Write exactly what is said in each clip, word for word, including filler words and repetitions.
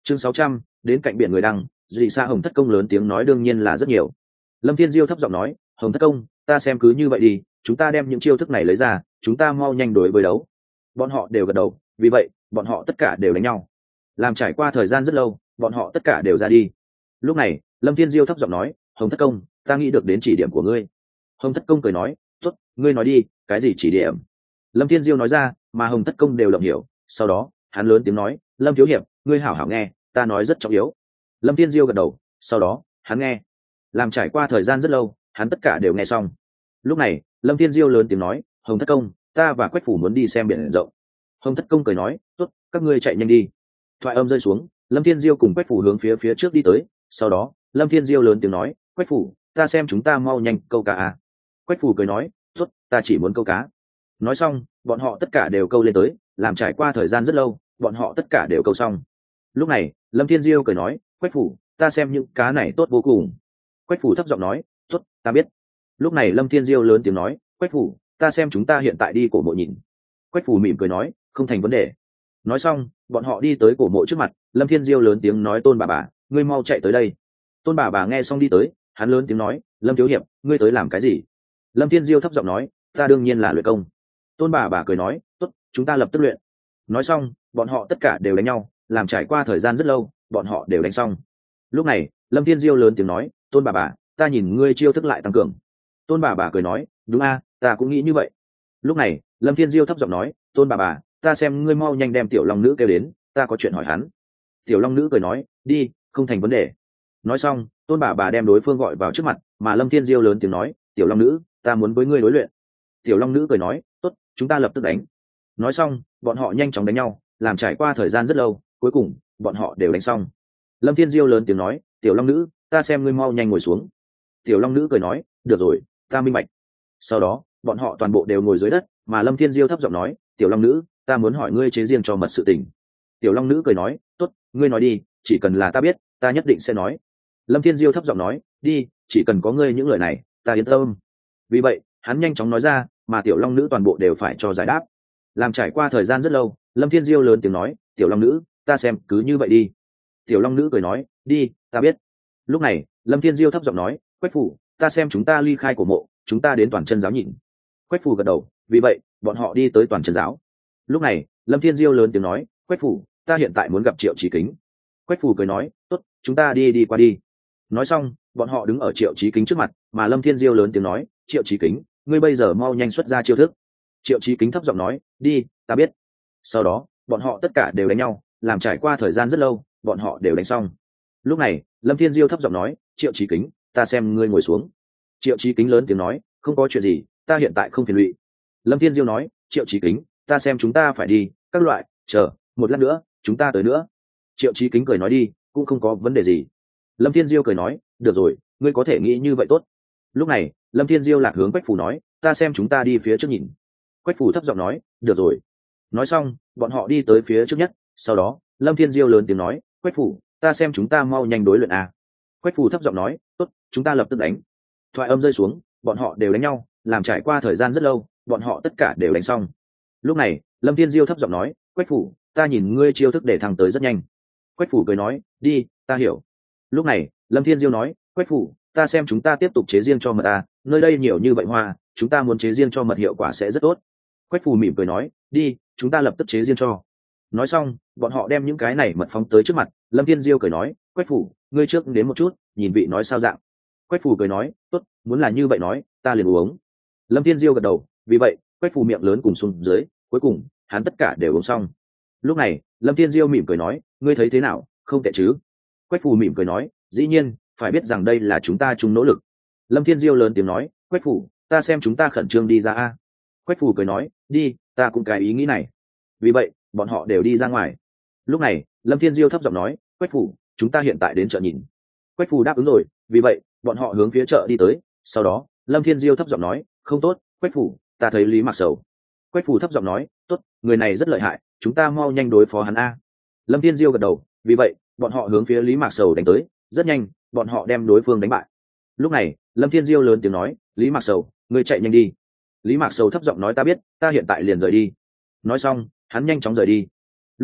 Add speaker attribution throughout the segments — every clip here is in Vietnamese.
Speaker 1: chương sáu trăm, đến cạnh biển người đăng, dị xa Hồng Thất Công lớn tiếng nói đương nhiên là rất nhiều. Lâm Thiên Diêu thấp giọng nói, Hồng Thất Công, ta xem cứ như vậy đi, chúng ta đem những chiêu thức này lấy ra, chúng ta mau nhanh đối với đấu. Bọn họ đều gật đầu, vì vậy bọn họ tất cả đều đánh nhau. Làm trải qua thời gian rất lâu, bọn họ tất cả đều ra đi. Lúc này Lâm Thiên Diêu thấp giọng nói, Hồng Thất Công, ta nghĩ được đến chỉ điểm của ngươi. Hồng Thất Công cười nói, tốt, ngươi nói đi, cái gì chỉ điểm? Lâm Thiên Diêu nói ra, mà Hồng Thất Công đều lộng hiểu. Sau đó hắn lớn tiếng nói, Lâm thiếu hiệp, ngươi hảo hảo nghe, ta nói rất trọng yếu. Lâm Thiên Diêu gật đầu, sau đó hắn nghe. Làm trải qua thời gian rất lâu, hắn tất cả đều nghe xong. Lúc này Lâm Thiên Diêu lớn tiếng nói, Hồng Thất Công, ta và Quách Phủ muốn đi xem biển rộng. Hồng Thất Công cười nói, tốt, các ngươi chạy nhanh đi. Thoại âm rơi xuống, Lâm Thiên Diêu cùng Quách Phủ hướng phía phía trước đi tới. Sau đó Lâm Thiên Diêu lớn tiếng nói, Quách Phủ, ta xem chúng ta mau nhanh câu cá à. Quách Phủ cười nói, tốt, ta chỉ muốn câu cá. Nói xong bọn họ tất cả đều câu lên tới. Làm trải qua thời gian rất lâu, bọn họ tất cả đều câu xong. Lúc này Lâm Thiên Diêu cười nói, Quách Phủ, ta xem những cá này tốt vô cùng. Quách Phủ thấp giọng nói, tốt, ta biết. Lúc này Lâm Thiên Diêu lớn tiếng nói, Quách Phủ, ta xem chúng ta hiện tại đi cổ mộ nhìn. Quách Phủ mỉm cười nói, không thành vấn đề. Nói xong bọn họ đi tới cổ mộ trước mặt. Lâm Thiên Diêu lớn tiếng nói, Tôn bà bà, ngươi mau chạy tới đây. Tôn bà bà nghe xong đi tới, hắn lớn tiếng nói, Lâm thiếu hiệp, ngươi tới làm cái gì? Lâm Thiên Diêu thấp giọng nói, ta đương nhiên là luyện công. Tôn bà bà cười nói, tốt, chúng ta lập tức luyện. Nói xong bọn họ tất cả đều đánh nhau. Làm trải qua thời gian rất lâu, bọn họ đều đánh xong. Lúc này Lâm Thiên Diêu lớn tiếng nói, Tôn bà bà, ta nhìn ngươi chiêu thức lại tăng cường. Tôn bà bà cười nói, đúng a, ta cũng nghĩ như vậy. Lúc này Lâm Thiên Diêu thấp giọng nói, Tôn bà bà, ta xem ngươi mau nhanh đem tiểu long nữ kêu đến, ta có chuyện hỏi hắn. Tiểu long nữ cười nói, đi, không thành vấn đề. Nói xong Tôn bà bà đem đối phương gọi vào trước mặt, mà Lâm Thiên Diêu lớn tiếng nói, tiểu long nữ, ta muốn với ngươi đối luyện. Tiểu long nữ cười nói, tốt, chúng ta lập tức đánh. Nói xong bọn họ nhanh chóng đánh nhau. Làm trải qua thời gian rất lâu, cuối cùng bọn họ đều đánh xong. Lâm Thiên Diêu lớn tiếng nói, tiểu long nữ, ta xem ngươi mau nhanh ngồi xuống. Tiểu long nữ cười nói, được rồi, ta minh bạch. Sau đó bọn họ toàn bộ đều ngồi dưới đất, mà Lâm Thiên Diêu thấp giọng nói, tiểu long nữ, ta muốn hỏi ngươi chế riêng cho mật sự tình. Tiểu long nữ cười nói, tốt, ngươi nói đi, chỉ cần là ta biết, ta nhất định sẽ nói. Lâm Thiên Diêu thấp giọng nói, đi, chỉ cần có ngươi những lời này, ta yên tâm. Vì vậy hắn nhanh chóng nói ra, mà tiểu long nữ toàn bộ đều phải cho giải đáp. Làm trải qua thời gian rất lâu, Lâm Thiên Diêu lớn tiếng nói, tiểu long nữ, ta xem cứ như vậy đi. Tiểu long nữ cười nói, đi, ta biết. Lúc này Lâm Thiên Diêu thấp giọng nói, Quách Phủ, ta xem chúng ta ly khai cổ mộ, chúng ta đến toàn chân giáo nhìn. Quách Phủ gật đầu, vì vậy bọn họ đi tới toàn chân giáo. Lúc này Lâm Thiên Diêu lớn tiếng nói, Quách Phủ, ta hiện tại muốn gặp Triệu Chí Kính. Quách Phủ cười nói, tốt, chúng ta đi đi qua đi. Nói xong bọn họ đứng ở Triệu Chí Kính trước mặt, mà Lâm Thiên Diêu lớn tiếng nói, Triệu Chí Kính, ngươi bây giờ mau nhanh xuất ra chiêu thức. Triệu Chí Kính thấp giọng nói, đi, ta biết. Sau đó bọn họ tất cả đều đánh nhau. Làm trải qua thời gian rất lâu, bọn họ đều đánh xong. Lúc này Lâm Thiên Diêu thấp giọng nói, Triệu Chí Kính, ta xem ngươi ngồi xuống. Triệu Chí Kính lớn tiếng nói, không có chuyện gì, ta hiện tại không phiền lụy. Lâm Thiên Diêu nói, Triệu Chí Kính, ta xem chúng ta phải đi, các loại, chờ một lát nữa chúng ta tới nữa. Triệu Chí Kính cười nói, đi, cũng không có vấn đề gì. Lâm Thiên Diêu cười nói, được rồi, ngươi có thể nghĩ như vậy tốt. Lúc này Lâm Thiên Diêu lạc hướng Quách Phủ nói, ta xem chúng ta đi phía trước nhìn. Quách Phủ thấp giọng nói, được rồi. Nói xong bọn họ đi tới phía trước nhất. Sau đó Lâm Thiên Diêu lớn tiếng nói, Quách Phủ, ta xem chúng ta mau nhanh đối luyện à. Quách Phủ thấp giọng nói, tốt, chúng ta lập tức đánh. Thoại âm rơi xuống, bọn họ đều đánh nhau. Làm trải qua thời gian rất lâu, bọn họ tất cả đều đánh xong. Lúc này Lâm Thiên Diêu thấp giọng nói, Quách Phủ, ta nhìn ngươi chiêu thức để thăng tới rất nhanh. Quách Phủ cười nói, đi, ta hiểu. Lúc này Lâm Thiên Diêu nói, Quách Phủ, ta xem chúng ta tiếp tục chế riêng cho mật à, nơi đây nhiều như vậy hoa, chúng ta muốn chế riêng cho mật hiệu quả sẽ rất tốt. Quách Phủ mỉm cười nói, đi, chúng ta lập tức chế riêng cho. Nói xong bọn họ đem những cái này mật phóng tới trước mặt. Lâm Thiên Diêu cười nói, Quách Phủ, ngươi trước đến một chút, nhìn vị nói sao dạng. Quách Phủ cười nói, tốt, muốn là như vậy nói, ta liền uống. Lâm Thiên Diêu gật đầu, vì vậy Quách Phủ miệng lớn cùng xuống dưới, cuối cùng hắn tất cả đều uống xong. Lúc này Lâm Thiên Diêu mỉm cười nói, ngươi thấy thế nào, không tệ chứ? Quách Phủ mỉm cười nói, dĩ nhiên, phải biết rằng đây là chúng ta chung nỗ lực. Lâm Thiên Diêu lớn tiếng nói, Quách Phủ, ta xem chúng ta khẩn trương đi ra a. Quách Phủ cười nói, đi, ta cũng cái ý nghĩ này. Vì vậy bọn họ đều đi ra ngoài. Lúc này Lâm Thiên Diêu thấp giọng nói, Quách Phủ, chúng ta hiện tại đến chợ nhìn. Quách Phủ đáp ứng rồi, vì vậy bọn họ hướng phía chợ đi tới. Sau đó Lâm Thiên Diêu thấp giọng nói, không tốt, Quách Phủ, ta thấy Lý Mạc Sầu. Quách Phủ thấp giọng nói, tốt, người này rất lợi hại, chúng ta mau nhanh đối phó hắn a. Lâm Thiên Diêu gật đầu, vì vậy bọn họ hướng phía Lý Mạc Sầu đánh tới. Rất nhanh bọn họ đem đối phương đánh bại. Lúc này Lâm Thiên Diêu lớn tiếng nói, Lý Mạc Sầu, ngươi chạy nhanh đi. Lý Mạc Sầu thấp giọng nói, ta biết, ta hiện tại liền rời đi. Nói xong hắn nhanh chóng rời đi. Lúc này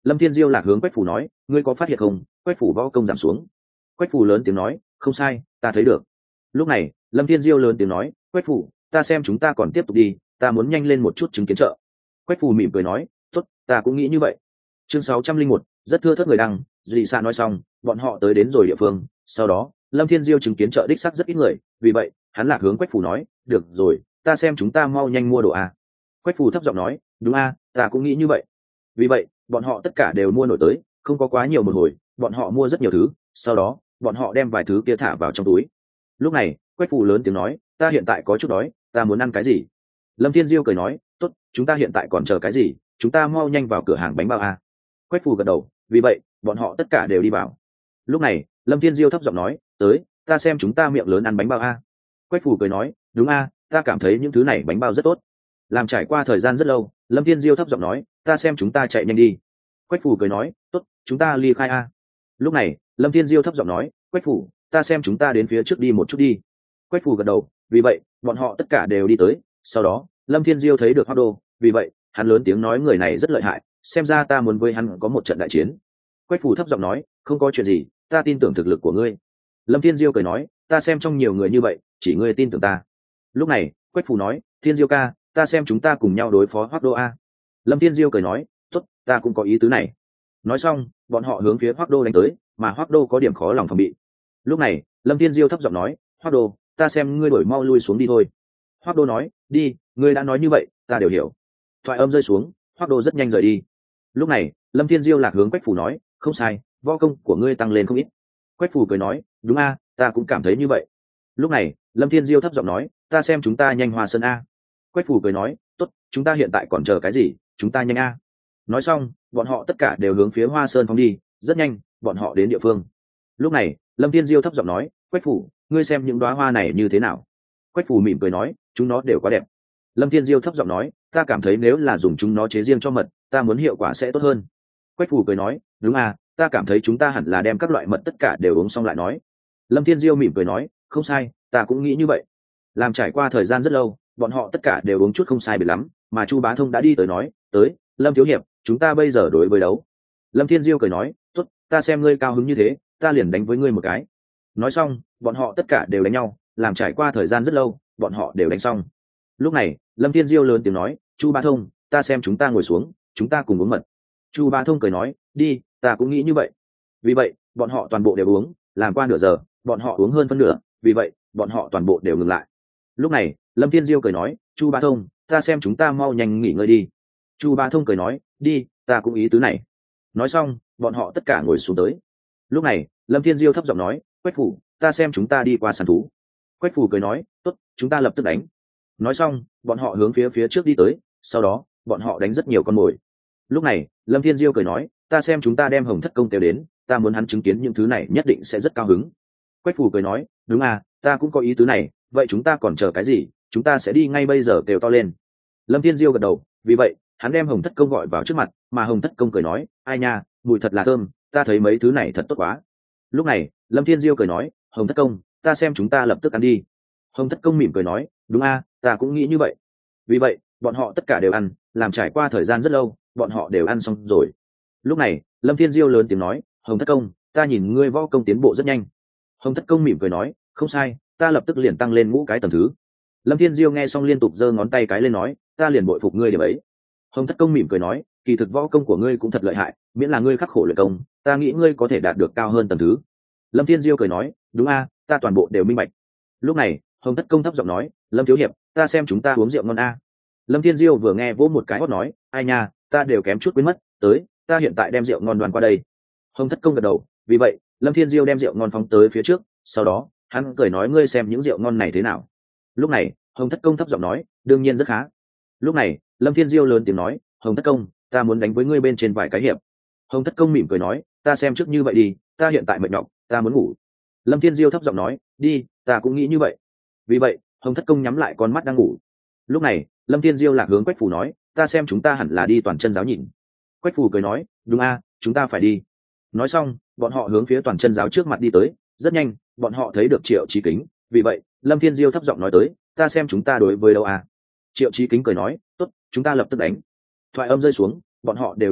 Speaker 1: Lâm Thiên Diêu lạc hướng Quách Phủ nói, ngươi có phát hiện không, Quách Phủ võ công giảm xuống. Quách Phủ lớn tiếng nói, không sai, ta thấy được. Lúc này Lâm Thiên Diêu lớn tiếng nói, Quách Phủ, ta xem chúng ta còn tiếp tục đi, ta muốn nhanh lên một chút chứng kiến trợ. Quách Phủ mỉm cười nói, tốt, ta cũng nghĩ như vậy. Chương sáu trăm linh một, rất thưa thớt người đăng. Dị Sa nói xong, bọn họ tới đến rồi địa phương. Sau đó Lâm Thiên Diêu chứng kiến chợ đích sắc rất ít người, vì vậy hắn lạc hướng Quách Phủ nói, được rồi, ta xem chúng ta mau nhanh mua đồ a. Quách Phủ thấp giọng nói, đúng a, ta cũng nghĩ như vậy. Vì vậy bọn họ tất cả đều mua nổi tới, không có quá nhiều một hồi, bọn họ mua rất nhiều thứ, sau đó bọn họ đem vài thứ kia thả vào trong túi. Lúc này Quách Phủ lớn tiếng nói, ta hiện tại có chút đói, ta muốn ăn cái gì? Lâm Thiên Diêu cười nói, tốt, chúng ta hiện tại còn chờ cái gì, chúng ta mau nhanh vào cửa hàng bánh bao a. Quách Phủ gật đầu, vì vậy bọn họ tất cả đều đi vào. Lúc này Lâm Thiên Diêu thấp giọng nói, tới, ta xem chúng ta miệng lớn ăn bánh bao a. Quách Phủ cười nói, đúng a, ta cảm thấy những thứ này bánh bao rất tốt. Làm trải qua thời gian rất lâu, Lâm Thiên Diêu thấp giọng nói, ta xem chúng ta chạy nhanh đi. Quách Phủ cười nói, tốt, chúng ta ly khai a. Lúc này Lâm Thiên Diêu thấp giọng nói, Quách Phủ, ta xem chúng ta đến phía trước đi một chút đi. Quách Phủ gật đầu, vì vậy bọn họ tất cả đều đi tới. Sau đó Lâm Thiên Diêu thấy được Hoắc Đô, vì vậy hắn lớn tiếng nói, người này rất lợi hại, xem ra ta muốn với hắn có một trận đại chiến. Quách Phủ thấp giọng nói, không có chuyện gì, ta tin tưởng thực lực của ngươi. Lâm Thiên Diêu cười nói, ta xem trong nhiều người như vậy, chỉ ngươi tin tưởng ta. Lúc này Quách Phủ nói, Thiên Diêu ca, ta xem chúng ta cùng nhau đối phó Hoắc Đô a. Lâm Thiên Diêu cười nói, tốt, ta cũng có ý tứ này. Nói xong bọn họ hướng phía Hoắc Đô đánh tới, mà Hoắc Đô có điểm khó lòng phòng bị. Lúc này Lâm Thiên Diêu thấp giọng nói, Hoắc Đô, ta xem ngươi đổi mau lui xuống đi thôi. Hoắc Đô nói, đi, ngươi đã nói như vậy, ta đều hiểu. Thoại âm rơi xuống, Hoắc Đô rất nhanh rời đi. Lúc này Lâm Thiên Diêu lạc hướng Quách Phủ nói, không sai, võ công của ngươi tăng lên không ít. Quách Phủ cười nói, đúng a, ta cũng cảm thấy như vậy. Lúc này Lâm Thiên Diêu thấp giọng nói, ta xem chúng ta nhanh Hoa Sơn a. Quách Phủ cười nói, tốt, chúng ta hiện tại còn chờ cái gì, chúng ta nhanh a. Nói xong bọn họ tất cả đều hướng phía Hoa Sơn phóng đi, rất nhanh bọn họ đến địa phương. Lúc này Lâm Thiên Diêu thấp giọng nói, Quách Phủ, ngươi xem những đóa hoa này như thế nào? Quách Phủ mỉm cười nói, chúng nó đều quá đẹp. Lâm Thiên Diêu thấp giọng nói, ta cảm thấy nếu là dùng chúng nó chế riêng cho mật, ta muốn hiệu quả sẽ tốt hơn. Quách Phủ cười nói, đúng à, ta cảm thấy chúng ta hẳn là đem các loại mật tất cả đều uống xong lại nói. Lâm Thiên Diêu mỉm cười nói, không sai, ta cũng nghĩ như vậy. Làm trải qua thời gian rất lâu, bọn họ tất cả đều uống chút không sai biệt lắm, mà Chu Bá Thông đã đi tới nói, tới, Lâm thiếu hiệp, chúng ta bây giờ đối với đấu. Lâm Thiên Diêu cười nói, tốt, ta xem ngươi cao hứng như thế, ta liền đánh với ngươi một cái. Nói xong bọn họ tất cả đều đánh nhau, làm trải qua thời gian rất lâu, bọn họ đều đánh xong. Lúc này Lâm Thiên Diêu lớn tiếng nói, Chu Bá Thông, ta xem chúng ta ngồi xuống, chúng ta cùng uống mật. Chu Bá Thông cười nói, đi, ta cũng nghĩ như vậy. Vì vậy bọn họ toàn bộ đều uống, làm qua nửa giờ bọn họ uống hơn phân nửa, vì vậy bọn họ toàn bộ đều ngừng lại. Lúc này Lâm Thiên Diêu cười nói, Chu Bá Thông, ta xem chúng ta mau nhanh nghỉ ngơi đi. Chu Bá Thông cười nói, đi, ta cũng ý tứ này. Nói xong bọn họ tất cả ngồi xuống tới. Lúc này Lâm Thiên Diêu thấp giọng nói, Quách Phủ, ta xem chúng ta đi qua săn thú. Quách Phủ cười nói, tốt, chúng ta lập tức đánh. Nói xong bọn họ hướng phía phía trước đi tới, sau đó bọn họ đánh rất nhiều con mồi. Lúc này Lâm Thiên Diêu cười nói, ta xem chúng ta đem Hồng Thất Công kêu đến, ta muốn hắn chứng kiến những thứ này nhất định sẽ rất cao hứng. Quách Phủ cười nói, đúng à, ta cũng có ý tứ này, vậy chúng ta còn chờ cái gì, chúng ta sẽ đi ngay bây giờ kêu to lên. Lâm Thiên Diêu gật đầu, vì vậy hắn đem Hồng Thất Công gọi vào trước mặt, mà Hồng Thất Công cười nói, ai nha, mùi thật là thơm, ta thấy mấy thứ này thật tốt quá. Lúc này Lâm Thiên Diêu cười nói, Hồng Thất Công, ta xem chúng ta lập tức ăn đi. Hồng Thất Công mỉm cười nói, đúng a, ta cũng nghĩ như vậy. Vì vậy bọn họ tất cả đều ăn, làm trải qua thời gian rất lâu bọn họ đều ăn xong rồi. Lúc này Lâm Thiên Diêu lớn tiếng nói, Hồng Thất Công, ta nhìn ngươi võ công tiến bộ rất nhanh. Hồng Thất Công mỉm cười nói, không sai, ta lập tức liền tăng lên ngũ cái tầng thứ. Lâm Thiên Diêu nghe xong liên tục giơ ngón tay cái lên nói, ta liền bội phục ngươi điểm ấy. Hồng Thất Công mỉm cười nói, kỳ thực võ công của ngươi cũng thật lợi hại, miễn là ngươi khắc khổ luyện công, ta nghĩ ngươi có thể đạt được cao hơn tầng thứ. Lâm Thiên Diêu cười nói, đúng a, ta toàn bộ đều minh bạch. Lúc này Hồng Thất Công thấp giọng nói, Lâm thiếu hiệp, ta xem chúng ta uống rượu ngon a. Lâm Thiên Diêu vừa nghe vỗ một cái hót nói, ai nha, ta đều kém chút quên mất, tới, ta hiện tại đem rượu ngon đoàn qua đây. Hồng Thất Công gật đầu, vì vậy Lâm Thiên Diêu đem rượu ngon phóng tới phía trước, sau đó hắn cười nói, ngươi xem những rượu ngon này thế nào. Lúc này Hồng Thất Công thấp giọng nói, đương nhiên rất khá. Lúc này Lâm Thiên Diêu lớn tiếng nói, Hồng Thất Công, ta muốn đánh với ngươi bên trên vài cái hiệp. Hồng Thất Công mỉm cười nói, ta xem trước như vậy đi, ta hiện tại mệt nhọc, ta muốn ngủ. Lâm Thiên Diêu thấp giọng nói, đi, ta cũng nghĩ như vậy. Vì vậy Hồng Thất Công nhắm lại con mắt đang ngủ. Lúc này Lâm Thiên Diêu lạc hướng Quách Phủ nói, ta xem chúng ta hẳn là đi toàn chân giáo nhìn. Quách Phủ cười nói, đúng a, chúng ta phải đi. Nói xong bọn họ hướng phía toàn chân giáo trước mặt đi tới, rất nhanh bọn họ thấy được Triệu Chí Kính. Vì vậy Lâm Thiên Diêu thấp giọng nói tới, ta xem chúng ta đối với đâu a. Triệu Chí Kính cười nói, tốt, chúng ta lập tức đánh. Thoại âm rơi xuống bọn họ đều đánh nhau,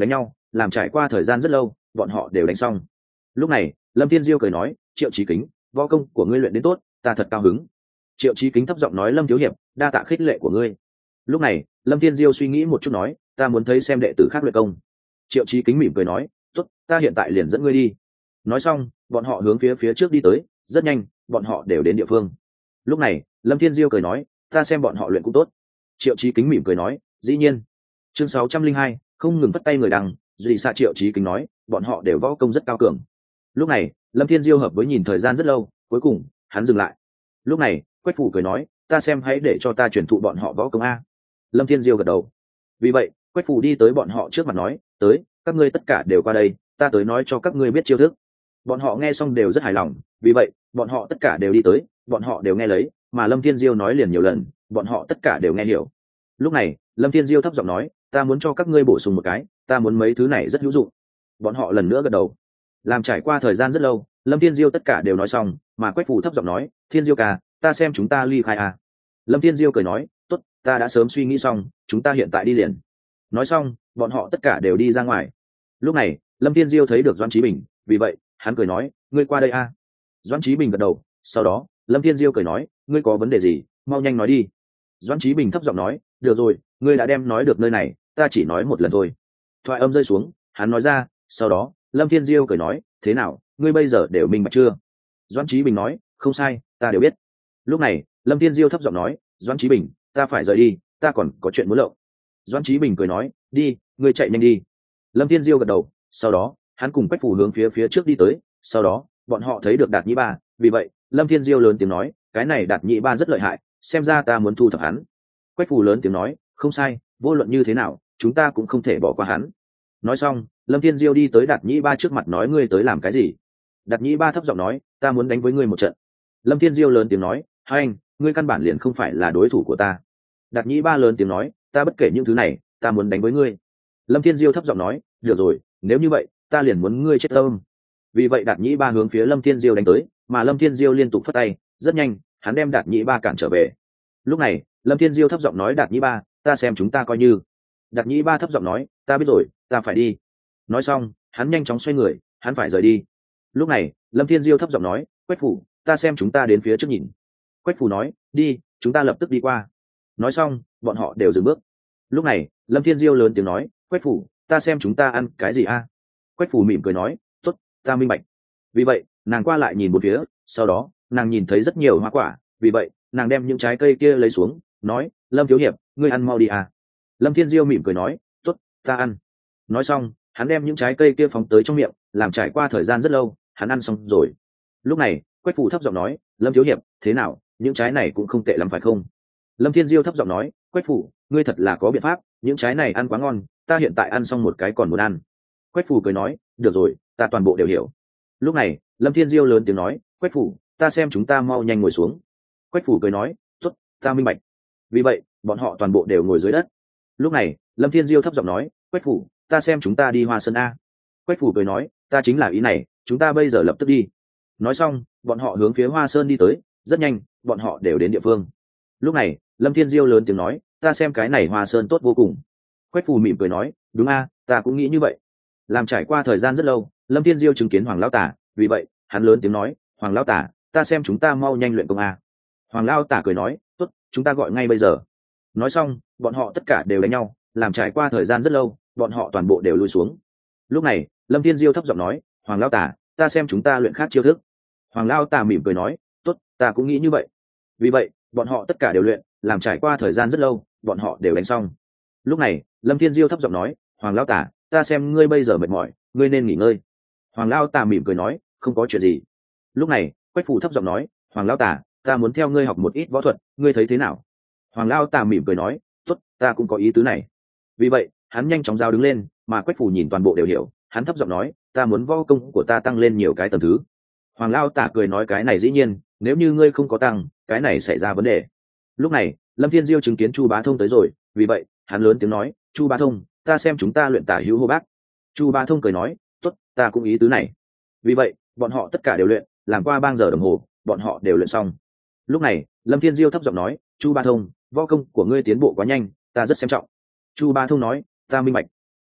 Speaker 1: làm trải qua thời gian rất lâu bọn họ đều đánh xong. Lúc này Lâm Thiên Diêu cười nói, Triệu Chí Kính, võ công của ngươi luyện đến tốt, ta thật cao hứng. Triệu Chí Kính thấp giọng nói, Lâm thiếu hiệp, đa tạ khích lệ của ngươi. Lúc này Lâm Thiên Diêu suy nghĩ một chút nói, ta muốn thấy xem đệ tử khác luyện công. Triệu Chí Kính mỉm cười nói, tốt, ta hiện tại liền dẫn ngươi đi. Nói xong bọn họ hướng phía phía trước đi tới, rất nhanh bọn họ đều đến địa phương. Lúc này Lâm Thiên Diêu cười nói, ta xem bọn họ luyện cũng tốt. Triệu Chí Kính mỉm cười nói, dĩ nhiên. Chương sáu trăm linh hai, không ngừng vất tay người đằng, duy xạ. Triệu Chí Kính nói, bọn họ đều võ công rất cao cường. Lúc này Lâm Thiên Diêu hợp với nhìn thời gian rất lâu, cuối cùng hắn dừng lại. Lúc này Quách Phủ cười nói, ta xem hãy để cho ta truyền thụ bọn họ võ công a. Lâm Thiên Diêu gật đầu. Vì vậy Quách Phủ đi tới bọn họ trước mặt nói, tới, các ngươi tất cả đều qua đây, ta tới nói cho các ngươi biết chiêu thức. Bọn họ nghe xong đều rất hài lòng, vì vậy bọn họ tất cả đều đi tới, bọn họ đều nghe lấy, mà Lâm Thiên Diêu nói liền nhiều lần, bọn họ tất cả đều nghe hiểu. Lúc này Lâm Thiên Diêu thấp giọng nói, ta muốn cho các ngươi bổ sung một cái, ta muốn mấy thứ này rất hữu dụng. Bọn họ lần nữa gật đầu. Làm trải qua thời gian rất lâu, Lâm Thiên Diêu tất cả đều nói xong, mà Quách Phủ thấp giọng nói, Thiên Diêu ca, ta xem chúng ta ly khai à. Lâm Thiên Diêu cười nói, tốt, ta đã sớm suy nghĩ xong, chúng ta hiện tại đi liền. Nói xong bọn họ tất cả đều đi ra ngoài. Lúc này Lâm Thiên Diêu thấy được Doãn Chí Bình, vì vậy hắn cười nói, ngươi qua đây a. À. Doãn Chí Bình gật đầu. Sau đó Lâm Thiên Diêu cười nói, ngươi có vấn đề gì, mau nhanh nói đi. Doãn Chí Bình thấp giọng nói, được rồi, ngươi đã đem nói được nơi này, ta chỉ nói một lần thôi. Thoại âm rơi xuống, hắn nói ra. Sau đó Lâm Thiên Diêu cười nói, thế nào, ngươi bây giờ đều minh bạch chưa? Doãn Chí Bình nói, không sai, ta đều biết. Lúc này Lâm Thiên Diêu thấp giọng nói, Doãn Chí Bình, ta phải rời đi, ta còn có chuyện muốn lộ. Doãn Chí Bình cười nói, đi, ngươi chạy nhanh đi. Lâm Thiên Diêu gật đầu. Sau đó hắn cùng Quách Phủ hướng phía phía trước đi tới. Sau đó bọn họ thấy được Đạt Nhĩ Ba, vì vậy Lâm Thiên Diêu lớn tiếng nói, cái này Đạt Nhĩ Ba rất lợi hại, xem ra ta muốn thu thập hắn. Quách Phủ lớn tiếng nói, không sai, vô luận như thế nào chúng ta cũng không thể bỏ qua hắn. Nói xong Lâm Thiên Diêu đi tới Đạt Nhĩ Ba trước mặt nói, ngươi tới làm cái gì? Đạt Nhĩ Ba thấp giọng nói, ta muốn đánh với ngươi một trận. Lâm Thiên Diêu lớn tiếng nói, hai anh, ngươi căn bản liền không phải là đối thủ của ta. Đạt Nhĩ Ba lớn tiếng nói, ta bất kể những thứ này, ta muốn đánh với ngươi. Lâm Thiên Diêu thấp giọng nói, được rồi, nếu như vậy ta liền muốn ngươi chết tâm. Vì vậy Đạt Nhĩ Ba hướng phía Lâm Thiên Diêu đánh tới, mà Lâm Thiên Diêu liên tục phất tay, rất nhanh hắn đem Đạt Nhĩ Ba cản trở về. Lúc này Lâm Thiên Diêu thấp giọng nói, Đạt Nhĩ Ba, ta xem chúng ta coi như. Đạt Nhĩ Ba thấp giọng nói, ta biết rồi, ta phải đi. Nói xong hắn nhanh chóng xoay người, hắn phải rời đi. Lúc này Lâm Thiên Diêu thấp giọng nói, Quách Phủ, ta xem chúng ta đến phía trước nhìn. Quách Phủ nói, đi, chúng ta lập tức đi qua. Nói xong bọn họ đều dừng bước. Lúc này Lâm Thiên Diêu lớn tiếng nói, Quách Phủ, ta xem chúng ta ăn cái gì a? Quách Phủ mỉm cười nói, tốt, ta minh bạch. Vì vậy nàng qua lại nhìn một phía, sau đó nàng nhìn thấy rất nhiều hoa quả, vì vậy nàng đem những trái cây kia lấy xuống, nói, Lâm thiếu hiệp, ngươi ăn mau đi à. Lâm Thiên Diêu mỉm cười nói, tốt, ta ăn. Nói xong hắn đem những trái cây kia phóng tới trong miệng, làm trải qua thời gian rất lâu hắn ăn xong rồi. Lúc này Quách Phủ thấp giọng nói, Lâm thiếu hiệp, thế nào, những trái này cũng không tệ lắm phải không? Lâm Thiên Diêu thấp giọng nói, Quách Phủ, ngươi thật là có biện pháp, những trái này ăn quá ngon, ta hiện tại ăn xong một cái còn muốn ăn. Quách Phủ cười nói, được rồi, ta toàn bộ đều hiểu. Lúc này Lâm Thiên Diêu lớn tiếng nói, Quách Phủ, ta xem chúng ta mau nhanh ngồi xuống. Quách Phủ cười nói, tốt, ta minh bạch. Vì vậy bọn họ toàn bộ đều ngồi dưới đất. Lúc này Lâm Thiên Diêu thấp giọng nói, Quách Phủ, ta xem chúng ta đi Hoa Sơn a. Quách Phủ cười nói, ta chính là ý này, chúng ta bây giờ lập tức đi. Nói xong bọn họ hướng phía Hoa Sơn đi tới, rất nhanh bọn họ đều đến địa phương. Lúc này Lâm Thiên Diêu lớn tiếng nói, ta xem cái này Hoa Sơn tốt vô cùng. Quách Phủ mỉm cười nói, đúng a, ta cũng nghĩ như vậy. Làm trải qua thời gian rất lâu, Lâm Thiên Diêu chứng kiến Hoàng Lão Tả, vì vậy hắn lớn tiếng nói, Hoàng Lão Tả, ta xem chúng ta mau nhanh luyện công a. Hoàng Lão Tả cười nói, tốt, chúng ta gọi ngay bây giờ. Nói xong bọn họ tất cả đều đánh nhau, làm trải qua thời gian rất lâu bọn họ toàn bộ đều lùi xuống. Lúc này Lâm Thiên Diêu thấp giọng nói, Hoàng Lão Tả, ta xem chúng ta luyện khác chiêu thức. Hoàng Lão Tả mỉm cười nói, tốt, ta cũng nghĩ như vậy. Vì vậy bọn họ tất cả đều luyện, làm trải qua thời gian rất lâu bọn họ đều đánh xong. Lúc này Lâm Thiên Diêu thấp giọng nói, Hoàng Lão Tả, ta xem ngươi bây giờ mệt mỏi, ngươi nên nghỉ ngơi. Hoàng Lão Tả mỉm cười nói, không có chuyện gì. Lúc này Quách Phủ thấp giọng nói, Hoàng Lão Tả, ta muốn theo ngươi học một ít võ thuật, ngươi thấy thế nào? Hoàng Lão Tả mỉm cười nói, tốt, ta cũng có ý tứ này. Vì vậy hắn nhanh chóng giao đứng lên, mà Quách Phủ nhìn toàn bộ đều hiểu, hắn thấp giọng nói, ta muốn võ công của ta tăng lên nhiều cái tầng thứ. Hoàng Lão Tả cười nói, cái này dĩ nhiên, nếu như ngươi không có tăng, cái này xảy ra vấn đề. Lúc này Lâm Thiên Diêu chứng kiến Chu Bá Thông tới rồi, vì vậy hắn lớn tiếng nói, Chu Bá Thông, ta xem chúng ta luyện Tả Hữu Hô Bác. Chu Bá Thông cười nói, tốt, ta cũng ý tứ này. Vì vậy bọn họ tất cả đều luyện, làm qua ba giờ đồng hồ bọn họ đều luyện xong. Lúc này Lâm Thiên Diêu thấp giọng nói, Chu Bá Thông, võ công của ngươi tiến bộ quá nhanh, ta rất xem trọng. Chu Bá Thông nói, ta minh bạch.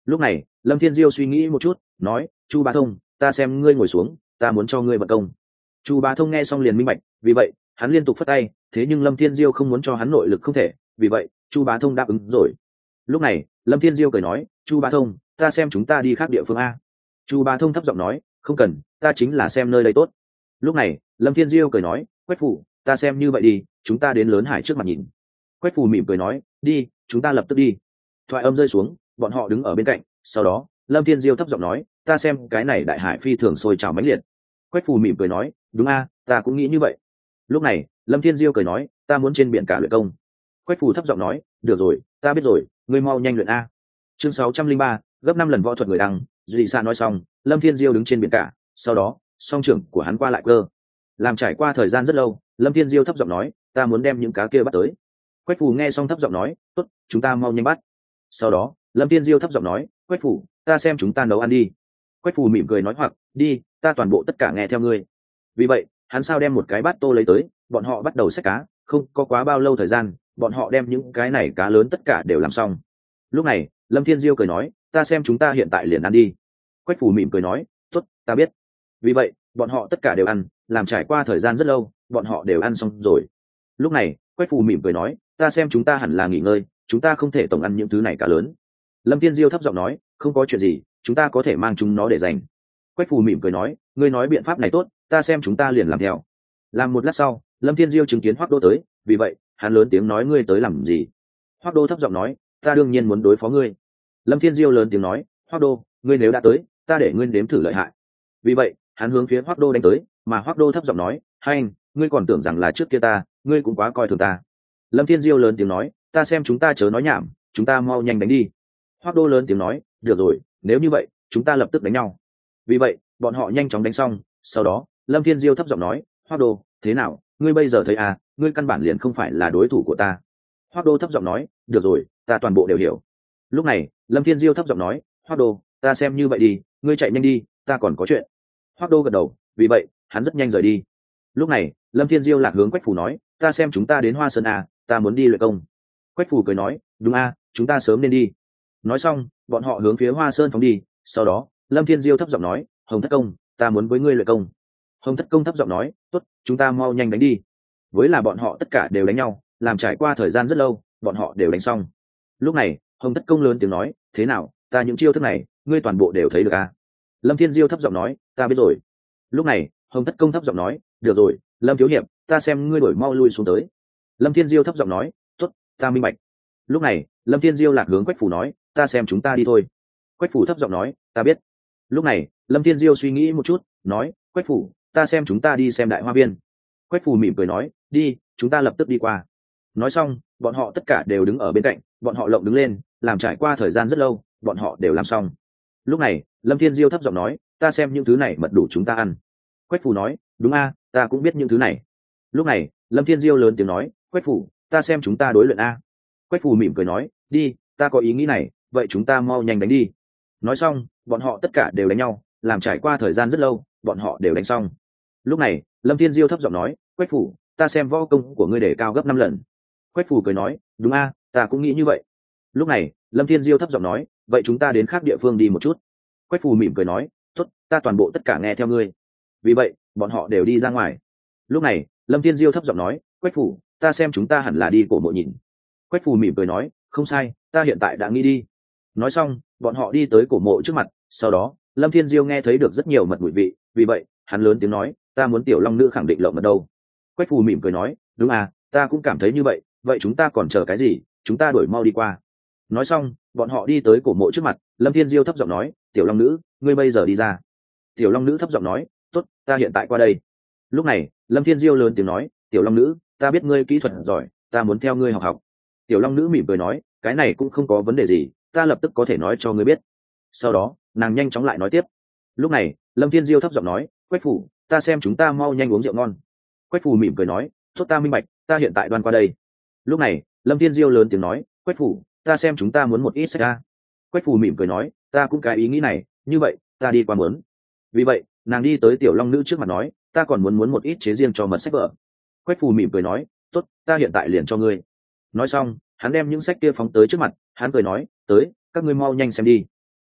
Speaker 1: Lúc này Lâm Thiên Diêu suy nghĩ một chút, nói: Chu Bá Thông, ta xem ngươi ngồi xuống, ta muốn cho ngươi vận công. Chu Bá Thông nghe xong liền minh bạch, vì vậy hắn liên tục phất tay, thế nhưng Lâm Thiên Diêu không muốn cho hắn nội lực không thể, vì vậy Chu Bá Thông đáp ứng rồi. Lúc này Lâm Thiên Diêu cười nói: Chu Bá Thông, ta xem chúng ta đi khác địa phương a. Chu Bá Thông thấp giọng nói: không cần, ta chính là xem nơi đây tốt. Lúc này Lâm Thiên Diêu cười nói: Quách phủ, ta xem như vậy đi, chúng ta đến lớn hải trước mặt nhìn. Quách phủ mỉm cười nói: đi, chúng ta lập tức đi. Thoại âm rơi xuống, bọn họ đứng ở bên cạnh, sau đó Lâm Thiên Diêu thấp giọng nói: ta xem cái này đại hải phi thường sôi trào mãnh liệt. Quách phủ mỉm cười nói: đúng a, ta cũng nghĩ như vậy. Lúc này Lâm Thiên Diêu cười nói: ta muốn trên biển cả luyện công. Quách phủ thấp giọng nói: được rồi, ta biết rồi, ngươi mau nhanh luyện a. Chương sáu trăm linh ba, gấp năm lần võ thuật người đăng. Dị Sa nói xong, Lâm Thiên Diêu đứng trên biển cả, sau đó song trưởng của hắn qua lại cơ. Làm trải qua thời gian rất lâu, Lâm Thiên Diêu thấp giọng nói: ta muốn đem những cá kia bắt tới. Quách phủ nghe xong thấp giọng nói: tốt, chúng ta mau nhanh bắt. Sau đó Lâm Thiên Diêu thấp giọng nói: Quách phủ, ta xem chúng ta nấu ăn đi. Quách phủ mỉm cười nói: hoặc đi, ta toàn bộ tất cả nghe theo ngươi. Vì vậy hắn sao đem một cái bát tô lấy tới, bọn họ bắt đầu xách cá. Không có quá bao lâu thời gian, bọn họ đem những cái này cá lớn tất cả đều làm xong. Lúc này Lâm Thiên Diêu cười nói: ta xem chúng ta hiện tại liền ăn đi. Quách phủ mỉm cười nói: tốt, ta biết. Vì vậy bọn họ tất cả đều ăn, làm trải qua thời gian rất lâu, bọn họ đều ăn xong rồi. Lúc này Quách phủ mỉm cười nói: ta xem chúng ta hẳn là nghỉ ngơi, chúng ta không thể tổng ăn những thứ này cá lớn. Lâm Thiên Diêu thấp giọng nói: không có chuyện gì, chúng ta có thể mang chúng nó để dành. Quách phủ mỉm cười nói: ngươi nói biện pháp này tốt, ta xem chúng ta liền làm theo. Làm một lát sau, Lâm Thiên Diêu chứng kiến Hoắc Đô tới, vì vậy hắn lớn tiếng nói: ngươi tới làm gì? Hoắc Đô thấp giọng nói: ta đương nhiên muốn đối phó ngươi. Lâm Thiên Diêu lớn tiếng nói: Hoắc Đô, ngươi nếu đã tới, ta để ngươi nếm thử lợi hại. Vì vậy hắn hướng phía Hoắc Đô đánh tới, mà Hoắc Đô thấp giọng nói: hai anh, ngươi còn tưởng rằng là trước kia ta, ngươi cũng quá coi thường ta. Lâm Thiên Diêu lớn tiếng nói: ta xem chúng ta chớ nói nhảm, chúng ta mau nhanh đánh đi. Hoắc Đô lớn tiếng nói: được rồi, nếu như vậy chúng ta lập tức đánh nhau. Vì vậy bọn họ nhanh chóng đánh xong, sau đó Lâm Thiên Diêu thấp giọng nói: Hoắc Đô, thế nào, ngươi bây giờ thấy à, ngươi căn bản liền không phải là đối thủ của ta. Hoắc Đô thấp giọng nói: được rồi, ta toàn bộ đều hiểu. Lúc này Lâm Thiên Diêu thấp giọng nói: Hoắc Đô, ta xem như vậy đi, ngươi chạy nhanh đi, ta còn có chuyện. Hoắc Đô gật đầu, vì vậy hắn rất nhanh rời đi. Lúc này Lâm Thiên Diêu lạc hướng Quách phủ nói: ta xem chúng ta đến Hoa Sơn à, ta muốn đi luyện công. Quách phủ cười nói: đúng a, chúng ta sớm nên đi. Nói xong bọn họ hướng phía Hoa Sơn phóng đi. Sau đó Lâm Thiên Diêu thấp giọng nói: Hồng Thất Công, ta muốn với ngươi luyện công. Hồng Thất Công thấp giọng nói: tốt, chúng ta mau nhanh đánh đi. Với là bọn họ tất cả đều đánh nhau, làm trải qua thời gian rất lâu, bọn họ đều đánh xong. Lúc này Hồng Thất Công lớn tiếng nói: thế nào, ta những chiêu thức này ngươi toàn bộ đều thấy được à? Lâm Thiên Diêu thấp giọng nói: ta biết rồi. Lúc này Hồng Thất Công thấp giọng nói: được rồi, Lâm thiếu hiệp, ta xem ngươi đổi mau lui xuống tới. Lâm Thiên Diêu thấp giọng nói: tốt, ta minh bạch. Lúc này Lâm Thiên Diêu lạc hướng Quách phủ nói: ta xem chúng ta đi thôi. Quách phủ thấp giọng nói: ta biết. Lúc này Lâm Thiên Diêu suy nghĩ một chút, nói: Quách phủ, ta xem chúng ta đi xem đại hoa viên. Quách phủ mỉm cười nói: đi, chúng ta lập tức đi qua. Nói xong bọn họ tất cả đều đứng ở bên cạnh, bọn họ lộng đứng lên, làm trải qua thời gian rất lâu, bọn họ đều làm xong. Lúc này Lâm Thiên Diêu thấp giọng nói: ta xem những thứ này mật đủ chúng ta ăn. Quách phủ nói: đúng a, ta cũng biết những thứ này. Lúc này Lâm Thiên Diêu lớn tiếng nói: Quách phủ, ta xem chúng ta đối luyện a. Quách phủ mỉm cười nói: đi, ta có ý nghĩ này, vậy chúng ta mau nhanh đánh đi. Nói xong bọn họ tất cả đều đánh nhau, làm trải qua thời gian rất lâu, bọn họ đều đánh xong. Lúc này Lâm Thiên Diêu thấp giọng nói: Quách phủ, ta xem võ công của ngươi để cao gấp năm lần. Quách phủ cười nói: đúng a, ta cũng nghĩ như vậy. Lúc này Lâm Thiên Diêu thấp giọng nói: vậy chúng ta đến khác địa phương đi một chút. Quách phủ mỉm cười nói: tốt, ta toàn bộ tất cả nghe theo ngươi. Vì vậy bọn họ đều đi ra ngoài. Lúc này Lâm Thiên Diêu thấp giọng nói: Quách phủ, ta xem chúng ta hẳn là đi cổ mộ nhìn. Quách phủ mỉm cười nói: không sai, ta hiện tại đã nghĩ đi. Nói xong bọn họ đi tới cổ mộ trước mặt. Sau đó Lâm Thiên Diêu nghe thấy được rất nhiều mật mùi vị, vì vậy hắn lớn tiếng nói: ta muốn tiểu long nữ khẳng định lộng mật đâu. Quách phủ mỉm cười nói: đúng à, ta cũng cảm thấy như vậy, vậy chúng ta còn chờ cái gì, chúng ta đuổi mau đi qua. Nói xong bọn họ đi tới cổ mộ trước mặt. Lâm Thiên Diêu thấp giọng nói: tiểu long nữ, ngươi bây giờ đi ra. Tiểu long nữ thấp giọng nói: tốt, ta hiện tại qua đây. Lúc này Lâm Thiên Diêu lớn tiếng nói: tiểu long nữ, ta biết ngươi kỹ thuật giỏi, ta muốn theo ngươi học học. Tiểu long nữ mỉm cười nói: cái này cũng không có vấn đề gì, ta lập tức có thể nói cho ngươi biết. Sau đó nàng nhanh chóng lại nói tiếp. Lúc này Lâm Thiên Diêu thấp giọng nói: Quách phủ, ta xem chúng ta mau nhanh uống rượu ngon. Quách phủ mỉm cười nói: tốt, ta minh bạch, ta hiện tại đoan qua đây. Lúc này Lâm Thiên Diêu lớn tiếng nói: Quách phủ, ta xem chúng ta muốn một ít sách ra. Quách phủ mỉm cười nói: ta cũng cái ý nghĩ này, như vậy ta đi qua muốn. Vì vậy nàng đi tới tiểu long nữ trước mặt nói: ta còn muốn muốn một ít chế riêng cho mật sách vở. Quách phủ mỉm cười nói: tốt, ta hiện tại liền cho ngươi. Nói xong hắn đem những sách kia phóng tới trước mặt, hắn cười nói: tới, các ngươi mau nhanh xem đi.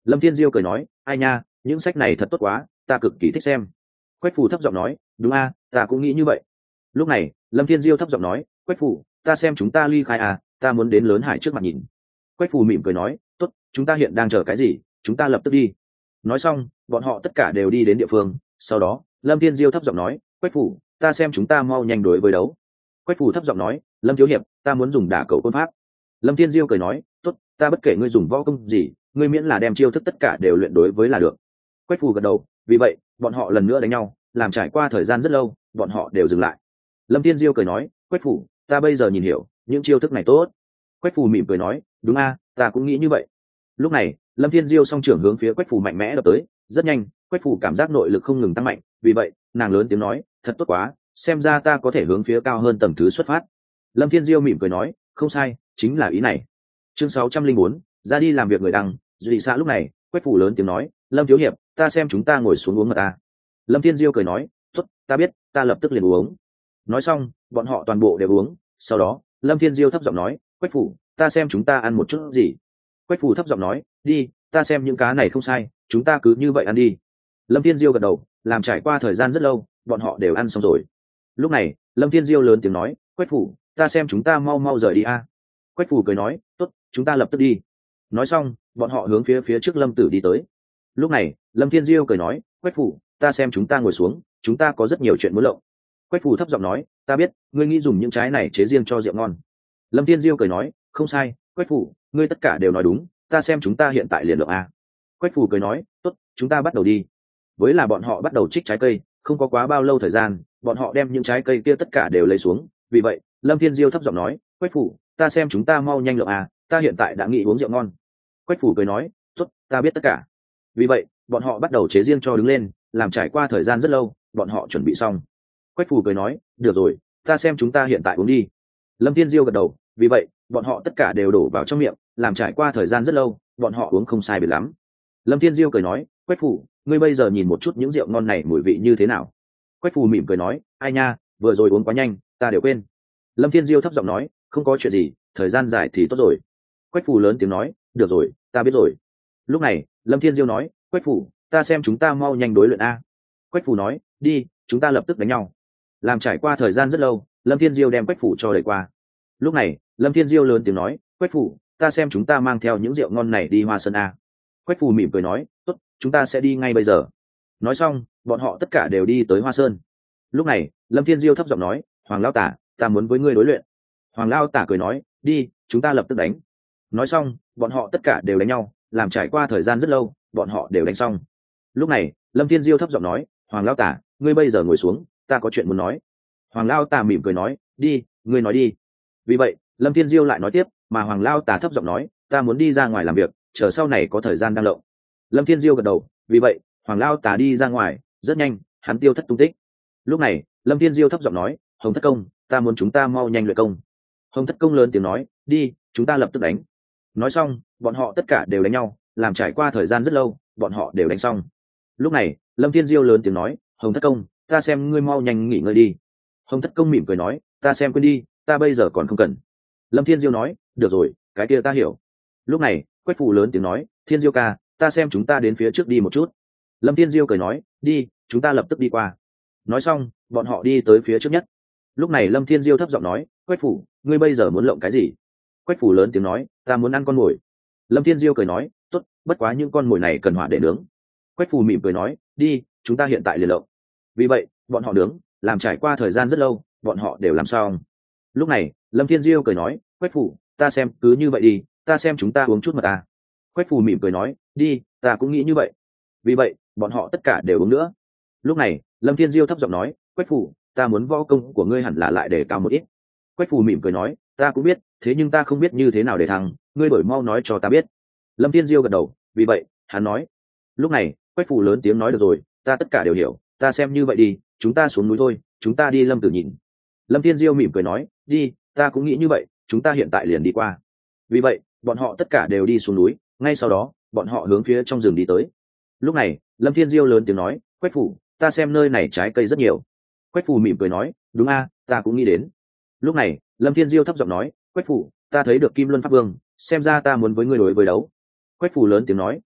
Speaker 1: Lâm Thiên Diêu cười nói, ai nha, những sách này thật tốt quá, ta cực kỳ thích xem. Quách Phù thấp giọng nói, đúng a, ta cũng nghĩ như vậy. Lúc này Lâm Thiên Diêu thấp giọng nói, Quách Phù, ta xem chúng ta ly khai à, ta muốn đến lớn hải trước mặt nhìn. Quách Phù mỉm cười nói, tốt, chúng ta hiện đang chờ cái gì, chúng ta lập tức đi. Nói xong bọn họ tất cả đều đi đến địa phương. Sau đó Lâm Thiên Diêu thấp giọng nói, Quách Phù, ta xem chúng ta mau nhanh đối với đấu. Quách Phù thấp giọng nói, Lâm thiếu hiệp, ta muốn dùng đả cầu côn pháp. Lâm Thiên Diêu cười nói, tốt, ta bất kể ngươi dùng võ công gì, ngươi miễn là đem chiêu thức tất cả đều luyện đối với là được. Quách Phù gật đầu. Vì vậy bọn họ lần nữa đánh nhau, làm trải qua thời gian rất lâu bọn họ đều dừng lại. Lâm Thiên Diêu cười nói, Quách Phù, ta bây giờ nhìn hiểu những chiêu thức này tốt. Quách Phù mỉm cười nói, đúng a, ta cũng nghĩ như vậy. Lúc này Lâm Thiên Diêu song trưởng hướng phía Quách Phù mạnh mẽ đập tới. Rất nhanh Quách Phù cảm giác nội lực không ngừng tăng mạnh, vì vậy nàng lớn tiếng nói, thật tốt quá, xem ra ta có thể hướng phía cao hơn tầng thứ xuất phát. Lâm Thiên Diêu mỉm cười nói, không sai, chính là ý này. Chương sáu trăm linh bốn, ra đi làm việc người đăng. Dị xã lúc này Quách Phù lớn tiếng nói, Lâm thiếu hiệp, ta xem chúng ta ngồi xuống uống mật ta. Lâm Thiên Diêu cười nói, tốt, ta biết, ta lập tức liền uống. Nói xong bọn họ toàn bộ đều uống. Sau đó Lâm Thiên Diêu thấp giọng nói, Quách Phù, ta xem chúng ta ăn một chút gì. Quách Phù thấp giọng nói, đi, ta xem những cá này không sai, chúng ta cứ như vậy ăn đi. Lâm Thiên Diêu gật đầu. Làm trải qua thời gian rất lâu bọn họ đều ăn xong rồi. Lúc này Lâm Thiên Diêu lớn tiếng nói, Quách Phù, ta xem chúng ta mau mau rời đi a. Quách Phù cười nói, tốt, chúng ta lập tức đi. Nói xong bọn họ hướng phía phía trước Lâm Tử đi tới. Lúc này Lâm Thiên Diêu cười nói, Quách Phù, ta xem chúng ta ngồi xuống, chúng ta có rất nhiều chuyện muốn lộng. Quách Phù thấp giọng nói, ta biết, ngươi nghĩ dùng những trái này chế riêng cho rượu ngon. Lâm Thiên Diêu cười nói, không sai, Quách Phù, ngươi tất cả đều nói đúng, ta xem chúng ta hiện tại liền lộng a. Quách Phù cười nói, tốt, chúng ta bắt đầu đi. Với là bọn họ bắt đầu trích trái cây, không có quá bao lâu thời gian bọn họ đem những trái cây kia tất cả đều lấy xuống. Vì vậy Lâm Thiên Diêu thấp giọng nói, Quách Phù, ta xem chúng ta mau nhanh lộng a, ta hiện tại đã nghĩ uống rượu ngon. Quách Phù cười nói, tốt, ta biết tất cả. Vì vậy bọn họ bắt đầu chế riêng cho đứng lên. Làm trải qua thời gian rất lâu bọn họ chuẩn bị xong. Quách Phù cười nói, được rồi, ta xem chúng ta hiện tại uống đi. Lâm Thiên Diêu gật đầu. Vì vậy bọn họ tất cả đều đổ vào trong miệng. Làm trải qua thời gian rất lâu bọn họ uống không sai biệt lắm. Lâm Thiên Diêu cười nói, Quách Phù, ngươi bây giờ nhìn một chút những rượu ngon này mùi vị như thế nào. Quách Phù mỉm cười nói, ai nha, vừa rồi uống quá nhanh, ta đều quên. Lâm Thiên Diêu thấp giọng nói, không có chuyện gì, thời gian dài thì tốt rồi. Quách Phù lớn tiếng nói, được rồi, ta biết rồi. Lúc này Lâm Thiên Diêu nói, Quách Phù, ta xem chúng ta mau nhanh đối luyện a. Quách Phù nói, đi, chúng ta lập tức đánh nhau. Làm trải qua thời gian rất lâu Lâm Thiên Diêu đem Quách Phù cho đẩy qua. Lúc này Lâm Thiên Diêu lớn tiếng nói, Quách Phù, ta xem chúng ta mang theo những rượu ngon này đi Hoa Sơn a. Quách Phù mỉm cười nói, tốt, chúng ta sẽ đi ngay bây giờ. Nói xong bọn họ tất cả đều đi tới Hoa Sơn. Lúc này Lâm Thiên Diêu thấp giọng nói, Hoàng Lão Tả, ta muốn với ngươi đối luyện. Hoàng Lão Tả cười nói, đi, chúng ta lập tức đánh. Nói xong bọn họ tất cả đều đánh nhau. Làm trải qua thời gian rất lâu bọn họ đều đánh xong. Lúc này Lâm Thiên Diêu thấp giọng nói, Hoàng Lão Tả, ngươi bây giờ ngồi xuống, ta có chuyện muốn nói. Hoàng Lão Tả mỉm cười nói, đi, ngươi nói đi. Vì vậy Lâm Thiên Diêu lại nói tiếp, mà Hoàng Lão Tả thấp giọng nói, ta muốn đi ra ngoài làm việc, chờ sau này có thời gian đang lộng. Lâm Thiên Diêu gật đầu. Vì vậy Hoàng Lão Tả đi ra ngoài. Rất nhanh hắn tiêu thất tung tích. Lúc này Lâm Thiên Diêu thấp giọng nói, Hồng Thất Công, ta muốn chúng ta mau nhanh luyện công. Hồng Thất Công lớn tiếng nói, đi, chúng ta lập tức đánh. Nói xong bọn họ tất cả đều đánh nhau. Làm trải qua thời gian rất lâu bọn họ đều đánh xong. Lúc này Lâm Thiên Diêu lớn tiếng nói, Hồng Thất Công, ta xem ngươi mau nhanh nghỉ ngơi đi. Hồng Thất Công mỉm cười nói, ta xem quên đi, ta bây giờ còn không cần. Lâm Thiên Diêu nói, được rồi, cái kia ta hiểu. Lúc này Quách Phù lớn tiếng nói, Thiên Diêu ca, ta xem chúng ta đến phía trước đi một chút. Lâm Thiên Diêu cười nói, đi, chúng ta lập tức đi qua. Nói xong bọn họ đi tới phía trước nhất. Lúc này Lâm Thiên Diêu thấp giọng nói, Quách Phù, ngươi bây giờ muốn lộng cái gì? Quách Phù lớn tiếng nói, ta muốn ăn con mồi. Lâm Thiên Diêu cười nói, tốt, bất quá những con mồi này cần hỏa để nướng. Quách Phù mỉm cười nói, đi, chúng ta hiện tại liền lộng. Vì vậy bọn họ nướng. Làm trải qua thời gian rất lâu bọn họ đều làm xong. Lúc này Lâm Thiên Diêu cười nói, Quách Phù, ta xem cứ như vậy đi, ta xem chúng ta uống chút mật ta. Quách Phù mỉm cười nói, đi, ta cũng nghĩ như vậy. Vì vậy bọn họ tất cả đều uống nữa. Lúc này Lâm Thiên Diêu thấp giọng nói, Quách Phù, ta muốn võ công của ngươi hẳn là lại để cao một ít. Quách Phù mỉm cười nói, ta cũng biết, thế nhưng ta không biết như thế nào để thắng, ngươi đổi mau nói cho ta biết. Lâm Thiên Diêu gật đầu. Vì vậy hắn nói. Lúc này Quách Phù lớn tiếng nói, được rồi, ta tất cả đều hiểu, ta xem như vậy đi, chúng ta xuống núi thôi, chúng ta đi Lâm Tử nhìn. Lâm Thiên Diêu mỉm cười nói, đi, ta cũng nghĩ như vậy, chúng ta hiện tại liền đi qua. Vì vậy bọn họ tất cả đều đi xuống núi. Ngay sau đó bọn họ hướng phía trong rừng đi tới. Lúc này Lâm Thiên Diêu lớn tiếng nói, Quách Phù, ta xem nơi này trái cây rất nhiều. Quách Phù mỉm cười nói, đúng a, ta cũng nghĩ đến. Lúc này Lâm Thiên Diêu thấp giọng nói, Quách Phù, ta thấy được Kim Luân Pháp Vương, xem ra ta muốn với ngươi đối với đấu. Quách Phù lớn tiếng nói, tốt,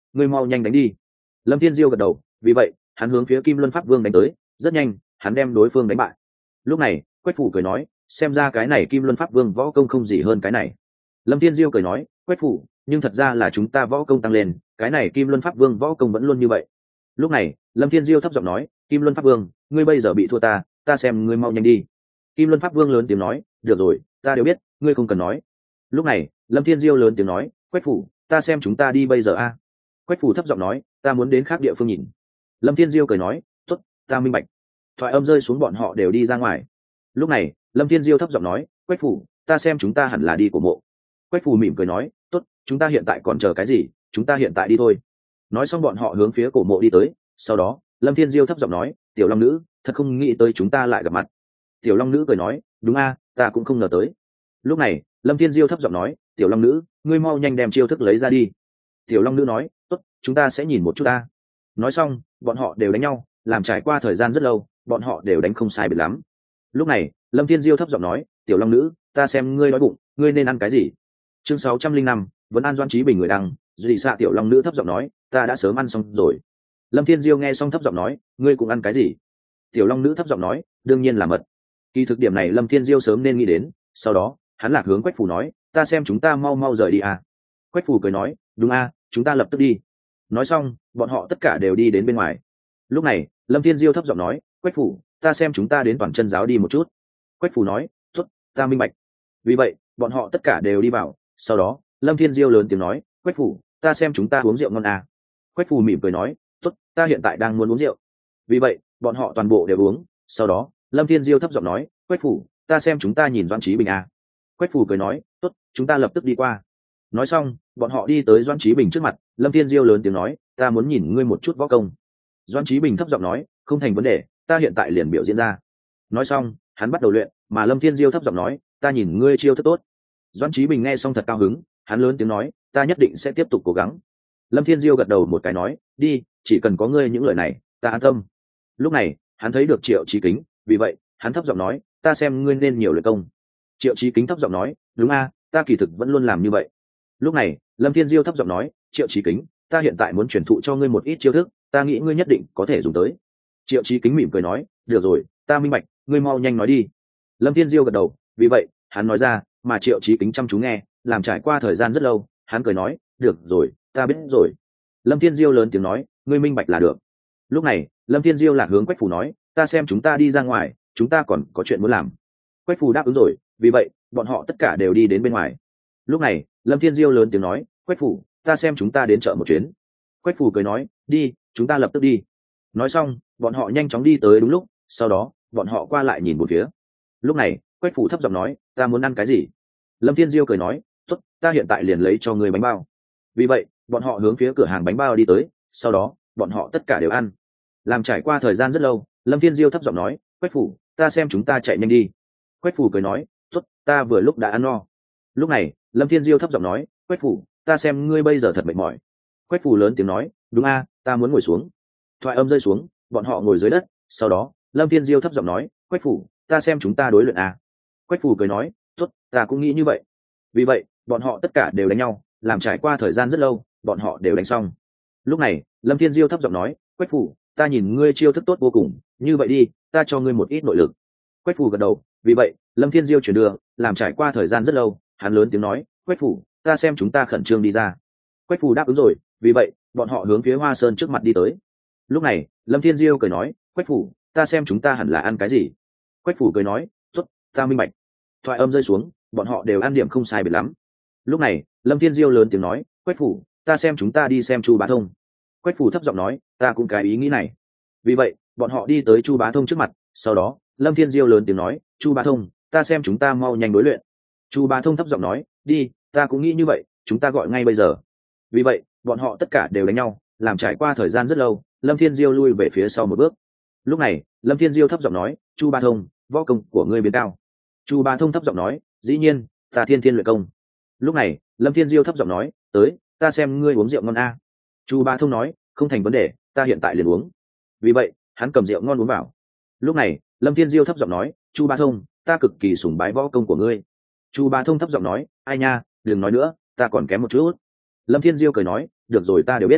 Speaker 1: ngươi mau nhanh đánh đi. Lâm thiên diêu gật đầu, vì vậy hắn hướng phía kim luân pháp vương đánh tới, rất nhanh hắn đem đối phương đánh bại. Lúc này quách phủ cười nói, xem ra cái này kim luân pháp vương võ công không gì hơn cái này. Lâm thiên diêu cười nói, quách phủ, nhưng thật ra là chúng ta võ công tăng lên, cái này kim luân pháp vương võ công vẫn luôn như vậy. Lúc này Lâm thiên diêu thấp giọng nói, kim luân pháp vương, ngươi bây giờ bị thua ta, ta xem ngươi mau nhanh đi. Kim luân pháp vương lớn tiếng nói, được rồi, ta đều biết, ngươi không cần nói. Lúc này Lâm thiên diêu lớn tiếng nói, quách phủ, ta xem chúng ta đi bây giờ a. Quách phủ thấp giọng nói, ta muốn đến khác địa phương nhìn. Lâm thiên diêu cười nói, tốt, ta minh bạch. Thoại âm rơi xuống, bọn họ đều đi ra ngoài. Lúc này Lâm thiên diêu thấp giọng nói, quách phủ, ta xem chúng ta hẳn là đi cổ mộ. Quách phủ mỉm cười nói, tốt, chúng ta hiện tại còn chờ cái gì, chúng ta hiện tại đi thôi. Nói xong bọn họ hướng phía cổ mộ đi tới. Sau đó Lâm thiên diêu thấp giọng nói, tiểu long nữ, thật không nghĩ tới chúng ta lại gặp mặt. Tiểu long nữ cười nói, đúng a, ta cũng không ngờ tới. Lúc này Lâm thiên diêu thấp giọng nói, tiểu long nữ, ngươi mau nhanh đem chiêu thức lấy ra đi. Tiểu long nữ nói, tốt, chúng ta sẽ nhìn một chút ta. Nói xong bọn họ đều đánh nhau, làm trải qua thời gian rất lâu, bọn họ đều đánh không sai biệt lắm. Lúc này Lâm thiên diêu thấp giọng nói, tiểu long nữ, ta xem ngươi đói bụng, ngươi nên ăn cái gì. Chương sáu trăm linh năm, vẫn an Doan Trí Bình người đăng. Dị xạ tiểu long nữ thấp giọng nói, ta đã sớm ăn xong rồi. Lâm thiên diêu nghe xong thấp giọng nói, ngươi cũng ăn cái gì. Tiểu long nữ thấp giọng nói, đương nhiên là mật. Kỳ thực điểm này Lâm thiên diêu sớm nên nghĩ đến. Sau đó hắn lạc hướng quách phủ nói, ta xem chúng ta mau mau rời đi à. Quách phủ cười nói, đúng a, chúng ta lập tức đi. Nói xong bọn họ tất cả đều đi đến bên ngoài. Lúc này Lâm thiên diêu thấp giọng nói, quách phủ, ta xem chúng ta đến toàn chân giáo đi một chút. Quách phủ nói, tốt, ta minh bạch. Vì vậy bọn họ tất cả đều đi vào. Sau đó Lâm thiên diêu lớn tiếng nói, quách phủ, ta xem chúng ta uống rượu ngon à. Quách phủ mỉm cười nói, tốt, ta hiện tại đang muốn uống rượu. Vì vậy bọn họ toàn bộ đều uống. Sau đó Lâm thiên diêu thấp giọng nói, quách phủ, ta xem chúng ta nhìn Doan Trí Bình à. Quách phủ cười nói, tốt, chúng ta lập tức đi qua. Nói xong bọn họ đi tới Doan Trí Bình trước mặt. Lâm thiên diêu lớn tiếng nói, ta muốn nhìn ngươi một chút võ công. Doan Trí Bình thấp giọng nói, không thành vấn đề, ta hiện tại liền biểu diễn ra. Nói xong hắn bắt đầu luyện, mà Lâm thiên diêu thấp giọng nói, ta nhìn ngươi chiêu thức tốt. Doan Trí Bình nghe xong thật cao hứng, hắn lớn tiếng nói, ta nhất định sẽ tiếp tục cố gắng. Lâm thiên diêu gật đầu một cái nói, đi, chỉ cần có ngươi những lời này, ta an tâm. Lúc này hắn thấy được Triệu Chí Kính, vì vậy hắn thấp giọng nói, ta xem ngươi nên nhiều luyện công. Triệu Chí Kính thấp giọng nói, đúng a, ta kỳ thực vẫn luôn làm như vậy. Lúc này Lâm thiên diêu thấp giọng nói, Triệu Chí Kính, ta hiện tại muốn truyền thụ cho ngươi một ít chiêu thức, ta nghĩ ngươi nhất định có thể dùng tới. Triệu Chí Kính mỉm cười nói, được rồi, ta minh bạch, ngươi mau nhanh nói đi. Lâm thiên diêu gật đầu, vì vậy hắn nói ra, mà Triệu Chí Kính chăm chú nghe, làm trải qua thời gian rất lâu, hắn cười nói, được rồi, ta biết rồi. Lâm thiên diêu lớn tiếng nói, ngươi minh bạch là được. Lúc này Lâm thiên diêu lạc hướng quách phủ nói, ta xem chúng ta đi ra ngoài, chúng ta còn có chuyện muốn làm. Quách phủ đáp ứng rồi, vì vậy bọn họ tất cả đều đi đến bên ngoài. Lúc này Lâm thiên diêu lớn tiếng nói, quách phủ, ta xem chúng ta đến chợ một chuyến. Quách phủ cười nói, đi, chúng ta lập tức đi. Nói xong bọn họ nhanh chóng đi tới đúng lúc. Sau đó bọn họ qua lại nhìn một phía. Lúc này quách phủ thấp giọng nói, ta muốn ăn cái gì. Lâm thiên diêu cười nói, tốt, ta hiện tại liền lấy cho người bánh bao. Vì vậy bọn họ hướng phía cửa hàng bánh bao đi tới. Sau đó bọn họ tất cả đều ăn. Làm trải qua thời gian rất lâu, Lâm thiên diêu thấp giọng nói, quách phủ, ta xem chúng ta chạy nhanh đi. Quách phủ cười nói, tốt, ta vừa lúc đã ăn no. Lúc này Lâm thiên diêu thấp giọng nói, quách phủ, ta xem ngươi bây giờ thật mệt mỏi. Quách phủ lớn tiếng nói, đúng a, ta muốn ngồi xuống. Thoại âm rơi xuống, bọn họ ngồi dưới đất. Sau đó Lâm thiên diêu thấp giọng nói, quách phủ, ta xem chúng ta đối luyện a. Quách phủ cười nói, tốt, ta cũng nghĩ như vậy. Vì vậy bọn họ tất cả đều đánh nhau, làm trải qua thời gian rất lâu, bọn họ đều đánh xong. Lúc này Lâm thiên diêu thấp giọng nói, quách phủ, ta nhìn ngươi chiêu thức tốt vô cùng, như vậy đi, ta cho ngươi một ít nội lực. Quách phủ gật đầu, vì vậy Lâm thiên diêu chuyển đường, làm trải qua thời gian rất lâu, hắn lớn tiếng nói, quách phủ, ta xem chúng ta khẩn trương đi ra. Quách phủ đáp ứng rồi, vì vậy bọn họ hướng phía Hoa Sơn trước mặt đi tới. Lúc này Lâm thiên diêu cười nói, quách phủ, ta xem chúng ta hẳn là ăn cái gì. Quách phủ cười nói, tốt, ta minh bạch. Thoại âm rơi xuống, bọn họ đều ăn điểm không sai biệt lắm. Lúc này Lâm thiên diêu lớn tiếng nói, quách phủ, ta xem chúng ta đi xem Chu Bá Thông. Quách phủ thấp giọng nói, ta cũng cái ý nghĩ này. Vì vậy bọn họ đi tới Chu Bá Thông trước mặt. Sau đó Lâm thiên diêu lớn tiếng nói, Chu Bá Thông, ta xem chúng ta mau nhanh đối luyện. Chu Bá Thông thấp giọng nói, đi, ta cũng nghĩ như vậy, chúng ta gọi ngay bây giờ. Vì vậy bọn họ tất cả đều đánh nhau, làm trải qua thời gian rất lâu, Lâm thiên diêu lui về phía sau một bước. Lúc này Lâm thiên diêu thấp giọng nói, Chu Bá Thông, võ công của ngươi biến cao. Chu Bá Thông thấp giọng nói, dĩ nhiên, ta thiên thiên luyện công. Lúc này Lâm thiên diêu thấp giọng nói, tới, ta xem ngươi uống rượu ngon a. Chu Bá Thông nói, không thành vấn đề, ta hiện tại liền uống. Vì vậy hắn cầm rượu ngon uống vào. Lúc này Lâm thiên diêu thấp giọng nói, Chu Bá Thông, ta cực kỳ sùng bái võ công của ngươi. Chu Bá Thông thấp giọng nói, ai nha, đừng nói nữa, ta còn kém một chút. Lâm thiên diêu cười nói, được rồi, ta đều biết.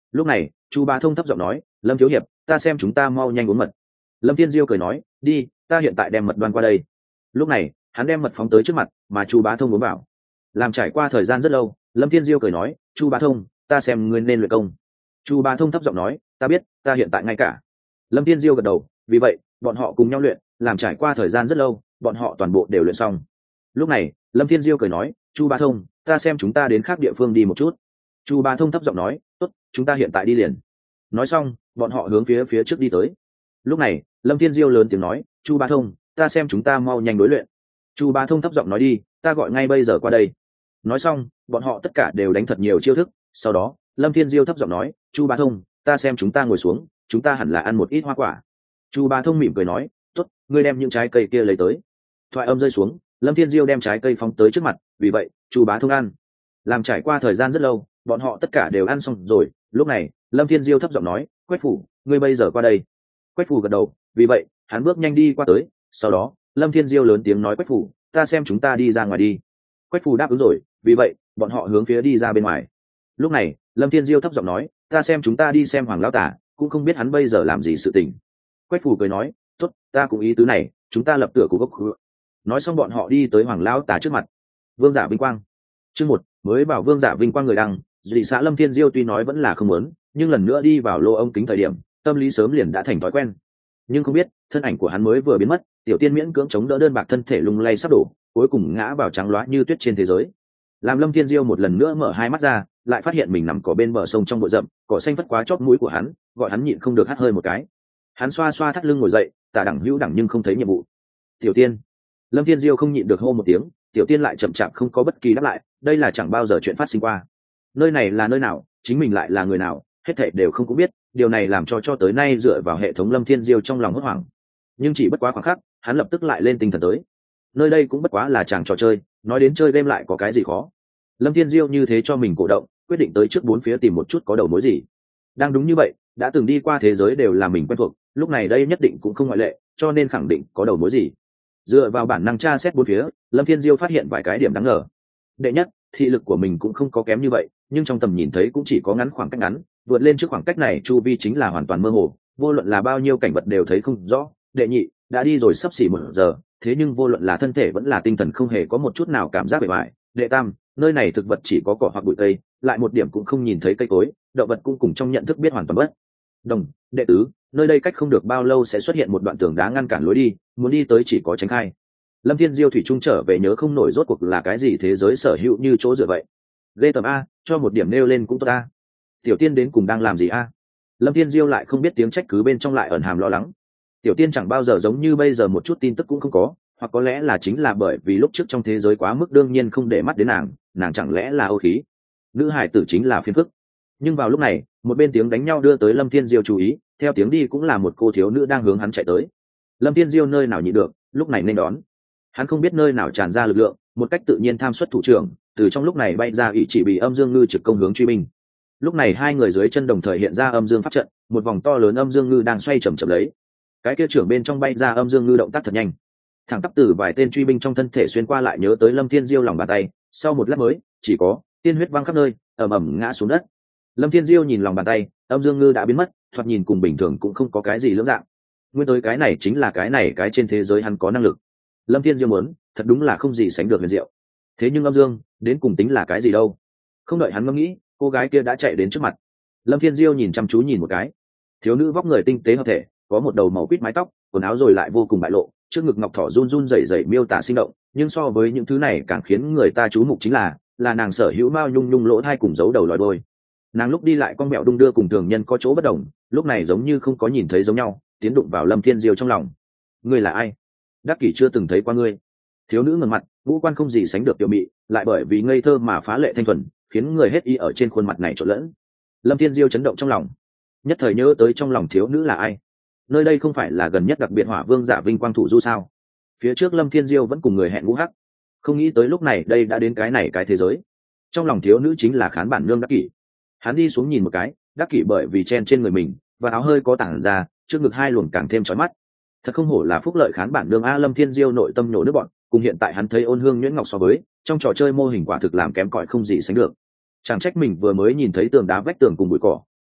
Speaker 1: Lúc này chu bá thông thấp giọng nói, lâm thiếu hiệp, ta xem chúng ta mau nhanh uống mật. Lâm thiên diêu cười nói, đi, ta hiện tại đem mật đoan qua đây. Lúc này hắn đem mật phóng tới trước mặt, mà chu bá thông uống vào. Làm trải qua thời gian rất lâu, lâm thiên diêu cười nói, chu bá thông, ta xem ngươi nên luyện công. Chu bá thông thấp giọng nói, ta biết, ta hiện tại ngay cả. Lâm thiên diêu gật đầu, vì vậy bọn họ cùng nhau luyện. Làm trải qua thời gian rất lâu, bọn họ toàn bộ đều luyện xong. Lúc này lâm thiên diêu cười nói, chu bá thông, ta xem chúng ta đến khác địa phương đi một chút. Chu bá thông thấp giọng nói, tốt, chúng ta hiện tại đi liền. Nói xong bọn họ hướng phía phía trước đi tới. Lúc này lâm thiên diêu lớn tiếng nói, chu bá thông, ta xem chúng ta mau nhanh đối luyện. Chu bá thông thấp giọng nói, đi, ta gọi ngay bây giờ qua đây. Nói xong bọn họ tất cả đều đánh thật nhiều chiêu thức. Sau đó lâm thiên diêu thấp giọng nói, chu bá thông, ta xem chúng ta ngồi xuống, chúng ta hẳn là ăn một ít hoa quả. Chu bá thông mỉm cười nói, tốt, ngươi đem những trái cây kia lấy tới. Thoại âm rơi xuống, lâm thiên diêu đem trái cây phóng tới trước mặt, vì vậy chu bá thông ăn. Làm trải qua thời gian rất lâu, bọn họ tất cả đều ăn xong rồi. Lúc này lâm thiên diêu thấp giọng nói, quách phủ, ngươi bây giờ qua đây. Quách phủ gật đầu, vì vậy hắn bước nhanh đi qua tới. Sau đó lâm thiên diêu lớn tiếng nói, quách phủ, ta xem chúng ta đi ra ngoài đi. Quách phủ đáp ứng rồi, vì vậy bọn họ hướng phía đi ra bên ngoài. Lúc này lâm thiên diêu thấp giọng nói, ta xem chúng ta đi xem hoàng lão tả, cũng không biết hắn bây giờ làm gì sự tình. Quách phủ cười nói, tốt, ta cũng ý tứ này, chúng ta lập tựa của gốc. Nói xong bọn họ đi tới hoàng lão tả trước mặt. Vương giả vinh quang chương một, mới vào vương giả vinh quang người đăng. Dị xã lâm thiên diêu tuy nói vẫn là không muốn, nhưng lần nữa đi vào lô ông kính thời điểm, tâm lý sớm liền đã thành thói quen. Nhưng không biết thân ảnh của hắn mới vừa biến mất, tiểu tiên miễn cưỡng chống đỡ đơn bạc thân thể lung lay sắp đổ, cuối cùng ngã vào trắng loá như tuyết trên thế giới. Làm lâm thiên diêu một lần nữa mở hai mắt ra, lại phát hiện mình nằm cỏ bên bờ sông trong bụi rậm, cỏ xanh vất quá chóp mũi của hắn, gọi hắn nhịn không được hắt hơi một cái. Hắn xoa xoa thắt lưng ngồi dậy, tả đẳng hữu đẳng nhưng không thấy nhiệm vụ. Tiểu tiên. Lâm thiên diêu không nhịn được hô một tiếng, tiểu tiên lại chậm chạp không có bất kỳ đáp lại. Đây là chẳng bao giờ chuyện phát sinh qua. Nơi này là nơi nào, chính mình lại là người nào, hết thảy đều không cũng biết. Điều này làm cho cho tới nay dựa vào hệ thống lâm thiên diêu trong lòng hốt hoảng. Nhưng chỉ bất quá khoảng khắc, hắn lập tức lại lên tinh thần tới. Nơi đây cũng bất quá là chàng trò chơi, nói đến chơi game lại có cái gì khó. Lâm thiên diêu như thế cho mình cổ động, quyết định tới trước bốn phía tìm một chút có đầu mối gì. Đang đúng như vậy, đã từng đi qua thế giới đều là mình quen thuộc, lúc này đây nhất định cũng không ngoại lệ, cho nên khẳng định có đầu mối gì. Dựa vào bản năng tra xét bốn phía, lâm thiên diêu phát hiện vài cái điểm đáng ngờ. Đệ nhất, thị lực của mình cũng không có kém như vậy, nhưng trong tầm nhìn thấy cũng chỉ có ngắn khoảng cách ngắn, vượt lên trước khoảng cách này chu vi chính là hoàn toàn mơ hồ, vô luận là bao nhiêu cảnh vật đều thấy không rõ. Đệ nhị, đã đi rồi sắp xỉ một giờ, thế nhưng vô luận là thân thể vẫn là tinh thần không hề có một chút nào cảm giác bề ngoài. Đệ tam, nơi này thực vật chỉ có cỏ hoặc bụi cây, lại một điểm cũng không nhìn thấy cây cối, động vật cũng cùng trong nhận thức biết hoàn toàn bất đồng. Đệ tứ, nơi đây cách không được bao lâu sẽ xuất hiện một đoạn tường đá ngăn cản lối đi, muốn đi tới chỉ có tránh khai. Lâm thiên diêu thủy trung trở về nhớ không nổi rốt cuộc là cái gì thế giới sở hữu như chỗ dựa vậy. Lê tầm a, cho một điểm nêu lên cũng tốt a. Tiểu tiên đến cùng đang làm gì a? Lâm thiên diêu lại không biết tiếng trách cứ bên trong lại ẩn hàm lo lắng. Tiểu tiên chẳng bao giờ giống như bây giờ một chút tin tức cũng không có, hoặc có lẽ là chính là bởi vì lúc trước trong thế giới quá mức đương nhiên không để mắt đến nàng, nàng chẳng lẽ là ô khí. Nữ hải tử chính là phiền phức. Nhưng vào lúc này một bên tiếng đánh nhau đưa tới lâm thiên diêu chú ý, theo tiếng đi cũng là một cô thiếu nữ đang hướng hắn chạy tới. Lâm thiên diêu nơi nào nhịn được, lúc này nên đón. Hắn không biết nơi nào tràn ra lực lượng, một cách tự nhiên tham xuất thủ trưởng, từ trong lúc này bay ra ỷ chỉ bị âm dương ngư trực công hướng truy binh. Lúc này hai người dưới chân đồng thời hiện ra âm dương pháp trận, một vòng to lớn âm dương ngư đang xoay chậm chậm lấy. Cái kia trưởng bên trong bay ra âm dương ngư động tác thật nhanh, thẳng tắp từ vài tên truy binh trong thân thể xuyên qua, lại nhớ tới lâm thiên diêu lòng bàn tay. Sau một lát mới chỉ có tiên huyết văng khắp nơi, ầm ầm ngã xuống đất. Lâm thiên diêu nhìn lòng bàn tay, âm dương ngư đã biến mất, thoạt nhìn cùng bình thường cũng không có cái gì lưỡng dạng. Nguyên tới cái này chính là cái này cái trên thế giới hắn có năng lực. Lâm thiên diêu muốn, thật đúng là không gì sánh được huyền diệu. Thế nhưng âm dương đến cùng tính là cái gì đâu? Không đợi hắn ngẫm nghĩ, cô gái kia đã chạy đến trước mặt. Lâm thiên diêu nhìn chăm chú nhìn một cái. Thiếu nữ vóc người tinh tế hợp thể, có một đầu màu quýt mái tóc, quần áo rồi lại vô cùng bại lộ, trước ngực ngọc thỏ run run rẩy rẩy miêu tả sinh động. Nhưng so với những thứ này càng khiến người ta chú mục chính là là nàng sở hữu mao nhung nhung lỗ thai cùng giấu đầu lòi đôi. Nàng lúc đi lại con mẹo đung đưa cùng thường nhân có chỗ bất đồng, lúc này giống như không có nhìn thấy giống nhau, tiến đụng vào lâm thiên diêu trong lòng. Ngươi là ai? Đắc kỷ chưa từng thấy qua ngươi. Thiếu nữ ngẩng mặt, ngũ quan không gì sánh được tiểu mị, lại bởi vì ngây thơ mà phá lệ thanh thuần, khiến người hết ý ở trên khuôn mặt này trộn lẫn. Lâm thiên diêu chấn động trong lòng, nhất thời nhớ tới trong lòng thiếu nữ là ai. Nơi đây không phải là gần nhất đặc biệt hỏa vương giả vinh quang thủ du sao? Phía trước lâm thiên diêu vẫn cùng người hẹn ngũ hắc, không nghĩ tới lúc này đây đã đến cái này cái thế giới. Trong lòng thiếu nữ chính là khán bản nương Đắc kỷ. Hắn đi xuống nhìn một cái, Đắc kỷ bởi vì chen trên người mình và áo hơi có tảng ra, trước ngực hai luồng càng thêm chói mắt. Thật không hổ là phúc lợi khán bản nương a. Lâm thiên diêu nội tâm nhổ nước bọn, cùng hiện tại hắn thấy ôn hương nhuyễn ngọc so với, trong trò chơi mô hình quả thực làm kém cỏi không gì sánh được. Chẳng trách mình vừa mới nhìn thấy tường đá vách tường cùng bụi cỏ,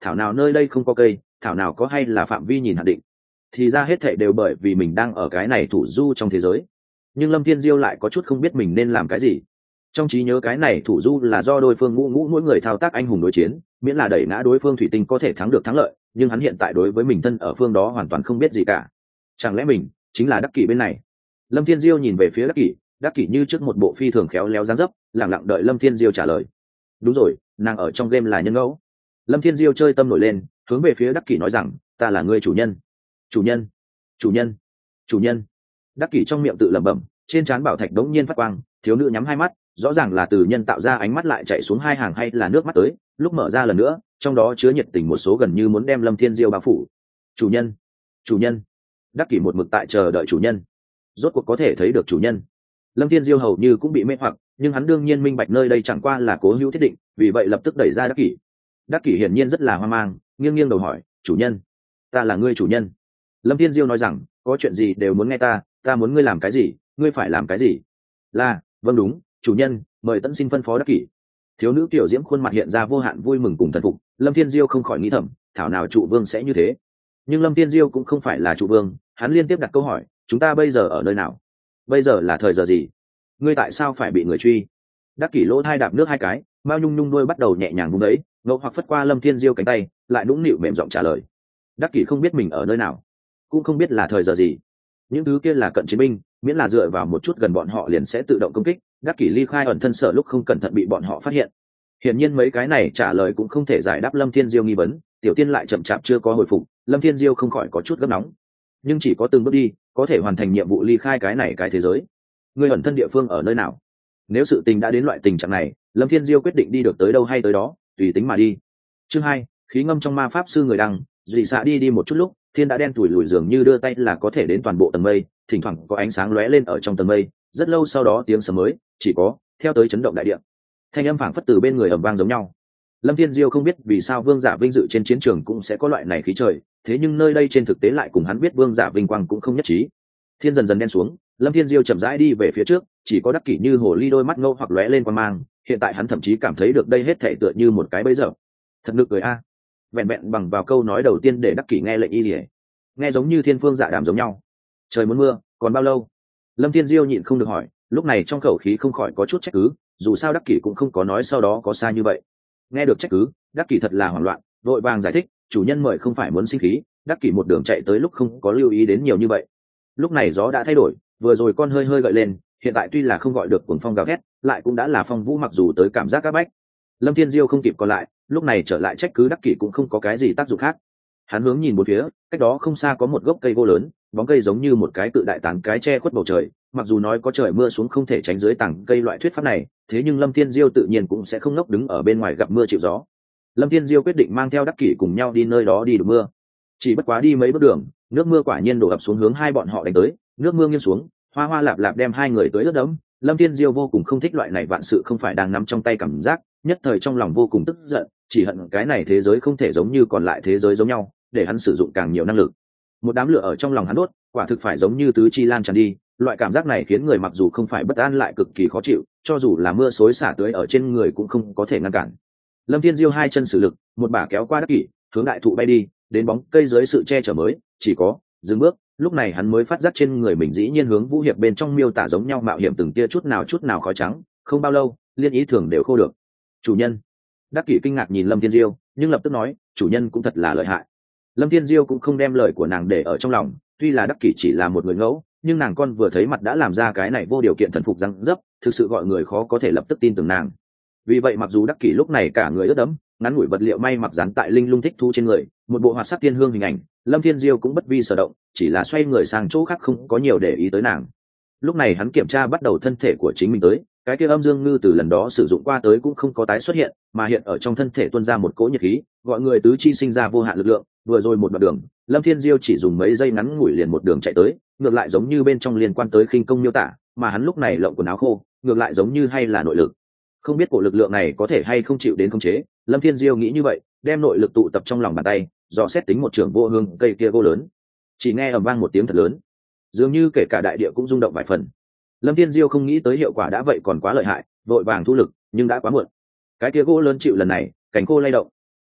Speaker 1: thảo nào nơi đây không có cây, thảo nào có hay là phạm vi nhìn hạn định, thì ra hết thệ đều bởi vì mình đang ở cái này thủ du trong thế giới. Nhưng Lâm Thiên Diêu lại có chút không biết mình nên làm cái gì. Trong trí nhớ cái này thủ du là do đối phương ngũ ngũ mỗi người thao tác anh hùng đối chiến, miễn là đẩy ngã đối phương thủy tinh có thể thắng được thắng lợi, nhưng hắn hiện tại đối với mình thân ở phương đó hoàn toàn không biết gì cả. Chẳng lẽ mình chính là Đắc Kỷ bên này? Lâm Thiên Diêu nhìn về phía Đắc Kỷ, Đắc Kỷ như trước một bộ phi thường khéo léo dáng dấp, lẳng lặng đợi Lâm Thiên Diêu trả lời. Đúng rồi, nàng ở trong game là nhân ngẫu. Lâm Thiên Diêu chơi tâm nổi lên, hướng về phía Đắc Kỷ nói rằng, ta là người chủ nhân. Chủ nhân, chủ nhân, chủ nhân. Đắc Kỷ trong miệng tự lẩm bẩm, trên trán bảo thạch đống nhiên phát quang, thiếu nữ nhắm hai mắt, rõ ràng là từ nhân tạo ra ánh mắt lại chạy xuống hai hàng hay là nước mắt tới, lúc mở ra lần nữa, trong đó chứa nhiệt tình một số gần như muốn đem Lâm Thiên Diêu bao phủ. Chủ nhân, chủ nhân. Đắc Kỷ một mực tại chờ đợi chủ nhân, rốt cuộc có thể thấy được chủ nhân. Lâm Thiên Diêu hầu như cũng bị mê hoặc, nhưng hắn đương nhiên minh bạch nơi đây chẳng qua là cố hữu thiết định, vì vậy lập tức đẩy ra Đắc Kỷ. Đắc Kỷ hiển nhiên rất là hoang mang, nghiêng nghiêng đầu hỏi, chủ nhân, ta là ngươi chủ nhân. Lâm Thiên Diêu nói rằng, có chuyện gì đều muốn nghe ta, ta muốn ngươi làm cái gì, ngươi phải làm cái gì. Là, vâng đúng, chủ nhân, mời tận xin phân phó Đắc Kỷ. Thiếu nữ tiểu diễm khuôn mặt hiện ra vô hạn vui mừng cùng thần phục. Lâm Thiên Diêu không khỏi nghĩ thầm, thảo nào trụ vương sẽ như thế. Nhưng Lâm Thiên Diêu cũng không phải là trụ vương, hắn liên tiếp đặt câu hỏi, chúng ta bây giờ ở nơi nào, bây giờ là thời giờ gì, ngươi tại sao phải bị người truy. Đắc Kỷ lỗ thai đạp nước hai cái, mao nhung nhung đuôi bắt đầu nhẹ nhàng vung đấy, ngẫu hoặc phất qua Lâm Thiên Diêu cánh tay, lại nũng nịu mềm giọng trả lời. Đắc Kỷ không biết mình ở nơi nào, cũng không biết là thời giờ gì. Những thứ kia là cận chiến binh, miễn là dựa vào một chút gần bọn họ liền sẽ tự động công kích. Đắc Kỷ ly khai ẩn thân sở lúc không cẩn thận bị bọn họ phát hiện. Hiển nhiên mấy cái này trả lời cũng không thể giải đáp Lâm Thiên Diêu nghi vấn. Tiểu tiên lại chậm chạp chưa có hồi phục, Lâm Thiên Diêu không khỏi có chút gấp nóng. Nhưng chỉ có từng bước đi có thể hoàn thành nhiệm vụ ly khai cái này cái thế giới. Ngươi ẩn thân địa phương ở nơi nào? Nếu sự tình đã đến loại tình trạng này, Lâm Thiên Diêu quyết định đi được tới đâu hay tới đó, tùy tính mà đi. Chương hai, khí ngâm trong ma pháp sư người đăng. Dì xạ đi đi một chút lúc, thiên đã đen tủi lùi, dường như đưa tay là có thể đến toàn bộ tầng mây, thỉnh thoảng có ánh sáng lóe lên ở trong tầng mây. Rất lâu sau đó tiếng sấm mới chỉ có theo tới chấn động đại địa, thanh âm phảng phất từ bên người ầm vang giống nhau. Lâm Thiên Diêu không biết vì sao Vương Giả vinh dự trên chiến trường cũng sẽ có loại này khí trời, thế nhưng nơi đây trên thực tế lại cùng hắn biết Vương Giả vinh quang cũng không nhất trí. Thiên dần dần đen xuống, Lâm Thiên Diêu chậm rãi đi về phía trước, chỉ có Đắc Kỷ như hồ ly đôi mắt ngâu hoặc lóe lên quang mang. Hiện tại hắn thậm chí cảm thấy được đây hết thảy tựa như một cái bẫy dập. Thật nực cười a. Vẹn vẹn bằng vào câu nói đầu tiên để Đắc Kỷ nghe lệnh y liễu, nghe giống như thiên phương dạ đàm giống nhau. Trời muốn mưa, còn bao lâu? Lâm Thiên Diêu nhịn không được hỏi, lúc này trong khẩu khí không khỏi có chút trách cứ, dù sao Đắc Kỷ cũng không có nói sau đó có xa như vậy. Nghe được trách cứ, Đắc Kỷ thật là hoảng loạn, vội vàng giải thích, chủ nhân mời không phải muốn sinh khí. Đắc Kỷ một đường chạy tới lúc không có lưu ý đến nhiều như vậy. Lúc này gió đã thay đổi, vừa rồi con hơi hơi gợi lên, hiện tại tuy là không gọi được cuồng phong gào thét, lại cũng đã là phong vũ mặc dù tới cảm giác các bách. Lâm Thiên Diêu không kịp còn lại, lúc này trở lại trách cứ Đắc Kỷ cũng không có cái gì tác dụng khác. Hắn hướng nhìn một phía, cách đó không xa có một gốc cây gỗ lớn, bóng cây giống như một cái cự đại tán cái che khuất bầu trời. Mặc dù nói có trời mưa xuống không thể tránh dưới tảng cây loại thuyết pháp này, thế nhưng Lâm Thiên Diêu tự nhiên cũng sẽ không ngốc đứng ở bên ngoài gặp mưa chịu gió. Lâm Thiên Diêu quyết định mang theo Đắc Kỷ cùng nhau đi nơi đó đi đổ mưa. Chỉ bất quá đi mấy bước đường, nước mưa quả nhiên đổ ập xuống hướng hai bọn họ đánh tới. Nước mưa nghiêng xuống, hoa hoa lạp lạp đem hai người tới ướt đẫm. Lâm Thiên Diêu vô cùng không thích loại này vạn sự không phải đang nắm trong tay cảm giác, nhất thời trong lòng vô cùng tức giận, chỉ hận cái này thế giới không thể giống như còn lại thế giới giống nhau, để hắn sử dụng càng nhiều năng lực. Một đám lửa ở trong lòng hắn đốt, quả thực phải giống như tứ chi lan tràn đi. Loại cảm giác này khiến người mặc dù không phải bất an lại cực kỳ khó chịu, cho dù là mưa xối xả tưới ở trên người cũng không có thể ngăn cản. Lâm Thiên Diêu hai chân sử lực, một bả kéo qua Đắc Kỷ, hướng đại thụ bay đi, đến bóng cây dưới sự che chở mới chỉ có dừng bước. Lúc này hắn mới phát giác trên người mình dĩ nhiên hướng vũ hiệp bên trong miêu tả giống nhau mạo hiểm từng tia chút nào chút nào khói trắng. Không bao lâu, liên ý thường đều khô được. Chủ nhân. Đắc Kỷ kinh ngạc nhìn Lâm Thiên Diêu, nhưng lập tức nói, chủ nhân cũng thật là lợi hại. Lâm Thiên Diêu cũng không đem lời của nàng để ở trong lòng, tuy là Đắc Kỷ chỉ là một người ngẫu, nhưng nàng con vừa thấy mặt đã làm ra cái này vô điều kiện thần phục răng dấp, thực sự gọi người khó có thể lập tức tin tưởng nàng. Vì vậy mặc dù Đắc Kỷ lúc này cả người ướt đẫm, ngắn ngủi vật liệu may mặc dán tại linh lung thích thu trên người, một bộ hoạt sắc tiên hương hình ảnh, Lâm Thiên Diêu cũng bất vi sở động, chỉ là xoay người sang chỗ khác không có nhiều để ý tới nàng. Lúc này hắn kiểm tra bắt đầu thân thể của chính mình tới, cái kia âm dương ngư từ lần đó sử dụng qua tới cũng không có tái xuất hiện, mà hiện ở trong thân thể tuôn ra một cỗ nhiệt khí, gọi người tứ chi sinh ra vô hạn lực lượng. Vừa rồi một đoạn đường, Lâm Thiên Diêu chỉ dùng mấy giây ngắn ngủi liền một đường chạy tới, ngược lại giống như bên trong liên quan tới khinh công miêu tả, mà hắn lúc này lộng quần áo khô, ngược lại giống như hay là nội lực. Không biết cổ lực lượng này có thể hay không chịu đến khống chế, Lâm Thiên Diêu nghĩ như vậy, đem nội lực tụ tập trong lòng bàn tay, dò xét tính một trường vô hương cây kia gỗ lớn. Chỉ nghe ầm vang một tiếng thật lớn, dường như kể cả đại địa cũng rung động vài phần. Lâm Thiên Diêu không nghĩ tới hiệu quả đã vậy còn quá lợi hại, vội vàng thu lực, nhưng đã quá muộn. Cái kia gỗ lớn chịu lần này, cành khô lay động.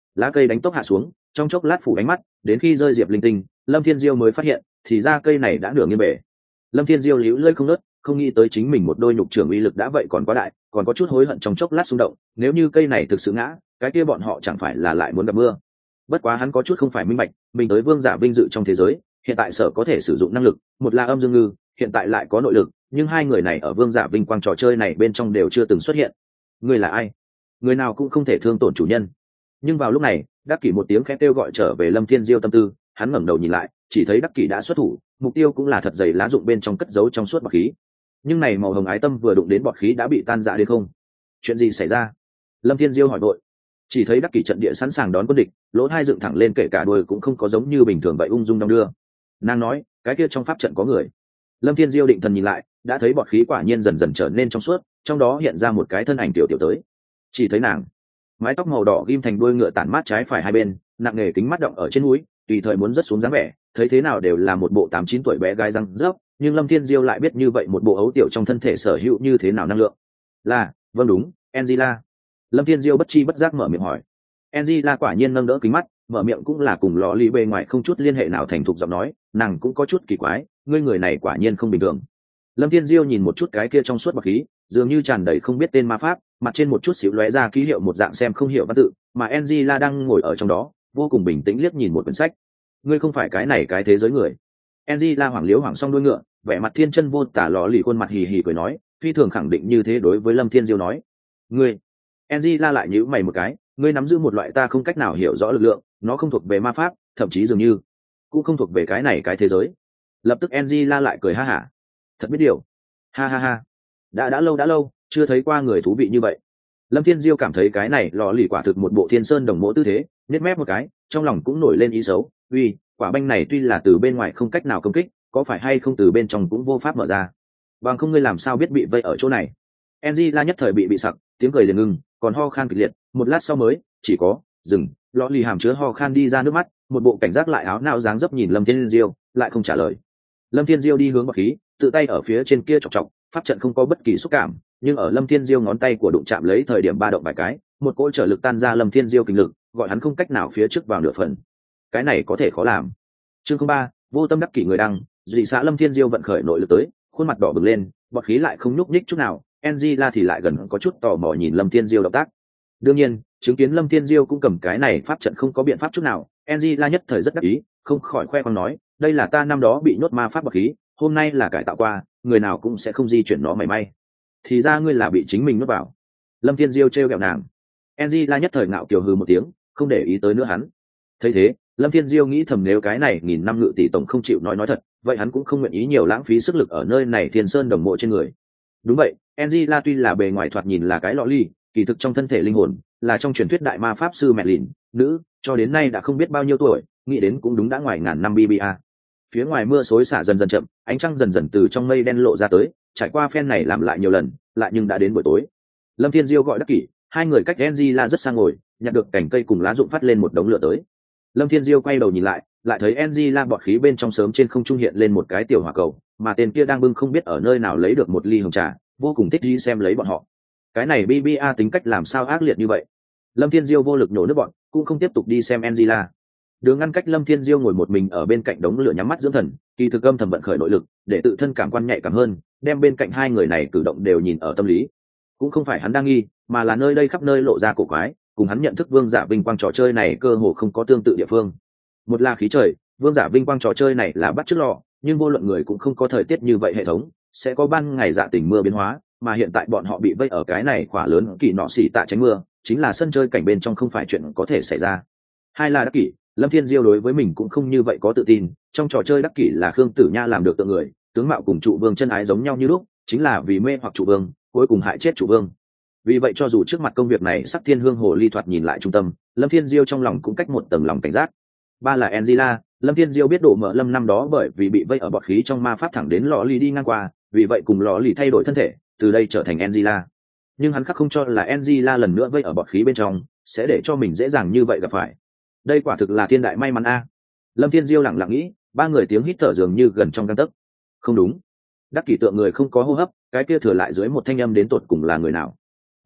Speaker 1: lá cây đánh tốc hạ xuống, trong chốc lát phủ đánh mắt, đến khi rơi diệp linh tinh, Lâm Thiên Diêu mới phát hiện thì ra cây này đã nửa nghiêng bể. Lâm Thiên Diêu liễu lơi không nớt, không nghĩ tới chính mình một đôi nhục trưởng uy lực đã vậy còn quá đại, còn có chút hối hận trong chốc lát xung động, nếu như cây này thực sự ngã, cái kia bọn họ chẳng phải là lại muốn gặp mưa. Bất quá hắn có chút không phải minh bạch, mình tới vương giả vinh dự trong thế giới, hiện tại sở có thể sử dụng năng lực, một là âm dương ngư, hiện tại lại có nội lực, nhưng hai người này ở vương giả vinh quang trò chơi này bên trong đều chưa từng xuất hiện. Người là ai? Người nào cũng không thể thương tổn chủ nhân. Nhưng vào lúc này, Đắc Kỷ một tiếng khẽ kêu gọi trở về Lâm Thiên Diêu tâm tư, hắn ngẩng đầu nhìn lại, chỉ thấy Đắc Kỷ đã xuất thủ, mục tiêu cũng là thật dày lá dụng bên trong cất giấu trong suốt bọt khí. Nhưng này màu hồng ái tâm vừa đụng đến bọt khí đã bị tan rã đến không. Chuyện gì xảy ra? Lâm Thiên Diêu hỏi vội. Chỉ thấy Đắc Kỷ trận địa sẵn sàng đón quân địch, lỗ hai dựng thẳng lên, kể cả đuôi cũng không có giống như bình thường vậy ung dung đong đưa. Nàng nói, cái kia trong pháp trận có người. Lâm Thiên Diêu định thần nhìn lại, đã thấy bọt khí quả nhiên dần dần trở nên trong suốt, trong đó hiện ra một cái thân ảnh tiểu tiểu tới. Chỉ thấy nàng, mái tóc màu đỏ ghim thành đuôi ngựa tản mát trái phải hai bên, nặng nghề kính mắt động ở trên mũi, tùy thời muốn rớt xuống dáng vẻ, thấy thế nào đều là một bộ tám chín tuổi bé gái răng rớp, nhưng Lâm Thiên Diêu lại biết như vậy một bộ ấu tiểu trong thân thể sở hữu như thế nào năng lượng. Là, vâng đúng, Angela. Lâm Thiên Diêu bất chi bất giác mở miệng hỏi. Angela quả nhiên nâng đỡ kính mắt, mở miệng cũng là cùng lọ lì bề ngoài không chút liên hệ nào thành thục giọng nói, nàng cũng có chút kỳ quái, ngươi người này quả nhiên không bình thường. Lâm Thiên Diêu nhìn một chút cái kia trong suốt bọt khí, dường như tràn đầy không biết tên ma pháp, mặt trên một chút xíu lóe ra ký hiệu một dạng xem không hiểu văn tự, mà Angela đang ngồi ở trong đó, vô cùng bình tĩnh liếc nhìn một quyển sách. Ngươi không phải cái này cái thế giới người. Angela hoảng liếu hoảng xong đuôi ngựa, vẻ mặt thiên chân vô tả lọ lì khuôn mặt hì hì cười nói, phi thường khẳng định như thế đối với Lâm Thiên Diêu nói. Ngươi. Angela lại nhíu mày một cái, ngươi nắm giữ một loại ta không cách nào hiểu rõ lực lượng, nó không thuộc về ma pháp, thậm chí dường như cũng không thuộc về cái này cái thế giới. Lập tức Angela lại cười ha hả. Thật biết điều. Ha ha ha. Đã đã lâu đã lâu, chưa thấy qua người thú vị như vậy. Lâm Thiên Diêu cảm thấy cái này lò lì quả thực một bộ thiên sơn đồng mộ tư thế, nết mép một cái, trong lòng cũng nổi lên ý xấu. Uy, quả banh này tuy là từ bên ngoài không cách nào công kích, có phải hay không từ bên trong cũng vô pháp mở ra. Bằng không ngươi làm sao biết bị vây ở chỗ này? Angela nhất thời bị bị sặc, tiếng cười liền ngừng, còn ho khan kịch liệt, một lát sau mới chỉ có dừng. Lọ lì hàm chứa ho khan đi ra nước mắt, một bộ cảnh giác lại áo não dáng dấp nhìn Lâm Thiên Diêu, lại không trả lời. Lâm Thiên Diêu đi hướng bọt khí, tự tay ở phía trên kia chọc chọc, pháp trận không có bất kỳ xúc cảm, nhưng ở Lâm Thiên Diêu ngón tay của đụng chạm lấy thời điểm ba động vài cái, một cỗ trở lực tan ra Lâm Thiên Diêu kinh lực, gọi hắn không cách nào phía trước vào nửa phần. Cái này có thể khó làm. Chương ba, vô tâm đắc kỷ người đăng, dị xã Lâm Thiên Diêu vận khởi nội lực tới, khuôn mặt đỏ bừng lên, bọt khí lại không nhúc nhích chút nào, Angela thì lại gần có chút tò mò nhìn Lâm Thiên Diêu động tác. Đương nhiên, chứng kiến Lâm Thiên Diêu cũng cầm cái này pháp trận không có biện pháp chút nào, Angela nhất thời rất đắc ý, không khỏi khoe khoang nói, đây là ta năm đó bị nhốt ma pháp bọt khí, hôm nay là cải tạo qua, người nào cũng sẽ không di chuyển nó mảy may. Thì ra ngươi là bị chính mình nuốt vào. Lâm Thiên Diêu trêu ghẹo nàng. Angela nhất thời ngạo kiều hừ một tiếng, không để ý tới nữa hắn. Thấy thế, Lâm Thiên Diêu nghĩ thầm nếu cái này nghìn năm ngự tỷ tổng không chịu nói nói thật, vậy hắn cũng không nguyện ý nhiều lãng phí sức lực ở nơi này Thiên Sơn đồng mộ trên người. Đúng vậy, Angela tuy là bề ngoài thoạt nhìn là cái lọ ly, kỳ thực trong thân thể linh hồn là trong truyền thuyết đại ma pháp sư mẹ lìn, nữ, cho đến nay đã không biết bao nhiêu tuổi, nghĩ đến cũng đúng đã ngoài ngàn năm bê bê a. Phía ngoài mưa xối xả dần dần chậm, ánh trăng dần dần từ trong mây đen lộ ra tới, trải qua phen này làm lại nhiều lần, lại nhưng đã đến buổi tối. Lâm Thiên Diêu gọi Đắc Kỷ, hai người cách Angela rất xa ngồi, nhặt được cành cây cùng lá rụng phát lên một đống lửa tới. Lâm Thiên Diêu quay đầu nhìn lại, lại thấy Angela bọt khí bên trong sớm trên không trung hiện lên một cái tiểu hỏa cầu, mà tên kia đang bưng không biết ở nơi nào lấy được một ly hồng trà, vô cùng thích đi xem lấy bọn họ. Cái này bê bê a tính cách làm sao ác liệt như vậy. Lâm Thiên Diêu vô lực nhổ nước bọn, cũng không tiếp tục đi xem Angela. Đường ngăn cách Lâm Thiên Diêu ngồi một mình ở bên cạnh đống lửa nhắm mắt dưỡng thần, kỳ thực âm thầm vận khởi nội lực, để tự thân cảm quan nhạy cảm hơn, đem bên cạnh hai người này cử động đều nhìn ở tâm lý. Cũng không phải hắn đang nghi, mà là nơi đây khắp nơi lộ ra cổ quái, cùng hắn nhận thức vương giả vinh quang trò chơi này cơ hồ không có tương tự địa phương. Một là khí trời, vương giả vinh quang trò chơi này là bắt chước lọ, nhưng vô luận người cũng không có thời tiết như vậy hệ thống, sẽ có ban ngày dạ tình mưa biến hóa, mà hiện tại bọn họ bị vây ở cái này khỏa lớn kỳ nọ xỉ tạ tránh mưa, chính là sân chơi cảnh bên trong không phải chuyện có thể xảy ra. Hai là Đắc Kỷ, Lâm Thiên Diêu đối với mình cũng không như vậy có tự tin, trong trò chơi Đắc Kỷ là Khương Tử Nha làm được tượng người, tướng mạo cùng trụ vương chân ái giống nhau như lúc, chính là vì mê hoặc trụ vương, cuối cùng hại chết trụ vương. Vì vậy cho dù trước mặt công việc này sắc thiên hương hồ ly thoạt nhìn lại trung tâm, Lâm Thiên Diêu trong lòng cũng cách một tầng lòng cảnh giác. Ba là Angela, Lâm Thiên Diêu biết độ mở Lâm năm đó bởi vì bị vây ở bọt khí trong ma pháp thẳng đến lò lì đi ngang qua, vì vậy cùng lò lì thay đổi thân thể, từ đây trở thành Angela. Nhưng hắn khắc không cho là Angela lần nữa vây ở bọt khí bên trong sẽ để cho mình dễ dàng như vậy gặp phải. Đây quả thực là thiên đại may mắn a. Lâm Thiên Diêu lặng lặng nghĩ, ba người tiếng hít thở dường như gần trong gang tấc. Không đúng, Đắc Kỷ tượng người không có hô hấp, cái kia thừa lại dưới một thanh âm đến tột cùng là người nào?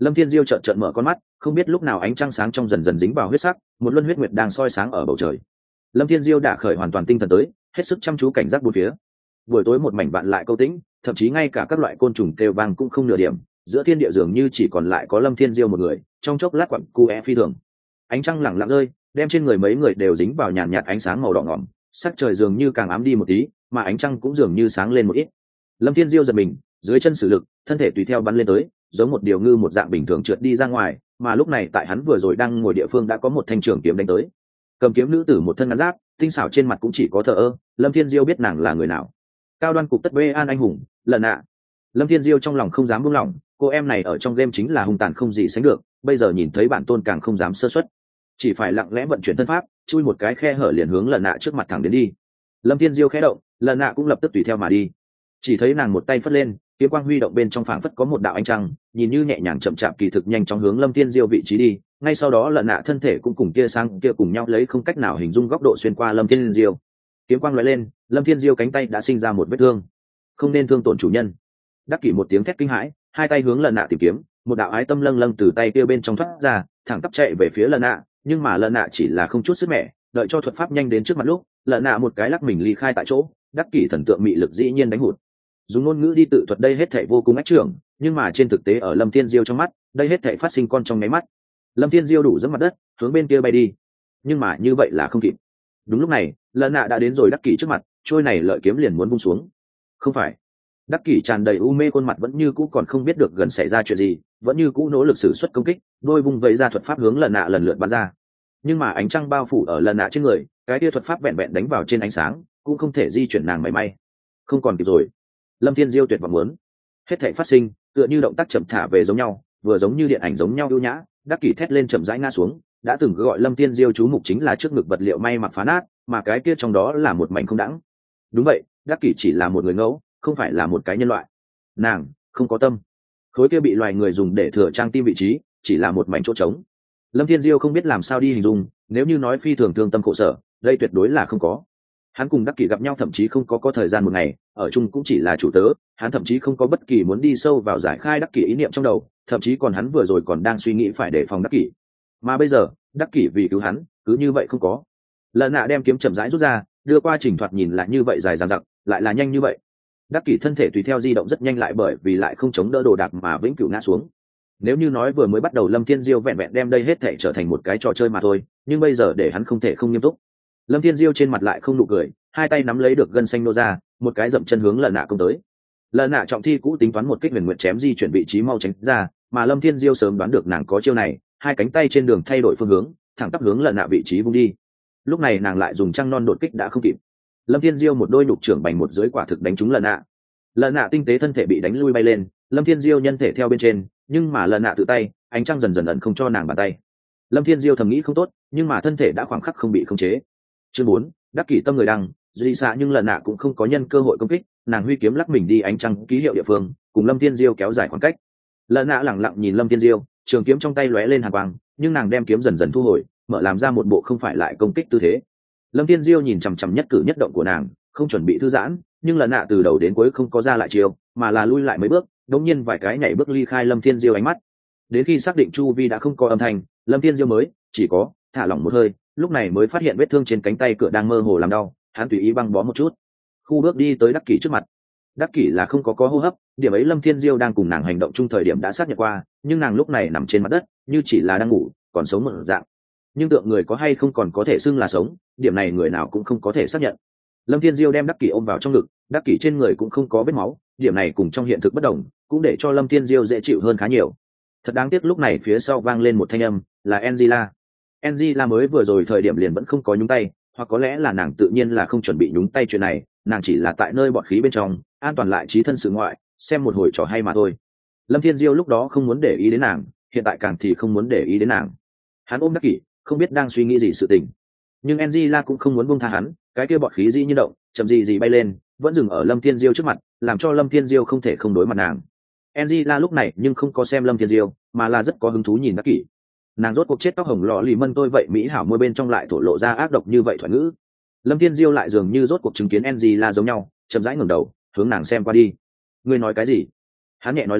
Speaker 1: Lâm Thiên Diêu trợn trợn mở con mắt, không biết lúc nào ánh trăng sáng trong dần dần dính vào huyết sắc, một luân huyết nguyệt đang soi sáng ở bầu trời. Lâm Thiên Diêu đã khởi hoàn toàn tinh thần tới, hết sức chăm chú cảnh giác bốn phía. Buổi tối một mảnh vạn lại câu tĩnh, thậm chí ngay cả các loại côn trùng kêu vang cũng không nửa điểm, giữa thiên địa dường như chỉ còn lại có Lâm Thiên Diêu một người, trong chốc lát quặn cu é phi thường. Ánh trăng lặng lặng rơi, đem trên người mấy người đều dính vào nhàn nhạt ánh sáng màu đỏ ngỏm, sắc trời dường như càng ám đi một tí, mà ánh trăng cũng dường như sáng lên một ít. Lâm Thiên Diêu giật mình, dưới chân sử lực, thân thể tùy theo bắn lên tới, giống một điều ngư một dạng bình thường trượt đi ra ngoài, mà lúc này tại hắn vừa rồi đang ngồi địa phương đã có một thanh trường kiếm đánh tới. Cầm kiếm nữ tử một thân ngắn giáp, tinh xảo trên mặt cũng chỉ có thờ ơ. Lâm Thiên Diêu biết nàng là người nào. Cao đoan cục tất bê an anh hùng, lần ạ. Lâm Thiên Diêu trong lòng không dám buông lỏng, cô em này ở trong game chính là hung tàn không gì sánh được, bây giờ nhìn thấy bản tôn càng không dám sơ suất, chỉ phải lặng lẽ vận chuyển thân pháp, chui một cái khe hở liền hướng lần nạ trước mặt thẳng đến đi. Lâm Thiên Diêu khẽ động, lần nạ cũng lập tức tùy theo mà đi. Chỉ thấy nàng một tay phất lên, kiếm quang huy động bên trong phảng phất có một đạo ánh trăng, nhìn như nhẹ nhàng chậm chạp kỳ thực nhanh chóng hướng Lâm Thiên Diêu vị trí đi. Ngay sau đó lần nạ thân thể cũng cùng kia sang kia cùng nhau lấy không cách nào hình dung góc độ xuyên qua Lâm Thiên Diêu. Kiếm quang lóe lên, Lâm Thiên Diêu cánh tay đã sinh ra một vết thương. Không nên thương tổn chủ nhân. Đắc Kỷ một tiếng thét kinh hãi, hai tay hướng lần nạ tìm kiếm, một đạo ái tâm lâng lâng từ tay kia bên trong thoát ra, thẳng tắp chạy về phía lần nạ, nhưng mà lần nạ chỉ là không chút sức mẻ, đợi cho thuật pháp nhanh đến trước mặt lúc, lần nạ một cái lắc mình ly khai tại chỗ. Đắc Kỷ thần tượng mị lực dĩ nhiên đánh hụt. Dùng ngôn ngữ đi tự thuật đây hết thảy vô cùng ách trưởng, nhưng mà trên thực tế ở Lâm Thiên Diêu trong mắt, đây hết thảy phát sinh con trong nháy mắt. Lâm Thiên Diêu đủ dẫm mặt đất, hướng bên kia bay đi, nhưng mà như vậy là không kịp. Đúng lúc này, lần nạ đã đến rồi Đắc Kỷ trước mặt, trôi này lợi kiếm liền muốn vung xuống. Không phải. Đắc Kỷ tràn đầy u mê khuôn mặt vẫn như cũ còn không biết được gần xảy ra chuyện gì, vẫn như cũ nỗ lực sử xuất công kích, đôi vung vẩy ra thuật pháp hướng lần nạ lần lượt bắn ra. Nhưng mà ánh trăng bao phủ ở lần nạ trên người, cái kia thuật pháp vẹn vẹn đánh vào trên ánh sáng, cũng không thể di chuyển nàng mảy may. Không còn kịp rồi. Lâm Thiên Diêu tuyệt vọng muốn. Hết thảy phát sinh, tựa như động tác chậm thả về giống nhau, vừa giống như điện ảnh giống nhau ưu nhã. Đắc Kỷ thét lên chậm rãi ngã xuống, đã từng gọi Lâm Thiên Diêu chú mục chính là trước ngực vật liệu may mặc phá nát, mà cái kia trong đó là một mảnh không đãng. Đúng vậy, Đắc Kỷ chỉ là một người ngẫu, không phải là một cái nhân loại. Nàng không có tâm. Khối kia bị loài người dùng để thừa trang tim vị trí, chỉ là một mảnh chỗ trống. Lâm Thiên Diêu không biết làm sao đi hình dung, nếu như nói phi thường thương tâm khổ sở, đây tuyệt đối là không có. Hắn cùng Đắc Kỷ gặp nhau thậm chí không có có thời gian một ngày, ở chung cũng chỉ là chủ tớ, hắn thậm chí không có bất kỳ muốn đi sâu vào giải khai Đắc Kỷ ý niệm trong đầu, thậm chí còn hắn vừa rồi còn đang suy nghĩ phải đề phòng Đắc Kỷ. Mà bây giờ, Đắc Kỷ vì cứu hắn, cứ như vậy không có. Lần nạ đem kiếm chậm rãi rút ra, đưa qua trình thoạt nhìn lại như vậy dài dằng dặc, lại là nhanh như vậy. Đắc Kỷ thân thể tùy theo di động rất nhanh lại bởi vì lại không chống đỡ đồ đạc mà vĩnh cửu ngã xuống. Nếu như nói vừa mới bắt đầu Lâm Thiên Diêu vẹn vẹn đem đây hết thể trở thành một cái trò chơi mà thôi, nhưng bây giờ để hắn không thể không nghiêm túc. Lâm Thiên Diêu trên mặt lại không nụ cười, hai tay nắm lấy được gân xanh nô ra, một cái dậm chân hướng lần nạ công tới. Lần nạ trọng thi cũ tính toán một kích huyền nguyện chém di chuyển vị trí mau tránh ra, mà Lâm Thiên Diêu sớm đoán được nàng có chiêu này, hai cánh tay trên đường thay đổi phương hướng, thẳng tắp hướng lần nạ vị trí vung đi. Lúc này nàng lại dùng trăng non đột kích đã không kịp. Lâm Thiên Diêu một đôi nhục trưởng bành một dưới quả thực đánh trúng lần nạ. Lần nạ tinh tế thân thể bị đánh lui bay lên, Lâm Thiên Diêu nhân thể theo bên trên, nhưng mà lần nạ tự tay, ánh trăng dần dần ẩn không cho nàng bàn tay. Lâm Thiên Diêu thầm nghĩ không tốt, nhưng mà thân thể đã khoảng khắc không bị khống chế. Chương bốn, Đắc Kỷ tâm người đăng, duy xạ nhưng lần nạ cũng không có nhân cơ hội công kích, nàng huy kiếm lắc mình đi ánh trăng ký hiệu địa phương, cùng Lâm Thiên Diêu kéo dài khoảng cách. Lần nạ lẳng lặng nhìn Lâm Thiên Diêu, trường kiếm trong tay lóe lên hàn quang, nhưng nàng đem kiếm dần dần thu hồi, mở làm ra một bộ không phải lại công kích tư thế. Lâm Thiên Diêu nhìn chằm chằm nhất cử nhất động của nàng, không chuẩn bị thư giãn, nhưng lần nạ từ đầu đến cuối không có ra lại chiều, mà là lui lại mấy bước, đống nhiên vài cái nhảy bước ly khai Lâm Thiên Diêu ánh mắt. Đến khi xác định chu vi đã không có âm thanh, Lâm Thiên Diêu mới chỉ có thả lỏng một hơi, lúc này mới phát hiện vết thương trên cánh tay cửa đang mơ hồ làm đau, hắn tùy ý băng bó một chút, khu bước đi tới Đắc Kỷ trước mặt. Đắc Kỷ là không có có hô hấp, điểm ấy Lâm Thiên Diêu đang cùng nàng hành động chung thời điểm đã xác nhận qua, nhưng nàng lúc này nằm trên mặt đất, như chỉ là đang ngủ, còn sống một dạng. Nhưng tượng người có hay không còn có thể xưng là sống, điểm này người nào cũng không có thể xác nhận. Lâm Thiên Diêu đem Đắc Kỷ ôm vào trong ngực, Đắc Kỷ trên người cũng không có vết máu, điểm này cùng trong hiện thực bất đồng, cũng để cho Lâm Thiên Diêu dễ chịu hơn khá nhiều. Thật đáng tiếc lúc này phía sau vang lên một thanh âm, là Angela. Angela mới vừa rồi thời điểm liền vẫn không có nhúng tay, hoặc có lẽ là nàng tự nhiên là không chuẩn bị nhúng tay chuyện này, nàng chỉ là tại nơi bọt khí bên trong, an toàn lại trí thân sự ngoại, xem một hồi trò hay mà thôi. Lâm Thiên Diêu lúc đó không muốn để ý đến nàng, hiện tại càng thì không muốn để ý đến nàng. Hắn ôm Đắc Kỷ, không biết đang suy nghĩ gì sự tình. Nhưng Angela cũng không muốn buông tha hắn, cái kia bọt khí dĩ như động, chậm gì gì bay lên, vẫn dừng ở Lâm Thiên Diêu trước mặt, làm cho Lâm Thiên Diêu không thể không đối mặt nàng. Angela lúc này nhưng không có xem Lâm Thiên Diêu, mà là rất có hứng thú nhìn Đắc Kỷ. Nàng rốt cuộc chết tóc hồng lọ lì mân tôi vậy mỹ hảo môi bên trong lại thổ lộ ra ác độc như vậy thoại ngữ. Lâm Thiên Diêu lại dường như rốt cuộc chứng kiến Angela giống nhau, chậm rãi ngẩng đầu, hướng nàng xem qua đi. Ngươi nói cái gì? Hắn nhẹ nói lấy,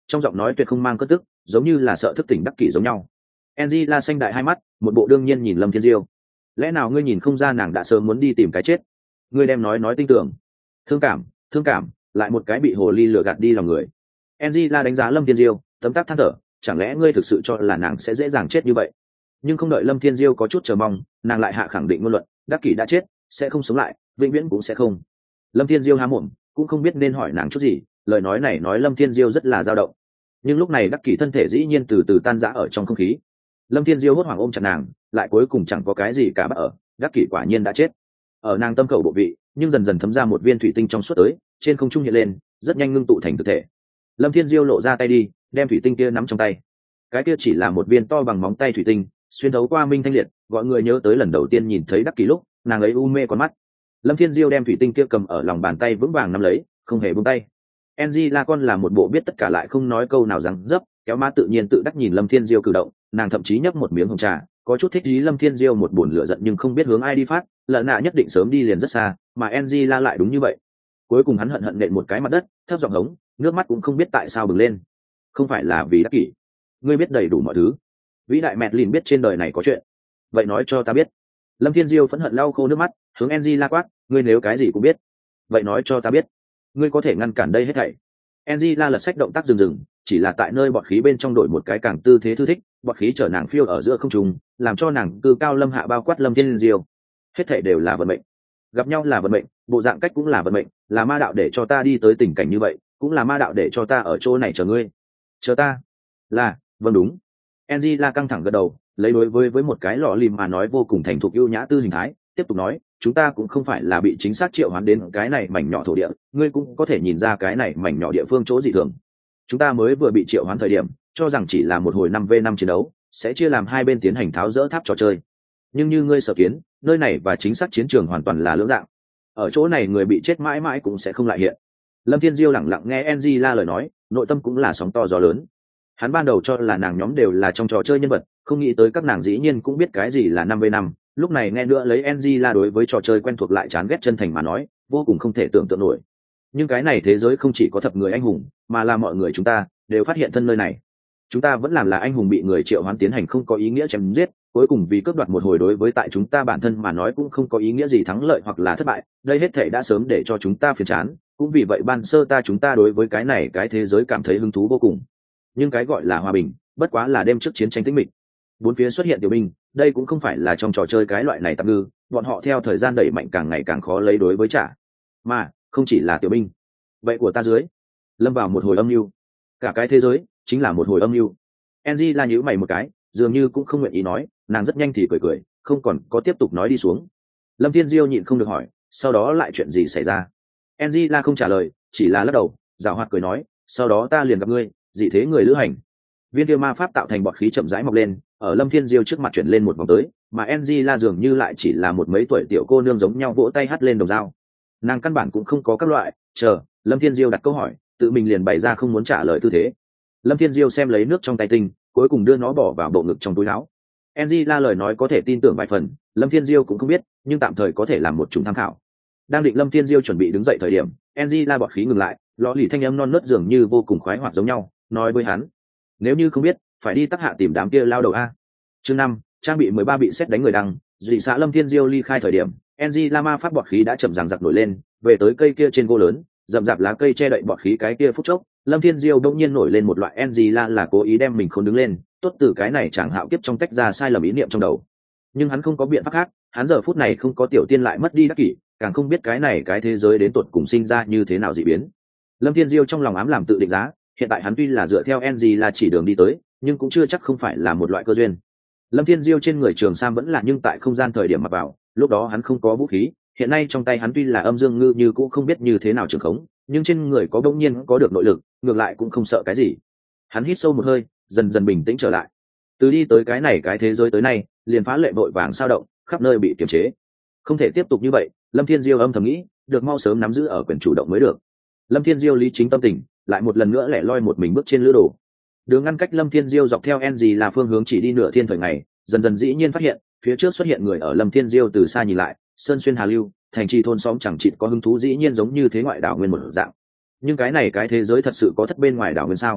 Speaker 1: trong giọng nói tuyệt không mang cất tức, giống như là sợ thức tỉnh đắc kỷ giống nhau. Angela xanh đại hai mắt, một bộ đương nhiên nhìn Lâm Thiên Diêu. Lẽ nào ngươi nhìn không ra nàng đã sớm muốn đi tìm cái chết? Ngươi đem nói nói tin tưởng. Thương cảm, thương cảm, lại một cái bị hồ ly lừa gạt đi lòng người. Angela đánh giá Lâm Thiên Diêu, tấm tắc than thở, chẳng lẽ ngươi thực sự cho là nàng sẽ dễ dàng chết như vậy? Nhưng không đợi Lâm Thiên Diêu có chút chờ mong, nàng lại hạ khẳng định ngôn luận, đắc kỷ đã chết, sẽ không sống lại, vĩnh viễn cũng sẽ không. Lâm Thiên Diêu há mồm, cũng không biết nên hỏi nàng chút gì, lời nói này nói Lâm Thiên Diêu rất là dao động. Nhưng lúc này đắc kỷ thân thể dĩ nhiên từ từ tan rã ở trong không khí. Lâm Thiên Diêu hốt hoảng ôm chặt nàng, lại cuối cùng chẳng có cái gì cả, ở đắc kỷ quả nhiên đã chết. Ở nàng tâm khẩu bộ vị, nhưng dần dần thấm ra một viên thủy tinh trong suốt tới, trên không trung hiện lên, rất nhanh ngưng tụ thành thực thể. Lâm Thiên Diêu lộ ra tay đi, đem thủy tinh kia nắm trong tay. Cái kia chỉ là một viên to bằng móng tay thủy tinh, xuyên thấu qua minh thanh liệt, gọi người nhớ tới lần đầu tiên nhìn thấy đắc kỷ lúc nàng ấy u mê con mắt. Lâm Thiên Diêu đem thủy tinh kia cầm ở lòng bàn tay vững vàng nắm lấy, không hề buông tay. Angela con là một bộ biết tất cả lại không nói câu nào rằng dấp, kéo má tự nhiên tự đắc nhìn Lâm Thiên Diêu cử động, nàng thậm chí nhấp một miếng hồng trà, có chút thích ý Lâm Thiên Diêu một buồn lửa giận nhưng không biết hướng ai đi phát, lợn nạ nhất định sớm đi liền rất xa, mà Angela lại đúng như vậy. Cuối cùng hắn hận hận nện một cái mặt đất, thấp giọng hống, nước mắt cũng không biết tại sao bừng lên. Không phải là vì đắc kỷ, ngươi biết đầy đủ mọi thứ. Vĩ đại mẹ lìn biết trên đời này có chuyện, vậy nói cho ta biết. Lâm Thiên Diêu phẫn hận lau khô nước mắt, hướng Angela quát, ngươi nếu cái gì cũng biết, vậy nói cho ta biết, ngươi có thể ngăn cản đây hết thảy. Angela lật sách động tác dừng dừng, chỉ là tại nơi bọt khí bên trong đổi một cái càng tư thế thư thích, bọt khí chở nàng phiêu ở giữa không trung, làm cho nàng cư cao lâm hạ bao quát Lâm Thiên Diêu. Hết thảy đều là vận mệnh, gặp nhau là vận mệnh, bộ dạng cách cũng là vận mệnh, là ma đạo để cho ta đi tới tình cảnh như vậy, cũng là ma đạo để cho ta ở chỗ này chờ ngươi. Chờ ta? Là, vâng đúng. Angela căng thẳng gật đầu, lấy đối với với một cái lọ lìm mà nói vô cùng thành thục ưu nhã tư hình thái, tiếp tục nói, chúng ta cũng không phải là bị chính xác triệu hoán đến cái này mảnh nhỏ thổ địa, ngươi cũng có thể nhìn ra cái này mảnh nhỏ địa phương chỗ dị thường. Chúng ta mới vừa bị triệu hoán thời điểm, cho rằng chỉ là một hồi năm v năm chiến đấu, sẽ chia làm hai bên tiến hành tháo dỡ tháp trò chơi. Nhưng như ngươi sở kiến, nơi này và chính xác chiến trường hoàn toàn là lưỡng dạng. Ở chỗ này người bị chết mãi mãi cũng sẽ không lại hiện. Lâm Thiên Diêu lặng lặng nghe Angela lời nói, nội tâm cũng là sóng to gió lớn. Hắn ban đầu cho là nàng nhóm đều là trong trò chơi nhân vật, không nghĩ tới các nàng dĩ nhiên cũng biết cái gì là năm v năm. Lúc này nghe nữa lấy Angela đối với trò chơi quen thuộc lại chán ghét chân thành mà nói, vô cùng không thể tưởng tượng nổi. Nhưng cái này thế giới không chỉ có thập người anh hùng, mà là mọi người chúng ta đều phát hiện thân nơi này. Chúng ta vẫn làm là anh hùng bị người triệu hoán tiến hành không có ý nghĩa chém giết, cuối cùng vì cướp đoạt một hồi đối với tại chúng ta bản thân mà nói cũng không có ý nghĩa gì thắng lợi hoặc là thất bại, đây hết thể đã sớm để cho chúng ta phiền chán, cũng vì vậy ban sơ ta chúng ta đối với cái này cái thế giới cảm thấy hứng thú vô cùng. Nhưng cái gọi là hòa bình, bất quá là đêm trước chiến tranh tĩnh mịch. Bốn phía xuất hiện tiểu binh, đây cũng không phải là trong trò chơi cái loại này tạm ngư, bọn họ theo thời gian đẩy mạnh càng ngày càng khó lấy đối với trả, mà không chỉ là tiểu binh. Vậy của ta dưới lâm vào một hồi âm mưu, cả cái thế giới chính là một hồi âm mưu. Angie la nhíu mày một cái, dường như cũng không nguyện ý nói, nàng rất nhanh thì cười cười, không còn có tiếp tục nói đi xuống. Lâm Thiên Diêu nhịn không được hỏi, sau đó lại chuyện gì xảy ra? Angie la không trả lời, chỉ là lắc đầu, giảo hoạt cười nói, sau đó ta liền gặp ngươi, dị thế người lữ hành. Viên kia ma pháp tạo thành bọt khí chậm rãi mọc lên, ở Lâm Thiên Diêu trước mặt chuyển lên một vòng tới, mà Angela dường như lại chỉ là một mấy tuổi tiểu cô nương giống nhau vỗ tay hất lên đồng dao. Nàng căn bản cũng không có các loại, chờ, Lâm Thiên Diêu đặt câu hỏi, tự mình liền bày ra không muốn trả lời tư thế. Lâm Thiên Diêu xem lấy nước trong tay tinh, cuối cùng đưa nó bỏ vào bộ ngực trong túi áo. Angela lời nói có thể tin tưởng vài phần, Lâm Thiên Diêu cũng không biết, nhưng tạm thời có thể làm một chúng tham khảo. Đang định Lâm Thiên Diêu chuẩn bị đứng dậy thời điểm, Angela bọt khí ngừng lại, lọ lì thanh âm non nớt dường như vô cùng khoái hoạt giống nhau, nói với hắn, nếu như không biết, phải đi tắc hạ tìm đám kia lao đầu a. Chương năm, trang bị mười ba bị xét đánh người đăng, dị xã Lâm Thiên Diêu ly khai thời điểm, Angela ma pháp bọt khí đã chậm ràng giặc nổi lên, về tới cây kia trên gỗ lớn, rậm rạp lá cây che đậy bọt khí cái kia phút chốc, Lâm Thiên Diêu đột nhiên nổi lên một loại Angela là cố ý đem mình không đứng lên, tốt từ cái này chẳng hạo kiếp trong tách ra sai lầm ý niệm trong đầu. Nhưng hắn không có biện pháp khác, hắn giờ phút này không có tiểu tiên lại mất đi đắc kỷ, càng không biết cái này cái thế giới đến tột cùng sinh ra như thế nào dị biến. Lâm Thiên Diêu trong lòng ám làm tự định giá, hiện tại hắn tuy là dựa theo Angela chỉ đường đi tới, nhưng cũng chưa chắc không phải là một loại cơ duyên. Lâm Thiên Diêu trên người trường sam vẫn là nhưng tại không gian thời điểm mặc vào, lúc đó hắn không có vũ khí, hiện nay trong tay hắn tuy là âm dương ngư như cũng không biết như thế nào trường khống, nhưng trên người có bỗng nhiên có được nội lực, ngược lại cũng không sợ cái gì. Hắn hít sâu một hơi, dần dần bình tĩnh trở lại. Từ đi tới cái này cái thế giới tới nay, liền phá lệ vội vàng sao động, khắp nơi bị kiềm chế. Không thể tiếp tục như vậy, Lâm Thiên Diêu âm thầm nghĩ, được mau sớm nắm giữ ở quyền chủ động mới được. Lâm Thiên Diêu lý chính tâm tình, lại một lần nữa lẻ loi một mình bước trên lữ đồ. Đường ngăn cách Lâm Thiên Diêu dọc theo en giê là phương hướng chỉ đi nửa thiên thời ngày, dần dần dĩ nhiên phát hiện, phía trước xuất hiện người ở Lâm Thiên Diêu từ xa nhìn lại, sơn xuyên hà lưu, thành trì thôn xóm chẳng chịt có hứng thú dĩ nhiên giống như thế ngoại đảo nguyên một dạng. Nhưng cái này cái thế giới thật sự có thất bên ngoài đảo nguyên sao?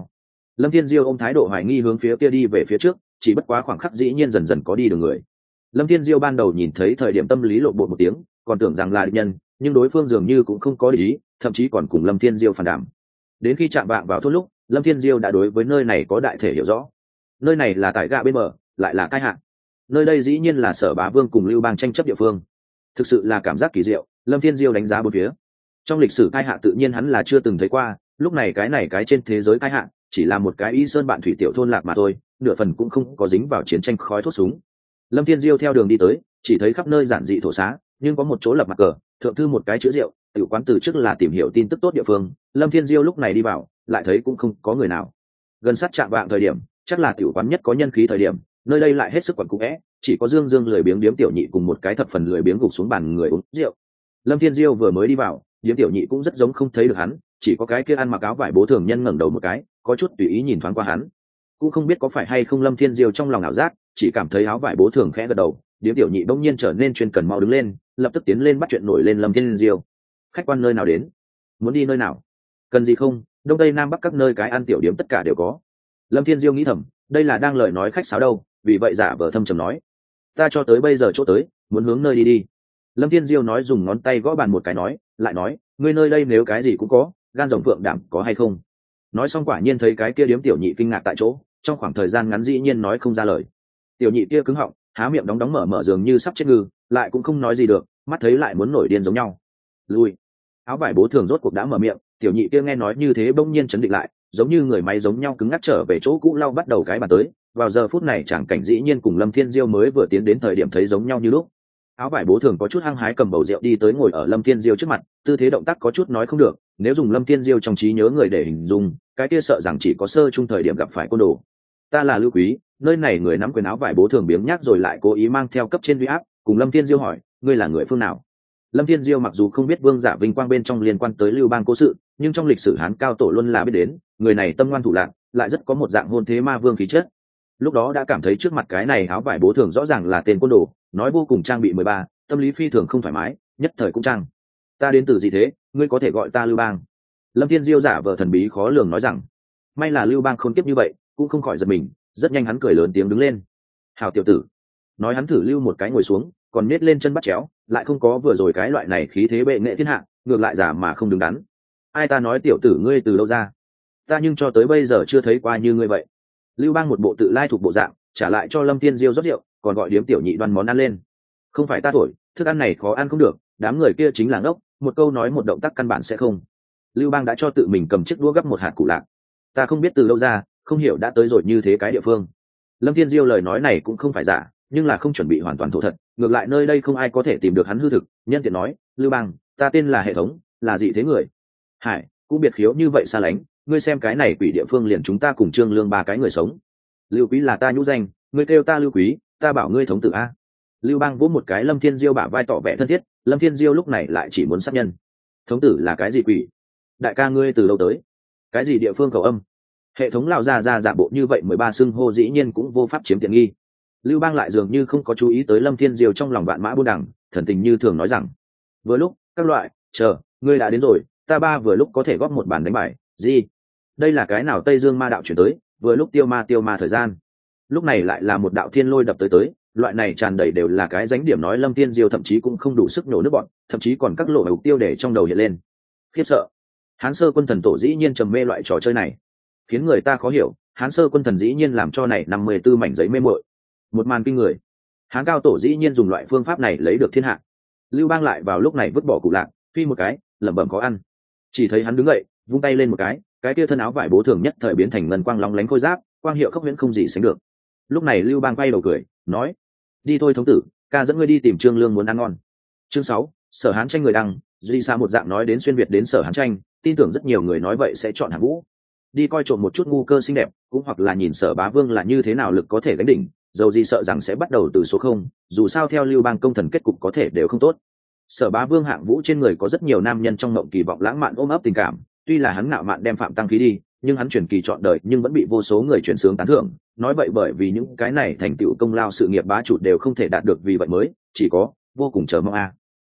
Speaker 1: Lâm Thiên Diêu ôm thái độ hoài nghi hướng phía kia đi về phía trước, chỉ bất quá khoảng khắc dĩ nhiên dần dần có đi đường người. Lâm Thiên Diêu ban đầu nhìn thấy thời điểm tâm lý lộn bột một tiếng, còn tưởng rằng là địch nhân, nhưng đối phương dường như cũng không có để ý, thậm chí còn cùng Lâm Thiên Diêu phản đảm. Đến khi chạm vạng vào thôn lúc, Lâm Thiên Diêu đã đối với nơi này có đại thể hiểu rõ. Nơi này là tại gạ bên bờ, lại là tai hạng. Nơi đây dĩ nhiên là Sở Bá Vương cùng Lưu Bang tranh chấp địa phương. Thực sự là cảm giác kỳ diệu, Lâm Thiên Diêu đánh giá bốn phía. Trong lịch sử tai hạ tự nhiên hắn là chưa từng thấy qua, lúc này cái này cái trên thế giới tai hạ chỉ là một cái y sơn bạn thủy tiểu thôn lạc mà thôi, nửa phần cũng không có dính vào chiến tranh khói thuốc súng. Lâm Thiên Diêu theo đường đi tới, chỉ thấy khắp nơi giản dị thổ xá, nhưng có một chỗ lập mặt cờ, thượng thư một cái chữ rượu, tiểu quán từ trước là tìm hiểu tin tức tốt địa phương. Lâm Thiên Diêu lúc này đi vào, lại thấy cũng không có người nào. Gần sát chạm vạng thời điểm, chắc là tiểu quán nhất có nhân khí thời điểm, nơi đây lại hết sức quẩn cung é, chỉ có Dương Dương lười biếng điếm tiểu nhị cùng một cái thập phần lười biếng gục xuống bàn người uống rượu. Lâm Thiên Diêu vừa mới đi vào, điếm tiểu nhị cũng rất giống không thấy được hắn, chỉ có cái kia ăn mặc áo vải bố thường nhân ngẩng đầu một cái, có chút tùy ý nhìn thoáng qua hắn. Cũng không biết có phải hay không Lâm Thiên Diêu trong lòng ảo giác, chỉ cảm thấy áo vải bố thường khẽ gật đầu, điếm tiểu nhị bỗng nhiên trở nên chuyên cần mau đứng lên, lập tức tiến lên bắt chuyện nổi lên Lâm Thiên Diêu. Khách quan nơi nào đến? Muốn đi nơi nào? Cần gì không? Đông tây nam bắc các nơi cái ăn tiểu điếm tất cả đều có. Lâm Thiên Diêu nghĩ thầm, đây là đang lời nói khách sáo đâu, vì vậy giả vờ thâm trầm nói, ta cho tới bây giờ chỗ tới, muốn hướng nơi đi đi. Lâm Thiên Diêu nói dùng ngón tay gõ bàn một cái nói, lại nói, ngươi nơi đây nếu cái gì cũng có, gan rồng phượng đảm có hay không? Nói xong quả nhiên thấy cái kia điếm tiểu nhị kinh ngạc tại chỗ, trong khoảng thời gian ngắn dĩ nhiên nói không ra lời. Tiểu nhị kia cứng họng, há miệng đóng đóng mở mở dường như sắp chết ngư, lại cũng không nói gì được, mắt thấy lại muốn nổi điên giống nhau. Lui. Áo vải bố thường rốt cuộc đã mở miệng, tiểu nhị kia nghe nói như thế bỗng nhiên chấn định lại, giống như người máy giống nhau cứng ngắc trở về chỗ cũ lau bắt đầu cái bàn tới. Vào giờ phút này chẳng cảnh dĩ nhiên cùng Lâm Thiên Diêu mới vừa tiến đến thời điểm thấy giống nhau như lúc. Áo vải bố thường có chút hăng hái cầm bầu rượu đi tới ngồi ở Lâm Thiên Diêu trước mặt, tư thế động tác có chút nói không được, nếu dùng Lâm Thiên Diêu trong trí nhớ người để hình dung, cái kia sợ rằng chỉ có sơ chung thời điểm gặp phải côn đồ. Ta là Lưu Quý, nơi này người nắm quyền áo vải bố thường biếng nhác rồi lại cố ý mang theo cấp trên uy áp, cùng Lâm Thiên Diêu hỏi, ngươi là người phương nào? Lâm Thiên Diêu mặc dù không biết Vương Giả vinh quang bên trong liên quan tới Lưu Bang cố sự, nhưng trong lịch sử Hán cao tổ luôn là biết đến, người này tâm ngoan thủ lạn, lại rất có một dạng hôn thế ma vương khí chất. Lúc đó đã cảm thấy trước mặt cái này áo vải bố thường rõ ràng là tên côn đồ, nói vô cùng trang bị mười ba, tâm lý phi thường không thoải mái, nhất thời cũng trang. Ta đến từ gì thế, ngươi có thể gọi ta Lưu Bang. Lâm Thiên Diêu giả vờ thần bí khó lường nói rằng, may là Lưu Bang khôn kiếp như vậy, cũng không khỏi giật mình, rất nhanh hắn cười lớn tiếng đứng lên. Hào tiểu tử. Nói hắn thử lưu một cái ngồi xuống, còn nết lên chân bắt chéo, lại không có vừa rồi cái loại này khí thế bệ nghệ thiên hạ, ngược lại giả mà không đứng đắn. Ai ta nói tiểu tử ngươi từ đâu ra? Ta nhưng cho tới bây giờ chưa thấy qua như ngươi vậy. Lưu Bang một bộ tự lai thuộc bộ dạng, trả lại cho Lâm Thiên Diêu rót rượu, còn gọi điếm tiểu nhị đoan món ăn lên. Không phải ta thổi, thức ăn này khó ăn không được, đám người kia chính là ngốc, một câu nói một động tác căn bản sẽ không. Lưu Bang đã cho tự mình cầm chiếc đũa gấp một hạt củ lạc. Ta không biết từ đâu ra, không hiểu đã tới rồi như thế cái địa phương. Lâm Thiên Diêu lời nói này cũng không phải giả, nhưng là không chuẩn bị hoàn toàn thổ thật, ngược lại nơi đây không ai có thể tìm được hắn hư thực. Nhân tiện nói, Lưu Bang, ta tên là Hệ Thống, là gì thế người? Hải, cũng biệt khiếu như vậy xa lánh, ngươi xem cái này quỷ địa phương liền chúng ta cùng Trương Lương ba cái người sống. Lưu Quý là ta nhũ danh, ngươi kêu ta Lưu Quý, ta bảo ngươi thống tử a. Lưu Bang vỗ một cái Lâm Thiên Diêu bả vai tỏ vẻ thân thiết, Lâm Thiên Diêu lúc này lại chỉ muốn sát nhân. Thống tử là cái gì quỷ? Đại ca ngươi từ đâu tới? Cái gì địa phương cầu âm? Hệ thống lao ra ra giả bộ như vậy mười ba xưng hô dĩ nhiên cũng vô pháp chiếm tiện nghi. Lưu Bang lại dường như không có chú ý tới Lâm Thiên Diêu trong lòng vạn mã buôn đằng, thần tình như thường nói rằng, vừa lúc các loại, chờ, ngươi đã đến rồi, ta ba vừa lúc có thể góp một bàn đánh bài. Gì? Đây là cái nào Tây Dương ma đạo chuyển tới, vừa lúc tiêu ma tiêu ma thời gian. Lúc này lại là một đạo thiên lôi đập tới tới, loại này tràn đầy đều là cái dánh điểm nói Lâm Thiên Diêu thậm chí cũng không đủ sức nổ nước bọn, thậm chí còn các lộ mục tiêu để trong đầu hiện lên. Khiếp sợ. Hán sơ quân thần tổ dĩ nhiên trầm mê loại trò chơi này, khiến người ta khó hiểu, Hán sơ quân thần dĩ nhiên làm cho này năm mươi tư mảnh giấy mê muội. Một màn kinh người. Hán cao tổ dĩ nhiên dùng loại phương pháp này lấy được thiên hạ. Lưu Bang lại vào lúc này vứt bỏ cụ lạc, phi một cái, lẩm bẩm khó ăn. Chỉ thấy hắn đứng dậy, vung tay lên một cái, cái kia thân áo vải bố thường nhất thời biến thành ngân quang long lánh khôi giáp, quang hiệu khốc huyễn không gì sánh được. Lúc này Lưu Bang quay đầu cười, nói, đi thôi thống tử, ca dẫn ngươi đi tìm Trương Lương muốn ăn ngon. Chương sáu, Sở Hán tranh người đăng, duy xa một dạng nói đến xuyên việt đến Sở Hán tranh, tin tưởng rất nhiều người nói vậy sẽ chọn Hạng Vũ. Đi coi trộm một chút ngu cơ xinh đẹp, cũng hoặc là nhìn Sở Bá Vương là như thế nào lực có thể gánh đỉnh, dầu gì sợ rằng sẽ bắt đầu từ số không, dù sao theo Lưu Bang công thần kết cục có thể đều không tốt. Sở Bá Vương Hạng Vũ trên người có rất nhiều nam nhân trong mộng kỳ vọng lãng mạn ôm ấp tình cảm, tuy là hắn ngạo mạn đem Phạm Tăng khí đi, nhưng hắn truyền kỳ chọn đời nhưng vẫn bị vô số người chuyển sướng tán thưởng, nói vậy bởi vì những cái này thành tựu công lao sự nghiệp bá chủ đều không thể đạt được, vì vậy mới chỉ có vô cùng chờ mong a.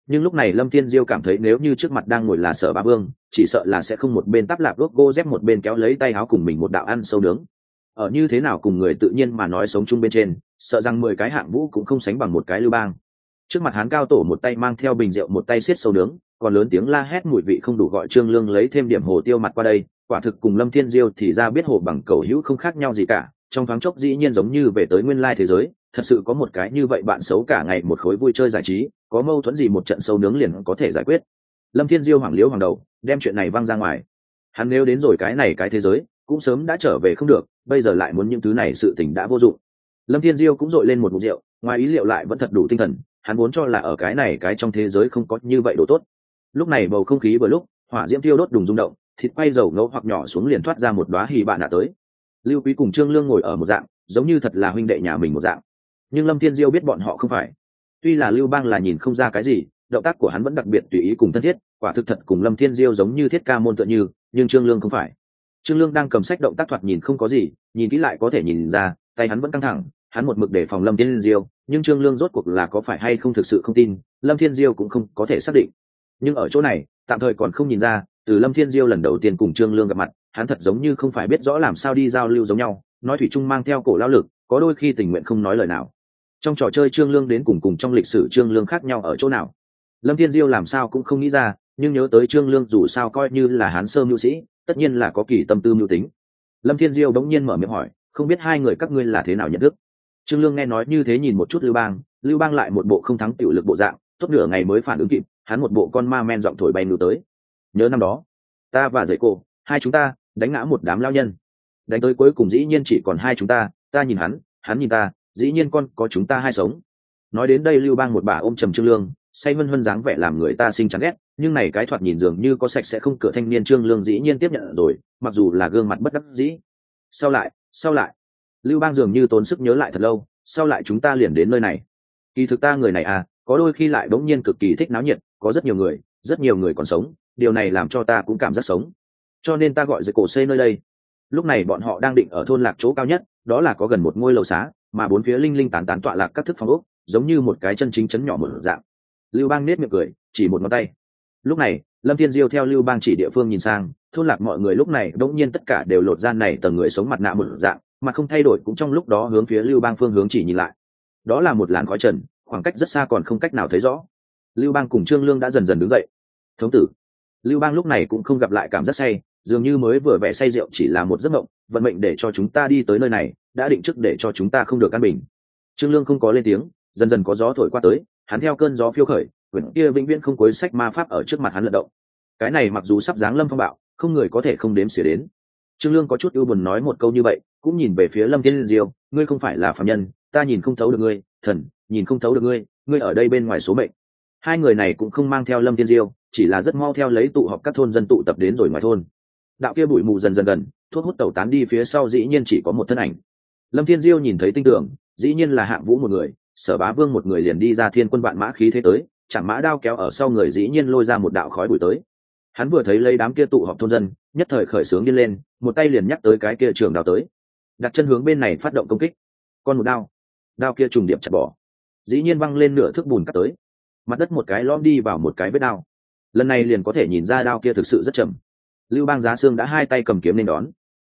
Speaker 1: Nhưng lúc này Lâm Thiên Diêu cảm thấy nếu như trước mặt đang ngồi là Sở Bá Vương, chỉ sợ là sẽ không một bên tắp lạp logo dép một bên kéo lấy tay áo cùng mình một đạo ăn sâu nướng. Ở như thế nào cùng người tự nhiên mà nói sống chung bên trên, sợ rằng mười cái Hạng Vũ cũng không sánh bằng một cái Lưu Bang. Trước mặt hắn cao tổ một tay mang theo bình rượu một tay xiết sâu nướng, còn lớn tiếng la hét mùi vị không đủ gọi Trương Lương lấy thêm điểm hồ tiêu mặt qua đây, quả thực cùng Lâm Thiên Diêu thì ra biết hồ bằng cầu hữu không khác nhau gì cả, trong thoáng chốc dĩ nhiên giống như về tới nguyên lai thế giới, thật sự có một cái như vậy bạn xấu cả ngày một khối vui chơi giải trí, có mâu thuẫn gì một trận sâu nướng liền có thể giải quyết. Lâm Thiên Diêu hoảng liếu hoàng đầu, đem chuyện này văng ra ngoài. Hắn nếu đến rồi cái này cái thế giới, cũng sớm đã trở về không được, bây giờ lại muốn những thứ này sự tình đã vô dụng. Lâm Thiên Diêu cũng dội lên một ngụm rượu, ngoài ý liệu lại vẫn thật đủ tinh thần, hắn vốn cho là ở cái này cái trong thế giới không có như vậy đồ tốt. Lúc này bầu không khí vừa lúc, hỏa diễm tiêu đốt đùng rung động, thịt quay dầu ngấu hoặc nhỏ xuống liền thoát ra một đóa hỉ bạn đã tới. Lưu Quý cùng Trương Lương ngồi ở một dạng, giống như thật là huynh đệ nhà mình một dạng. Nhưng Lâm Thiên Diêu biết bọn họ không phải. Tuy là Lưu Bang là nhìn không ra cái gì, động tác của hắn vẫn đặc biệt tùy ý cùng thân thiết, quả thực thật cùng Lâm Thiên Diêu giống như thiết ca môn tựa như, nhưng Trương Lương không phải. Trương Lương đang cầm sách động tác thoạt nhìn không có gì, nhìn kỹ lại có thể nhìn ra, tay hắn vẫn căng thẳng, hắn một mực để phòng Lâm Thiên Diêu, nhưng Trương Lương rốt cuộc là có phải hay không thực sự không tin, Lâm Thiên Diêu cũng không có thể xác định. Nhưng ở chỗ này, tạm thời còn không nhìn ra, từ Lâm Thiên Diêu lần đầu tiên cùng Trương Lương gặp mặt, hắn thật giống như không phải biết rõ làm sao đi giao lưu giống nhau, nói thủy chung mang theo cổ lao lực, có đôi khi tình nguyện không nói lời nào. Trong trò chơi Trương Lương đến cùng cùng trong lịch sử Trương Lương khác nhau ở chỗ nào? Lâm Thiên Diêu làm sao cũng không nghĩ ra, nhưng nhớ tới Trương Lương dù sao coi như là hán sơ mưu sĩ, tất nhiên là có kỳ tâm tư mưu tính. Lâm Thiên Diêu bỗng nhiên mở miệng hỏi, không biết hai người các ngươi là thế nào nhận thức? Trương Lương nghe nói như thế nhìn một chút Lưu Bang, Lưu Bang lại một bộ không thắng tiểu lực bộ dạng, tốt nửa ngày mới phản ứng kịp, hắn một bộ con ma men giọng thổi bay nụ tới. Nhớ năm đó, ta và dạy cô, hai chúng ta đánh ngã một đám lao nhân, đánh tới cuối cùng dĩ nhiên chỉ còn hai chúng ta, ta nhìn hắn, hắn nhìn ta, dĩ nhiên con có chúng ta hai sống. Nói đến đây Lưu Bang một bà ôm trầm Trương Lương, say vân vân dáng vẻ làm người ta sinh chán ghét, nhưng này cái thoạt nhìn dường như có sạch sẽ không cửa thanh niên Trương Lương dĩ nhiên tiếp nhận rồi, mặc dù là gương mặt bất đắc dĩ. Sau lại, sau lại, Lưu Bang dường như tốn sức nhớ lại thật lâu, sau lại chúng ta liền đến nơi này. Kỳ thực ta người này à, có đôi khi lại bỗng nhiên cực kỳ thích náo nhiệt, có rất nhiều người, rất nhiều người còn sống, điều này làm cho ta cũng cảm giác sống. Cho nên ta gọi dưới cổ C nơi đây. Lúc này bọn họ đang định ở thôn lạc chỗ cao nhất, đó là có gần một ngôi lầu xá, mà bốn phía linh linh tán tán tọa lạc các thức phòng ốc, giống như một cái chân chính chấn nhỏ một dạng. Lưu Bang nết miệng cười, chỉ một ngón tay. Lúc này, Lâm Thiên Diêu theo Lưu Bang chỉ địa phương nhìn sang, thôn lạc mọi người lúc này đống nhiên tất cả đều lột ra này tầng người sống mặt nạ một dạng, mà không thay đổi cũng trong lúc đó hướng phía Lưu Bang phương hướng chỉ nhìn lại. Đó là một làn khói trần, khoảng cách rất xa còn không cách nào thấy rõ. Lưu Bang cùng Trương Lương đã dần dần đứng dậy. Thống tử. Lưu Bang lúc này cũng không gặp lại cảm giác say, dường như mới vừa vẻ say rượu chỉ là một giấc mộng, vận mệnh để cho chúng ta đi tới nơi này, đã định trước để cho chúng ta không được an bình. Trương Lương không có lên tiếng, dần dần có gió thổi qua tới, hắn theo cơn gió phiêu khởi, quyển kia vĩnh viễn không cuối sách ma pháp ở trước mặt hắn lật động. Cái này mặc dù sắp giáng lâm phong bạo, không người có thể không đếm xỉa đến. Trương Lương có chút ưu buồn nói một câu như vậy, cũng nhìn về phía Lâm Thiên Diêu, ngươi không phải là phàm nhân, ta nhìn không thấu được ngươi, thần, nhìn không thấu được ngươi, ngươi ở đây bên ngoài số mệnh. Hai người này cũng không mang theo Lâm Thiên Diêu, chỉ là rất mau theo lấy tụ họp các thôn dân tụ tập đến rồi ngoài thôn. Đạo kia bụi mù dần dần gần, thuốc hút tẩu tán đi phía sau dĩ nhiên chỉ có một thân ảnh. Lâm Thiên Diêu nhìn thấy tinh tưởng, dĩ nhiên là Hạng Vũ một người, Sở Bá Vương một người liền đi ra thiên quân vạn mã khí thế tới, chẳng mã đao kéo ở sau người dĩ nhiên lôi ra một đạo khói bụi tới. Hắn vừa thấy lấy đám kia tụ họp thôn dân, nhất thời khởi sướng điên lên, một tay liền nhắc tới cái kia trường đao tới, đặt chân hướng bên này phát động công kích. Con một đao, đao kia trùng điệp chặt bỏ, dĩ nhiên văng lên nửa thước bùn cắt tới, mặt đất một cái lõm đi vào một cái vết đao. Lần này liền có thể nhìn ra đao kia thực sự rất chậm. Lưu Bang Giá Xương đã hai tay cầm kiếm nên đón,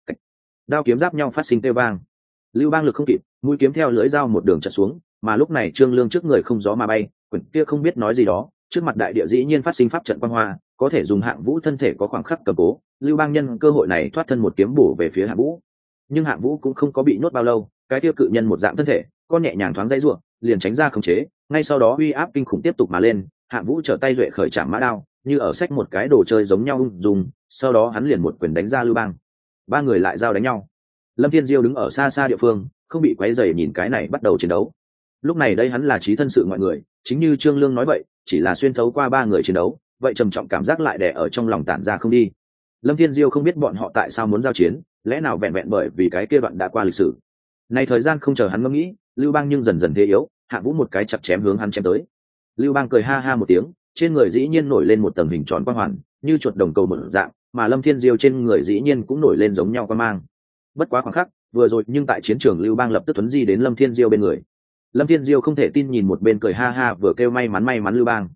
Speaker 1: đao kiếm giáp nhau phát sinh kêu vang. Lưu Bang lực không kịp, mũi kiếm theo lưỡi dao một đường chặt xuống, mà lúc này Trương Lương trước người không gió mà bay, quyển kia không biết nói gì đó, trước mặt đại địa dĩ nhiên phát sinh pháp trận quang hoa, có thể dùng Hạng Vũ thân thể có khoảng khắc cầm cố. Lưu Bang nhân cơ hội này thoát thân một kiếm bổ về phía Hạng Vũ, nhưng Hạng Vũ cũng không có bị nhốt bao lâu, cái tiêu cự nhân một dạng thân thể, con nhẹ nhàng thoáng dây ruộng, liền tránh ra khống chế, ngay sau đó uy áp kinh khủng tiếp tục mà lên. Hạng Vũ trở tay duệ khởi chạm mã đao, như ở sách một cái đồ chơi giống nhau ung dung, sau đó hắn liền một quyền đánh ra Lưu Bang. Ba người lại giao đánh nhau. Lâm Thiên Diêu đứng ở xa xa địa phương, không bị quấy rầy nhìn cái này bắt đầu chiến đấu. Lúc này đây hắn là trí thân sự mọi người, chính như Trương Lương nói vậy, chỉ là xuyên thấu qua ba người chiến đấu, vậy trầm trọng cảm giác lại đè ở trong lòng tản ra không đi. Lâm Thiên Diêu không biết bọn họ tại sao muốn giao chiến, lẽ nào vẹn vẹn bởi vì cái kia đoạn đã qua lịch sử. Này thời gian không chờ hắn ngẫm nghĩ, Lưu Bang nhưng dần dần thế yếu, Hạng Vũ một cái chặt chém hướng hắn chém tới. Lưu Bang cười ha ha một tiếng, trên người dĩ nhiên nổi lên một tầng hình tròn quang hoàn, như chuột đồng cầu một dạng, mà Lâm Thiên Diêu trên người dĩ nhiên cũng nổi lên giống nhau quang mang. Bất quá khoảng khắc, vừa rồi nhưng tại chiến trường Lưu Bang lập tức tuấn di đến Lâm Thiên Diêu bên người. Lâm Thiên Diêu không thể tin nhìn một bên cười ha ha vừa kêu may mắn may mắn Lưu Bang.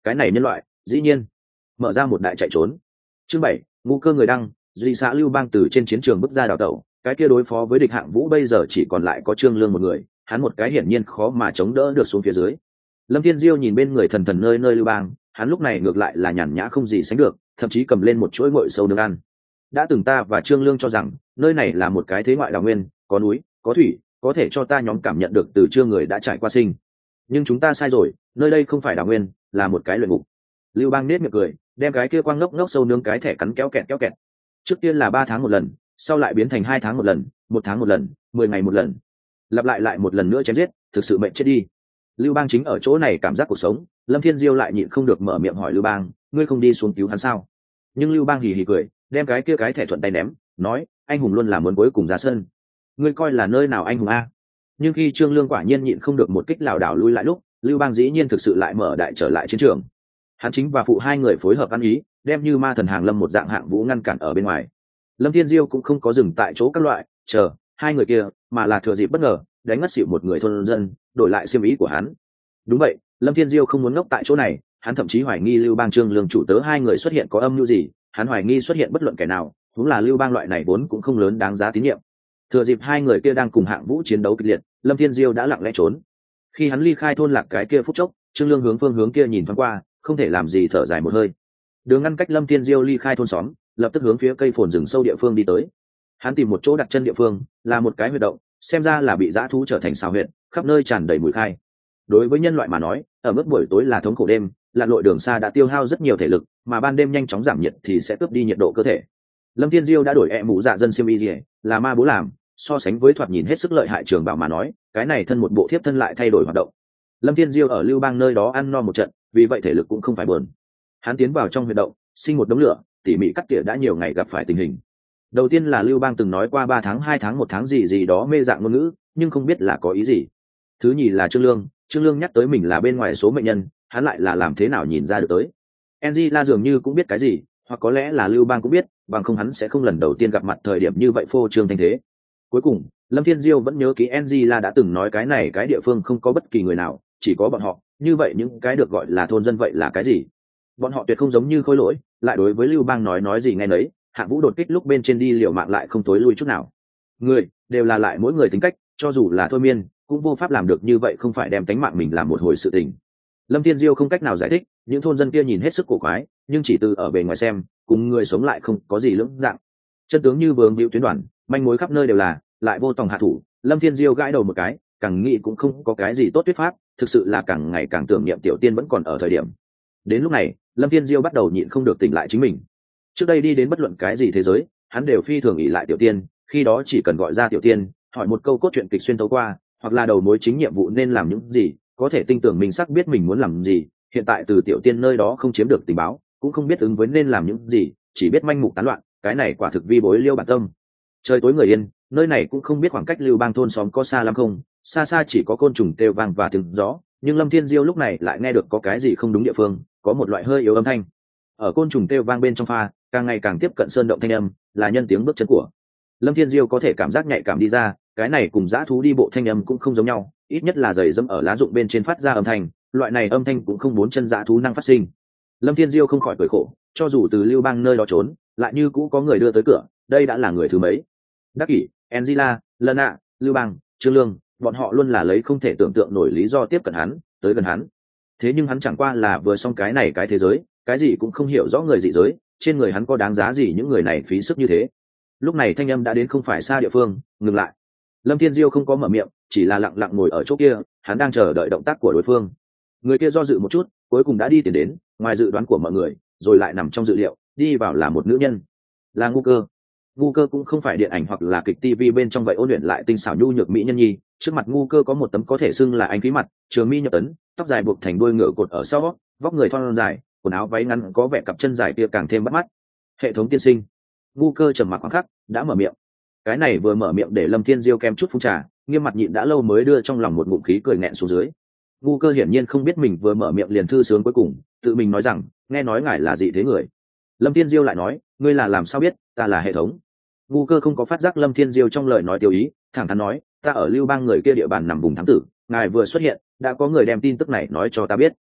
Speaker 1: cái này nhân loại dĩ nhiên mở ra một đại chạy trốn. Chương bảy, ngu cơ người đăng, duy xã Lưu Bang từ trên chiến trường bước ra đào tẩu, cái kia đối phó với địch Hạng Vũ bây giờ chỉ còn lại có Trương Lương một người, hắn một cái hiển nhiên khó mà chống đỡ được xuống phía dưới. Lâm Thiên Diêu nhìn bên người thần thần nơi nơi Lưu Bang, hắn lúc này ngược lại là nhàn nhã không gì sánh được, thậm chí cầm lên một chuỗi ngội sâu nướng ăn. Đã từng ta và Trương Lương cho rằng nơi này là một cái thế ngoại đào nguyên, có núi, có thủy, có thể cho ta nhóm cảm nhận được từ Trương người đã trải qua sinh. Nhưng chúng ta sai rồi, nơi đây không phải đào nguyên, là một cái luyện ngục. Lưu Bang nết miệng cười, đem cái kia quang ngốc ngốc sâu nướng cái thẻ cắn kéo kẹt kéo kẹt. Trước tiên là ba tháng một lần, sau lại biến thành hai tháng một lần, một tháng một lần, mười ngày một lần, lặp lại lại một lần nữa chém giết, thực sự mệnh chết đi. Lưu Bang chính ở chỗ này cảm giác cuộc sống, Lâm Thiên Diêu lại nhịn không được mở miệng hỏi Lưu Bang, ngươi không đi xuống cứu hắn sao? Nhưng Lưu Bang hì hì cười, đem cái kia cái thẻ thuận tay ném, nói, anh hùng luôn là muốn cuối cùng ra sân. Ngươi coi là nơi nào anh hùng a? Nhưng khi Trương Lương quả nhiên nhịn không được một kích lảo đảo lui lại lúc, Lưu Bang dĩ nhiên thực sự lại mở đại trở lại chiến trường. Hắn chính và phụ hai người phối hợp ăn ý, đem như ma thần Hàng Lâm một dạng Hạng Vũ ngăn cản ở bên ngoài. Lâm Thiên Diêu cũng không có dừng tại chỗ các loại chờ hai người kia, mà là thừa dịp bất ngờ đánh ngất xỉu một người thôn dân, đổi lại xiêm ý của hắn. Đúng vậy, Lâm Thiên Diêu không muốn ngốc tại chỗ này, hắn thậm chí hoài nghi Lưu Bang Trương Lương chủ tớ hai người xuất hiện có âm mưu gì, hắn hoài nghi xuất hiện bất luận kẻ nào, đúng là Lưu Bang loại này vốn cũng không lớn đáng giá tín nhiệm. Thừa dịp hai người kia đang cùng Hạng Vũ chiến đấu kịch liệt, Lâm Thiên Diêu đã lặng lẽ trốn. Khi hắn ly khai thôn lạc cái kia phút chốc, Trương Lương hướng phương hướng kia nhìn thoáng qua, không thể làm gì thở dài một hơi. Đường ngăn cách Lâm Thiên Diêu ly khai thôn xóm, lập tức hướng phía cây phồn rừng sâu địa phương đi tới. Hắn tìm một chỗ đặt chân địa phương, là một cái huyệt động, xem ra là bị dã thú trở thành xào huyệt, khắp nơi tràn đầy mùi khai. Đối với nhân loại mà nói, ở mức buổi tối là thống khổ đêm, lặn lội đường xa đã tiêu hao rất nhiều thể lực, mà ban đêm nhanh chóng giảm nhiệt thì sẽ cướp đi nhiệt độ cơ thể. Lâm Thiên Diêu đã đổi ẹ mũ dạ dân xiêm y, là ma bố làm, so sánh với thoạt nhìn hết sức lợi hại trường bảo mà nói, cái này thân một bộ thiếp thân lại thay đổi hoạt động. Lâm Thiên Diêu ở Lưu Bang nơi đó ăn no một trận, vì vậy thể lực cũng không phải buồn. Hắn tiến vào trong huyệt động, sinh một đống lửa, tỉ mỉ cắt tỉa đã nhiều ngày gặp phải tình hình. Đầu tiên là Lưu Bang từng nói qua ba tháng hai tháng một tháng gì gì đó mê dạng ngôn ngữ, nhưng không biết là có ý gì. Thứ nhì là Trương Lương, Trương Lương nhắc tới mình là bên ngoài số mệnh nhân, hắn lại là làm thế nào nhìn ra được tới. Angela dường như cũng biết cái gì, hoặc có lẽ là Lưu Bang cũng biết, bằng không hắn sẽ không lần đầu tiên gặp mặt thời điểm như vậy phô trương thanh thế. Cuối cùng, Lâm Thiên Diêu vẫn nhớ kỹ Angela đã từng nói cái này cái địa phương không có bất kỳ người nào, chỉ có bọn họ, như vậy những cái được gọi là thôn dân vậy là cái gì? Bọn họ tuyệt không giống như khôi lỗi, lại đối với Lưu Bang nói nói gì nghe nấy, Hạng Vũ đột kích lúc bên trên đi liều mạng lại không tối lui chút nào. Người đều là lại mỗi người tính cách, cho dù là thôi miên, cũng vô pháp làm được như vậy, không phải đem tánh mạng mình làm một hồi sự tình. Lâm Thiên Diêu không cách nào giải thích, những thôn dân kia nhìn hết sức cổ quái, nhưng chỉ từ ở bề ngoài xem, cùng người sống lại không có gì lưỡng dạng. Chân tướng như vướng víu tuyến đoạn, manh mối khắp nơi đều là, lại vô tòng hạ thủ. Lâm Thiên Diêu gãi đầu một cái, càng nghĩ cũng không có cái gì tốt thuyết pháp, thực sự là càng ngày càng tưởng niệm Tiểu Tiên vẫn còn ở thời điểm. Đến lúc này, Lâm Thiên Diêu bắt đầu nhịn không được tỉnh lại chính mình. Trước đây đi đến bất luận cái gì thế giới, hắn đều phi thường ỷ lại Tiểu Tiên, khi đó chỉ cần gọi ra Tiểu Tiên, hỏi một câu cốt truyện kịch xuyên tấu qua, hoặc là đầu mối chính nhiệm vụ nên làm những gì, có thể tin tưởng mình xác biết mình muốn làm gì. Hiện tại từ Tiểu Tiên nơi đó không chiếm được tình báo, cũng không biết ứng với nên làm những gì, chỉ biết manh mục tán loạn, cái này quả thực vi bối liêu bản tâm. Trời tối người yên, nơi này cũng không biết khoảng cách Lưu Bang thôn xóm có xa lắm không, xa xa chỉ có côn trùng kêu vang và tiếng gió, nhưng Lâm Thiên Diêu lúc này lại nghe được có cái gì không đúng địa phương, có một loại hơi yếu âm thanh. Ở côn trùng kêu vang bên trong pha, càng ngày càng tiếp cận sơn động thanh âm, là nhân tiếng bước chân của. Lâm Thiên Diêu có thể cảm giác nhạy cảm đi ra, cái này cùng dã thú đi bộ thanh âm cũng không giống nhau, ít nhất là giày dẫm ở lá rụng bên trên phát ra âm thanh, loại này âm thanh cũng không bốn chân dã thú năng phát sinh. Lâm Thiên Diêu không khỏi cười khổ, cho dù từ Lưu Bang nơi đó trốn, lại như cũ có người đưa tới cửa, đây đã là người thứ mấy. Đắc Kỷ, Angela, Lân ạ, Lưu Bang, Trương Lương, bọn họ luôn là lấy không thể tưởng tượng nổi lý do tiếp cận hắn, tới gần hắn. Thế nhưng hắn chẳng qua là vừa xong cái này cái thế giới, cái gì cũng không hiểu rõ người dị giới, trên người hắn có đáng giá gì những người này phí sức như thế. Lúc này thanh âm đã đến không phải xa địa phương, ngừng lại. Lâm Thiên Diêu không có mở miệng, chỉ là lặng lặng ngồi ở chỗ kia, hắn đang chờ đợi động tác của đối phương. Người kia do dự một chút, cuối cùng đã đi tiến đến, ngoài dự đoán của mọi người, rồi lại nằm trong dự liệu, đi vào là một nữ nhân, là Ngu Cơ. Ngu Cơ cũng không phải điện ảnh hoặc là kịch tivi bên trong vậy ôn luyện lại tinh xảo nhu nhược mỹ nhân nhi, trước mặt Ngu Cơ có một tấm có thể xưng là anh khí mặt, trường mi nhập tấn, tóc dài buộc thành đuôi ngựa cột ở sau, vóc người thon dài, quần áo váy ngắn có vẻ cặp chân dài kia càng thêm bắt mắt. Hệ thống tiên sinh. Ngu Cơ trầm mặc khoảng khắc, đã mở miệng. Cái này vừa mở miệng để Lâm Thiên Diêu kem chút phun trà, nghiêm mặt nhịn đã lâu mới đưa trong lòng một ngụm khí cười nghẹn xuống dưới. Ngu Cơ hiển nhiên không biết mình vừa mở miệng liền thư sướng cuối cùng, tự mình nói rằng, nghe nói ngài là dị thế người. Lâm Thiên Diêu lại nói, ngươi là làm sao biết, ta là hệ thống. Ngu Cơ không có phát giác Lâm Thiên Diêu trong lời nói tiêu ý, thẳng thắn nói, ta ở Lưu Bang người kia địa bàn nằm vùng thám tử, ngài vừa xuất hiện, đã có người đem tin tức này nói cho ta biết.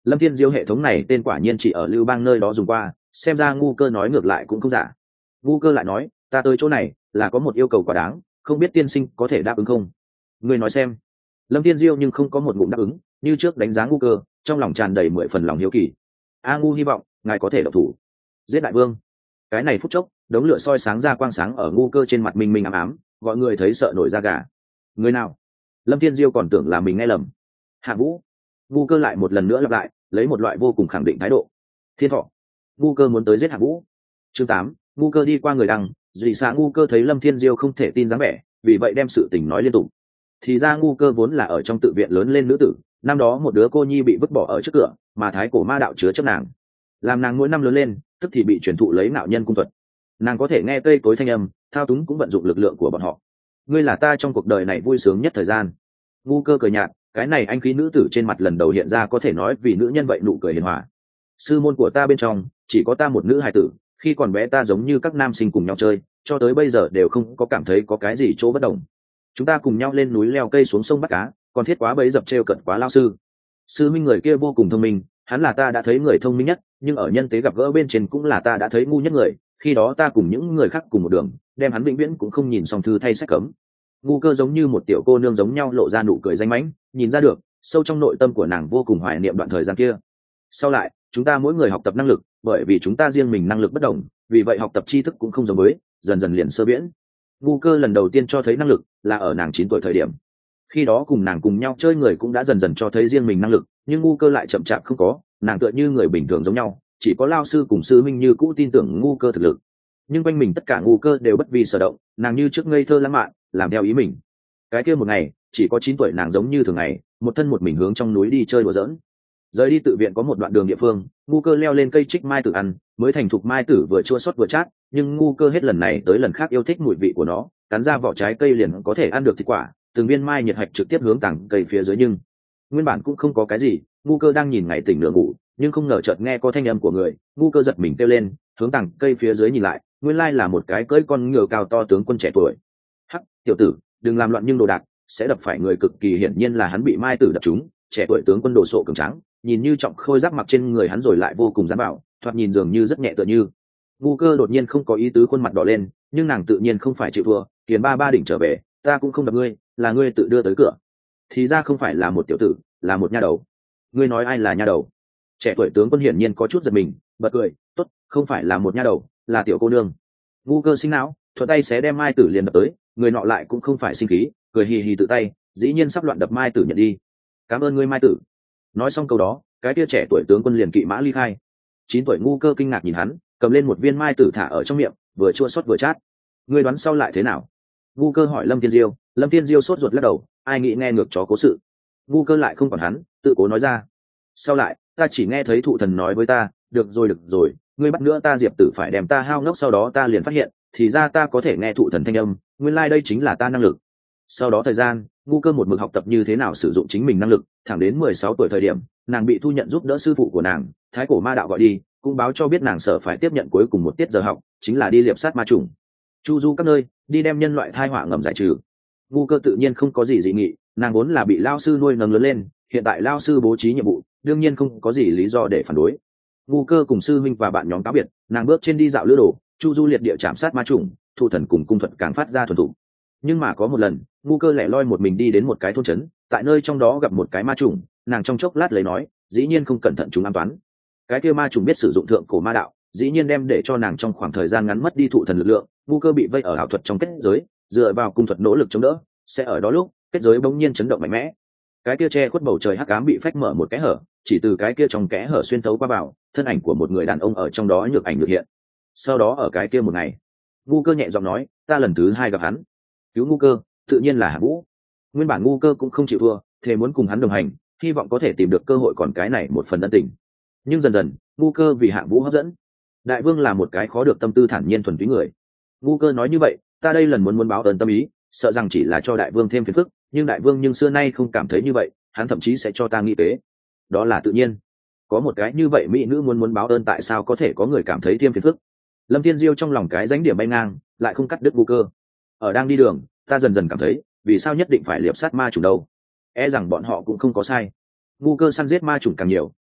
Speaker 1: Lâm Thiên Diêu hệ thống này tên quả nhiên chỉ ở Lưu Bang nơi đó dùng qua, xem ra ngu cơ nói ngược lại cũng không giả. Ngu cơ lại nói, ta tới chỗ này là có một yêu cầu quá đáng, không biết tiên sinh có thể đáp ứng không? Ngươi nói xem. Lâm Thiên Diêu nhưng không có một ngụm đáp ứng, như trước đánh giá ngu cơ, trong lòng tràn đầy mười phần lòng hiếu kỳ. A ngu hy vọng ngài có thể độc thủ giết đại vương. Cái này phút chốc, đống lửa soi sáng ra quang sáng ở ngu cơ trên mặt minh minh ám ám, gọi người thấy sợ nổi da gà. Người nào? Lâm Thiên Diêu còn tưởng là mình nghe lầm. Hạ Vũ. Ngu cơ lại một lần nữa lặp lại, lấy một loại vô cùng khẳng định thái độ. Thiên Thọ. Ngu cơ muốn tới giết Hạ Vũ. Chương tám, ngu cơ đi qua người đằng, dị xạ ngu cơ thấy Lâm Thiên Diêu không thể tin dáng vẻ, vì vậy đem sự tình nói liên tục. Thì ra ngu cơ vốn là ở trong tự viện lớn lên nữ tử, năm đó một đứa cô nhi bị vứt bỏ ở trước cửa, mà thái cổ ma đạo chứa chấp nàng, làm nàng mỗi năm lớn lên tức thì bị truyền thụ lấy nạo nhân cung thuật. Nàng có thể nghe cây cối thanh âm, thao túng cũng vận dụng lực lượng của bọn họ. Ngươi là ta trong cuộc đời này vui sướng nhất thời gian. Ngu cơ cười nhạt, cái này anh khí nữ tử trên mặt lần đầu hiện ra có thể nói vì nữ nhân vậy nụ cười hiền hòa. Sư môn của ta bên trong chỉ có ta một nữ hài tử, khi còn bé ta giống như các nam sinh cùng nhau chơi, cho tới bây giờ đều không có cảm thấy có cái gì chỗ bất đồng. Chúng ta cùng nhau lên núi leo cây xuống sông bắt cá, còn thiết quá bấy dập trêu cận quá lao sư. Sư minh người kia vô cùng thông minh, hắn là ta đã thấy người thông minh nhất, nhưng ở nhân tế gặp gỡ bên trên cũng là ta đã thấy ngu nhất người. Khi đó ta cùng những người khác cùng một đường, đem hắn vĩnh viễn cũng không nhìn xong thư thay sách cấm. Ngu cơ giống như một tiểu cô nương giống nhau lộ ra nụ cười danh mãnh, nhìn ra được sâu trong nội tâm của nàng vô cùng hoài niệm đoạn thời gian kia. Sau lại chúng ta mỗi người học tập năng lực, bởi vì chúng ta riêng mình năng lực bất đồng, vì vậy học tập tri thức cũng không giống với, dần dần liền sơ viễn. Ngu cơ lần đầu tiên cho thấy năng lực là ở nàng chín tuổi thời điểm. Khi đó cùng nàng cùng nhau chơi người cũng đã dần dần cho thấy riêng mình năng lực, nhưng ngu cơ lại chậm chạp không có, nàng tựa như người bình thường giống nhau, chỉ có lao sư cùng sư minh như cũ tin tưởng ngu cơ thực lực. Nhưng quanh mình tất cả ngu cơ đều bất vi sở động, nàng như trước ngây thơ lãng mạn, làm theo ý mình. Cái kia một ngày, chỉ có chín tuổi nàng giống như thường ngày, một thân một mình hướng trong núi đi chơi đùa giỡn. Rời đi tự viện có một đoạn đường địa phương, ngu cơ leo lên cây trích mai tử ăn, mới thành thục mai tử vừa chua xót vừa chát, nhưng ngu cơ hết lần này tới lần khác yêu thích mùi vị của nó, cắn ra vỏ trái cây liền có thể ăn được thịt quả, từng viên mai nhiệt hạch trực tiếp hướng tảng cây phía dưới. Nhưng nguyên bản cũng không có cái gì, ngu cơ đang nhìn ngày tỉnh nửa ngủ, nhưng không ngờ chợt nghe có thanh âm của người, ngu cơ giật mình kêu lên, hướng tảng cây phía dưới nhìn lại, nguyên lai là một cái cưỡi con ngựa cao to tướng quân trẻ tuổi. Hắc, tiểu tử, đừng làm loạn nhưng đồ đạc sẽ đập phải người, cực kỳ hiển nhiên là hắn bị mai tử đập trúng. Trẻ tuổi tướng quân đồ sộ cường tráng, nhìn như trọng khôi giáp mặc trên người hắn rồi lại vô cùng dán bảo, thoạt nhìn dường như rất nhẹ tựa như. Ngu cơ đột nhiên không có ý tứ, khuôn mặt đỏ lên, nhưng nàng tự nhiên không phải chịu thua, kiền ba ba đỉnh trở về, ta cũng không đập ngươi, là ngươi tự đưa tới cửa. Thì ra không phải là một tiểu tử, là một nha đầu. Ngươi nói ai là nha đầu? Trẻ tuổi tướng quân hiển nhiên có chút giật mình, bật cười, tốt, không phải là một nha đầu, là tiểu cô nương. Ngu cơ sinh não, thuận tay xé đem mai tử liền đập tới, người nọ lại cũng không phải sinh khí, cười hì hì tự tay, dĩ nhiên sắp loạn đập mai tử nhận đi. Cảm ơn ngươi mai tử. Nói xong câu đó, cái tia trẻ tuổi tướng quân liền kỵ mã ly khai. Chín tuổi ngu cơ kinh ngạc nhìn hắn, cầm lên một viên mai tử thả ở trong miệng, vừa chua xót vừa chát. Ngươi đoán sau lại thế nào? Ngu cơ hỏi Lâm Thiên Diêu. Lâm Thiên Diêu sốt ruột lắc đầu, ai nghĩ nghe ngược chó cố sự. Ngu cơ lại không còn hắn, tự cố nói ra. Sau lại, ta chỉ nghe thấy thụ thần nói với ta, được rồi được rồi, ngươi bắt nữa ta diệp tử phải đem ta hao ngốc. Sau đó ta liền phát hiện, thì ra ta có thể nghe thụ thần thanh âm, nguyên lai đây chính là ta năng lực. Sau đó thời gian, ngu cơ một mực học tập như thế nào sử dụng chính mình năng lực, thẳng đến mười sáu tuổi thời điểm, nàng bị thu nhận giúp đỡ sư phụ của nàng, thái cổ ma đạo gọi đi, cũng báo cho biết nàng sợ phải tiếp nhận cuối cùng một tiết giờ học, chính là đi liệp sát ma trùng, chu du các nơi, đi đem nhân loại thai họa ngầm giải trừ. Ngu cơ tự nhiên không có gì dị nghị, nàng vốn là bị lao sư nuôi nấng lớn lên, hiện tại lao sư bố trí nhiệm vụ, đương nhiên không có gì lý do để phản đối. Ngu cơ cùng sư huynh và bạn nhóm cáo biệt, nàng bước trên đi dạo lữ đồ, chu du liệt địa chạm sát ma trùng, thu thần cùng cung thuật càng phát ra thuần thủ. Nhưng mà có một lần, ngu cơ lẻ loi một mình đi đến một cái thôn trấn, tại nơi trong đó gặp một cái ma trùng, nàng trong chốc lát lấy nói, dĩ nhiên không cẩn thận chúng ám toán. Cái kia ma trùng biết sử dụng thượng cổ ma đạo, dĩ nhiên đem để cho nàng trong khoảng thời gian ngắn mất đi thụ thần lực lượng. Ngu cơ bị vây ở ảo thuật trong kết giới, dựa vào cung thuật nỗ lực chống đỡ, sẽ ở đó lúc kết giới bỗng nhiên chấn động mạnh mẽ, cái kia che khuất bầu trời hắc ám bị phách mở một cái hở, chỉ từ cái kia trong kẽ hở xuyên thấu qua vào, thân ảnh của một người đàn ông ở trong đó nhược ảnh được hiện. Sau đó ở cái kia một ngày, ngu cơ nhẹ giọng nói, ta lần thứ hai gặp hắn. Cứu ngu cơ tự nhiên là Hạ Vũ. Nguyên bản ngu cơ cũng không chịu thua, thề muốn cùng hắn đồng hành, hy vọng có thể tìm được cơ hội còn cái này một phần ân tình. Nhưng dần dần, ngu cơ vì Hạ Vũ hấp dẫn. Đại vương là một cái khó được tâm tư thản nhiên thuần túy người. Ngu cơ nói như vậy, ta đây lần muốn muốn báo ơn tâm ý, sợ rằng chỉ là cho đại vương thêm phiền phức, nhưng đại vương nhưng xưa nay không cảm thấy như vậy, hắn thậm chí sẽ cho ta nghĩ kế. Đó là tự nhiên. Có một cái như vậy mỹ nữ muốn muốn báo ơn, tại sao có thể có người cảm thấy thêm phiền phức? Lâm Thiên Diêu trong lòng cái rãnh điểm bay ngang, lại không cắt đứt ngu cơ. Ở đang đi đường, ta dần dần cảm thấy, vì sao nhất định phải liệp sát ma chủ đâu? E rằng bọn họ cũng không có sai. Ngu cơ săn giết ma chủng càng nhiều,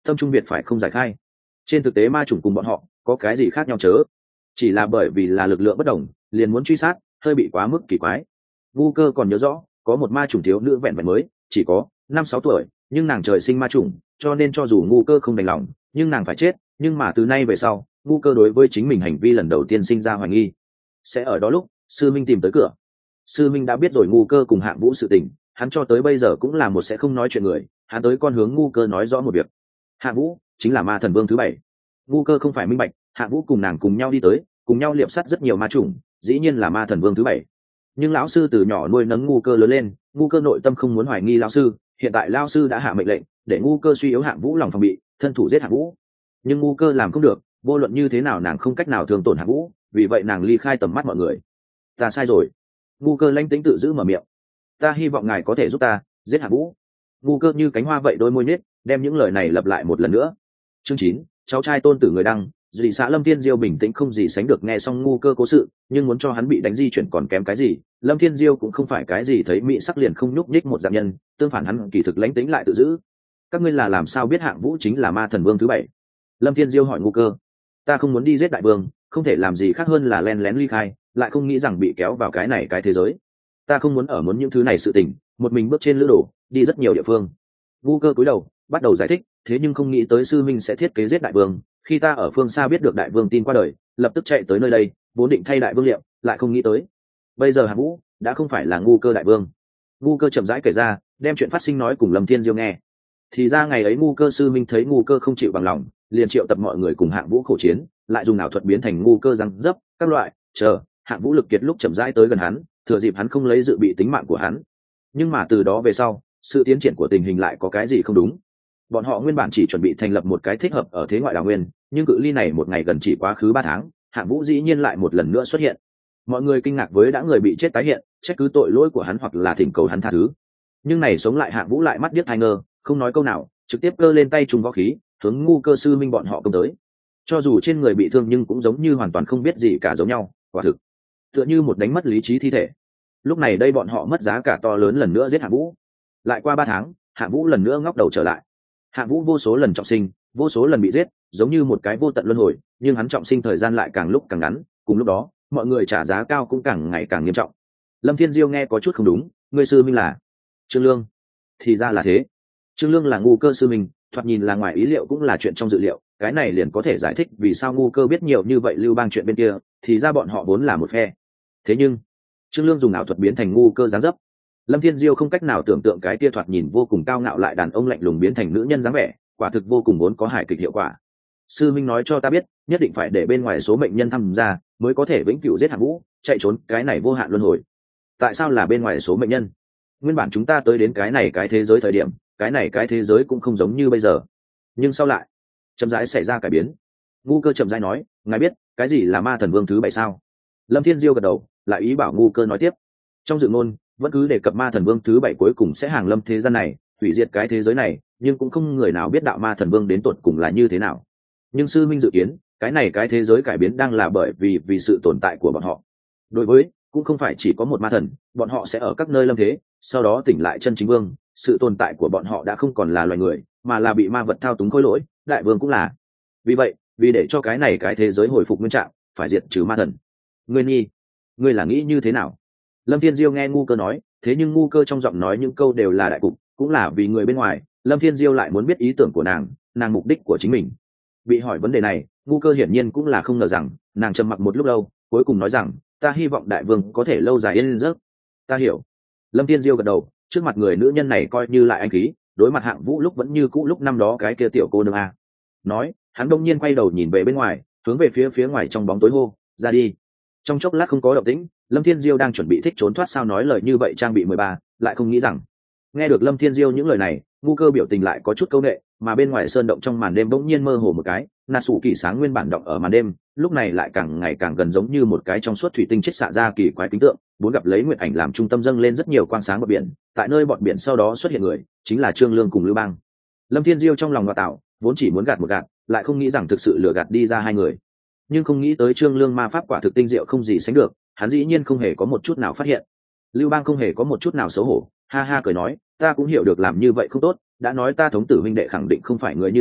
Speaker 1: tâm trung việt phải không giải khai. Trên thực tế ma chủng cùng bọn họ có cái gì khác nhau chớ, chỉ là bởi vì là lực lượng bất đồng liền muốn truy sát, hơi bị quá mức kỳ quái. Vu Cơ còn nhớ rõ có một ma chủng thiếu nữ vẹn vẹn mới chỉ có năm sáu tuổi, nhưng nàng trời sinh ma chủng, cho nên cho dù Ngu Cơ không đành lòng nhưng nàng phải chết. Nhưng mà từ nay về sau Ngu Cơ đối với chính mình hành vi lần đầu tiên sinh ra hoài nghi. Sẽ ở đó lúc sư minh tìm tới cửa. Sư minh đã biết rồi Ngu Cơ cùng Hạng Vũ sự tình, hắn cho tới bây giờ cũng là một sẽ không nói chuyện người. Hắn tới con hướng Ngu Cơ nói rõ một việc. Hạng Vũ chính là ma thần vương thứ bảy. Ngu Cơ không phải minh bạch, Hạng Vũ cùng nàng cùng nhau đi tới, cùng nhau liệp sát rất nhiều ma chủng, dĩ nhiên là ma thần vương thứ bảy. Nhưng lão sư từ nhỏ nuôi nấng Ngu Cơ lớn lên, Ngu Cơ nội tâm không muốn hoài nghi lão sư. Hiện tại lão sư đã hạ mệnh lệnh để Ngu Cơ suy yếu Hạng Vũ lòng phòng bị, thân thủ giết Hạng Vũ. Nhưng Ngu Cơ làm không được, vô luận như thế nào nàng không cách nào thương tổn Hạng Vũ, vì vậy nàng ly khai tầm mắt mọi người. Ta sai rồi. Ngu Cơ lãnh tĩnh tự giữ mở miệng. Ta hy vọng ngài có thể giúp ta giết Hạng Vũ. Ngu Cơ như cánh hoa vậy đôi môi nết, đem những lời này lặp lại một lần nữa. Chương chín, cháu trai tôn tử người đăng. Dị xã Lâm Thiên Diêu bình tĩnh không gì sánh được nghe xong Ngu Cơ cố sự, nhưng muốn cho hắn bị đánh di chuyển còn kém cái gì. Lâm Thiên Diêu cũng không phải cái gì thấy mỹ sắc liền không nhúc nhích một dạng nhân, tương phản hắn kỳ thực lãnh tĩnh lại tự giữ. Các ngươi là làm sao biết Hạng Vũ chính là ma thần vương thứ bảy? Lâm Thiên Diêu hỏi Ngu Cơ. Ta không muốn đi giết đại vương, không thể làm gì khác hơn là len lén ly khai, lại không nghĩ rằng bị kéo vào cái này cái thế giới. Ta không muốn ở muốn những thứ này sự tình, một mình bước trên lữ đồ, đi rất nhiều địa phương. Ngu Cơ cúi đầu, bắt đầu giải thích, thế nhưng không nghĩ tới sư minh sẽ thiết kế giết đại vương. Khi ta ở phương xa biết được đại vương tin qua đời, lập tức chạy tới nơi đây, vốn định thay đại vương liệu, lại không nghĩ tới bây giờ Hạng Vũ đã không phải là Ngu Cơ đại vương. Ngu Cơ chậm rãi kể ra, đem chuyện phát sinh nói cùng Lâm Thiên Diêu nghe. Thì ra ngày ấy Ngu Cơ sư minh thấy Ngu Cơ không chịu bằng lòng, liền triệu tập mọi người cùng Hạng Vũ khổ chiến, lại dùng ảo thuật biến thành Ngu Cơ răng dấp các loại, chờ Hạng Vũ lực kiệt lúc chậm rãi tới gần hắn, thừa dịp hắn không lấy dự bị tính mạng của hắn. Nhưng mà từ đó về sau, sự tiến triển của tình hình lại có cái gì không đúng. Bọn họ nguyên bản chỉ chuẩn bị thành lập một cái thích hợp ở thế ngoại đào nguyên, nhưng cự ly này một ngày gần chỉ quá khứ ba tháng, Hạng Vũ dĩ nhiên lại một lần nữa xuất hiện. Mọi người kinh ngạc với đã người bị chết tái hiện, trách cứ tội lỗi của hắn hoặc là thỉnh cầu hắn tha thứ. Nhưng này sống lại Hạng Vũ lại mắt điếc tai ngơ, không nói câu nào, trực tiếp cơ lên tay trùng võ khí, hướng Ngu Cơ sư minh bọn họ công tới. Cho dù trên người bị thương nhưng cũng giống như hoàn toàn không biết gì cả giống nhau, quả thực tựa như một đánh mất lý trí thi thể. Lúc này đây bọn họ mất giá cả to lớn lần nữa giết Hạng Vũ. Lại qua ba tháng, Hạng Vũ lần nữa ngóc đầu trở lại. Hạng Vũ vô số lần trọng sinh, vô số lần bị giết, giống như một cái vô tận luân hồi, nhưng hắn trọng sinh thời gian lại càng lúc càng ngắn, cùng lúc đó, mọi người trả giá cao cũng càng ngày càng nghiêm trọng. Lâm Thiên Diêu nghe có chút không đúng, người sư minh là Trương Lương? Thì ra là thế. Trương Lương là Ngu Cơ sư minh, thoạt nhìn là ngoài ý liệu cũng là chuyện trong dự liệu, cái này liền có thể giải thích vì sao Ngu Cơ biết nhiều như vậy Lưu Bang chuyện bên kia, thì ra bọn họ vốn là một phe. Thế nhưng, Trương Lương dùng ảo thuật biến thành Ngu Cơ dáng dấp. Lâm Thiên Diêu không cách nào tưởng tượng cái kia thoạt nhìn vô cùng cao ngạo lại đàn ông lạnh lùng biến thành nữ nhân dáng vẻ, quả thực vô cùng vốn có hài kịch hiệu quả. Sư minh nói cho ta biết, nhất định phải để bên ngoài số mệnh nhân tham gia, mới có thể vĩnh cửu giết Hạng Vũ, chạy trốn cái này vô hạn luân hồi. Tại sao là bên ngoài số mệnh nhân? Nguyên bản chúng ta tới đến cái này cái thế giới thời điểm, cái này cái thế giới cũng không giống như bây giờ. Nhưng sau lại, chậm rãi xảy ra cải biến. Ngu Cơ chậm rãi nói, ngài biết cái gì là ma thần vương thứ bảy sao? Lâm Thiên Diêu gật đầu, lại ý bảo Ngu Cơ nói tiếp. Trong dự ngôn vẫn cứ đề cập ma thần vương thứ bảy cuối cùng sẽ hàng lâm thế gian này, hủy diệt cái thế giới này, nhưng cũng không người nào biết đạo ma thần vương đến tột cùng là như thế nào. Nhưng sư minh dự kiến, cái này cái thế giới cải biến đang là bởi vì vì sự tồn tại của bọn họ. Đối với, cũng không phải chỉ có một ma thần, bọn họ sẽ ở các nơi lâm thế, sau đó tỉnh lại chân chính vương, sự tồn tại của bọn họ đã không còn là loài người, mà là bị ma vật thao túng khối lỗi, đại vương cũng là. Vì vậy, vì để cho cái này cái thế giới hồi phục nguyên trạng, phải diệt trừ ma thần. Ngươi nghi, ngươi là nghĩ như thế nào? Lâm Thiên Diêu nghe Ngu Cơ nói, thế nhưng Ngu Cơ trong giọng nói những câu đều là đại cục, cũng là vì người bên ngoài. Lâm Thiên Diêu lại muốn biết ý tưởng của nàng, nàng mục đích của chính mình. Bị hỏi vấn đề này, Ngu Cơ hiển nhiên cũng là không ngờ rằng, nàng trầm mặc một lúc lâu, cuối cùng nói rằng, ta hy vọng đại vương có thể lâu dài yên giấc. Ta hiểu. Lâm Thiên Diêu gật đầu, trước mặt người nữ nhân này coi như lại anh khí, đối mặt Hạng Vũ lúc vẫn như cũ lúc năm đó cái kia tiểu cô nương a. Nói, hắn đông nhiên quay đầu nhìn về bên ngoài, hướng về phía phía ngoài trong bóng tối hô, ra đi. Trong chốc lát không có động tĩnh, Lâm Thiên Diêu đang chuẩn bị thích trốn thoát sao nói lời như vậy trang bị mười ba, lại không nghĩ rằng nghe được Lâm Thiên Diêu những lời này, Ngu Cơ biểu tình lại có chút câu nệ, mà bên ngoài sơn động trong màn đêm bỗng nhiên mơ hồ một cái, nà sủ kỳ sáng nguyên bản động ở màn đêm, lúc này lại càng ngày càng gần giống như một cái trong suốt thủy tinh chết xạ ra kỳ quái kính tượng, bốn gặp lấy nguyệt ảnh làm trung tâm dâng lên rất nhiều quang sáng bọt biển, tại nơi bọt biển sau đó xuất hiện người, chính là Trương Lương cùng Lưu Bang. Lâm Thiên Diêu trong lòng ngọa tạo, vốn chỉ muốn gạt một gạt, lại không nghĩ rằng thực sự lừa gạt đi ra hai người. Nhưng không nghĩ tới Trương Lương ma pháp quả thực tinh diệu không gì sánh được, hắn dĩ nhiên không hề có một chút nào phát hiện. Lưu Bang không hề có một chút nào xấu hổ, ha ha cười nói, ta cũng hiểu được làm như vậy không tốt, đã nói ta thống tử huynh đệ khẳng định không phải người như thế,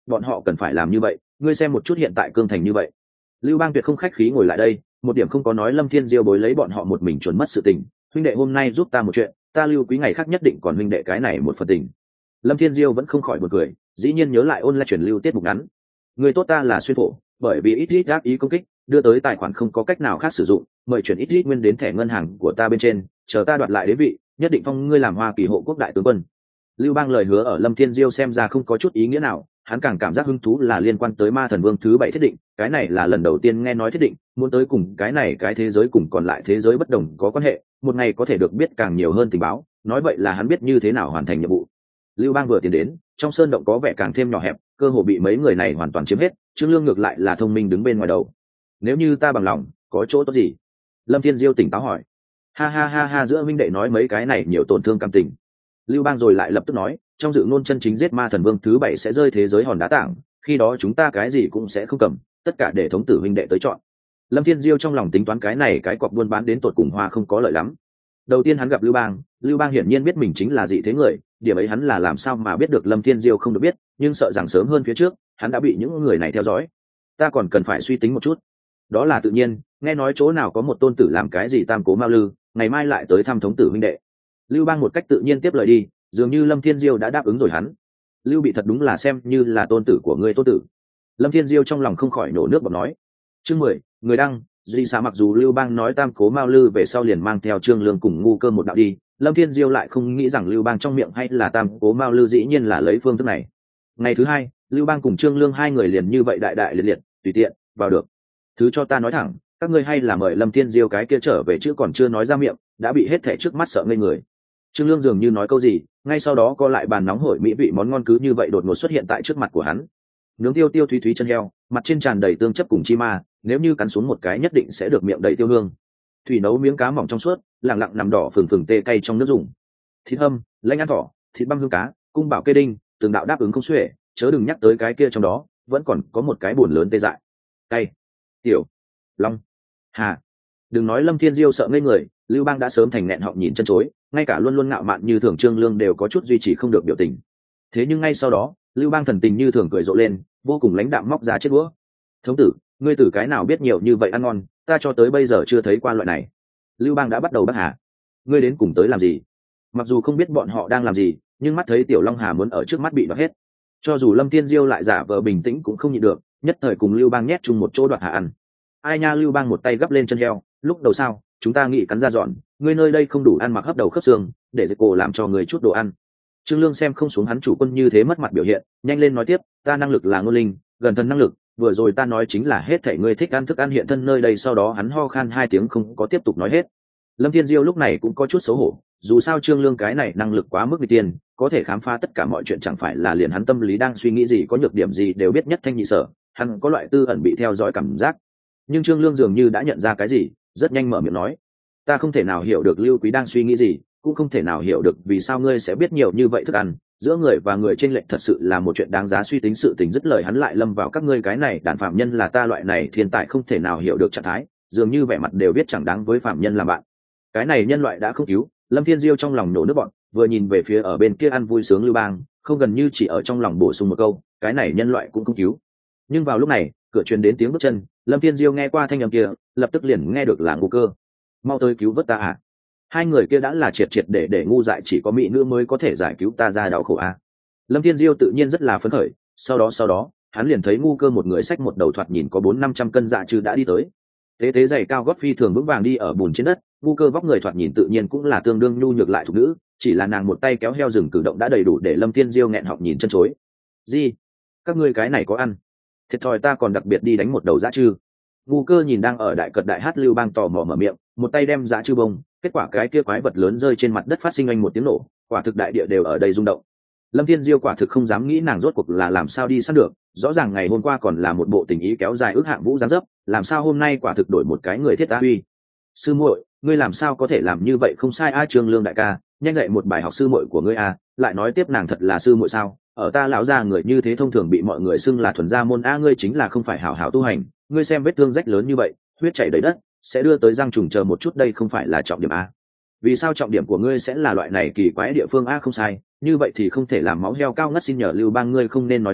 Speaker 1: bọn họ cần phải làm như vậy, ngươi xem một chút hiện tại cương thành như vậy. Lưu Bang tuyệt không khách khí ngồi lại đây, một điểm không có nói Lâm Thiên Diêu bối lấy bọn họ một mình chuẩn mất sự tình. Huynh đệ hôm nay giúp ta một chuyện, ta Lưu Quý ngày khác nhất định còn huynh đệ cái này một phần tình. Lâm Thiên Diêu vẫn không khỏi một cười, dĩ nhiên nhớ lại ôn lại chuyển lưu tiết mục ngắn. Người tốt ta là xuyên phổ, bởi vì ít ít gác ý công kích, đưa tới tài khoản không có cách nào khác sử dụng, mời chuyển ít ít nguyên đến thẻ ngân hàng của ta bên trên, chờ ta đoạt lại đế vị, nhất định phong ngươi làm Hoa Kỳ hộ quốc đại tướng quân. Lưu Bang lời hứa ở Lâm Thiên Diêu xem ra không có chút ý nghĩa nào, hắn càng cảm giác hứng thú là liên quan tới Ma Thần Vương thứ bảy thiết định, cái này là lần đầu tiên nghe nói thiết định, muốn tới cùng cái này cái thế giới cùng còn lại thế giới bất đồng có quan hệ, một ngày có thể được biết càng nhiều hơn tình báo, nói vậy là hắn biết như thế nào hoàn thành nhiệm vụ. Lưu Bang vừa tiến đến, trong sơn động có vẻ càng thêm nhỏ hẹp, cơ hồ bị mấy người này hoàn toàn chiếm hết, Trương Lương ngược lại là thông minh đứng bên ngoài đầu. Nếu như ta bằng lòng, có chỗ tốt gì? Lâm Thiên Diêu tỉnh táo hỏi. Ha ha ha ha, giữa huynh đệ nói mấy cái này nhiều tổn thương cảm tình. Lưu Bang rồi lại lập tức nói, trong dự ngôn chân chính giết Ma Thần Vương thứ bảy sẽ rơi thế giới hòn đá tảng, khi đó chúng ta cái gì cũng sẽ không cầm, tất cả để thống tử huynh đệ tới chọn. Lâm Thiên Diêu trong lòng tính toán cái này cái cọc buôn bán đến tột cùng hoa không có lợi lắm. Đầu tiên hắn gặp Lưu Bang, Lưu Bang hiển nhiên biết mình chính là dị thế người, điểm ấy hắn là làm sao mà biết được Lâm Thiên Diêu không được biết, nhưng sợ rằng sớm hơn phía trước, hắn đã bị những người này theo dõi. Ta còn cần phải suy tính một chút. Đó là tự nhiên, nghe nói chỗ nào có một tôn tử làm cái gì tam cố Mao Lư, ngày mai lại tới thăm thống tử huynh đệ. Lưu Bang một cách tự nhiên tiếp lời đi, dường như Lâm Thiên Diêu đã đáp ứng rồi hắn. Lưu bị thật đúng là xem như là tôn tử của ngươi tôn tử. Lâm Thiên Diêu trong lòng không khỏi nổ nước bọt nói. Chương mười, người đăng, duy xá mặc dù Lưu Bang nói tam cố Mao Lư về sau liền mang theo Trương Lương cùng ngu cơ một đạo đi, Lâm Thiên Diêu lại không nghĩ rằng Lưu Bang trong miệng hay là tam cố Mao Lư dĩ nhiên là lấy phương thức này. Ngày thứ hai, Lưu Bang cùng Trương Lương hai người liền như vậy đại đại liệt liệt, tùy tiện vào được. Thứ cho ta nói thẳng, các ngươi hay là mời Lâm Thiên Diêu cái kia trở về chứ còn chưa nói ra miệng, đã bị hết thảy trước mắt sợ ngây người. Trương Lương dường như nói câu gì, ngay sau đó có lại bàn nóng hổi mỹ vị món ngon cứ như vậy đột ngột xuất hiện tại trước mặt của hắn. Nướng tiêu tiêu thúy thúy chân heo, mặt trên tràn đầy tương chấp cùng chi ma, nếu như cắn xuống một cái nhất định sẽ được miệng đầy tiêu hương. Thủy nấu miếng cá mỏng trong suốt, lặng lặng nằm đỏ phừng phừng tê cay trong nước dùng. Thịt hâm, lanh ăn thỏ, thịt băm hương cá, cung bảo kê đinh, từng đạo đáp ứng không xuể, chớ đừng nhắc tới cái kia trong đó, vẫn còn có một cái buồn lớn tê dại. Cay, tiểu, long, hà. Đừng nói Lâm Thiên Diêu sợ ngây người, Lưu Bang đã sớm thành nẹn họng nhìn chân chối, ngay cả luôn luôn ngạo mạn như thường Trương Lương đều có chút duy trì không được biểu tình. Thế nhưng ngay sau đó, Lưu Bang thần tình như thường cười rộ lên, vô cùng lãnh đạm móc ra chiếc đũa. Thống tử, ngươi từ cái nào biết nhiều như vậy ăn ngon, ta cho tới bây giờ chưa thấy qua loại này. Lưu Bang đã bắt đầu bắt hà. Ngươi đến cùng tới làm gì? Mặc dù không biết bọn họ đang làm gì, nhưng mắt thấy Tiểu Long Hà muốn ở trước mắt bị đoạt hết. Cho dù Lâm Thiên Diêu lại giả vờ bình tĩnh cũng không nhịn được, nhất thời cùng Lưu Bang nhét chung một chỗ đoạt hà ăn. Ai nha, Lưu Bang một tay gấp lên chân heo, lúc đầu sao, chúng ta nghĩ cắn ra dọn, ngươi nơi đây không đủ ăn mặc hấp đầu khớp xương, để dây cổ làm cho người chút đồ ăn. Trương Lương xem không xuống hắn chủ quân như thế mất mặt biểu hiện, nhanh lên nói tiếp, ta năng lực là ngôn linh, gần thân năng lực, vừa rồi ta nói chính là hết thảy ngươi thích ăn thức ăn hiện thân nơi đây, sau đó hắn ho khan hai tiếng không có tiếp tục nói hết. Lâm Thiên Diêu lúc này cũng có chút xấu hổ, dù sao Trương Lương cái này năng lực quá mức nghịch tiên, có thể khám phá tất cả mọi chuyện, chẳng phải là liền hắn tâm lý đang suy nghĩ gì có nhược điểm gì đều biết nhất thanh nhị sở, hắn có loại tư ẩn bị theo dõi cảm giác. Nhưng Trương Lương dường như đã nhận ra cái gì, rất nhanh mở miệng nói, ta không thể nào hiểu được Lưu Quý đang suy nghĩ gì, cũng không thể nào hiểu được vì sao ngươi sẽ biết nhiều như vậy thức ăn, giữa người và người chênh lệch thật sự là một chuyện đáng giá suy tính. Sự tình dứt lời hắn lại lâm vào các ngươi cái này đàn phạm nhân là ta loại này thiên tài không thể nào hiểu được trạng thái, dường như vẻ mặt đều biết chẳng đáng với phạm nhân làm bạn. Cái này nhân loại đã không cứu. Lâm Thiên Diêu trong lòng nổ nước bọn, vừa nhìn về phía ở bên kia ăn vui sướng Lưu Bang, không gần như chỉ ở trong lòng bổ sung một câu, cái này nhân loại cũng không cứu. Nhưng vào lúc này, cửa truyền đến tiếng bước chân, Lâm Thiên Diêu nghe qua thanh âm kia, lập tức liền nghe được là Ngô Cơ. Mau tới cứu vớt ta à? Hai người kia đã là triệt triệt để để ngu dại, chỉ có mỹ nữ mới có thể giải cứu ta ra đau khổ à? Lâm Thiên Diêu tự nhiên rất là phấn khởi, sau đó sau đó, hắn liền thấy Ngô Cơ một người xách một đầu thoạt nhìn có bốn năm trăm cân dạ trừ đã đi tới. Tế tế giày cao gót phi thường vững vàng đi ở bùn trên đất, Ngô Cơ vóc người thoạt nhìn tự nhiên cũng là tương đương nhu nhược lại thục nữ, chỉ là nàng một tay kéo heo rừng cử động đã đầy đủ để Lâm Thiên Diêu nghẹn họng nhìn chân chối. Gì? Các ngươi cái này có ăn? Thiệt thòi ta còn đặc biệt đi đánh một đầu dã chư. Ngô Cơ nhìn đang ở đại cật đại hát Lưu Bang tò mò mở miệng, một tay đem dã chư bông, kết quả cái kia quái vật lớn rơi trên mặt đất phát sinh anh một tiếng nổ, quả thực đại địa đều ở đây rung động. Lâm Thiên Diêu quả thực không dám nghĩ nàng rốt cuộc là làm sao đi săn được, rõ ràng ngày hôm qua còn là một bộ tình ý kéo dài ước hạng vũ giáng dấp, làm sao hôm nay quả thực đổi một cái người thiết tá uy. Sư muội, ngươi làm sao có thể làm như vậy không sai a? Trương Lương đại ca, nhanh dạy một bài học sư muội của ngươi a, lại nói tiếp nàng thật là sư muội sao? Ở ta lão gia người như thế thông thường bị mọi người xưng là thuần gia môn a, ngươi chính là không phải hảo hảo tu hành, ngươi xem vết thương rách lớn như vậy, huyết chảy đầy đất, sẽ đưa tới răng trùng, chờ một chút đây không phải là trọng điểm a. Vì sao trọng điểm của ngươi sẽ là loại này kỳ quái địa phương a? Không sai, như vậy thì không thể làm máu heo cao ngất, xin nhờ Lưu Bang ngươi không nên nói nữa,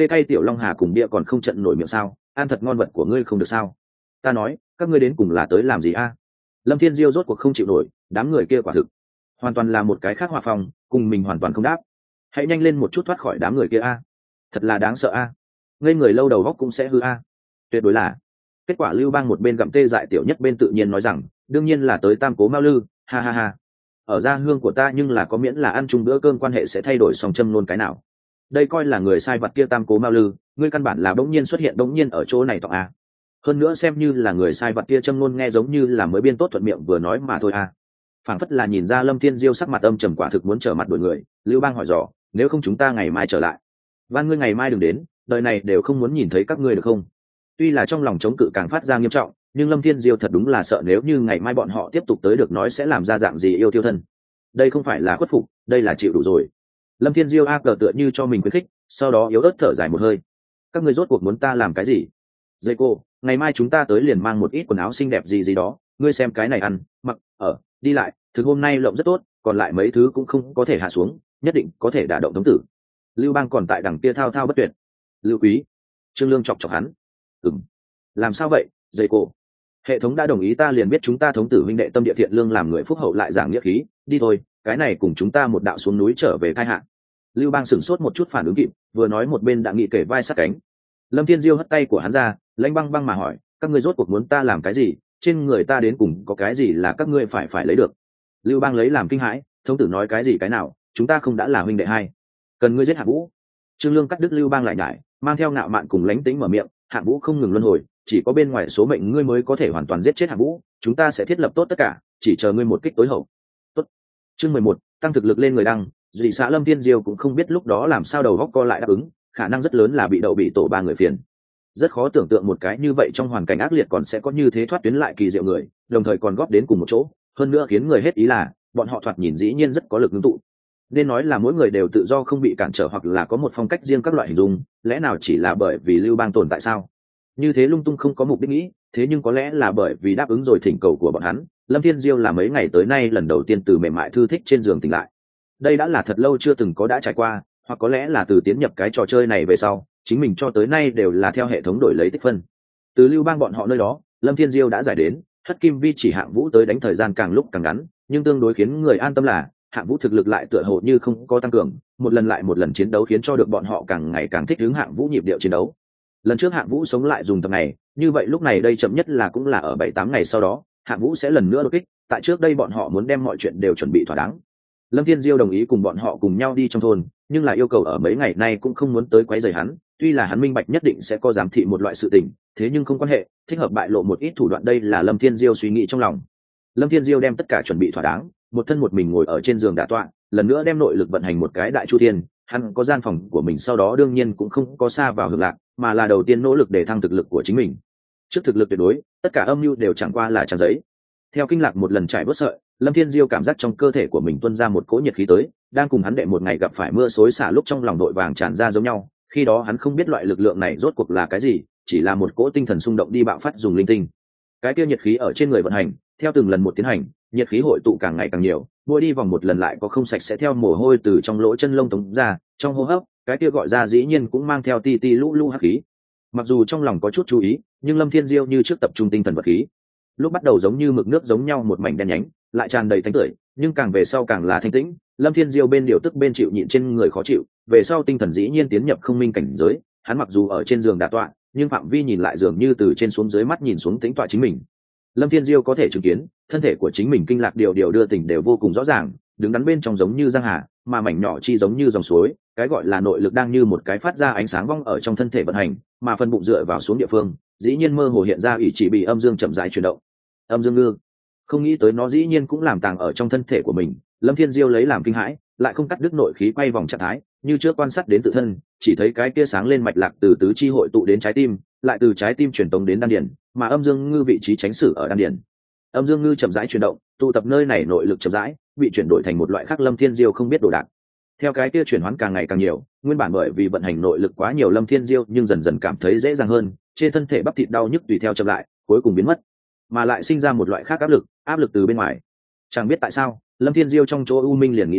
Speaker 1: tê cay tiểu long hà cùng bia còn không trận nổi miệng sao? Ăn thật ngon vật của ngươi không được sao? Ta nói, các ngươi đến cùng là tới làm gì a? Lâm Thiên Diêu rốt cuộc không chịu nổi, đám người kia quả thực hoàn toàn là một cái khác hòa phong, cùng mình hoàn toàn không đáp. Hãy nhanh lên một chút thoát khỏi đám người kia a! Thật là đáng sợ a! Ngây người lâu đầu góc cũng sẽ hư a! Tuyệt đối là. Kết quả Lưu Bang một bên gặm tê dại tiểu nhất bên tự nhiên nói rằng, đương nhiên là tới Tam Cố Mao Lư, ha ha ha. Ở gia hương của ta nhưng là có miễn là ăn chung bữa cơm quan hệ sẽ thay đổi song châm luôn cái nào. Đây coi là người sai vật kia Tam Cố Mao Lư, ngươi căn bản là bỗng nhiên xuất hiện bỗng nhiên ở chỗ này tọa a. Hơn nữa xem như là người sai vật kia châm luôn nghe giống như là mới biên tốt thuận miệng vừa nói mà thôi a. Phảng phất là nhìn ra Lâm Thiên Diêu sắc mặt âm trầm quả thực muốn trở mặt đổi người, Lưu Bang hỏi dò, nếu không chúng ta ngày mai trở lại. Van ngươi ngày mai đừng đến, đời này đều không muốn nhìn thấy các ngươi được không? Tuy là trong lòng chống cự càng phát ra nghiêm trọng, nhưng Lâm Thiên Diêu thật đúng là sợ nếu như ngày mai bọn họ tiếp tục tới được nói sẽ làm ra dạng gì yêu tiêu thân. Đây không phải là khuất phục, đây là chịu đủ rồi. Lâm Thiên Diêu a cờ tựa như cho mình khuyến khích, sau đó yếu ớt thở dài một hơi. Các ngươi rốt cuộc muốn ta làm cái gì? Dây cô, ngày mai chúng ta tới liền mang một ít quần áo xinh đẹp gì gì đó, ngươi xem cái này ăn, mặc, ở, đi lại, thực hôm nay lộng rất tốt, còn lại mấy thứ cũng không có thể hạ xuống, nhất định có thể đả động thống tử. Lưu Bang còn tại đằng kia thao thao bất tuyệt. Lưu Quý, Trương Lương chọc chọc hắn. Ừm, làm sao vậy, dây cô? Hệ thống đã đồng ý ta liền biết chúng ta thống tử huynh đệ tâm địa thiện lương làm người phúc hậu lại giảng nghĩa khí, đi thôi, cái này cùng chúng ta một đạo xuống núi trở về khai hạ. Lưu Bang sửng sốt một chút phản ứng kịp, vừa nói một bên đã nghị kể vai sát cánh. Lâm Thiên Diêu hất tay của hắn ra, lãnh băng băng mà hỏi, các ngươi rốt cuộc muốn ta làm cái gì? Trên người ta đến cùng có cái gì là các ngươi phải phải lấy được? Lưu Bang lấy làm kinh hãi, thống tử nói cái gì cái nào, chúng ta không đã là huynh đệ hai? Cần ngươi giết Hạng Vũ? Trương Lương cắt đứt Lưu Bang lại nhải, mang theo ngạo mạn cùng lãnh tĩnh mở miệng, Hạng Vũ không ngừng luân hồi, chỉ có bên ngoài số mệnh ngươi mới có thể hoàn toàn giết chết Hạng Vũ, chúng ta sẽ thiết lập tốt tất cả, chỉ chờ ngươi một kích tối hậu. Tốt. Chương mười một, tăng thực lực lên người đăng, dị xã Lâm Thiên Diêu cũng không biết lúc đó làm sao đầu góc co lại đáp ứng, khả năng rất lớn là bị đậu bị tổ ba người phiền. Rất khó tưởng tượng một cái như vậy trong hoàn cảnh ác liệt còn sẽ có như thế thoát tuyến lại kỳ diệu người, đồng thời còn góp đến cùng một chỗ, hơn nữa khiến người hết ý là bọn họ thoạt nhìn dĩ nhiên rất có lực ngưng tụ. Nên nói là mỗi người đều tự do không bị cản trở hoặc là có một phong cách riêng các loại hình dung, lẽ nào chỉ là bởi vì Lưu Bang tồn tại sao? Như thế lung tung không có mục đích nghĩ, thế nhưng có lẽ là bởi vì đáp ứng rồi thỉnh cầu của bọn hắn, Lâm Thiên Diêu là mấy ngày tới nay lần đầu tiên từ mềm mại thư thích trên giường tỉnh lại. Đây đã là thật lâu chưa từng có đã trải qua, hoặc có lẽ là từ tiến nhập cái trò chơi này về sau, chính mình cho tới nay đều là theo hệ thống đổi lấy tích phân. Từ Lưu Bang bọn họ nơi đó, Lâm Thiên Diêu đã giải đến, Hất Kim Vi chỉ Hạng Vũ tới đánh thời gian càng lúc càng ngắn, nhưng tương đối khiến người an tâm là Hạng Vũ thực lực lại tựa hồ như không có tăng cường, một lần lại một lần chiến đấu khiến cho được bọn họ càng ngày càng thích ứng Hạng Vũ nhịp điệu chiến đấu. Lần trước Hạng Vũ sống lại dùng tập này, như vậy lúc này đây chậm nhất là cũng là ở bảy tám ngày sau đó, Hạng Vũ sẽ lần nữa đột kích, tại trước đây bọn họ muốn đem mọi chuyện đều chuẩn bị thỏa đáng. Lâm Thiên Diêu đồng ý cùng bọn họ cùng nhau đi trong thôn, nhưng là yêu cầu ở mấy ngày nay cũng không muốn tới quấy rầy hắn, tuy là hắn minh bạch nhất định sẽ có giám thị một loại sự tình, thế nhưng không quan hệ, thích hợp bại lộ một ít thủ đoạn đây là Lâm Thiên Diêu suy nghĩ trong lòng. Lâm Thiên Diêu đem tất cả chuẩn bị thỏa đáng, một thân một mình ngồi ở trên giường đả tọa, lần nữa đem nội lực vận hành một cái đại chu thiên, hắn có gian phòng của mình sau đó đương nhiên cũng không có xa vào hưởng lạc, mà là đầu tiên nỗ lực để thăng thực lực của chính mình. Trước thực lực tuyệt đối, tất cả âm mưu đều chẳng qua là trang giấy. Theo kinh lạc một lần trải bớt sợi, Lâm Thiên Diêu cảm giác trong cơ thể của mình tuôn ra một cỗ nhiệt khí tới, đang cùng hắn đệ một ngày gặp phải mưa xối xả lúc trong lòng đội vàng tràn ra giống nhau, khi đó hắn không biết loại lực lượng này rốt cuộc là cái gì, chỉ là một cỗ tinh thần xung động đi bạo phát dùng linh tinh. Cái kia nhiệt khí ở trên người vận hành, theo từng lần một tiến hành, nhiệt khí hội tụ càng ngày càng nhiều, mỗi đi vòng một lần lại có không sạch sẽ theo mồ hôi từ trong lỗ chân lông tống ra, trong hô hấp, cái kia gọi ra dĩ nhiên cũng mang theo ti ti lũ lũ hắc khí. Mặc dù trong lòng có chút chú ý, nhưng Lâm Thiên Diêu như trước tập trung tinh thần vật khí. Lúc bắt đầu giống như mực nước giống nhau một mảnh đen nhánh, lại tràn đầy thánh tưởi, nhưng càng về sau càng là thanh tĩnh. Lâm Thiên Diêu bên điều tức bên chịu nhịn trên người khó chịu, về sau tinh thần dĩ nhiên tiến nhập không minh cảnh giới. Hắn mặc dù ở trên giường đả tọa, nhưng phạm vi nhìn lại dường như từ trên xuống dưới mắt nhìn xuống tính tọa chính mình. Lâm Thiên Diêu có thể chứng kiến, thân thể của chính mình kinh lạc điều điều đưa tình đều vô cùng rõ ràng, đứng đắn bên trong giống như giang hà, mà mảnh nhỏ chi giống như dòng suối, cái gọi là nội lực đang như một cái phát ra ánh sáng vong ở trong thân thể vận hành, mà phần bụng dựa vào xuống địa phương, dĩ nhiên mơ hồ hiện ra ủy chỉ bị âm dương chậm rãi chuyển động. Âm dương ngư, không nghĩ tới nó dĩ nhiên cũng làm tàng ở trong thân thể của mình. Lâm Thiên Diêu lấy làm kinh hãi, lại không cắt đứt nội khí quay vòng trạng thái, như trước quan sát đến tự thân, chỉ thấy cái kia sáng lên mạch lạc từ tứ chi hội tụ đến trái tim, lại từ trái tim truyền tống đến đan điền, mà âm dương ngư vị trí tránh sử ở đan điền. Âm dương ngư chậm rãi chuyển động, tụ tập nơi này nội lực chậm rãi bị chuyển đổi thành một loại khác Lâm Thiên Diêu không biết đồ đạc. Theo cái kia chuyển hoán càng ngày càng nhiều, nguyên bản bởi vì vận hành nội lực quá nhiều Lâm Thiên Diêu nhưng dần dần cảm thấy dễ dàng hơn, trên thân thể bắp thịt đau nhức tùy theo chậm lại, cuối cùng biến mất, mà lại sinh ra một loại khác áp lực, áp lực từ bên ngoài. Chẳng biết tại sao, Lâm Thiên Diêu trong chỗ u minh liền nghĩ đến,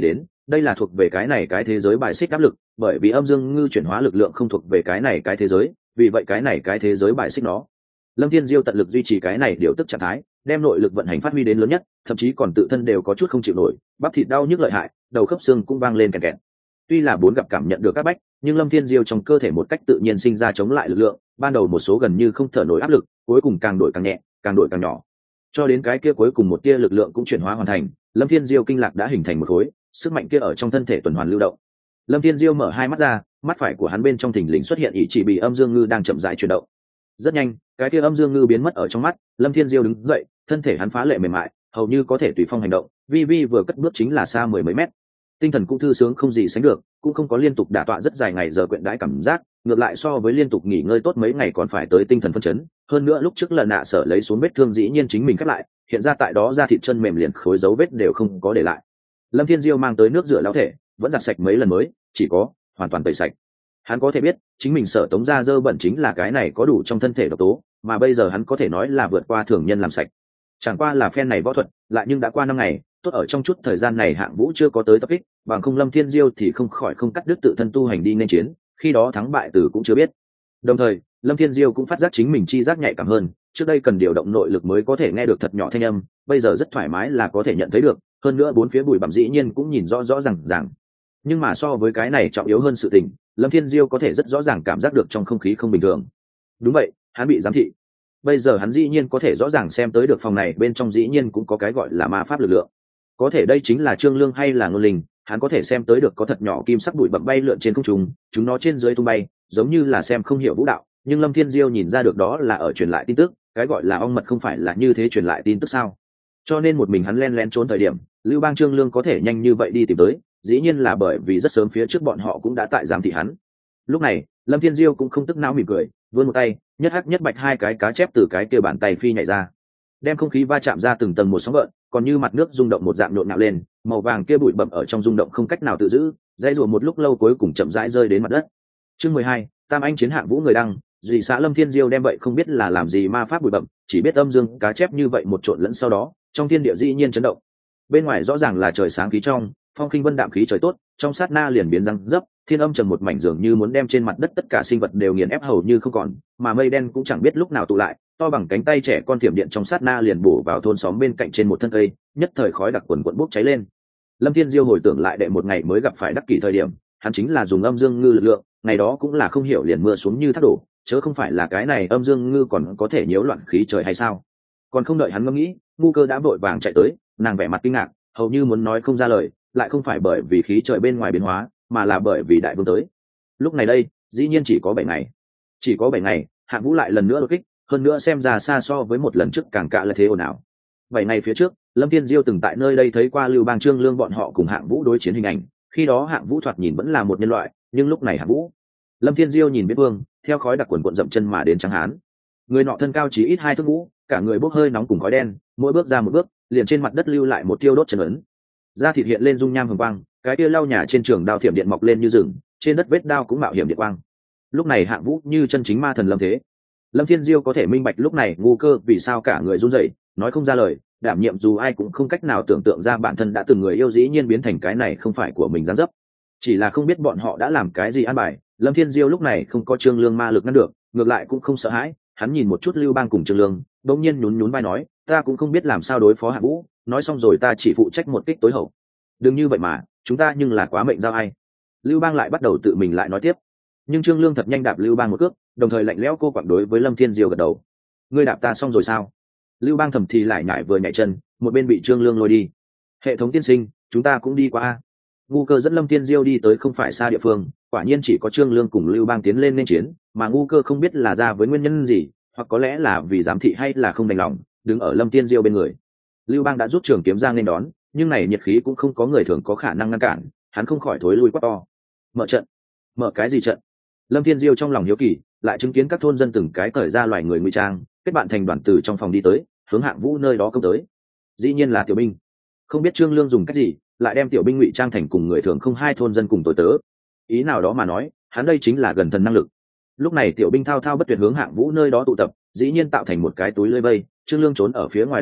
Speaker 1: đây là thuộc về cái này cái thế giới bài xích áp lực, bởi vì âm dương ngư chuyển hóa lực lượng không thuộc về cái này cái thế giới, vì vậy cái này cái thế giới bài xích nó. Lâm Thiên Diêu tận lực duy trì cái này điều tức trạng thái, đem nội lực vận hành phát huy đến lớn nhất, thậm chí còn tự thân đều có chút không chịu nổi, bắp thịt đau nhức lợi hại, đầu khớp xương cũng vang lên kẹt kẹt. Tuy là bốn gặp cảm nhận được các bách, nhưng Lâm Thiên Diêu trong cơ thể một cách tự nhiên sinh ra chống lại lực lượng, ban đầu một số gần như không thở nổi áp lực, cuối cùng càng đổi càng nhẹ, càng đổi càng nhỏ. Cho đến cái kia cuối cùng một tia lực lượng cũng chuyển hóa hoàn thành, Lâm Thiên Diêu kinh lạc đã hình thành một khối, sức mạnh kia ở trong thân thể tuần hoàn lưu động. Lâm Thiên Diêu mở hai mắt ra, mắt phải của hắn bên trong thình lình xuất hiện ý chỉ bị âm dương ngư đang chậm rãi chuyển động. Rất nhanh, cái kia âm dương ngư biến mất ở trong mắt, Lâm Thiên Diêu đứng dậy, thân thể hắn phá lệ mềm mại, hầu như có thể tùy phong hành động, vi vi vừa cất bước chính là xa mười mấy mét. Tinh thần cũng thư sướng không gì sánh được, cũng không có liên tục đả tọa rất dài ngày giờ quyện đãi cảm giác, ngược lại so với liên tục nghỉ ngơi tốt mấy ngày còn phải tới tinh thần phân chấn. Hơn nữa lúc trước lần nạ sợ lấy xuống vết thương dĩ nhiên chính mình khép lại, hiện ra tại đó da thịt chân mềm liền khối dấu vết đều không có để lại. Lâm Thiên Diêu mang tới nước rửa lão thể, vẫn giặt sạch mấy lần mới, chỉ có hoàn toàn tẩy sạch. Hắn có thể biết, chính mình sợ tống ra dơ bẩn chính là cái này có đủ trong thân thể độc tố, mà bây giờ hắn có thể nói là vượt qua thường nhân làm sạch. Chẳng qua là phen này võ thuật, lại nhưng đã qua năm ngày, tốt ở trong chút thời gian này Hạng Vũ chưa có tới tập kích, bằng không Lâm Thiên Diêu thì không khỏi không cắt đứt tự thân tu hành đi nên chiến, khi đó thắng bại tử cũng chưa biết. Đồng thời, Lâm Thiên Diêu cũng phát giác chính mình chi giác nhạy cảm hơn, trước đây cần điều động nội lực mới có thể nghe được thật nhỏ thanh âm, bây giờ rất thoải mái là có thể nhận thấy được, hơn nữa bốn phía bụi bặm dĩ nhiên cũng nhìn rõ rõ ràng ràng. Nhưng mà so với cái này trọng yếu hơn sự tình, Lâm Thiên Diêu có thể rất rõ ràng cảm giác được trong không khí không bình thường. Đúng vậy, hắn bị giám thị. Bây giờ hắn dĩ nhiên có thể rõ ràng xem tới được phòng này bên trong dĩ nhiên cũng có cái gọi là ma pháp lực lượng. Có thể đây chính là Trương Lương hay là Ngôn Linh, hắn có thể xem tới được có thật nhỏ kim sắc bụi bặm bay lượn trên không trung, chúng nó trên dưới tung bay, giống như là xem không hiểu vũ đạo, nhưng Lâm Thiên Diêu nhìn ra được đó là ở truyền lại tin tức, cái gọi là ong mật không phải là như thế truyền lại tin tức sao? Cho nên một mình hắn len lén trốn thời điểm, Lưu Bang Trương Lương có thể nhanh như vậy đi tìm tới, dĩ nhiên là bởi vì rất sớm phía trước bọn họ cũng đã tại giám thị hắn. Lúc này, Lâm Thiên Diêu cũng không tức não mỉm cười, vươn một tay, nhất hắc nhất bạch hai cái cá chép từ cái kia bàn tay phi nhảy ra, đem không khí va chạm ra từng tầng một sóng gợn, còn như mặt nước rung động một dạng nhộn nhạo lên, màu vàng kia bụi bặm ở trong rung động không cách nào tự giữ, dây rùa một lúc lâu cuối cùng chậm rãi rơi đến mặt đất. Chương mười hai, Tam Anh chiến Hạng Vũ người đăng, dị xã Lâm Thiên Diêu đem vậy không biết là làm gì ma pháp bụi bặm, chỉ biết âm dương cá chép như vậy một trộn lẫn sau đó, trong thiên địa dĩ nhiên chấn động. Bên ngoài rõ ràng là trời sáng khí trong, phong khinh vân đạm khí trời tốt, trong sát na liền biến răng dấp, thiên âm trầm một mảnh dường như muốn đem trên mặt đất tất cả sinh vật đều nghiền ép hầu như không còn, mà mây đen cũng chẳng biết lúc nào tụ lại, to bằng cánh tay trẻ con thiểm điện trong sát na liền bổ vào thôn xóm bên cạnh trên một thân cây, nhất thời khói đặc quần quần bốc cháy lên. Lâm Thiên Diêu hồi tưởng lại đệ một ngày mới gặp phải đắc kỷ thời điểm, hắn chính là dùng âm dương ngư lực lượng, ngày đó cũng là không hiểu liền mưa xuống như thác đổ, chớ không phải là cái này âm dương ngư còn có thể nhiễu loạn khí trời hay sao? Còn không đợi hắn ngẫm nghĩ, Ngu Cơ đã vội vàng chạy tới, nàng vẻ mặt kinh ngạc, hầu như muốn nói không ra lời, lại không phải bởi vì khí trời bên ngoài biến hóa, mà là bởi vì đại vương tới. Lúc này đây, dĩ nhiên chỉ có bảy ngày, chỉ có bảy ngày, Hạng Vũ lại lần nữa đột kích, hơn nữa xem ra xa so với một lần trước càng cạ là thế ồn ào. Bảy ngày phía trước, Lâm Thiên Diêu từng tại nơi đây thấy qua Lưu Bang Trương Lương bọn họ cùng Hạng Vũ đối chiến hình ảnh, khi đó Hạng Vũ thoạt nhìn vẫn là một nhân loại, nhưng lúc này Hạng Vũ, Lâm Thiên Diêu nhìn biết vương, theo khói đặc quần cuộn dậm chân mà đến trắng hán. Người nọ thân cao chỉ ít hai thước ngũ, cả người bốc hơi nóng cùng khói đen, mỗi bước ra một bước, liền trên mặt đất lưu lại một tiêu đốt chân ấn. Da thịt hiện lên dung nham hồng quang, cái kia lau nhà trên trường đao thiểm điện mọc lên như rừng, trên đất vết đao cũng mạo hiểm điện quang. Lúc này Hạng Vũ như chân chính ma thần lâm thế. Lâm Thiên Diêu có thể minh bạch lúc này Ngu Cơ vì sao cả người run rẩy, nói không ra lời, đảm nhiệm dù ai cũng không cách nào tưởng tượng ra bản thân đã từng người yêu dĩ nhiên biến thành cái này không phải của mình dáng dấp. Chỉ là không biết bọn họ đã làm cái gì an bài, Lâm Thiên Diêu lúc này không có Trương Lương ma lực ngăn được, ngược lại cũng không sợ hãi, hắn nhìn một chút Lưu Bang cùng Trương Lương, đột nhiên nhún nhún vai nói, ta cũng không biết làm sao đối phó Hạng Vũ, nói xong rồi ta chỉ phụ trách một kích tối hậu. Đừng như vậy mà, chúng ta nhưng là quá mệnh giao ai. Lưu Bang lại bắt đầu tự mình lại nói tiếp, nhưng Trương Lương thật nhanh đạp Lưu Bang một cước, đồng thời lạnh lẽo cô quặng đối với Lâm Thiên Diêu gật đầu. Ngươi đạp ta xong rồi sao? Lưu Bang thầm thì lại nhảy vừa nhảy chân, một bên bị Trương Lương lôi đi. Hệ thống tiên sinh, chúng ta cũng đi qua a. Ngu Cơ dẫn Lâm Thiên Diêu đi tới không phải xa địa phương, quả nhiên chỉ có Trương Lương cùng Lưu Bang tiến lên nên chiến, mà Ngu Cơ không biết là ra với nguyên nhân gì, hoặc có lẽ là vì giám thị hay là không đành lòng, đứng ở Lâm Thiên Diêu bên người. Lưu Bang đã rút trường kiếm ra nên đón, nhưng này nhiệt khí cũng không có người thường có khả năng ngăn cản, hắn không khỏi thối lui quát to. Mở trận! Mở cái gì trận? Lâm Thiên Diêu trong lòng hiếu kỳ, lại chứng kiến các thôn dân từng cái cởi ra loài người ngụy trang, kết bạn thành đoàn từ trong phòng đi tới, hướng Hạng Vũ nơi đó công tới. Dĩ nhiên là tiểu binh. Không biết Trương Lương dùng cách gì, lại đem tiểu binh ngụy trang thành cùng người thường không hai thôn dân cùng tối tớ. Ý nào đó mà nói, hắn đây chính là gần thần năng lực. Lúc này tiểu binh thao thao bất tuyệt hướng Hạng Vũ nơi đó tụ tập, dĩ nhiên tạo thành một cái túi lưới vây, Trương Lương trốn ở phía ngoài đoàn người,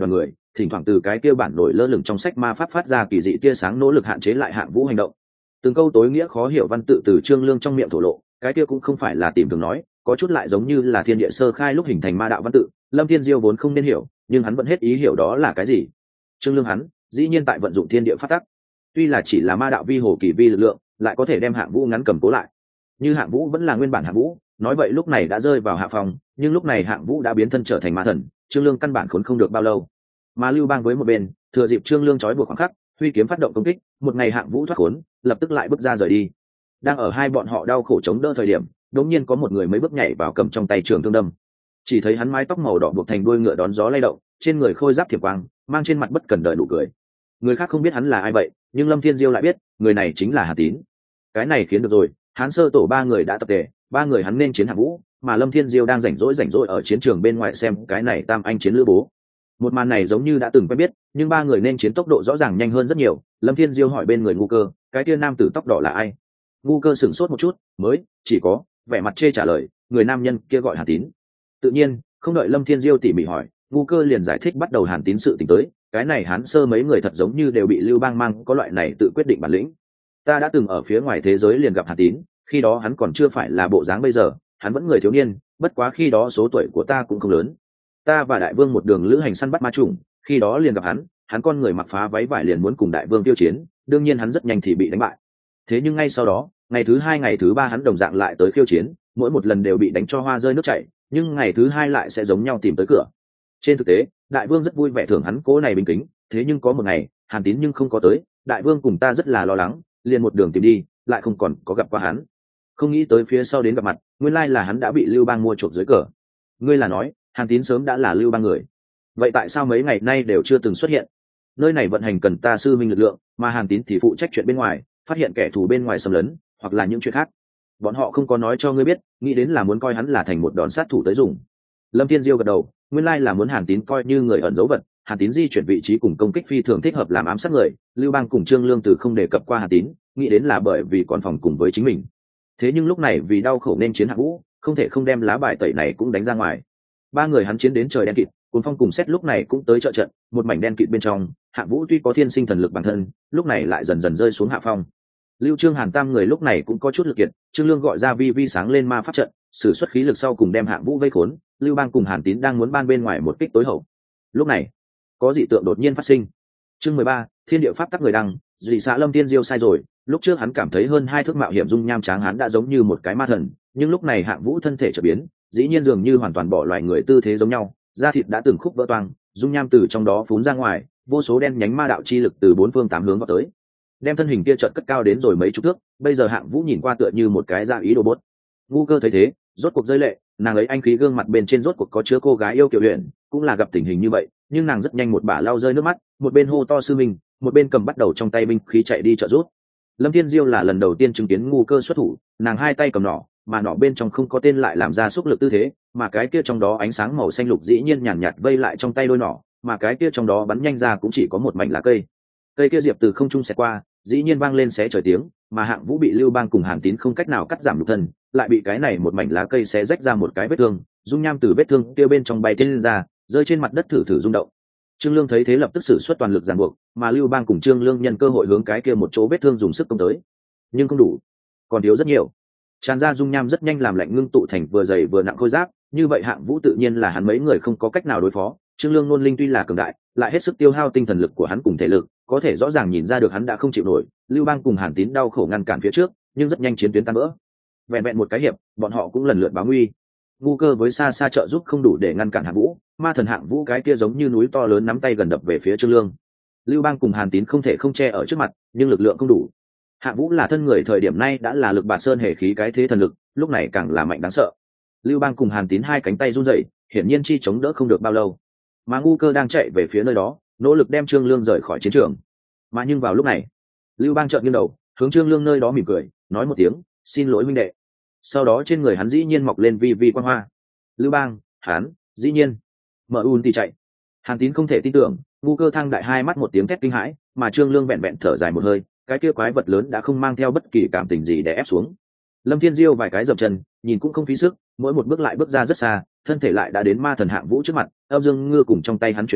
Speaker 1: thỉnh thoảng từ cái kia bản nổi lơ lửng trong sách ma pháp phát ra kỳ dị tia sáng nỗ lực hạn chế lại Hạng Vũ hành động. Từng câu tối nghĩa khó hiểu văn tự từ Trương Lương trong miệng thổ lộ, cái kia cũng không phải là tìm thường nói, có chút lại giống như là thiên địa sơ khai lúc hình thành ma đạo văn tự. Lâm Thiên Diêu vốn không nên hiểu, nhưng hắn vẫn hết ý hiểu đó là cái gì. Trương Lương hắn, dĩ nhiên tại vận dụng thiên địa pháp tắc. Tuy là chỉ là ma đạo vi hồ kỳ vi lực lượng, lại có thể đem Hạng Vũ ngắn cầm cố lại. Như Hạng Vũ vẫn là nguyên bản Hạng Vũ, nói vậy lúc này đã rơi vào hạ phòng, nhưng lúc này Hạng Vũ đã biến thân trở thành ma thần, Trương Lương căn bản khốn không được bao lâu. Mà Lưu Bang với một bên, thừa dịp Trương Lương trói buộc khoảng khắc, huy kiếm phát động công kích, một ngày Hạng Vũ thoát khốn, lập tức lại bước ra rời đi. Đang ở hai bọn họ đau khổ chống đỡ thời điểm, đột nhiên có một người mấy bước nhảy vào cầm trong tay trường thương đâm. Chỉ thấy hắn mái tóc màu đỏ buộc thành đuôi ngựa đón gió lay động, trên người khôi giáp thiệp quang, mang trên mặt bất cần đời nụ cười. Người khác không biết hắn là ai vậy, nhưng Lâm Thiên Diêu lại biết, người này chính là Hàn Tín. Cái này khiến được rồi, Hán sơ tổ ba người đã tập thể, ba người hắn nên chiến Hạng Vũ, mà Lâm Thiên Diêu đang rảnh rỗi rảnh rỗi ở chiến trường bên ngoài xem cái này tam anh chiến lữ bố. Một màn này giống như đã từng quen biết, nhưng ba người nên chiến tốc độ rõ ràng nhanh hơn rất nhiều. Lâm Thiên Diêu hỏi bên người Ngu Cơ, cái kia nam tử tóc đỏ là ai? Ngu Cơ sửng sốt một chút, mới chỉ có vẻ mặt chê trả lời, người nam nhân kia gọi Hàn Tín. Tự nhiên, không đợi Lâm Thiên Diêu tỉ mỉ hỏi, Ngu Cơ liền giải thích bắt đầu Hàn Tín sự tình tới. Cái này Hán sơ mấy người thật giống như đều bị Lưu Bang mang có loại này tự quyết định bản lĩnh. Ta đã từng ở phía ngoài thế giới liền gặp Hàn Tín, khi đó hắn còn chưa phải là bộ dáng bây giờ, hắn vẫn người thiếu niên, bất quá khi đó số tuổi của ta cũng không lớn. Ta và đại vương một đường lữ hành săn bắt ma trùng, khi đó liền gặp hắn, hắn con người mặc phá váy vải liền muốn cùng đại vương tiêu chiến, đương nhiên hắn rất nhanh thì bị đánh bại. Thế nhưng ngay sau đó, ngày thứ hai ngày thứ ba hắn đồng dạng lại tới khiêu chiến, mỗi một lần đều bị đánh cho hoa rơi nước chảy, nhưng ngày thứ hai lại sẽ giống nhau tìm tới cửa. Trên thực tế, đại vương rất vui vẻ thưởng hắn cố này bình kính, thế nhưng có một ngày, Hàn Tín nhưng không có tới, đại vương cùng ta rất là lo lắng, liền một đường tìm đi, lại không còn có gặp qua hắn. Không nghĩ tới phía sau đến gặp mặt, nguyên lai là hắn đã bị Lưu Bang mua chuộc dưới cờ. Ngươi là nói, Hàn Tín sớm đã là Lưu Bang người, vậy tại sao mấy ngày nay đều chưa từng xuất hiện? Nơi này vận hành cần ta sư minh lực lượng, mà Hàn Tín thì phụ trách chuyện bên ngoài, phát hiện kẻ thù bên ngoài xâm lấn, hoặc là những chuyện khác. Bọn họ không có nói cho ngươi biết, nghĩ đến là muốn coi hắn là thành một đòn sát thủ tới dùng. Lâm Thiên Diêu gật đầu, nguyên lai là muốn Hàn Tín coi như người ẩn dấu vật. Hàn Tín di chuyển vị trí cùng công kích phi thường thích hợp làm ám sát người. Lưu Bang cùng Trương Lương từ không đề cập qua Hàn Tín, nghĩ đến là bởi vì còn phòng cùng với chính mình. Thế nhưng lúc này vì đau khổ nên chiến Hạng Vũ, không thể không đem lá bài tẩy này cũng đánh ra ngoài. Ba người hắn chiến đến trời đen kịt, Cuồng Phong cùng Sét lúc này cũng tới trợ trận, một mảnh đen kịt bên trong, Hạng Vũ tuy có thiên sinh thần lực bản thân, lúc này lại dần dần rơi xuống hạ phong. Lưu Trương Hàn tam người lúc này cũng có chút lực kiệt, Trương Lương gọi ra vi vi sáng lên ma pháp trận, sử xuất khí lực sau cùng đem Hạng Vũ vây khốn. Lưu Bang cùng Hàn Tín đang muốn ban bên ngoài một kích tối hậu. Lúc này, có dị tượng đột nhiên phát sinh. Chương mười ba, Thiên địa pháp tắc người đăng, dị xã Lâm Thiên Diêu sai rồi, lúc trước hắn cảm thấy hơn hai thước mạo hiểm dung nham tráng hắn đã giống như một cái ma thần, nhưng lúc này Hạng Vũ thân thể trở biến, dĩ nhiên dường như hoàn toàn bỏ loài người tư thế giống nhau, da thịt đã từng khúc vỡ toang, dung nham từ trong đó phún ra ngoài, vô số đen nhánh ma đạo chi lực từ bốn phương tám hướng vào tới, đem thân hình kia chợt cất cao đến rồi mấy chục thước. Bây giờ Hạng Vũ nhìn qua tựa như một cái dạ ý đồ bốt. Ngu Cơ thấy thế, rốt cuộc rơi lệ, nàng ấy anh khí gương mặt bên trên rốt cuộc có chứa cô gái yêu kiều luyện, cũng là gặp tình hình như vậy, nhưng nàng rất nhanh một bả lau rơi nước mắt, một bên hô to sư mình, một bên cầm bắt đầu trong tay binh khí chạy đi trợ giúp. Lâm Thiên Diêu là lần đầu tiên chứng kiến Ngu Cơ xuất thủ, nàng hai tay cầm nỏ, mà nỏ bên trong không có tên lại làm ra xúc lực tư thế, mà cái kia trong đó ánh sáng màu xanh lục dĩ nhiên nhàn nhạt, nhạt vây lại trong tay đôi nỏ, mà cái kia trong đó bắn nhanh ra cũng chỉ có một mảnh lá cây. Cây kia diệp từ không trung xẹt qua, dĩ nhiên vang lên xé trời tiếng, mà Hạng Vũ bị Lưu Bang cùng Hàn Tín không cách nào cắt giảm nhục thân, lại bị cái này một mảnh lá cây xé rách ra một cái vết thương, dung nham từ vết thương kia bên trong bay lên ra, rơi trên mặt đất thử thử rung động. Trương Lương thấy thế lập tức sử xuất toàn lực giằng buộc, mà Lưu Bang cùng Trương Lương nhân cơ hội hướng cái kia một chỗ vết thương dùng sức công tới, nhưng không đủ, còn thiếu rất nhiều. Tràn ra dung nham rất nhanh làm lạnh ngưng tụ thành vừa dày vừa nặng khôi giáp, như vậy Hạng Vũ tự nhiên là hắn mấy người không có cách nào đối phó. Trương Lương nôn linh tuy là cường đại, lại hết sức tiêu hao tinh thần lực của hắn cùng thể lực, có thể rõ ràng nhìn ra được hắn đã không chịu nổi. Lưu Bang cùng Hàn Tín đau khổ ngăn cản phía trước, nhưng rất nhanh chiến tuyến tan vỡ. Vẹn vẹn một cái hiệp, bọn họ cũng lần lượt báo nguy. Ngu Cơ với xa xa trợ giúp không đủ để ngăn cản Hạng Vũ, ma thần Hạng Vũ cái kia giống như núi to lớn nắm tay gần đập về phía Trương Lương. Lưu Bang cùng Hàn Tín không thể không che ở trước mặt, nhưng lực lượng không đủ. Hạng Vũ là thân người thời điểm nay đã là lực bạt sơn hề khí cái thế thần lực, lúc này càng là mạnh đáng sợ. Lưu Bang cùng Hàn Tín hai cánh tay run rẩy, hiển nhiên chi chống đỡ không được bao lâu. Mà Ngu Cơ đang chạy về phía nơi đó, nỗ lực đem Trương Lương rời khỏi chiến trường. Mà nhưng vào lúc này, Lưu Bang trợn nghiêng đầu, hướng Trương Lương nơi đó mỉm cười, nói một tiếng, "Xin lỗi huynh đệ." Sau đó trên người hắn dĩ nhiên mọc lên vi vi quang hoa. Lưu Bang, hắn, dĩ nhiên, mở un thì chạy. Hàn Tín không thể tin tưởng, Ngu Cơ thăng đại hai mắt một tiếng thét kinh hãi, mà Trương Lương vẹn vẹn thở dài một hơi, cái kia quái vật lớn đã không mang theo bất kỳ cảm tình gì để ép xuống. Lâm Thiên Diêu vài cái dậm chân, nhìn cũng không phí sức, mỗi một bước lại bước ra rất xa, thân thể lại đã đến ma thần Hạng Vũ trước mặt, âm dương ngư cùng trong tay hắn chuyển động,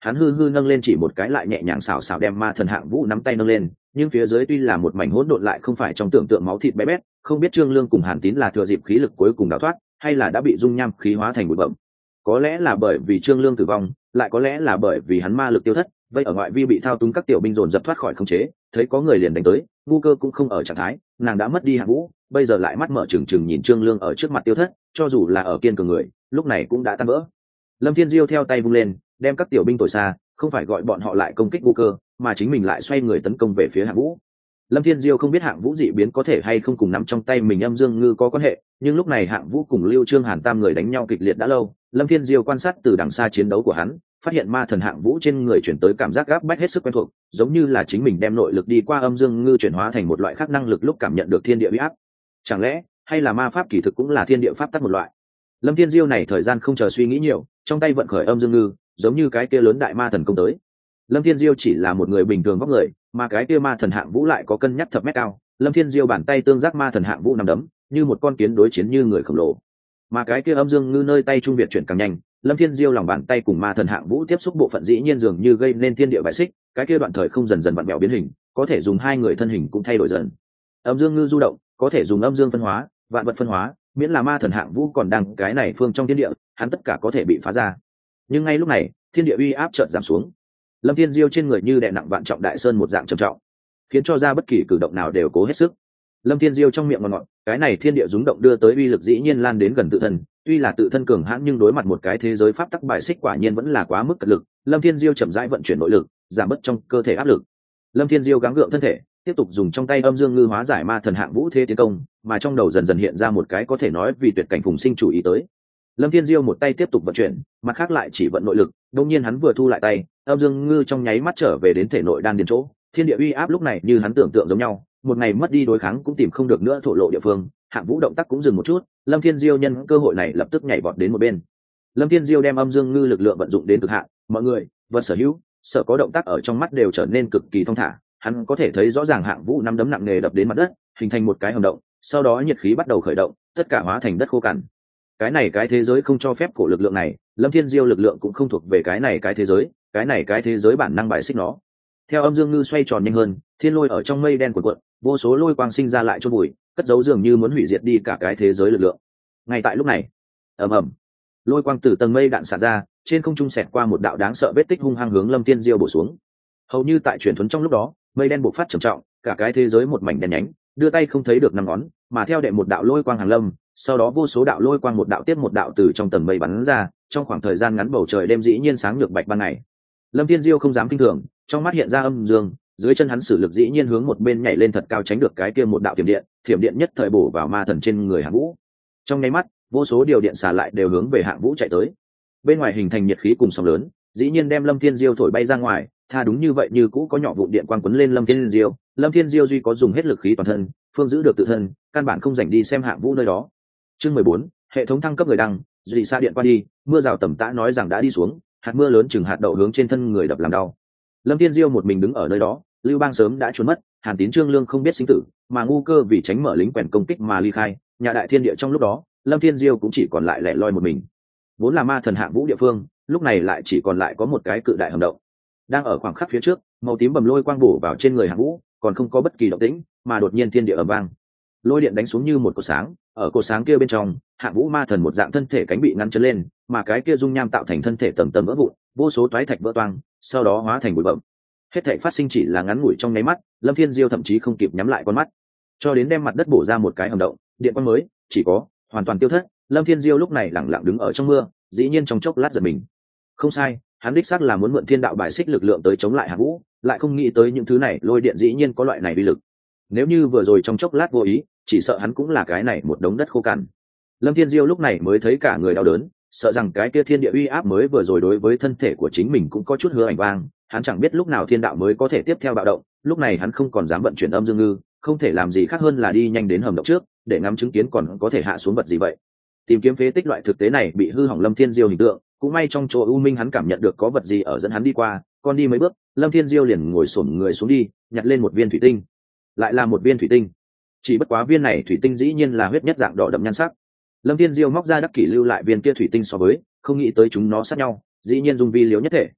Speaker 1: hắn hư hư nâng lên chỉ một cái lại nhẹ nhàng xào xào đem ma thần hạng vũ nắm tay nâng lên, nhưng phía dưới tuy là một mảnh hỗn độn lại không phải trong tưởng tượng máu thịt bé bét, không biết Trương Lương cùng Hàn Tín là thừa dịp khí lực cuối cùng đào thoát, hay là đã bị dung nham khí hóa thành bụi bặm. Có lẽ là bởi vì Trương Lương tử vong, lại có lẽ là bởi vì hắn ma lực tiêu thất, vậy ở ngoại vi bị thao túng các tiểu binh dồn dập thoát khỏi khống chế, thấy có người liền đánh tới, ngu cơ cũng không ở trạng thái, nàng đã mất đi hạng vũ, bây giờ lại mắt mở trừng trừng nhìn Trương Lương ở trước mặt tiêu thất, cho dù là ở kiên cường người, lúc này cũng đã tan vỡ. Lâm Thiên Diêu theo tay vung lên, đem các tiểu binh thổi xa, không phải gọi bọn họ lại công kích ngu cơ, mà chính mình lại xoay người tấn công về phía hạng vũ. Lâm Thiên Diêu không biết hạng vũ dị biến có thể hay không cùng nắm trong tay mình âm dương ngư có quan hệ, nhưng lúc này hạng vũ cùng Lưu Trương Hàn tam người đánh nhau kịch liệt đã lâu. Lâm Thiên Diêu quan sát từ đằng xa chiến đấu của hắn, phát hiện ma thần hạng vũ trên người chuyển tới cảm giác gáp bách hết sức quen thuộc, giống như là chính mình đem nội lực đi qua âm dương ngư chuyển hóa thành một loại khác năng lực lúc cảm nhận được thiên địa uy áp. Chẳng lẽ hay là ma pháp kỳ thực cũng là thiên địa pháp tắc một loại? Lâm Thiên Diêu này thời gian không chờ suy nghĩ nhiều, trong tay vận khởi âm dương ngư, giống như cái kia lớn đại ma thần công tới. Lâm Thiên Diêu chỉ là một người bình thường vóc người, mà cái kia ma thần hạng vũ lại có cân nhắc thập mét cao. Lâm Thiên Diêu bàn tay tương giác ma thần hạng vũ nằm đấm, như một con kiến đối chiến như người khổng lồ. Mà cái kia âm dương ngư nơi tay trung việt chuyển càng nhanh, Lâm Thiên Diêu lòng bàn tay cùng ma thần hạng vũ tiếp xúc bộ phận dĩ nhiên dường như gây nên thiên địa bại xích, cái kia đoạn thời không dần dần vặn vẹo biến hình, có thể dùng hai người thân hình cũng thay đổi dần. Âm dương ngư du động, có thể dùng âm dương phân hóa, vạn vật phân hóa, miễn là ma thần hạng vũ còn đang cái này phương trong thiên địa, hắn tất cả có thể bị phá ra. Nhưng ngay lúc này, thiên địa uy áp chợt giảm xuống. Lâm Thiên Diêu trên người như đè nặng vạn trọng đại sơn một dạng trầm trọng, khiến cho ra bất kỳ cử động nào đều cố hết sức. Lâm Thiên Diêu trong miệng ngọt ngọt, cái này thiên địa rúng động đưa tới uy lực dĩ nhiên lan đến gần tự thân, tuy là tự thân cường hãn nhưng đối mặt một cái thế giới pháp tắc bài xích quả nhiên vẫn là quá mức cật lực. Lâm Thiên Diêu chậm rãi vận chuyển nội lực, giảm bớt trong cơ thể áp lực. Lâm Thiên Diêu gắng gượng thân thể, tiếp tục dùng trong tay âm dương ngư hóa giải ma thần hạng vũ thế tiến công, mà trong đầu dần dần hiện ra một cái có thể nói vì tuyệt cảnh phùng sinh chủ ý tới. Lâm Thiên Diêu một tay tiếp tục vận chuyển, mặt khác lại chỉ vận nội lực, đột nhiên hắn vừa thu lại tay, âm dương ngư trong nháy mắt trở về đến thể nội đan điền chỗ, thiên địa uy áp lúc này như hắn tưởng tượng giống nhau, một ngày mất đi đối kháng cũng tìm không được nữa thổ lộ địa phương. Hạng vũ động tác cũng dừng một chút, Lâm Thiên Diêu nhân cơ hội này lập tức nhảy vọt đến một bên. Lâm Thiên Diêu đem âm dương ngư lực lượng vận dụng đến cực hạn, mọi người, vật sở hữu, sở có động tác ở trong mắt đều trở nên cực kỳ thong thả, hắn có thể thấy rõ ràng hạng vũ năm đấm nặng nề đập đến mặt đất, hình thành một cái hầm động, sau đó nhiệt khí bắt đầu khởi động, tất cả hóa thành đất khô cằn. Cái này cái thế giới không cho phép cổ lực lượng này, Lâm Thiên Diêu lực lượng cũng không thuộc về cái này cái thế giới, cái này cái thế giới bản năng bài xích nó. Theo âm dương ngư xoay tròn nhanh hơn, thiên lôi ở trong mây đen cuộn cuộn, vô số lôi quang sinh ra lại chôn bụi, cất giấu dường như muốn hủy diệt đi cả cái thế giới lực lượng. Ngay tại lúc này, ầm ầm, lôi quang từ tầng mây đạn xả ra, trên không trung xẹt qua một đạo đáng sợ vết tích hung hăng hướng Lâm Thiên Diêu bổ xuống. Hầu như tại truyền thuấn trong lúc đó, mây đen bộc phát trầm trọng, cả cái thế giới một mảnh đen nhánh, đưa tay không thấy được năm ngón, mà theo đệ một đạo lôi quang hàng lâm, sau đó vô số đạo lôi quang một đạo tiếp một đạo từ trong tầng mây bắn ra, trong khoảng thời gian ngắn bầu trời đêm dĩ nhiên sáng nhược bạch ban ngày. Lâm Thiên Diêu không dám kinh thường, trong mắt hiện ra âm dương, dưới chân hắn sử lực dĩ nhiên hướng một bên nhảy lên thật cao tránh được cái kia một đạo thiểm điện, thiểm điện nhất thời bổ vào ma thần trên người Hạng Vũ. Trong nháy mắt, vô số điều điện xả lại đều hướng về Hạng Vũ chạy tới. Bên ngoài hình thành nhiệt khí cùng sóng lớn, dĩ nhiên đem Lâm Thiên Diêu thổi bay ra ngoài, tha đúng như vậy như cũ có nhỏ vụn điện quang quấn lên Lâm Thiên Diêu. Lâm Thiên Diêu duy có dùng hết lực khí toàn thân, phương giữ được tự thân, căn bản không rảnh đi xem Hạng Vũ nơi đó. Chương mười bốn, hệ thống thăng cấp người đăng, dị xa điện qua đi, mưa rào tầm tã nói rằng đã đi xuống, hạt mưa lớn chừng hạt đậu hướng trên thân người đập làm đau. Lâm Thiên Diêu một mình đứng ở nơi đó, Lưu Bang sớm đã trốn mất, Hàn Tín Trương Lương không biết sinh tử, mà ngu cơ vì tránh mở lính quèn công kích mà ly khai, nhà đại thiên địa trong lúc đó, Lâm Thiên Diêu cũng chỉ còn lại lẻ loi một mình. Vốn là ma thần Hạng Vũ địa phương, lúc này lại chỉ còn lại có một cái cự đại hầm động. Đang ở khoảng khắc phía trước, màu tím bầm lôi quang bổ vào trên người Hạng Vũ, còn không có bất kỳ động tĩnh, mà đột nhiên thiên địa ầm vang. Lôi điện đánh xuống như một cột sáng, ở cột sáng kia bên trong, Hạng Vũ ma thần một dạng thân thể cánh bị ngăn chấn lên, mà cái kia dung nham tạo thành thân thể tầng tầng vỡ vụn, vô số toái thạch vỡ toang, sau đó hóa thành bụi bặm. Hết thảy phát sinh chỉ là ngắn ngủi trong nháy mắt, Lâm Thiên Diêu thậm chí không kịp nhắm lại con mắt, cho đến đem mặt đất bổ ra một cái hầm động, điện quang mới chỉ có hoàn toàn tiêu thất. Lâm Thiên Diêu lúc này lẳng lặng đứng ở trong mưa, dĩ nhiên trong chốc lát giật mình. Không sai, hắn đích xác là muốn mượn thiên đạo bài xích lực lượng tới chống lại Hạng Vũ, lại không nghĩ tới những thứ này lôi điện dĩ nhiên có loại này uy lực. Nếu như vừa rồi trong chốc lát vô ý, chỉ sợ hắn cũng là cái này một đống đất khô cằn. Lâm Thiên Diêu lúc này mới thấy cả người đau đớn, sợ rằng cái kia thiên địa uy áp mới vừa rồi đối với thân thể của chính mình cũng có chút hứa ảnh vang, hắn chẳng biết lúc nào thiên đạo mới có thể tiếp theo bạo động. Lúc này hắn không còn dám vận chuyển âm dương ngư, không thể làm gì khác hơn là đi nhanh đến hầm động trước, để ngắm chứng kiến còn có thể hạ xuống vật gì vậy. Tìm kiếm phế tích loại thực tế này bị hư hỏng Lâm Thiên Diêu hình tượng, cũng may trong chỗ u minh hắn cảm nhận được có vật gì ở dẫn hắn đi qua, còn đi mấy bước, Lâm Thiên Diêu liền ngồi xổm người xuống đi, nhặt lên một viên thủy tinh. Lại là một viên thủy tinh. Chỉ bất quá viên này thủy tinh dĩ nhiên là huyết nhất dạng đỏ đậm nhan sắc. Lâm Thiên Diêu móc ra đắc kỷ lưu lại viên kia thủy tinh so với, không nghĩ tới chúng nó sát nhau, dĩ nhiên dung vi liếu nhất thể.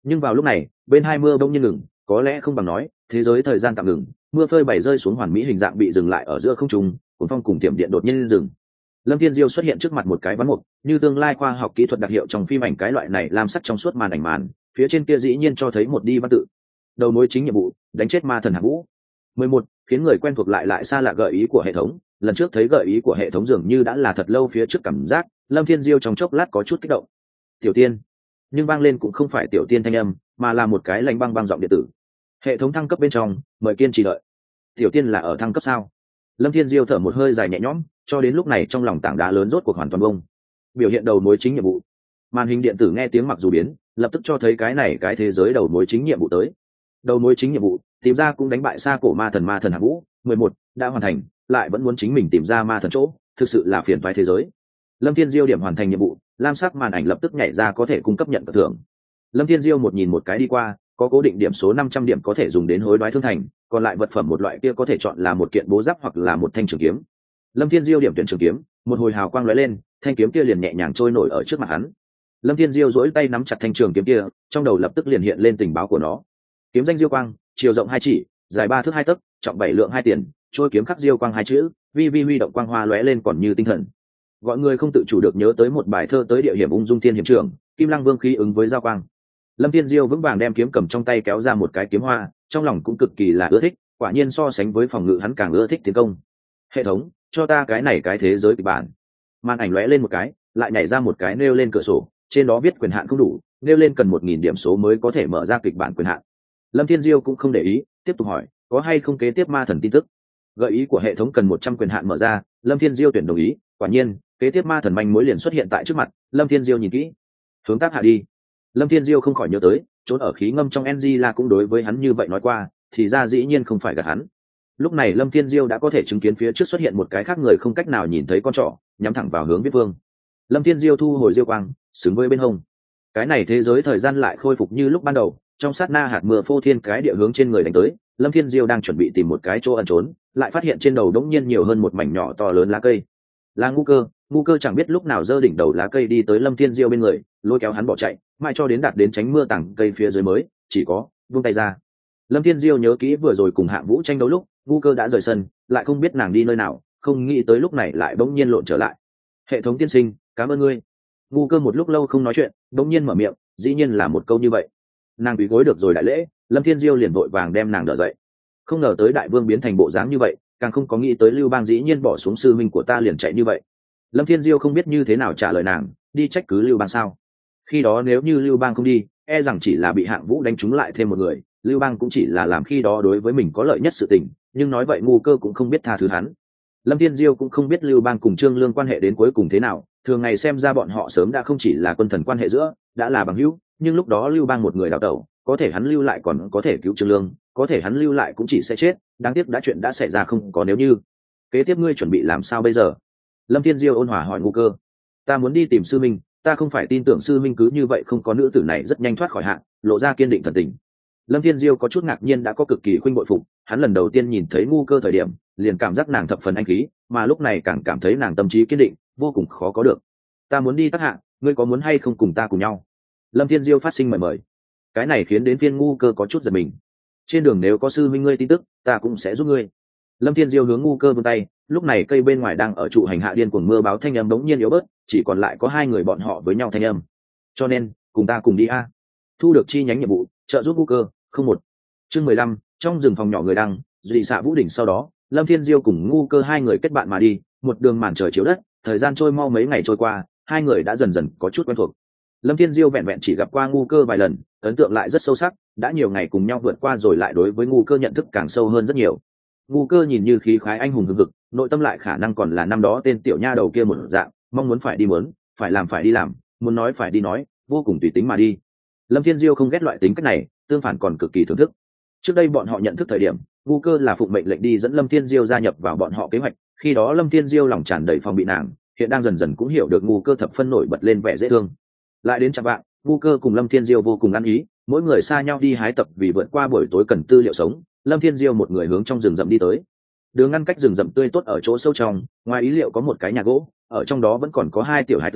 Speaker 1: Nhưng vào lúc này bên hai mưa bỗng nhiên ngừng, có lẽ không bằng nói thế giới thời gian tạm ngừng, mưa phơi bày rơi xuống hoàn mỹ hình dạng bị dừng lại ở giữa không trung, cuốn phong cùng tiệm điện đột nhiên dừng. Lâm Thiên Diêu xuất hiện trước mặt một cái ván mục, như tương lai khoa học kỹ thuật đặc hiệu trong phim ảnh cái loại này lam sắc trong suốt màn ảnh màn, phía trên kia dĩ nhiên cho thấy một đi văn tự. Đầu mối chính nhiệm vụ, đánh chết ma thần Hạng Vũ. mười một, khiến người quen thuộc lại lại xa lạ gợi ý của hệ thống, lần trước thấy gợi ý của hệ thống dường như đã là thật lâu phía trước cảm giác, Lâm Thiên Diêu trong chốc lát có chút kích động. Tiểu Tiên. Nhưng vang lên cũng không phải Tiểu Tiên thanh âm, mà là một cái lạnh băng băng giọng điện tử. Hệ thống thăng cấp bên trong, mời kiên trì đợi. Tiểu Tiên là ở thăng cấp sao? Lâm Thiên Diêu thở một hơi dài nhẹ nhõm, cho đến lúc này trong lòng tảng đá lớn rốt cuộc hoàn toàn bông. Biểu hiện đầu mối chính nhiệm vụ. Màn hình điện tử nghe tiếng mặc dù biến, lập tức cho thấy cái này cái thế giới đầu mối chính nhiệm vụ tới. Đầu mối chính nhiệm vụ, tìm ra cũng đánh bại xa cổ ma thần ma thần Hạng Vũ. mười một, đã hoàn thành, lại vẫn muốn chính mình tìm ra ma thần chỗ, thực sự là phiền toái thế giới. Lâm Thiên Diêu điểm hoàn thành nhiệm vụ, lam sắc màn ảnh lập tức nhảy ra có thể cung cấp nhận cờ thưởng. Lâm Thiên Diêu một nhìn một cái đi qua, có cố định điểm số năm trăm điểm có thể dùng đến hối đoái thương thành, còn lại vật phẩm một loại kia có thể chọn là một kiện bố giáp hoặc là một thanh trường kiếm. Lâm Thiên Diêu điểm tuyển trường kiếm, một hồi hào quang lóe lên, thanh kiếm kia liền nhẹ nhàng trôi nổi ở trước mặt hắn. Lâm Thiên Diêu duỗi tay nắm chặt thanh trường kiếm kia, trong đầu lập tức liền hiện lên tình báo của nó. Kiếm danh Diêu Quang, chiều rộng hai chỉ, dài ba thước hai tấc, trọng bảy lượng hai tiền, trôi kiếm khắc Diêu Quang hai chữ, vi vi huy động quang hoa lóe lên còn như tinh thần. Gọi người không tự chủ được nhớ tới một bài thơ tới địa hiểm ung dung thiên hiểm trường, Kim Lăng Vương khí ứng với giao quang. Lâm Thiên Diêu vững vàng đem kiếm cầm trong tay kéo ra một cái kiếm hoa, trong lòng cũng cực kỳ là ưa thích, quả nhiên so sánh với phòng ngự hắn càng ưa thích tiến công. Hệ thống, cho ta cái này cái thế giới kịch bản. Màn ảnh lóe lên một cái, lại nhảy ra một cái nêu lên cửa sổ, trên đó viết quyền hạn không đủ, nêu lên cần một nghìn điểm số mới có thể mở ra kịch bản quyền hạn. Lâm Thiên Diêu cũng không để ý, tiếp tục hỏi, có hay không kế tiếp ma thần tin tức. Gợi ý của hệ thống cần một trăm quyền hạn mở ra, Lâm Thiên Diêu tuyển đồng ý, quả nhiên, kế tiếp ma thần manh mối liền xuất hiện tại trước mặt. Lâm Thiên Diêu nhìn kỹ, hướng tác hạ đi. Lâm Thiên Diêu không khỏi nhớ tới, trốn ở khí ngâm trong Angela cũng đối với hắn như vậy nói qua, thì ra dĩ nhiên không phải gạt hắn. Lúc này Lâm Thiên Diêu đã có thể chứng kiến phía trước xuất hiện một cái khác người không cách nào nhìn thấy con trỏ, nhắm thẳng vào hướng Viết Vương. Lâm Thiên Diêu thu hồi diêu quang, xứng với bên hông. Cái này thế giới thời gian lại khôi phục như lúc ban đầu, trong sát na hạt mưa phô thiên cái địa hướng trên người đánh tới, Lâm Thiên Diêu đang chuẩn bị tìm một cái chỗ ẩn trốn, lại phát hiện trên đầu đống nhiên nhiều hơn một mảnh nhỏ to lớn lá cây. Là Ngu Cơ, Ngu Cơ chẳng biết lúc nào giơ đỉnh đầu lá cây đi tới Lâm Thiên Diêu bên người, lôi kéo hắn bỏ chạy, mãi cho đến đạt đến tránh mưa tảng cây phía dưới mới, chỉ có buông tay ra. Lâm Thiên Diêu nhớ kỹ vừa rồi cùng Hạng Vũ tranh đấu lúc, Ngu Cơ đã rời sân, lại không biết nàng đi nơi nào, không nghĩ tới lúc này lại bỗng nhiên lộn trở lại. Hệ thống tiên sinh, cảm ơn ngươi. Ngu Cơ một lúc lâu không nói chuyện, bỗng nhiên mở miệng, dĩ nhiên là một câu như vậy. Nàng quỳ gối được rồi đại lễ, Lâm Thiên Diêu liền vội vàng đem nàng đỡ dậy. Không ngờ tới đại vương biến thành bộ dáng như vậy, càng không có nghĩ tới Lưu Bang dĩ nhiên bỏ xuống sư minh của ta liền chạy như vậy. Lâm Thiên Diêu không biết như thế nào trả lời nàng, đi trách cứ Lưu Bang sao? Khi đó nếu như Lưu Bang không đi, e rằng chỉ là bị Hạng Vũ đánh trúng lại thêm một người, Lưu Bang cũng chỉ là làm khi đó đối với mình có lợi nhất sự tình, nhưng nói vậy Ngu Cơ cũng không biết tha thứ hắn. Lâm Thiên Diêu cũng không biết Lưu Bang cùng Trương Lương quan hệ đến cuối cùng thế nào, thường ngày xem ra bọn họ sớm đã không chỉ là quân thần quan hệ giữa, đã là bằng hữu, nhưng lúc đó Lưu Bang một người đào tẩu, có thể hắn lưu lại còn có thể cứu Trương Lương, có thể hắn lưu lại cũng chỉ sẽ chết, đáng tiếc đã chuyện đã xảy ra không có nếu như. Kế tiếp ngươi chuẩn bị làm sao bây giờ? Lâm Thiên Diêu ôn hòa hỏi Ngu Cơ. Ta muốn đi tìm sư minh, ta không phải tin tưởng sư minh cứ như vậy không có nữ tử này rất nhanh thoát khỏi hạn, lộ ra kiên định thần tình. Lâm Thiên Diêu có chút ngạc nhiên đã có cực kỳ khuynh bội phục, hắn lần đầu tiên nhìn thấy Ngu Cơ thời điểm, liền cảm giác nàng thập phần anh khí, mà lúc này càng cảm thấy nàng tâm trí kiên định, vô cùng khó có được. Ta muốn đi Tắc Hạ, ngươi có muốn hay không cùng ta cùng nhau? Lâm Thiên Diêu phát sinh mời mời. Cái này khiến đến phiên Ngu Cơ có chút giật mình. Trên đường nếu có sư minh ngươi tin tức, ta cũng sẽ giúp ngươi. Lâm Thiên Diêu hướng Ngu Cơ vươn tay, lúc này cây bên ngoài đang ở trụ hành hạ điên cuồng mưa báo thanh âm bỗng nhiên yếu bớt, chỉ còn lại có hai người bọn họ với nhau thanh âm. Cho nên, cùng ta cùng đi a. Thu được chi nhánh nhiệm vụ, trợ giúp Ngu Cơ, không một. Chương mười lăm, trong rừng phòng nhỏ người đăng, dị xạ Vũ đỉnh sau đó, Lâm Thiên Diêu cùng Ngu Cơ hai người kết bạn mà đi, một đường màn trời chiếu đất, thời gian trôi mau mấy ngày trôi qua, hai người đã dần dần có chút quen thuộc. Lâm Thiên Diêu vẹn vẹn chỉ gặp qua Ngu Cơ vài lần, ấn tượng lại rất sâu sắc, đã nhiều ngày cùng nhau vượt qua rồi lại đối với Ngu Cơ nhận thức càng sâu hơn rất nhiều. Ngu Cơ nhìn như khí khái anh hùng hừng hực, nội tâm lại khả năng còn là năm đó tên tiểu nha đầu kia một dạng, mong muốn phải đi muốn, phải làm phải đi làm, muốn nói phải đi nói, vô cùng tùy tính mà đi. Lâm Thiên Diêu không ghét loại tính cách này, tương phản còn cực kỳ thưởng thức. Trước đây bọn họ nhận thức thời điểm, Ngu Cơ là phụng mệnh lệnh đi dẫn Lâm Thiên Diêu gia nhập vào bọn họ kế hoạch, khi đó Lâm Thiên Diêu lòng tràn đầy phòng bị nàng, hiện đang dần dần cũng hiểu được Ngu Cơ thập phân nổi bật lên vẻ dễ thương. Lại đến chặng vạng, Ngu Cơ cùng Lâm Thiên Diêu vô cùng ăn ý, mỗi người xa nhau đi hái tập vì vượt qua buổi tối cần tư liệu sống, Lâm Thiên Diêu một người hướng trong rừng rậm đi tới. Đường ngăn cách rừng rậm tươi tốt ở chỗ sâu trong, ngoài ý liệu có một cái nhà gỗ, ở trong đó vẫn còn có hai tiểu hải tử,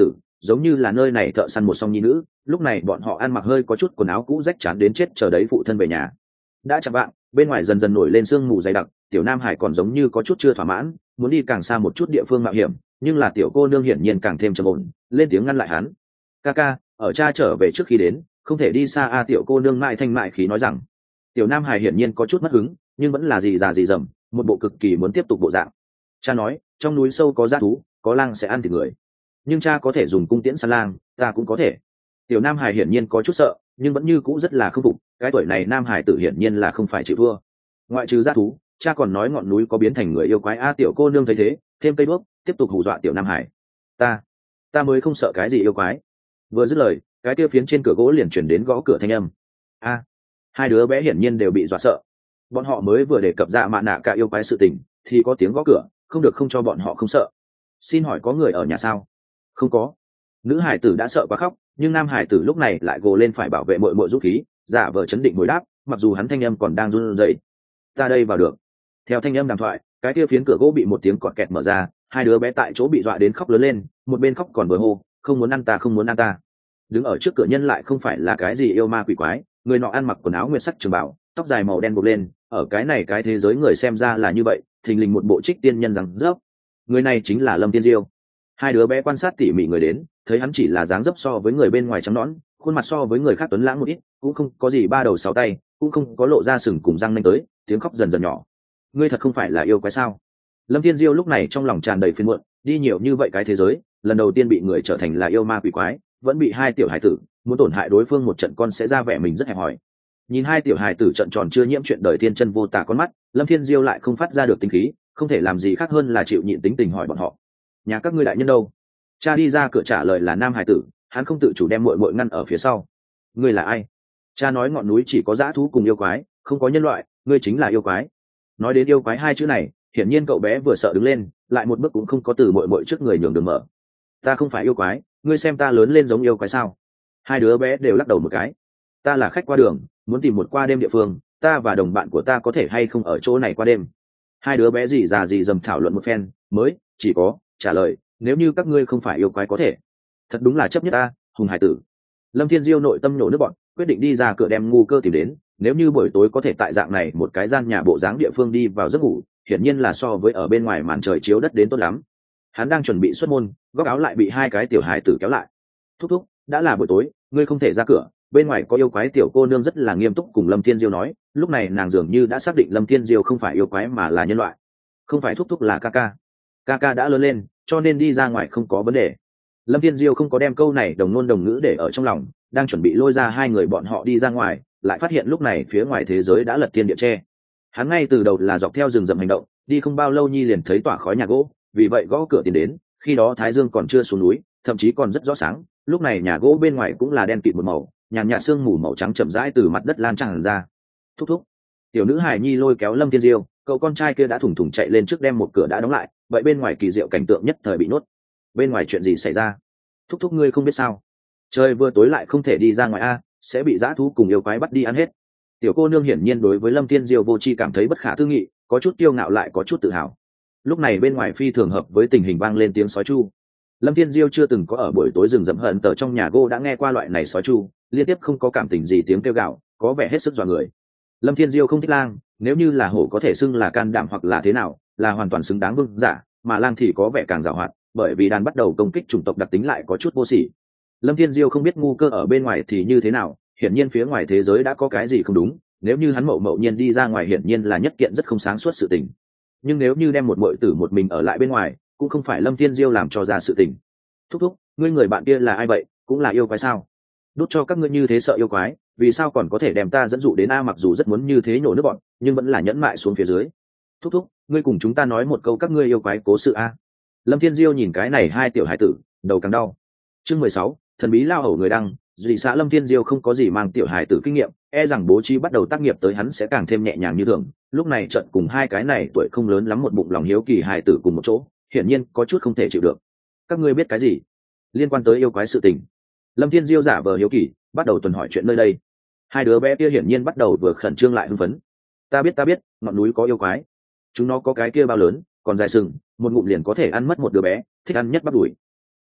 Speaker 1: giống như là nơi này thợ săn một song nhi nữ. Lúc này bọn họ ăn mặc hơi có chút quần áo cũ rách chán đến chết, chờ đấy phụ thân về nhà. Đã chạm vạng, bên ngoài dần dần nổi lên sương mù dày đặc, tiểu Nam Hải còn giống như có chút chưa thỏa mãn, muốn đi càng xa một chút địa phương mạo hiểm, nhưng là tiểu cô nương hiển nhiên càng thêm trầm ổn, lên tiếng ngăn lại hắn. Ca ca, ở cha trở về trước khi đến, không thể đi xa a. Tiểu cô nương mại thanh mại khí nói rằng. Tiểu Nam Hải hiển nhiên có chút mất hứng, nhưng vẫn là gì già gì dầm, một bộ cực kỳ muốn tiếp tục bộ dạng. Cha nói, trong núi sâu có dã thú, có lang sẽ ăn thịt người, nhưng cha có thể dùng cung tiễn săn lang, ta cũng có thể. Tiểu Nam Hải hiển nhiên có chút sợ, nhưng vẫn như cũ rất là không phục, cái tuổi này Nam Hải tự hiển nhiên là không phải chịu thua. Ngoại trừ dã thú, cha còn nói ngọn núi có biến thành người yêu quái a. Tiểu cô nương thấy thế, thêm cây đuốc, tiếp tục hù dọa Tiểu Nam Hải. Ta, ta mới không sợ cái gì yêu quái. Vừa dứt lời, cái kia phiến trên cửa gỗ liền chuyển đến gõ cửa thanh âm. A, hai đứa bé hiển nhiên đều bị dọa sợ. Bọn họ mới vừa đề cập dạ mạ nạ cả yêu quái sự tình, thì có tiếng gõ cửa, không được không cho bọn họ không sợ. Xin hỏi có người ở nhà sao? Không có. Nữ hải tử đã sợ quá khóc, nhưng nam hải tử lúc này lại gồ lên phải bảo vệ muội muội dũng khí, giả vờ chấn định hồi đáp, mặc dù hắn thanh âm còn đang run rẩy. Ta đây vào được. Theo thanh âm đàm thoại, cái kia phiến cửa gỗ bị một tiếng cọt kẹt mở ra, hai đứa bé tại chỗ bị dọa đến khóc lớn lên, một bên khóc còn vừa hô, không muốn ăn ta, không muốn ăn ta. Đứng ở trước cửa nhân lại không phải là cái gì yêu ma quỷ quái, người nọ ăn mặc quần áo nguyệt sắc trường bảo, tóc dài màu đen buộc lên, ở cái này cái thế giới người xem ra là như vậy, thình lình một bộ trích tiên nhân rằng dốc. Người này chính là Lâm Thiên Diêu. Hai đứa bé quan sát tỉ mỉ người đến, thấy hắn chỉ là dáng dấp so với người bên ngoài trắng nõn, khuôn mặt so với người khác tuấn lãng một ít, cũng không có gì ba đầu sáu tay, cũng không có lộ ra sừng cùng răng nanh tới, tiếng khóc dần dần nhỏ. Ngươi thật không phải là yêu quái sao? Lâm Thiên Diêu lúc này trong lòng tràn đầy phiền muộn, đi nhiều như vậy cái thế giới, lần đầu tiên bị người trở thành là yêu ma quỷ quái, vẫn bị hai tiểu hải tử, muốn tổn hại đối phương một trận con sẽ ra vẻ mình rất hẹp hòi. Nhìn hai tiểu hải tử trận tròn chưa nhiễm chuyện đời thiên chân vô tà con mắt, Lâm Thiên Diêu lại không phát ra được tính khí, không thể làm gì khác hơn là chịu nhịn tính tình hỏi bọn họ. Nhà các ngươi đại nhân đâu? Cha đi ra cửa trả lời là nam hải tử, hắn không tự chủ đem muội muội ngăn ở phía sau. Ngươi là ai? Cha nói ngọn núi chỉ có dã thú cùng yêu quái, không có nhân loại, ngươi chính là yêu quái. Nói đến yêu quái hai chữ này, hiển nhiên cậu bé vừa sợ đứng lên, lại một bước cũng không có từ muội muội trước người nhường đường mở. Ta không phải yêu quái, ngươi xem ta lớn lên giống yêu quái sao? Hai đứa bé đều lắc đầu một cái. Ta là khách qua đường, muốn tìm một qua đêm địa phương, ta và đồng bạn của ta có thể hay không ở chỗ này qua đêm? Hai đứa bé gì già gì dầm thảo luận một phen, mới chỉ có trả lời, nếu như các ngươi không phải yêu quái có thể. Thật đúng là chấp nhất ta, hùng hải tử. Lâm Thiên Diêu nội tâm nổ nước bọn, quyết định đi ra cửa đem ngu cơ tìm đến, nếu như buổi tối có thể tại dạng này một cái gian nhà bộ dáng địa phương đi vào giấc ngủ, hiển nhiên là so với ở bên ngoài màn trời chiếu đất đến tốt lắm. Hắn đang chuẩn bị xuất môn, góc áo lại bị hai cái tiểu hải tử kéo lại. Thúc thúc, đã là buổi tối, ngươi không thể ra cửa, bên ngoài có yêu quái. Tiểu cô nương rất là nghiêm túc cùng Lâm Thiên Diêu nói, lúc này nàng dường như đã xác định Lâm Thiên Diêu không phải yêu quái mà là nhân loại. Không phải thúc thúc là ca ca. Ca ca đã lớn lên, cho nên đi ra ngoài không có vấn đề. Lâm Thiên Diêu không có đem câu này đồng ngôn đồng ngữ để ở trong lòng, đang chuẩn bị lôi ra hai người bọn họ đi ra ngoài, lại phát hiện lúc này phía ngoài thế giới đã lật thiên địa che. Hắn ngay từ đầu là dọc theo rừng rậm hành động, đi không bao lâu nhi liền thấy tỏa khói nhà gỗ, vì vậy gõ cửa tiến đến. Khi đó thái dương còn chưa xuống núi, thậm chí còn rất rõ sáng, lúc này nhà gỗ bên ngoài cũng là đen kịt một màu, nhàn nhạt sương mù màu trắng chậm rãi từ mặt đất lan tràn ra. Thúc thúc. Tiểu nữ hải nhi lôi kéo Lâm Thiên Diêu, cậu con trai kia đã thủng thủng chạy lên trước đem một cửa đã đóng lại, vậy bên ngoài kỳ diệu cảnh tượng nhất thời bị nuốt. Bên ngoài chuyện gì xảy ra? Thúc thúc ngươi không biết sao? Trời vừa tối lại không thể đi ra ngoài a, sẽ bị dã thú cùng yêu quái bắt đi ăn hết. Tiểu cô nương hiển nhiên đối với Lâm Thiên Diêu vô tri cảm thấy bất khả tư nghị, có chút kiêu ngạo lại có chút tự hào. Lúc này bên ngoài phi thường hợp với tình hình vang lên tiếng sói chu. Lâm Thiên Diêu chưa từng có ở buổi tối rừng rậm hận tờ trong nhà gỗ đã nghe qua loại này sói chu, liên tiếp không có cảm tình gì tiếng kêu gào, có vẻ hết sức dọa người. Lâm Thiên Diêu không thích lang, nếu như là hổ có thể xưng là can đảm hoặc là thế nào, là hoàn toàn xứng đáng vương giả, mà lang thì có vẻ càng giàu hoạt, bởi vì đàn bắt đầu công kích chủng tộc đặc tính lại có chút vô sỉ. Lâm Thiên Diêu không biết ngu cơ ở bên ngoài thì như thế nào, hiển nhiên phía ngoài thế giới đã có cái gì không đúng, nếu như hắn mậu mậu nhiên đi ra ngoài hiển nhiên là nhất kiện rất không sáng suốt sự tình. Nhưng nếu như đem một muội tử một mình ở lại bên ngoài, cũng không phải Lâm Thiên Diêu làm cho ra sự tình. Thúc thúc, ngươi người bạn kia là ai vậy, cũng là yêu quái sao? Đốt cho các ngươi như thế sợ yêu quái, vì sao còn có thể đem ta dẫn dụ đến a? Mặc dù rất muốn như thế nhổ nước bọn, nhưng vẫn là nhẫn mại xuống phía dưới. Thúc thúc, ngươi cùng chúng ta nói một câu các ngươi yêu quái cố sự a. Lâm Thiên Diêu nhìn cái này hai tiểu hải tử, đầu càng đau. Chương mười sáu, thần bí lao hầu người đăng. Dị xã Lâm Thiên Diêu không có gì mang tiểu hải tử kinh nghiệm, e rằng bố trí bắt đầu tác nghiệp tới hắn sẽ càng thêm nhẹ nhàng như thường. Lúc này trận cùng hai cái này tuổi không lớn lắm một bụng lòng hiếu kỳ hải tử cùng một chỗ, hiển nhiên có chút không thể chịu được. Các ngươi biết cái gì liên quan tới yêu quái sự tình? Lâm Thiên Diêu giả vờ hiếu kỳ, bắt đầu tuần hỏi chuyện nơi đây. Hai đứa bé kia hiển nhiên bắt đầu vừa khẩn trương lại hưng phấn. Ta biết ta biết, ngọn núi có yêu quái, chúng nó có cái kia bao lớn, còn dài sừng, một ngụm liền có thể ăn mất một đứa bé, thích ăn nhất bắp đùi.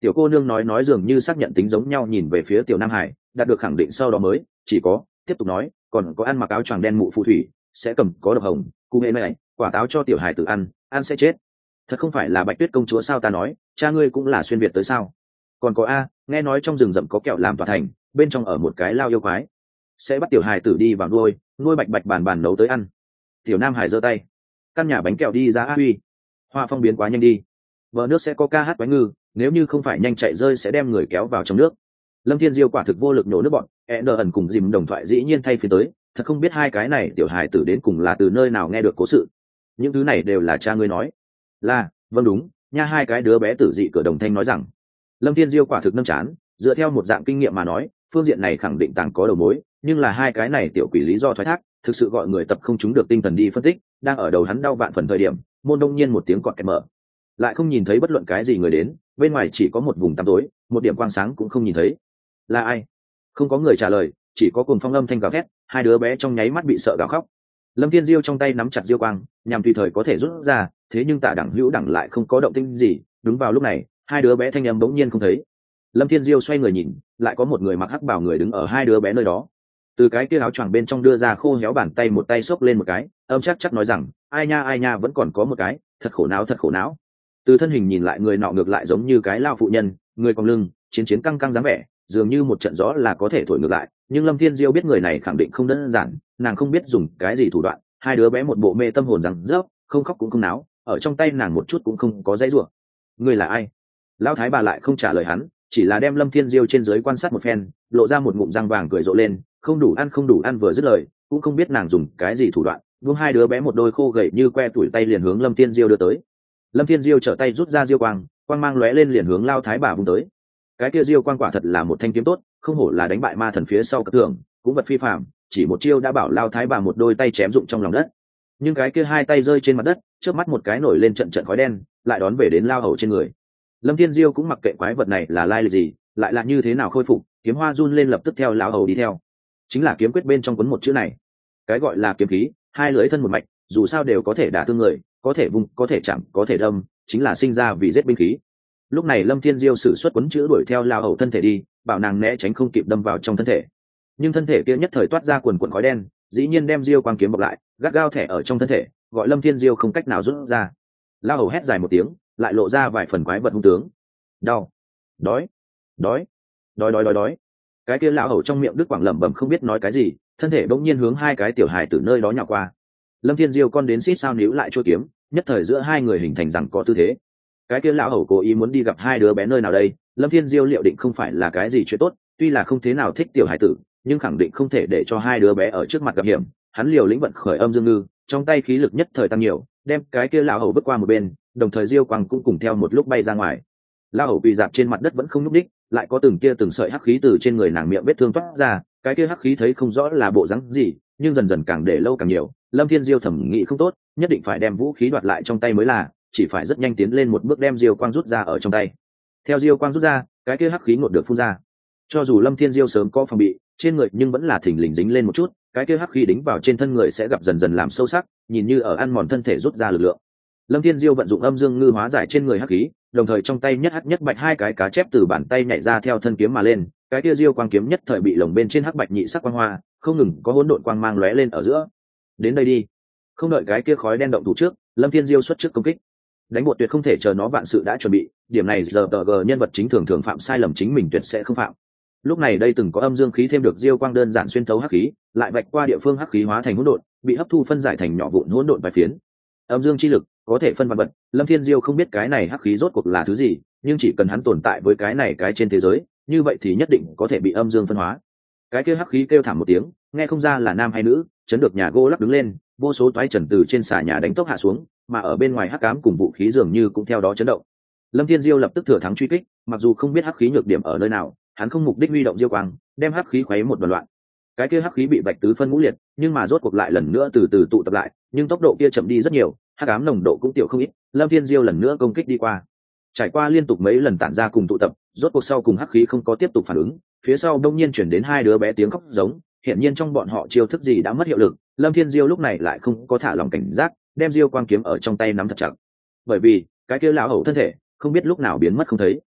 Speaker 1: Tiểu cô nương nói nói dường như xác nhận tính giống nhau nhìn về phía tiểu nam hải, đạt được khẳng định sau đó mới chỉ có tiếp tục nói, còn có ăn mặc áo choàng đen mụ phù thủy sẽ cầm có độc hồng cụ hệ này quả táo cho tiểu hải tử ăn, ăn sẽ chết. Thật không phải là Bạch Tuyết công chúa sao? Ta nói cha ngươi cũng là xuyên việt tới sao? Còn có a, nghe nói trong rừng rậm có kẹo làm tòa thành, bên trong ở một cái lao yêu quái, sẽ bắt tiểu hải tử đi vào nuôi, nuôi bạch bạch bàn bàn nấu tới ăn. Tiểu nam hải giơ tay, căn nhà bánh kẹo đi ra a huy. Hoa phong biến quá nhanh đi, vợ nước sẽ có ca hát quái ngư, nếu như không phải nhanh chạy rơi sẽ đem người kéo vào trong nước. Lâm Thiên Diêu quả thực vô lực nổ nước bọn, e nờ ẩn cùng dìm đồng thoại dĩ nhiên thay phiên tới, thật không biết hai cái này tiểu hài tử đến cùng là từ nơi nào nghe được cố sự. Những thứ này đều là cha ngươi nói. Là, vâng đúng, nha. Hai cái đứa bé tử dị cửa đồng thanh nói rằng. Lâm Thiên Diêu quả thực nâm chán, dựa theo một dạng kinh nghiệm mà nói, phương diện này khẳng định tàng có đầu mối, nhưng là hai cái này tiểu quỷ lý do thoái thác, thực sự gọi người tập không trúng được tinh thần đi phân tích. Đang ở đầu hắn đau vạn phần thời điểm, môn đông nhiên một tiếng cọt kẹt mở, lại không nhìn thấy bất luận cái gì người đến, bên ngoài chỉ có một vùng tăm tối, một điểm quang sáng cũng không nhìn thấy. Là ai? Không có người trả lời, chỉ có cuồng phong âm thanh gào thét. Hai đứa bé trong nháy mắt bị sợ gào khóc. Lâm Thiên Diêu trong tay nắm chặt diêu quang, nhằm tùy thời có thể rút ra, thế nhưng Tạ Đẳng Hữu Đẳng lại không có động tĩnh gì. Đúng vào lúc này, hai đứa bé thanh âm bỗng nhiên không thấy. Lâm Thiên Diêu xoay người nhìn, lại có một người mặc hắc bào người đứng ở hai đứa bé nơi đó. Từ cái kia áo choàng bên trong đưa ra khô héo bàn tay, một tay xốc lên một cái, âm chắc chắc nói rằng, ai nha ai nha, vẫn còn có một cái, thật khổ não thật khổ não. Từ thân hình nhìn lại, người nọ ngược lại giống như cái lao phụ nhân, người còng lưng, chiến chiến căng căng dáng vẻ, dường như một trận gió là có thể thổi ngược lại. Nhưng Lâm Thiên Diêu biết người này khẳng định không đơn giản, nàng không biết dùng cái gì thủ đoạn. Hai đứa bé một bộ mê tâm hồn rằng rớp, không khóc cũng không náo, ở trong tay nàng một chút cũng không có dãy rủa. Người là ai? Lão thái bà lại không trả lời hắn, chỉ là đem Lâm Thiên Diêu trên dưới quan sát một phen, lộ ra một ngụm răng vàng cười rộ lên. Không đủ ăn không đủ ăn vừa dứt lời, cũng không biết nàng dùng cái gì thủ đoạn, buông hai đứa bé một đôi khô gầy như que tuổi tay liền hướng Lâm Thiên Diêu đưa tới. Lâm Thiên Diêu trở tay rút ra diêu quang, quang mang lóe lên liền hướng lao thái bà vung tới. Cái kia diêu quang quả thật là một thanh kiếm tốt, không hổ là đánh bại ma thần phía sau cất thưởng, cũng vật phi phàm, chỉ một chiêu đã bảo lao thái bà một đôi tay chém dụng trong lòng đất. Nhưng cái kia hai tay rơi trên mặt đất, trước mắt một cái nổi lên trận trận khói đen, lại đón về đến lao hầu trên người. Lâm Thiên Diêu cũng mặc kệ quái vật này là lai lịch gì, lại là như thế nào khôi phục, kiếm hoa run lên lập tức theo lão hầu đi theo. Chính là kiếm quyết bên trong cuốn một chữ này. Cái gọi là kiếm khí, hai lưỡi thân một mạch, dù sao đều có thể đả thương người, có thể vung, có thể chạm, có thể đâm, chính là sinh ra vì giết binh khí. Lúc này Lâm Thiên Diêu sử xuất cuốn chữ đuổi theo lao hầu thân thể đi, bảo nàng né tránh không kịp đâm vào trong thân thể. Nhưng thân thể kia nhất thời toát ra quần quần khói đen, dĩ nhiên đem diêu quang kiếm bọc lại, gắt gao thẻ ở trong thân thể, gọi Lâm Thiên Diêu không cách nào rút ra. Lao hầu hét dài một tiếng, lại lộ ra vài phần quái vật hung tướng. Đau, đói, đói, đói đói đói đói. Cái kia lão hầu trong miệng đứt quảng lẩm bẩm không biết nói cái gì, thân thể bỗng nhiên hướng hai cái tiểu hài từ nơi đó nhào qua. Lâm Thiên Diêu con đến xít sao níu lại chuôi kiếm, nhất thời giữa hai người hình thành rằng có tư thế. Cái kia lão hầu cố ý muốn đi gặp hai đứa bé nơi nào đây, Lâm Thiên Diêu liệu định không phải là cái gì chuyện tốt, tuy là không thế nào thích tiểu hải tử, nhưng khẳng định không thể để cho hai đứa bé ở trước mặt gặp hiểm. Hắn liều lĩnh vận khởi âm dương ngư, trong tay khí lực nhất thời tăng nhiều, đem cái kia lão hầu bước qua một bên, đồng thời diêu quang cũng cùng theo một lúc bay ra ngoài. Lão hầu quỳ dạp trên mặt đất vẫn không nhúc đích, lại có từng kia từng sợi hắc khí từ trên người nàng miệng vết thương toát ra, cái kia hắc khí thấy không rõ là bộ dáng gì, nhưng dần dần càng để lâu càng nhiều. Lâm Thiên Diêu thẩm nghĩ không tốt, nhất định phải đem vũ khí đoạt lại trong tay mới là, chỉ phải rất nhanh tiến lên một bước đem diêu quang rút ra ở trong tay. Theo diêu quang rút ra, cái kia hắc khí ngột được phun ra. Cho dù Lâm Thiên Diêu sớm có phòng bị, trên người nhưng vẫn là thình lình dính lên một chút, cái kia hắc khí đính vào trên thân người sẽ gặp dần dần làm sâu sắc, nhìn như ở ăn mòn thân thể rút ra lực lượng. Lâm Thiên Diêu vận dụng âm dương ngư hóa giải trên người hắc khí, đồng thời trong tay nhất hắc nhất bạch hai cái cá chép từ bàn tay nhảy ra theo thân kiếm mà lên, cái kia diêu quang kiếm nhất thời bị lồng bên trên hắc bạch nhị sắc quang hoa, không ngừng có hỗn độn quang mang lóe lên ở giữa. Đến đây đi. Không đợi cái kia khói đen động thủ trước, Lâm Thiên Diêu xuất trước công kích. Đánh bột tuyệt không thể chờ nó vạn sự đã chuẩn bị, điểm này giờ tờ gờ nhân vật chính thường thường phạm sai lầm chính mình tuyệt sẽ không phạm. Lúc này đây từng có âm dương khí thêm được diêu quang đơn giản xuyên thấu hắc khí, lại vạch qua địa phương hắc khí hóa thành hỗn độn, bị hấp thu phân giải thành nhỏ vụn hỗn độn vài phiến. Âm dương chi lực có thể phân vạn vật, Lâm Thiên Diêu không biết cái này hắc khí rốt cuộc là thứ gì, nhưng chỉ cần hắn tồn tại với cái này cái trên thế giới, như vậy thì nhất định có thể bị âm dương phân hóa. Cái kia hắc khí kêu thảm một tiếng, nghe không ra là nam hay nữ, chấn được nhà gỗ lắc đứng lên, vô số toái trần từ trên xà nhà đánh tốc hạ xuống, mà ở bên ngoài hắc ám cùng vũ khí dường như cũng theo đó chấn động. Lâm Thiên Diêu lập tức thừa thắng truy kích, mặc dù không biết hắc khí nhược điểm ở nơi nào, hắn không mục đích huy động diêu quang, đem hắc khí khuấy một đoàn loạn. Cái kia hắc khí bị bạch tứ phân ngũ liệt, nhưng mà rốt cuộc lại lần nữa từ từ tụ tập lại, nhưng tốc độ kia chậm đi rất nhiều, hắc ám nồng độ cũng tiểu không ít. Lâm Thiên Diêu lần nữa công kích đi qua, trải qua liên tục mấy lần tản ra cùng tụ tập, rốt cuộc sau cùng hắc khí không có tiếp tục phản ứng, phía sau đông nhiên chuyển đến hai đứa bé tiếng khóc giống, hiện nhiên trong bọn họ chiêu thức gì đã mất hiệu lực. Lâm Thiên Diêu lúc này lại không có thả lòng cảnh giác, đem diêu quang kiếm ở trong tay nắm thật chặt, bởi vì cái kia lão hầu thân thể không biết lúc nào biến mất không thấy.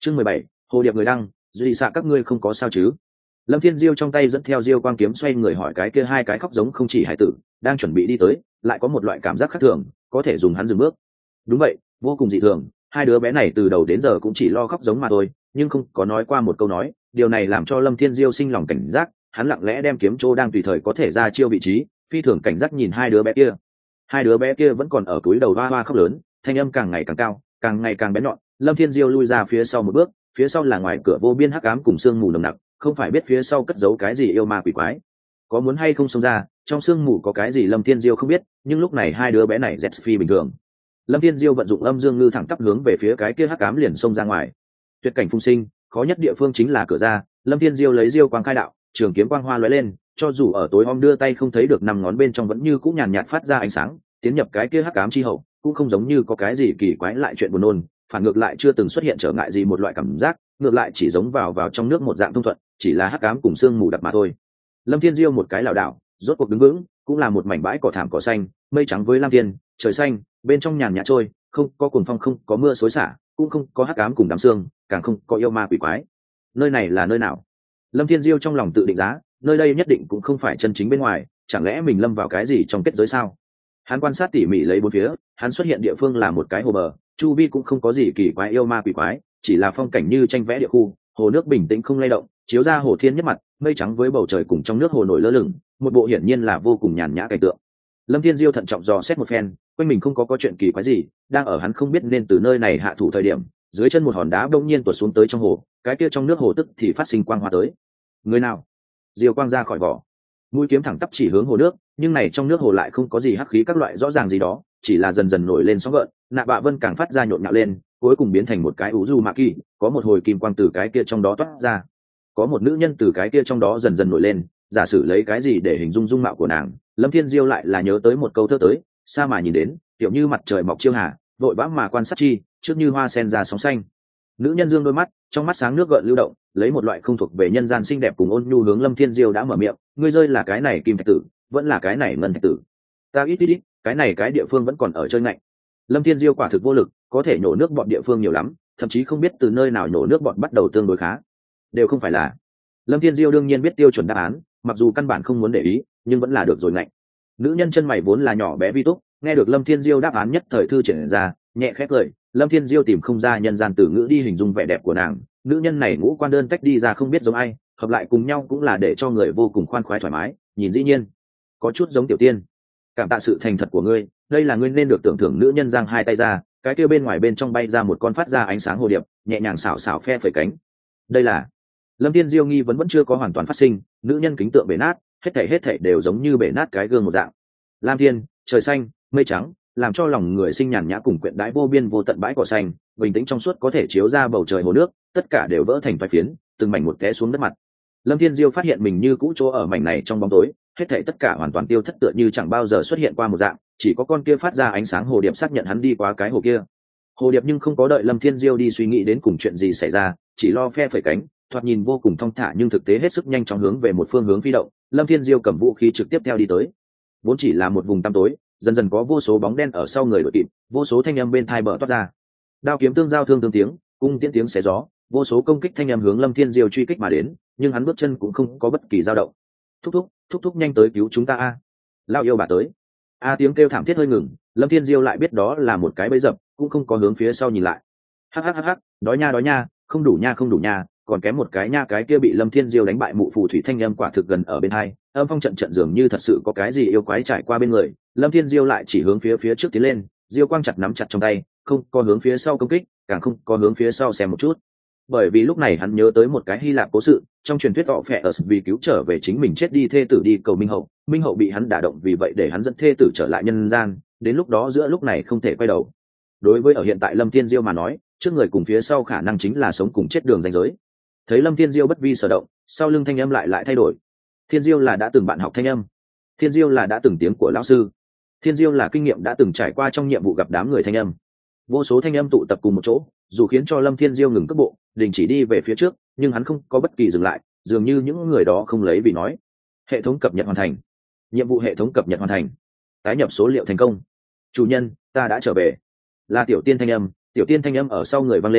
Speaker 1: Chương mười bảy, hồ điệp người đăng, duy xạ các ngươi không có sao chứ? Lâm Thiên Diêu trong tay dẫn theo diêu quang kiếm xoay người hỏi cái kia hai cái khóc giống không chỉ hải tử đang chuẩn bị đi tới, lại có một loại cảm giác khác thường, có thể dùng hắn dừng bước. Đúng vậy, vô cùng dị thường, hai đứa bé này từ đầu đến giờ cũng chỉ lo khóc giống mà thôi, nhưng không có nói qua một câu nói, điều này làm cho Lâm Thiên Diêu sinh lòng cảnh giác, hắn lặng lẽ đem kiếm trô đang tùy thời có thể ra chiêu vị trí, phi thường cảnh giác nhìn hai đứa bé kia. Hai đứa bé kia vẫn còn ở túi đầu hoa hoa khóc lớn, thanh âm càng ngày càng cao, càng ngày càng bén nhọn. Lâm Thiên Diêu lui ra phía sau một bước, phía sau là ngoài cửa vô biên hắc ám cùng sương mù nồng nặc, không phải biết phía sau cất giấu cái gì yêu ma quỷ quái. Có muốn hay không xông ra, trong sương mù có cái gì Lâm Thiên Diêu không biết, nhưng lúc này hai đứa bé này dẹt phi bình thường. Lâm Thiên Diêu vận dụng âm dương ngư thẳng tắp hướng về phía cái kia hắc ám liền xông ra ngoài. Tuyệt cảnh phung sinh, khó nhất địa phương chính là cửa ra. Lâm Thiên Diêu lấy diêu quang khai đạo, trường kiếm quang hoa lóe lên, cho dù ở tối om đưa tay không thấy được năm ngón bên trong vẫn như cũng nhàn nhạt phát ra ánh sáng, tiến nhập cái kia hắc ám chi hậu, cũng không giống như có cái gì kỳ quái lại chuyện buồn nôn, phản ngược lại chưa từng xuất hiện trở ngại gì một loại cảm giác, ngược lại chỉ giống vào vào trong nước một dạng thông thuận, chỉ là hắc ám cùng sương mù đặc mà thôi. Lâm Thiên Diêu một cái lảo đảo, rốt cuộc đứng vững, cũng là một mảnh bãi cỏ thảm cỏ xanh, mây trắng với lam thiên, trời xanh, bên trong nhàn nhạt trôi, không có cuồng phong, không có mưa xối xả, cũng không có hắc ám cùng đám sương, càng không có yêu ma quỷ quái. Nơi này là nơi nào? Lâm Thiên Diêu trong lòng tự định giá, nơi đây nhất định cũng không phải chân chính bên ngoài, chẳng lẽ mình lâm vào cái gì trong kết giới sao? Hắn quan sát tỉ mỉ lấy bốn phía, hắn xuất hiện địa phương là một cái hồ bờ, chu vi cũng không có gì kỳ quái yêu ma quỷ quái, chỉ là phong cảnh như tranh vẽ địa khu, hồ nước bình tĩnh không lay động, chiếu ra hồ thiên nhất mặt, mây trắng với bầu trời cùng trong nước hồ nổi lơ lửng, một bộ hiển nhiên là vô cùng nhàn nhã cảnh tượng. Lâm Thiên Diêu thận trọng dò xét một phen, quanh mình không có có chuyện kỳ quái gì, đang ở hắn không biết nên từ nơi này hạ thủ thời điểm, dưới chân một hòn đá bỗng nhiên tuột xuống tới trong hồ, cái kia trong nước hồ tức thì phát sinh quang hoa tới. Người nào? Diêu quang ra khỏi vỏ, mũi kiếm thẳng tắp chỉ hướng hồ nước, nhưng này trong nước hồ lại không có gì hắc khí các loại rõ ràng gì đó, chỉ là dần dần nổi lên sóng gợn, nạ bạ vân càng phát ra nhộn nhạo lên, cuối cùng biến thành một cái ủ du mạ kỳ, có một hồi kim quang từ cái kia trong đó toát ra, có một nữ nhân từ cái kia trong đó dần dần nổi lên. Giả sử lấy cái gì để hình dung dung mạo của nàng, Lâm Thiên Diêu lại là nhớ tới một câu thơ tới, xa mà nhìn đến, kiểu như mặt trời mọc chiêu hà, vội vã mà quan sát chi, trước như hoa sen ra sóng xanh. Nữ nhân dương đôi mắt, trong mắt sáng nước gợn lưu động, lấy một loại không thuộc về nhân gian xinh đẹp cùng ôn nhu hướng Lâm Thiên Diêu đã mở miệng, ngươi rơi là cái này kim thạch tử, vẫn là cái này ngân thạch tử. Ta ít ít ít, cái này cái địa phương vẫn còn ở chơi ngạnh. Lâm Thiên Diêu quả thực vô lực, có thể nhổ nước bọn địa phương nhiều lắm, thậm chí không biết từ nơi nào nhổ nước bọn bắt đầu tương đối khá. Đều không phải là. Lâm Thiên Diêu đương nhiên biết tiêu chuẩn đáp án, mặc dù căn bản không muốn để ý, nhưng vẫn là được rồi ngạnh. Nữ nhân chân mày vốn là nhỏ bé vi túc, nghe được Lâm Thiên Diêu đáp án nhất thời thư triển ra, nhẹ khẽ cười. Lâm Thiên Diêu tìm không ra nhân gian từ ngữ đi hình dung vẻ đẹp của nàng, nữ nhân này ngũ quan đơn tách đi ra không biết giống ai, hợp lại cùng nhau cũng là để cho người vô cùng khoan khoái thoải mái, nhìn dĩ nhiên có chút giống tiểu tiên. Cảm tạ sự thành thật của ngươi, đây là ngươi nên được tưởng thưởng. Nữ nhân giang hai tay ra, cái kia bên ngoài bên trong bay ra một con phát ra ánh sáng hồ điệp, nhẹ nhàng xảo xảo phe phẩy cánh. Đây là Lâm Thiên Diêu nghi vấn vẫn chưa có hoàn toàn phát sinh, nữ nhân kính tượng bể nát, hết thảy hết thảy đều giống như bể nát cái gương một dạng. Lam thiên, trời xanh, mây trắng, làm cho lòng người sinh nhàn nhã cùng quyện đái vô biên vô tận bãi cỏ xanh, bình tĩnh trong suốt có thể chiếu ra bầu trời hồ nước, tất cả đều vỡ thành vài phiến, từng mảnh một té xuống đất mặt. Lâm Thiên Diêu phát hiện mình như cũ chỗ ở mảnh này trong bóng tối, hết thảy tất cả hoàn toàn tiêu thất tựa như chẳng bao giờ xuất hiện qua một dạng, chỉ có con kia phát ra ánh sáng hồ điệp xác nhận hắn đi qua cái hồ kia. Hồ điệp nhưng không có đợi Lâm Thiên Diêu đi suy nghĩ đến cùng chuyện gì xảy ra, chỉ lo phe phẩy cánh, thoạt nhìn vô cùng thong thả nhưng thực tế hết sức nhanh chóng hướng về một phương hướng phi động. Lâm Thiên Diêu cầm vũ khí trực tiếp theo đi tới. Vốn chỉ là một vùng tăm tối, dần dần có vô số bóng đen ở sau người đội kịp, vô số thanh âm bên tai bờ toát ra, đao kiếm tương giao thương tương tiếng, cung tiễn tiếng xé gió, vô số công kích thanh âm hướng Lâm Thiên Diêu truy kích mà đến, nhưng hắn bước chân cũng không có bất kỳ dao động. Thúc thúc, thúc thúc nhanh tới cứu chúng ta a! Lão yêu bà tới! A tiếng kêu thảm thiết hơi ngừng, Lâm Thiên Diêu lại biết đó là một cái bẫy dập, cũng không có hướng phía sau nhìn lại. Hắc hắc hắc hắc, đói nha đói nha, không đủ nha không đủ nha, còn kém một cái nha. Cái kia bị Lâm Thiên Diêu đánh bại mụ phù thủy thanh âm quả thực gần ở bên hai, âm phong trận trận dường như thật sự có cái gì yêu quái trải qua bên người. Lâm Thiên Diêu lại chỉ hướng phía phía trước tiến lên, diêu quang chặt nắm chặt trong tay, không có hướng phía sau công kích, càng không có hướng phía sau xem một chút. Bởi vì lúc này hắn nhớ tới một cái Hy Lạp cố sự, trong truyền thuyết họ phệ ở vì cứu trở về chính mình chết đi thê tử đi cầu minh hậu, minh hậu bị hắn đả động, vì vậy để hắn dẫn thê tử trở lại nhân gian, đến lúc đó giữa lúc này không thể quay đầu. Đối với ở hiện tại Lâm Thiên Diêu mà nói, trước người cùng phía sau khả năng chính là sống cùng chết đường ranh giới. Thấy Lâm Thiên Diêu bất vi sở động, sau lưng thanh âm lại lại thay đổi. Thiên Diêu là đã từng bạn học thanh âm, Thiên Diêu là đã từng tiếng của lão sư, Thiên Diêu là kinh nghiệm đã từng trải qua trong nhiệm vụ gặp đám người thanh âm. Vô số thanh âm tụ tập cùng một chỗ, dù khiến cho Lâm Thiên Diêu ngừng cước bộ, đình chỉ đi về phía trước, nhưng hắn không có bất kỳ dừng lại, dường như những người đó không lấy vì nói. Hệ thống cập nhật hoàn thành, nhiệm vụ hệ thống cập nhật hoàn thành, tái nhập số liệu thành công. Chủ nhân, ta đã trở về. Là tiểu tiên thanh âm, tiểu tiên thanh âm ở sau người vang lên.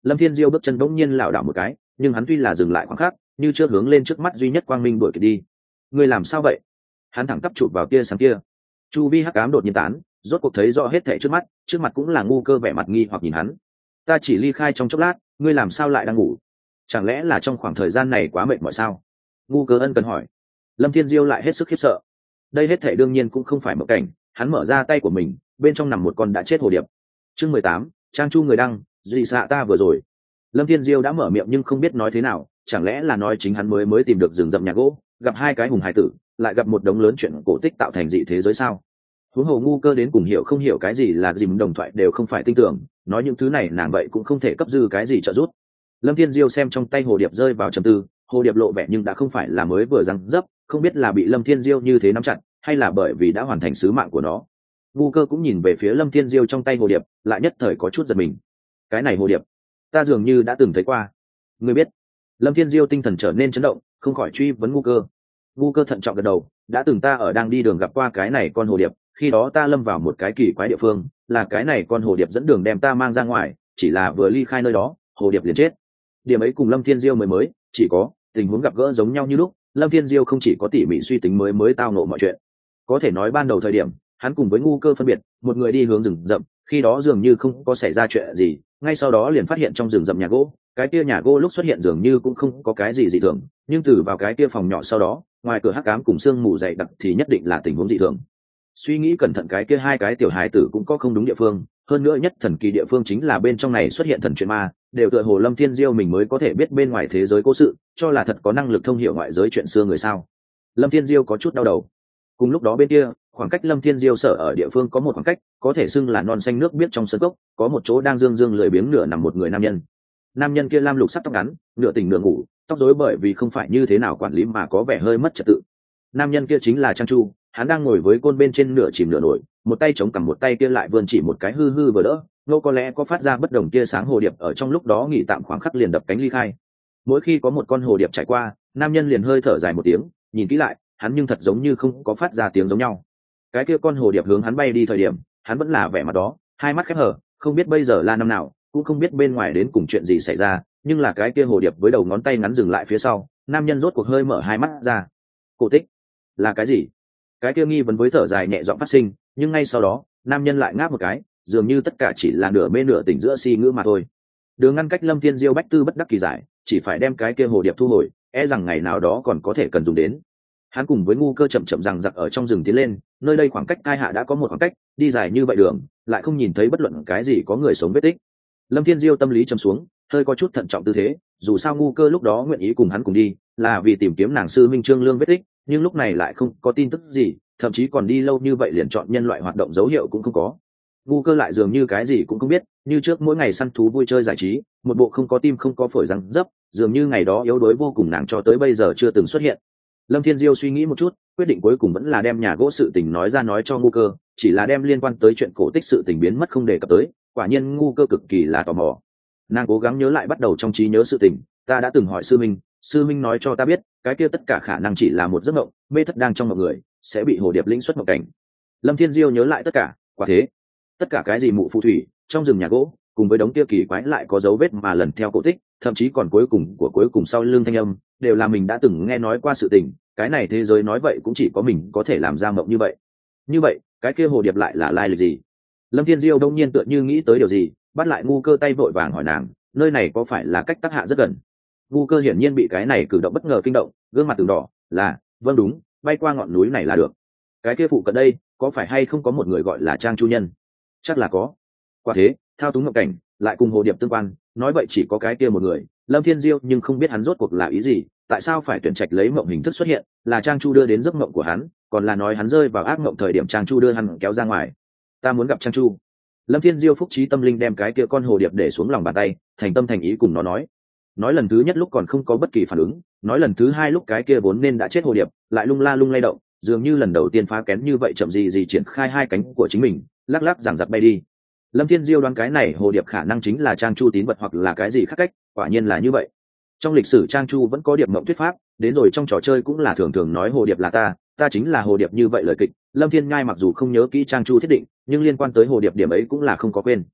Speaker 1: Lâm Thiên Diêu bước chân bỗng nhiên lảo đảo một cái, nhưng hắn tuy là dừng lại khoảng khắc, như chưa hướng lên trước mắt duy nhất quang minh đuổi kịp đi. Ngươi làm sao vậy? Hắn thẳng tắp chụp vào tia sáng kia. Chu vi hắc ám đột nhiên tán, rốt cuộc thấy rõ hết thảy trước mắt, trước mặt cũng là ngu cơ vẻ mặt nghi hoặc nhìn hắn. Ta chỉ ly khai trong chốc lát, ngươi làm sao lại đang ngủ? Chẳng lẽ là trong khoảng thời gian này quá mệt mỏi sao? Ngu cơ ân cần hỏi. Lâm Thiên Diêu lại hết sức khiếp sợ. Đây hết thảy đương nhiên cũng không phải mộng cảnh, hắn mở ra tay của mình, bên trong nằm một con đã chết hồ điệp. Chương mười tám, Trang Chu người đăng, dị xạ ta vừa rồi. Lâm Thiên Diêu đã mở miệng nhưng không biết nói thế nào, chẳng lẽ là nói chính hắn mới mới tìm được rừng rậm nhà gỗ, gặp hai cái hùng hải tử, lại gặp một đống lớn chuyện cổ tích tạo thành dị thế giới sao? Huống hồ ngu cơ đến cùng hiểu không hiểu cái gì là dìm đồng thoại đều không phải tin tưởng, nói những thứ này nàng vậy cũng không thể cấp dư cái gì trợ giúp. Lâm Thiên Diêu xem trong tay hồ điệp rơi vào trầm tư, hồ điệp lộ vẻ nhưng đã không phải là mới vừa răng dấp, không biết là bị Lâm Thiên Diêu như thế nắm chặt, hay là bởi vì đã hoàn thành sứ mạng của nó. Ngu cơ cũng nhìn về phía Lâm Thiên Diêu trong tay hồ điệp, lại nhất thời có chút giật mình. Cái này hồ điệp, ta dường như đã từng thấy qua. Ngươi biết? Lâm Thiên Diêu tinh thần trở nên chấn động, không khỏi truy vấn ngu cơ. Ngu cơ thận trọng gật đầu, đã từng ta ở đang đi đường gặp qua cái này con hồ điệp, khi đó ta lâm vào một cái kỳ quái địa phương, là cái này con hồ điệp dẫn đường đem ta mang ra ngoài, chỉ là vừa ly khai nơi đó, hồ điệp liền chết. Điểm ấy cùng Lâm Thiên Diêu mới mới, chỉ có tình huống gặp gỡ giống nhau như lúc, Lâm Thiên Diêu không chỉ có tỉ mỉ suy tính mới mới tao nộ mọi chuyện. Có thể nói ban đầu thời điểm, hắn cùng với ngu cơ phân biệt, một người đi hướng rừng rậm, khi đó dường như không có xảy ra chuyện gì, ngay sau đó liền phát hiện trong rừng rậm nhà gỗ, cái kia nhà gỗ lúc xuất hiện dường như cũng không có cái gì dị thường, nhưng từ vào cái kia phòng nhỏ sau đó, ngoài cửa hắc ám cùng sương mù dày đặc thì nhất định là tình huống dị thường. Suy nghĩ cẩn thận cái kia hai cái tiểu hài tử cũng có không đúng địa phương, hơn nữa nhất thần kỳ địa phương chính là bên trong này xuất hiện thần chuyện ma, đều tựa hồ Lâm Thiên Diêu mình mới có thể biết bên ngoài thế giới cố sự, cho là thật có năng lực thông hiểu ngoại giới chuyện xưa người sao. Lâm Thiên Diêu có chút đau đầu. Cùng lúc đó bên kia, khoảng cách Lâm Thiên Diêu sở ở địa phương có một khoảng cách, có thể xưng là non xanh nước biếc trong sân cốc, có một chỗ đang dương dương lười biếng nửa nằm một người nam nhân. Nam nhân kia lam lục sắc tóc ngắn, nửa tỉnh nửa ngủ, tóc rối bởi vì không phải như thế nào quản lý mà có vẻ hơi mất trật tự. Nam nhân kia chính là Trang Chu, hắn đang ngồi với côn bên trên nửa chìm nửa nổi, một tay chống cằm một tay kia lại vươn chỉ một cái hư hư vừa đỡ, ngô có lẽ có phát ra bất đồng tia sáng hồ điệp ở trong lúc đó nghỉ tạm khoảng khắc liền đập cánh ly khai. Mỗi khi có một con hồ điệp trải qua, nam nhân liền hơi thở dài một tiếng, nhìn kỹ lại, hắn nhưng thật giống như không có phát ra tiếng giống nhau. Cái kia con hồ điệp hướng hắn bay đi thời điểm, hắn vẫn là vẻ mặt đó, hai mắt khép hờ, không biết bây giờ là năm nào, cũng không biết bên ngoài đến cùng chuyện gì xảy ra, nhưng là cái kia hồ điệp với đầu ngón tay ngắn dừng lại phía sau, nam nhân rốt cuộc hơi mở hai mắt ra. Cổ tích là cái gì? Cái kia nghi vấn với thở dài nhẹ giọng phát sinh, nhưng ngay sau đó, nam nhân lại ngáp một cái, dường như tất cả chỉ là nửa mê nửa tỉnh giữa si ngữ mà thôi. Đường ngăn cách Lâm Thiên Diêu bách tư bất đắc kỳ giải, chỉ phải đem cái kia hồ điệp thu hồi, e rằng ngày nào đó còn có thể cần dùng đến. Hắn cùng với ngu cơ chậm chậm rằng giặc ở trong rừng tiến lên, nơi đây khoảng cách tai hạ đã có một khoảng cách, đi dài như vậy đường, lại không nhìn thấy bất luận cái gì có người sống vết tích. Lâm Thiên Diêu tâm lý trầm xuống, hơi có chút thận trọng tư thế, dù sao ngu cơ lúc đó nguyện ý cùng hắn cùng đi, là vì tìm kiếm nàng sư minh Trương Lương vết tích, nhưng lúc này lại không có tin tức gì, thậm chí còn đi lâu như vậy liền chọn nhân loại hoạt động dấu hiệu cũng không có. Ngu cơ lại dường như cái gì cũng không biết, như trước mỗi ngày săn thú vui chơi giải trí, một bộ không có tim không có phổi răng dấp, dường như ngày đó yếu đuối vô cùng nàng cho tới bây giờ chưa từng xuất hiện. Lâm Thiên Diêu suy nghĩ một chút, quyết định cuối cùng vẫn là đem nhà gỗ sự tình nói ra nói cho ngu cơ, chỉ là đem liên quan tới chuyện cổ tích sự tình biến mất không đề cập tới. Quả nhiên ngu cơ cực kỳ là tò mò, nàng cố gắng nhớ lại bắt đầu trong trí nhớ sự tình. Ta đã từng hỏi sư minh, sư minh nói cho ta biết, cái kia tất cả khả năng chỉ là một giấc mộng, mê thất đang trong mộng người sẽ bị hồ điệp lĩnh xuất mộng cảnh. Lâm Thiên Diêu nhớ lại tất cả, quả thế, tất cả cái gì mụ phù thủy trong rừng nhà gỗ, cùng với đống kia kỳ quái lại có dấu vết mà lần theo cổ tích, thậm chí còn cuối cùng của cuối cùng sau lưng thanh âm, đều là mình đã từng nghe nói qua sự tình. Cái này thế giới nói vậy cũng chỉ có mình có thể làm ra mộng như vậy. Như vậy, cái kia hồ điệp lại là lai lịch gì? Lâm Thiên Diêu đông nhiên tựa như nghĩ tới điều gì, bắt lại ngu cơ tay vội vàng hỏi nàng, nơi này có phải là cách tác hạ rất gần? Ngu cơ hiển nhiên bị cái này cử động bất ngờ kinh động, gương mặt từng đỏ, là, vâng đúng, bay qua ngọn núi này là được. Cái kia phụ cận đây, có phải hay không có một người gọi là Trang Chu nhân? Chắc là có. Quả thế, thao túng ngộng cảnh, lại cùng hồ điệp tương quan, nói vậy chỉ có cái kia một người. Lâm Thiên Diêu nhưng không biết hắn rốt cuộc là ý gì, tại sao phải tuyển trạch lấy mộng hình thức xuất hiện, là Trang Chu đưa đến giấc mộng của hắn, còn là nói hắn rơi vào ác mộng thời điểm Trang Chu đưa hắn kéo ra ngoài. Ta muốn gặp Trang Chu. Lâm Thiên Diêu phúc trí tâm linh đem cái kia con hồ điệp để xuống lòng bàn tay, thành tâm thành ý cùng nó nói. Nói lần thứ nhất lúc còn không có bất kỳ phản ứng, nói lần thứ hai lúc cái kia vốn nên đã chết hồ điệp lại lung la lung lay động, dường như lần đầu tiên phá kén như vậy, chậm gì gì triển khai hai cánh của chính mình, lắc lắc giằng giật bay đi. Lâm Thiên Diêu đoán cái này hồ điệp khả năng chính là Trang Chu tín vật hoặc là cái gì khác cách, quả nhiên là như vậy. Trong lịch sử Trang Chu vẫn có điệp mộng thuyết pháp, đến rồi trong trò chơi cũng là thường thường nói hồ điệp là ta, ta chính là hồ điệp như vậy lời kịch. Lâm Thiên Ngai mặc dù không nhớ kỹ Trang Chu thiết định, nhưng liên quan tới hồ điệp điểm ấy cũng là không có quên.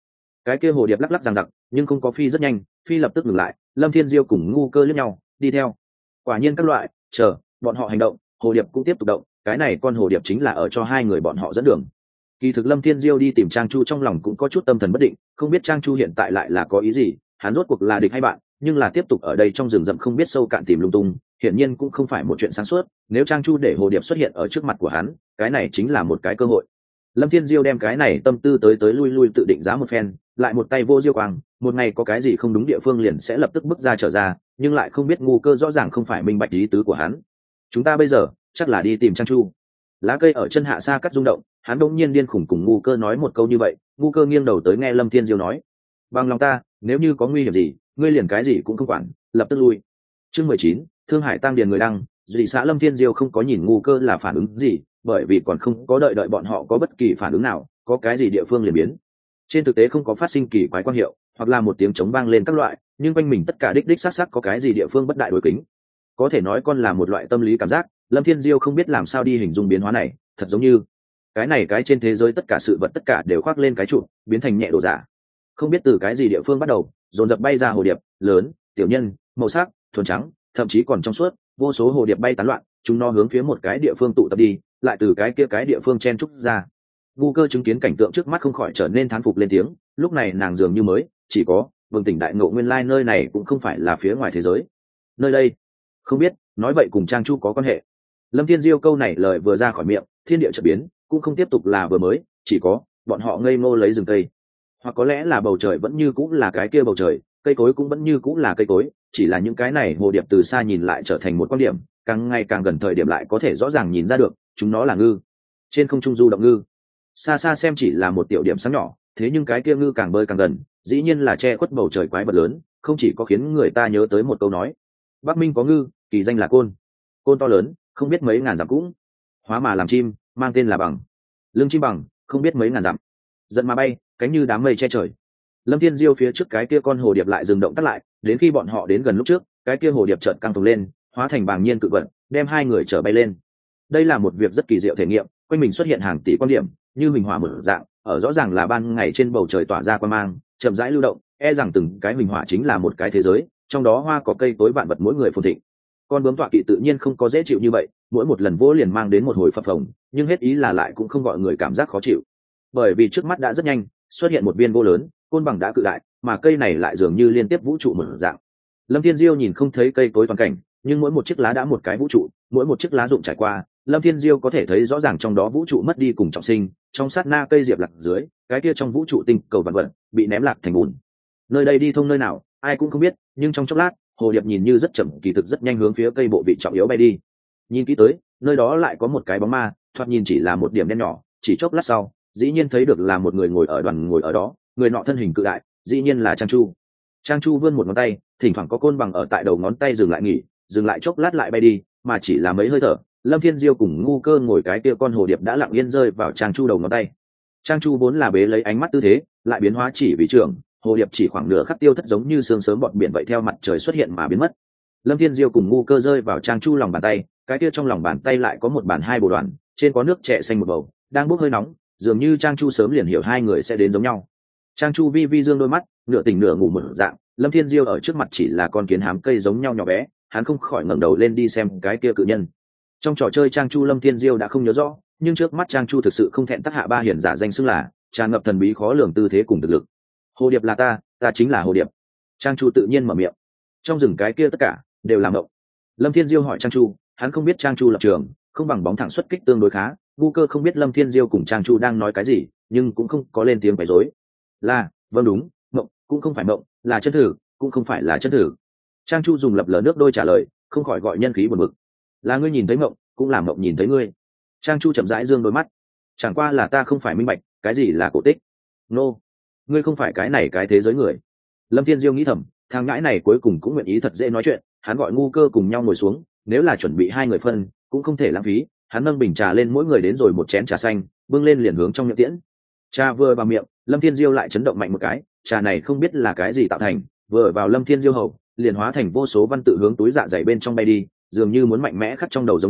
Speaker 1: cái kia hồ điệp lắc lắc giằng giặc nhưng không có phi rất nhanh, phi lập tức ngừng lại. Lâm Thiên Diêu cùng ngu cơ liếc nhau đi theo. Quả nhiên các loại chờ bọn họ hành động, hồ điệp cũng tiếp tục động. Cái này con hồ điệp chính là ở cho hai người bọn họ dẫn đường. Kỳ thực Lâm Thiên Diêu đi tìm Trang Chu trong lòng cũng có chút tâm thần bất định, không biết Trang Chu hiện tại lại là có ý gì, hắn rốt cuộc là địch hay bạn, nhưng là tiếp tục ở đây trong rừng rậm không biết sâu cạn tìm lung tung, hiển nhiên cũng không phải một chuyện sáng suốt. Nếu Trang Chu để hồ điệp xuất hiện ở trước mặt của hắn, cái này chính là một cái cơ hội. Lâm Thiên Diêu đem cái này tâm tư tới tới lui lui tự định giá một phen, lại một tay vô diêu quang, một ngày có cái gì không đúng địa phương liền sẽ lập tức bước ra trở ra, nhưng lại không biết ngu cơ rõ ràng không phải minh bạch ý tứ của hắn. Chúng ta bây giờ chắc là đi tìm Trang Chu. Lá cây ở chân hạ xa cắt rung động, hắn đột nhiên điên khủng cùng ngu cơ nói một câu như vậy. Ngu cơ nghiêng đầu tới nghe Lâm Thiên Diêu nói, bằng lòng ta, nếu như có nguy hiểm gì ngươi liền cái gì cũng không quản, lập tức lui. Chương mười chín, Thương Hải Tăng Điền người đăng. Dị xã Lâm Thiên Diêu không có nhìn ngu cơ là phản ứng gì, bởi vì còn không có đợi đợi bọn họ có bất kỳ phản ứng nào, có cái gì địa phương liền biến. Trên thực tế không có phát sinh kỳ quái quan hiệu, hoặc là một tiếng trống vang lên các loại, nhưng quanh mình tất cả đích đích xác xác có cái gì địa phương bất đại đối kính. Có thể nói con là một loại tâm lý cảm giác. Lâm Thiên Diêu không biết làm sao đi hình dung biến hóa này, thật giống như cái này cái trên thế giới tất cả sự vật tất cả đều khoác lên cái trụ, biến thành nhẹ đồ giả. Không biết từ cái gì địa phương bắt đầu, dồn dập bay ra hồ điệp lớn, tiểu nhân, màu sắc thuần trắng, thậm chí còn trong suốt, vô số hồ điệp bay tán loạn, chúng nó hướng phía một cái địa phương tụ tập đi, lại từ cái kia cái địa phương chen trúc ra. Ngu cơ chứng kiến cảnh tượng trước mắt không khỏi trở nên thán phục lên tiếng, lúc này nàng dường như mới chỉ có bừng tỉnh đại ngộ, nguyên lai nơi này cũng không phải là phía ngoài thế giới. Nơi đây không biết, nói vậy cùng Trang Chu có quan hệ. Lâm Thiên Diêu câu này lời vừa ra khỏi miệng, thiên địa chợt biến, cũng không tiếp tục là vừa mới chỉ có bọn họ ngây ngô lấy rừng cây, hoặc có lẽ là bầu trời vẫn như cũng là cái kia bầu trời, cây cối cũng vẫn như cũng là cây cối, chỉ là những cái này hồ điệp từ xa nhìn lại trở thành một quan điểm, càng ngày càng gần thời điểm lại có thể rõ ràng nhìn ra được chúng nó là ngư, trên không trung du động ngư. Xa xa xem chỉ là một tiểu điểm sáng nhỏ, thế nhưng cái kia ngư càng bơi càng gần, dĩ nhiên là che khuất bầu trời quái vật lớn, không chỉ có khiến người ta nhớ tới một câu nói, Bắc Minh có ngư, kỳ danh là côn, côn to lớn, không biết mấy ngàn dặm cũng hóa mà làm chim, mang tên là bằng, lưng chim bằng, không biết mấy ngàn dặm giận mà bay, cánh như đám mây che trời. Lâm Thiên Diêu phía trước cái kia con hồ điệp lại dừng động tắt lại, đến khi bọn họ đến gần lúc trước, cái kia hồ điệp chợt căng phồng lên, hóa thành bàng nhiên cự vật, đem hai người chở bay lên. Đây là một việc rất kỳ diệu thể nghiệm, quanh mình xuất hiện hàng tỷ quan điểm, như mình hỏa mở dạng, ở rõ ràng là ban ngày trên bầu trời tỏa ra quang mang, chậm rãi lưu động, e rằng từng cái mình hỏa chính là một cái thế giới, trong đó hoa cỏ cây cối vạn vật mỗi người phồn thịnh. Con bướm tọa kỵ tự nhiên không có dễ chịu như vậy, mỗi một lần vỗ liền mang đến một hồi phập phồng, nhưng hết ý là lại cũng không gọi người cảm giác khó chịu, bởi vì trước mắt đã rất nhanh xuất hiện một viên gỗ lớn, côn bằng đã cự đại, mà cây này lại dường như liên tiếp vũ trụ mở dạng. Lâm Thiên Diêu nhìn không thấy cây cối toàn cảnh, nhưng mỗi một chiếc lá đã một cái vũ trụ, mỗi một chiếc lá rụng trải qua, Lâm Thiên Diêu có thể thấy rõ ràng trong đó vũ trụ mất đi cùng trọng sinh, trong sát na cây diệp lạc dưới, cái kia trong vũ trụ tinh cầu vạn vật bị ném lạc thành bùn. Nơi đây đi thông nơi nào, ai cũng không biết, nhưng trong chốc lát, hồ điệp nhìn như rất chậm, kỳ thực rất nhanh hướng phía cây bộ vị trọng yếu bay đi. Nhìn kỹ tới, nơi đó lại có một cái bóng ma, thoạt nhìn chỉ là một điểm đen nhỏ, chỉ chốc lát sau, dĩ nhiên thấy được là một người ngồi ở đoàn ngồi ở đó, người nọ thân hình cự đại, dĩ nhiên là Trang Chu. Trang Chu vươn một ngón tay, thỉnh thoảng có côn bằng ở tại đầu ngón tay dừng lại nghỉ, dừng lại chốc lát lại bay đi, mà chỉ là mấy hơi thở, Lâm Thiên Diêu cùng ngu cơ ngồi cái kia con hồ điệp đã lặng yên rơi vào Trang Chu đầu ngón tay. Trang Chu vốn là bế lấy ánh mắt tư thế, lại biến hóa chỉ vì trưởng, hồ điệp chỉ khoảng nửa khắc tiêu thất giống như sương sớm bọt biển vậy theo mặt trời xuất hiện mà biến mất. Lâm Thiên Diêu cùng ngu cơ rơi vào Trang Chu lòng bàn tay, cái kia trong lòng bàn tay lại có một bàn hai bồ đoàn, trên có nước chè xanh một bầu, đang bốc hơi nóng, dường như Trang Chu sớm liền hiểu hai người sẽ đến giống nhau. Trang Chu vi vi dương đôi mắt, nửa tỉnh nửa ngủ một dạng, Lâm Thiên Diêu ở trước mặt chỉ là con kiến hám cây giống nhau nhỏ bé, hắn không khỏi ngẩng đầu lên đi xem cái kia cự nhân. Trong trò chơi Trang Chu Lâm Thiên Diêu đã không nhớ rõ, nhưng trước mắt Trang Chu thực sự không thẹn tác hạ ba hiển giả danh xưng là, tràn ngập thần bí khó lường tư thế cùng thực lực. Hồ điệp là ta, ta chính là hồ điệp. Trang Chu tự nhiên mở miệng. Trong rừng cái kia tất cả đều là mộng. Lâm Thiên Diêu hỏi Trang Chu, hắn không biết Trang Chu lập trường, không bằng bóng thẳng xuất kích tương đối khá. Ngu cơ không biết Lâm Thiên Diêu cùng Trang Chu đang nói cái gì, nhưng cũng không có lên tiếng quấy rối. Là, vâng đúng, mộng cũng không phải mộng, là chân thử, cũng không phải là chân thử. Trang Chu dùng lập lờ nước đôi trả lời, không khỏi gọi nhân khí buồn bực. Là ngươi nhìn thấy mộng, cũng là mộng nhìn thấy ngươi. Trang Chu chậm rãi dương đôi mắt. Chẳng qua là ta không phải minh bạch, cái gì là cổ tích. Nô, ngươi không phải cái này cái thế giới người. Lâm Thiên Diêu nghĩ thầm, thằng ngãi này cuối cùng cũng nguyện ý thật dễ nói chuyện. Hắn gọi ngu cơ cùng nhau ngồi xuống, nếu là chuẩn bị hai người phân, cũng không thể lãng phí. Hắn nâng bình trà lên, mỗi người đến rồi một chén trà xanh, bưng lên liền hướng trong miệng tiễn. Trà vừa vào miệng, Lâm Thiên Diêu lại chấn động mạnh một cái, trà này không biết là cái gì tạo thành, vừa vào Lâm Thiên Diêu hầu, liền hóa thành vô số văn tự hướng túi dạ dày bên trong bay đi, dường như muốn mạnh mẽ khắc trong đầu giống nhau,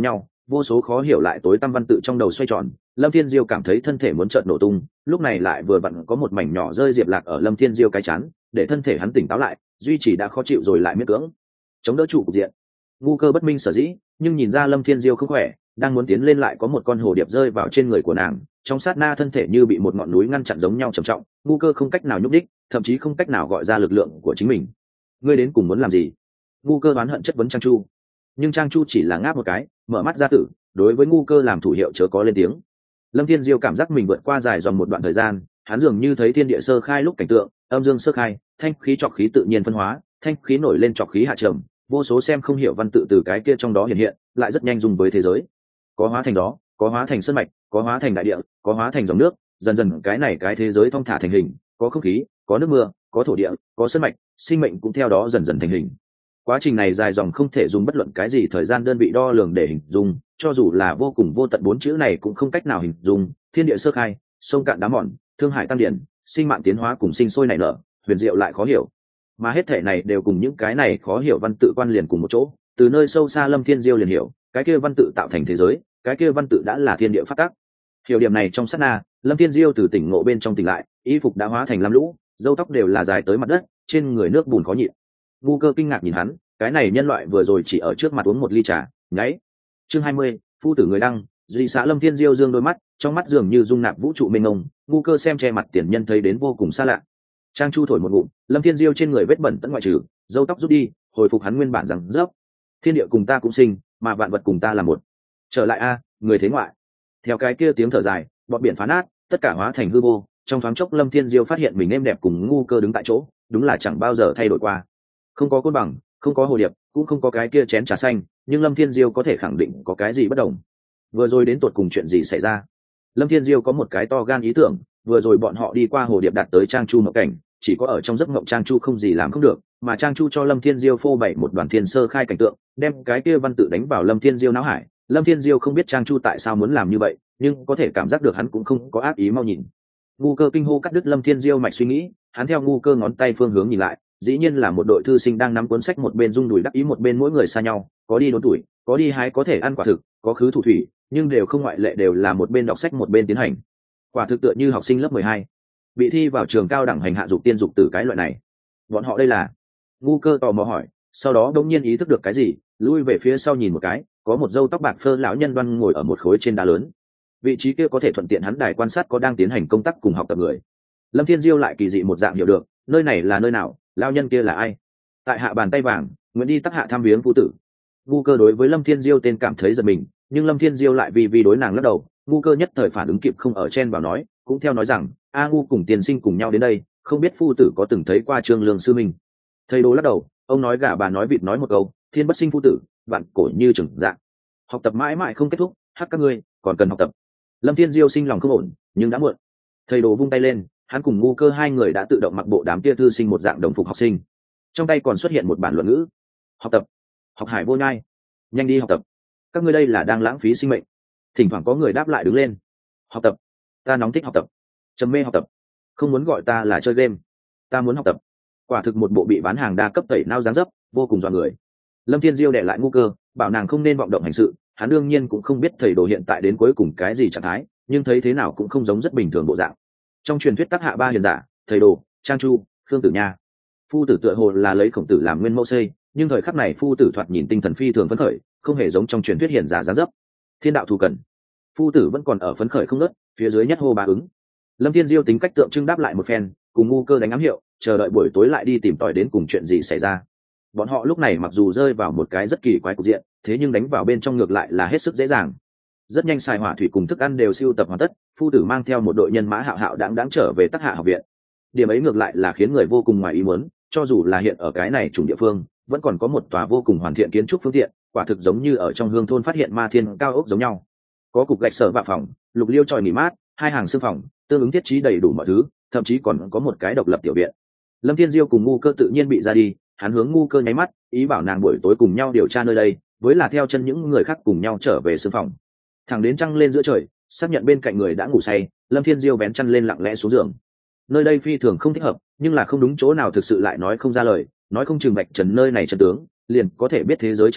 Speaker 1: vô số khó hiểu lại tối tăm văn tự trong đầu xoay tròn. Lâm Thiên Diêu cảm thấy thân thể muốn chợt nổ tung, lúc này lại vừa vặn có một mảnh nhỏ rơi diệp lạc ở Lâm Thiên Diêu cái chán, để thân thể hắn tỉnh táo lại, duy trì đã khó chịu rồi lại miễn cưỡng chống đỡ trụ cục diện. Ngu Cơ bất minh sở dĩ, nhưng nhìn ra Lâm Thiên Diêu không khỏe, đang muốn tiến lên lại có một con hồ điệp rơi vào trên người của nàng, trong sát na thân thể như bị một ngọn núi ngăn chặn giống nhau trầm trọng. Ngu Cơ không cách nào nhúc đích, thậm chí không cách nào gọi ra lực lượng của chính mình. Ngươi đến cùng muốn làm gì? Ngu Cơ oán hận chất vấn Trang Chu, nhưng Trang Chu chỉ là ngáp một cái, mở mắt ra tử, đối với Ngu Cơ làm thủ hiệu chớ có lên tiếng. Lâm Thiên Diêu cảm giác mình vượt qua dài dòng một đoạn thời gian, hắn dường như thấy thiên địa sơ khai lúc cảnh tượng, âm dương sơ khai, thanh khí trọc khí tự nhiên phân hóa, thanh khí nổi lên trọc khí hạ trầm, vô số xem không hiểu văn tự từ cái kia trong đó hiện hiện, lại rất nhanh dùng với thế giới. Có hóa thành đó, có hóa thành sơn mạch, có hóa thành đại địa, có hóa thành dòng nước, dần dần cái này cái thế giới thong thả thành hình, có không khí, có nước mưa, có thổ địa, có sơn mạch, sinh mệnh cũng theo đó dần dần thành hình. Quá trình này dài dòng không thể dùng bất luận cái gì thời gian đơn vị đo lường để hình dung, cho dù là vô cùng vô tận bốn chữ này cũng không cách nào hình dung. Thiên địa sơ khai, sông cạn đá mòn, thương hải tăng điển, sinh mạng tiến hóa cùng sinh sôi nảy nở, huyền diệu lại khó hiểu. Mà hết thể này đều cùng những cái này khó hiểu văn tự quan liền cùng một chỗ. Từ nơi sâu xa Lâm Thiên Diêu liền hiểu, cái kia văn tự tạo thành thế giới, cái kia văn tự đã là thiên địa phát tác. Hiểu điểm này trong sát na, Lâm Thiên Diêu từ tỉnh ngộ bên trong tỉnh lại, y phục đã hóa thành lam lũ, râu tóc đều là dài tới mặt đất, trên người nước bùn khó nhịn. Ngu Cơ kinh ngạc nhìn hắn, cái này nhân loại vừa rồi chỉ ở trước mặt uống một ly trà. Nháy. Chương hai mươi, phu tử người đăng. Duy xã Lâm Thiên Diêu dương đôi mắt, trong mắt dường như dung nạp vũ trụ mênh mông. Ngu Cơ xem che mặt tiền nhân thấy đến vô cùng xa lạ. Trang Chu thổi một ngụm, Lâm Thiên Diêu trên người vết bẩn tận ngoại trừ, râu tóc rút đi, hồi phục hắn nguyên bản rằng dốc. Thiên địa cùng ta cũng sinh, mà vạn vật cùng ta là một. Trở lại a, người thế ngoại. Theo cái kia tiếng thở dài, bọn biển phá nát, tất cả hóa thành hư vô. Trong thoáng chốc Lâm Thiên Diêu phát hiện mình êm đẹp cùng Ngu Cơ đứng tại chỗ, đúng là chẳng bao giờ thay đổi qua. Không có côn bằng, không có hồ điệp, cũng không có cái kia chén trà xanh, nhưng Lâm Thiên Diêu có thể khẳng định có cái gì bất đồng. Vừa rồi đến tột cùng chuyện gì xảy ra? Lâm Thiên Diêu có một cái to gan ý tưởng, vừa rồi bọn họ đi qua hồ điệp đạt tới Trang Chu mộng cảnh, chỉ có ở trong giấc mộng Trang Chu không gì làm không được, mà Trang Chu cho Lâm Thiên Diêu phô bày một đoàn thiên sơ khai cảnh tượng, đem cái kia văn tự đánh vào Lâm Thiên Diêu não hải. Lâm Thiên Diêu không biết Trang Chu tại sao muốn làm như vậy, nhưng có thể cảm giác được hắn cũng không có ác ý mau nhìn. Ngu Cơ kinh hô cắt đứt Lâm Thiên Diêu mạch suy nghĩ, hắn theo Ngu Cơ ngón tay phương hướng nhìn lại, dĩ nhiên là một đội thư sinh đang nắm cuốn sách, một bên rung đùi đắc ý, một bên mỗi người xa nhau, có đi đốn tuổi, có đi hái có thể ăn quả thực, có khứ thủ thủy, nhưng đều không ngoại lệ đều là một bên đọc sách một bên tiến hành. Quả thực tựa như học sinh lớp mười hai bị thi vào trường cao đẳng hành hạ dục tiên dục tử cái loại này. Bọn họ đây là? Ngu Cơ tò mò hỏi, sau đó đột nhiên ý thức được cái gì, lui về phía sau nhìn một cái, có một râu tóc bạc phơ lão nhân đoan ngồi ở một khối trên đá lớn. Vị trí kia có thể thuận tiện hắn đài quan sát có đang tiến hành công tác cùng học tập người. Lâm Thiên Diêu lại kỳ dị một dạng hiểu được, nơi này là nơi nào, lão nhân kia là ai. Tại hạ bàn tay vàng, nguyện đi tắc hạ thăm viếng phu tử. Ngu Cơ đối với Lâm Thiên Diêu tên cảm thấy giật mình, nhưng Lâm Thiên Diêu lại vì vì đối nàng lắc đầu. Ngu Cơ nhất thời phản ứng kịp không ở chen vào nói, cũng theo nói rằng a Ngu cùng tiền sinh cùng nhau đến đây, không biết phu tử có từng thấy qua Trương Lương sư minh. Thầy đồ lắc đầu, ông nói gà bà nói vịt nói một câu, thiên bất sinh phu tử, vạn cổ như trừng dạng. Học tập mãi mãi không kết thúc, hắc các ngươi còn cần học tập. Lâm Thiên Diêu sinh lòng không ổn, nhưng đã muộn. Thầy đồ vung tay lên, hắn cùng Ngu Cơ hai người đã tự động mặc bộ đám kia thư sinh một dạng đồng phục học sinh, trong tay còn xuất hiện một bản luận ngữ. Học tập, học hải vô nhai, nhanh đi học tập, các ngươi đây là đang lãng phí sinh mệnh. Thỉnh thoảng có người đáp lại đứng lên. Học tập, ta nóng thích học tập, trầm mê học tập, không muốn gọi ta là chơi game, ta muốn học tập. Quả thực một bộ bị bán hàng đa cấp tẩy nao dáng dấp, vô cùng dọa người. Lâm Thiên Diêu đè lại Ngu Cơ, bảo nàng không nên vọng động hành sự. Hắn đương nhiên cũng không biết thầy đồ hiện tại đến cuối cùng cái gì trạng thái, nhưng thấy thế nào cũng không giống rất bình thường bộ dạng. Trong truyền thuyết tác hạ ba hiền giả, thầy đồ, Trang Chu, Khương Tử Nha, phu tử tựa hồ là lấy Khổng Tử làm nguyên mẫu xây, nhưng thời khắc này phu tử thoạt nhìn tinh thần phi thường phấn khởi, không hề giống trong truyền thuyết hiền giả dáng dấp. Thiên đạo thù cần, phu tử vẫn còn ở phấn khởi không ngớt, phía dưới nhất hô bá ứng. Lâm Thiên Diêu tính cách tượng trưng đáp lại một phen, cùng Ngu Cơ đánh ám hiệu, chờ đợi buổi tối lại đi tìm tòi đến cùng chuyện gì xảy ra. Bọn họ lúc này mặc dù rơi vào một cái rất kỳ quái cục diện, thế nhưng đánh vào bên trong ngược lại là hết sức dễ dàng. Rất nhanh xài hỏa thủy cùng thức ăn đều siêu tập hoàn tất, phu tử mang theo một đội nhân mã hạo hạo đãng đãng trở về Tắc Hạ học viện. Điểm ấy ngược lại là khiến người vô cùng ngoài ý muốn, cho dù là hiện ở cái này chủng địa phương, vẫn còn có một tòa vô cùng hoàn thiện kiến trúc phương tiện, quả thực giống như ở trong hương thôn phát hiện ma thiên cao ốc giống nhau. Có cục gạch sở vạ phòng, lục liêu tròi nghỉ mát, hai hàng sư phòng, tương ứng thiết trí đầy đủ mọi thứ, thậm chí còn có một cái độc lập tiểu viện. Lâm Thiên Diêu cùng Ngu Cơ tự nhiên bị ra đi, hắn hướng Ngu Cơ nháy mắt, ý bảo nàng buổi tối cùng nhau điều tra nơi đây, với là theo chân những người khác cùng nhau trở về sư phòng. Thẳng đến trăng lên giữa trời, xác nhận bên cạnh người đã ngủ say, Lâm Thiên Diêu vén chăn lên lặng lẽ xuống giường. Nơi đây phi thường không thích hợp, nhưng là không đúng chỗ nào thực sự lại nói không ra lời, nói không chừng Bạch Trần nơi này chân tướng, liền có thể biết thế giới chân thực,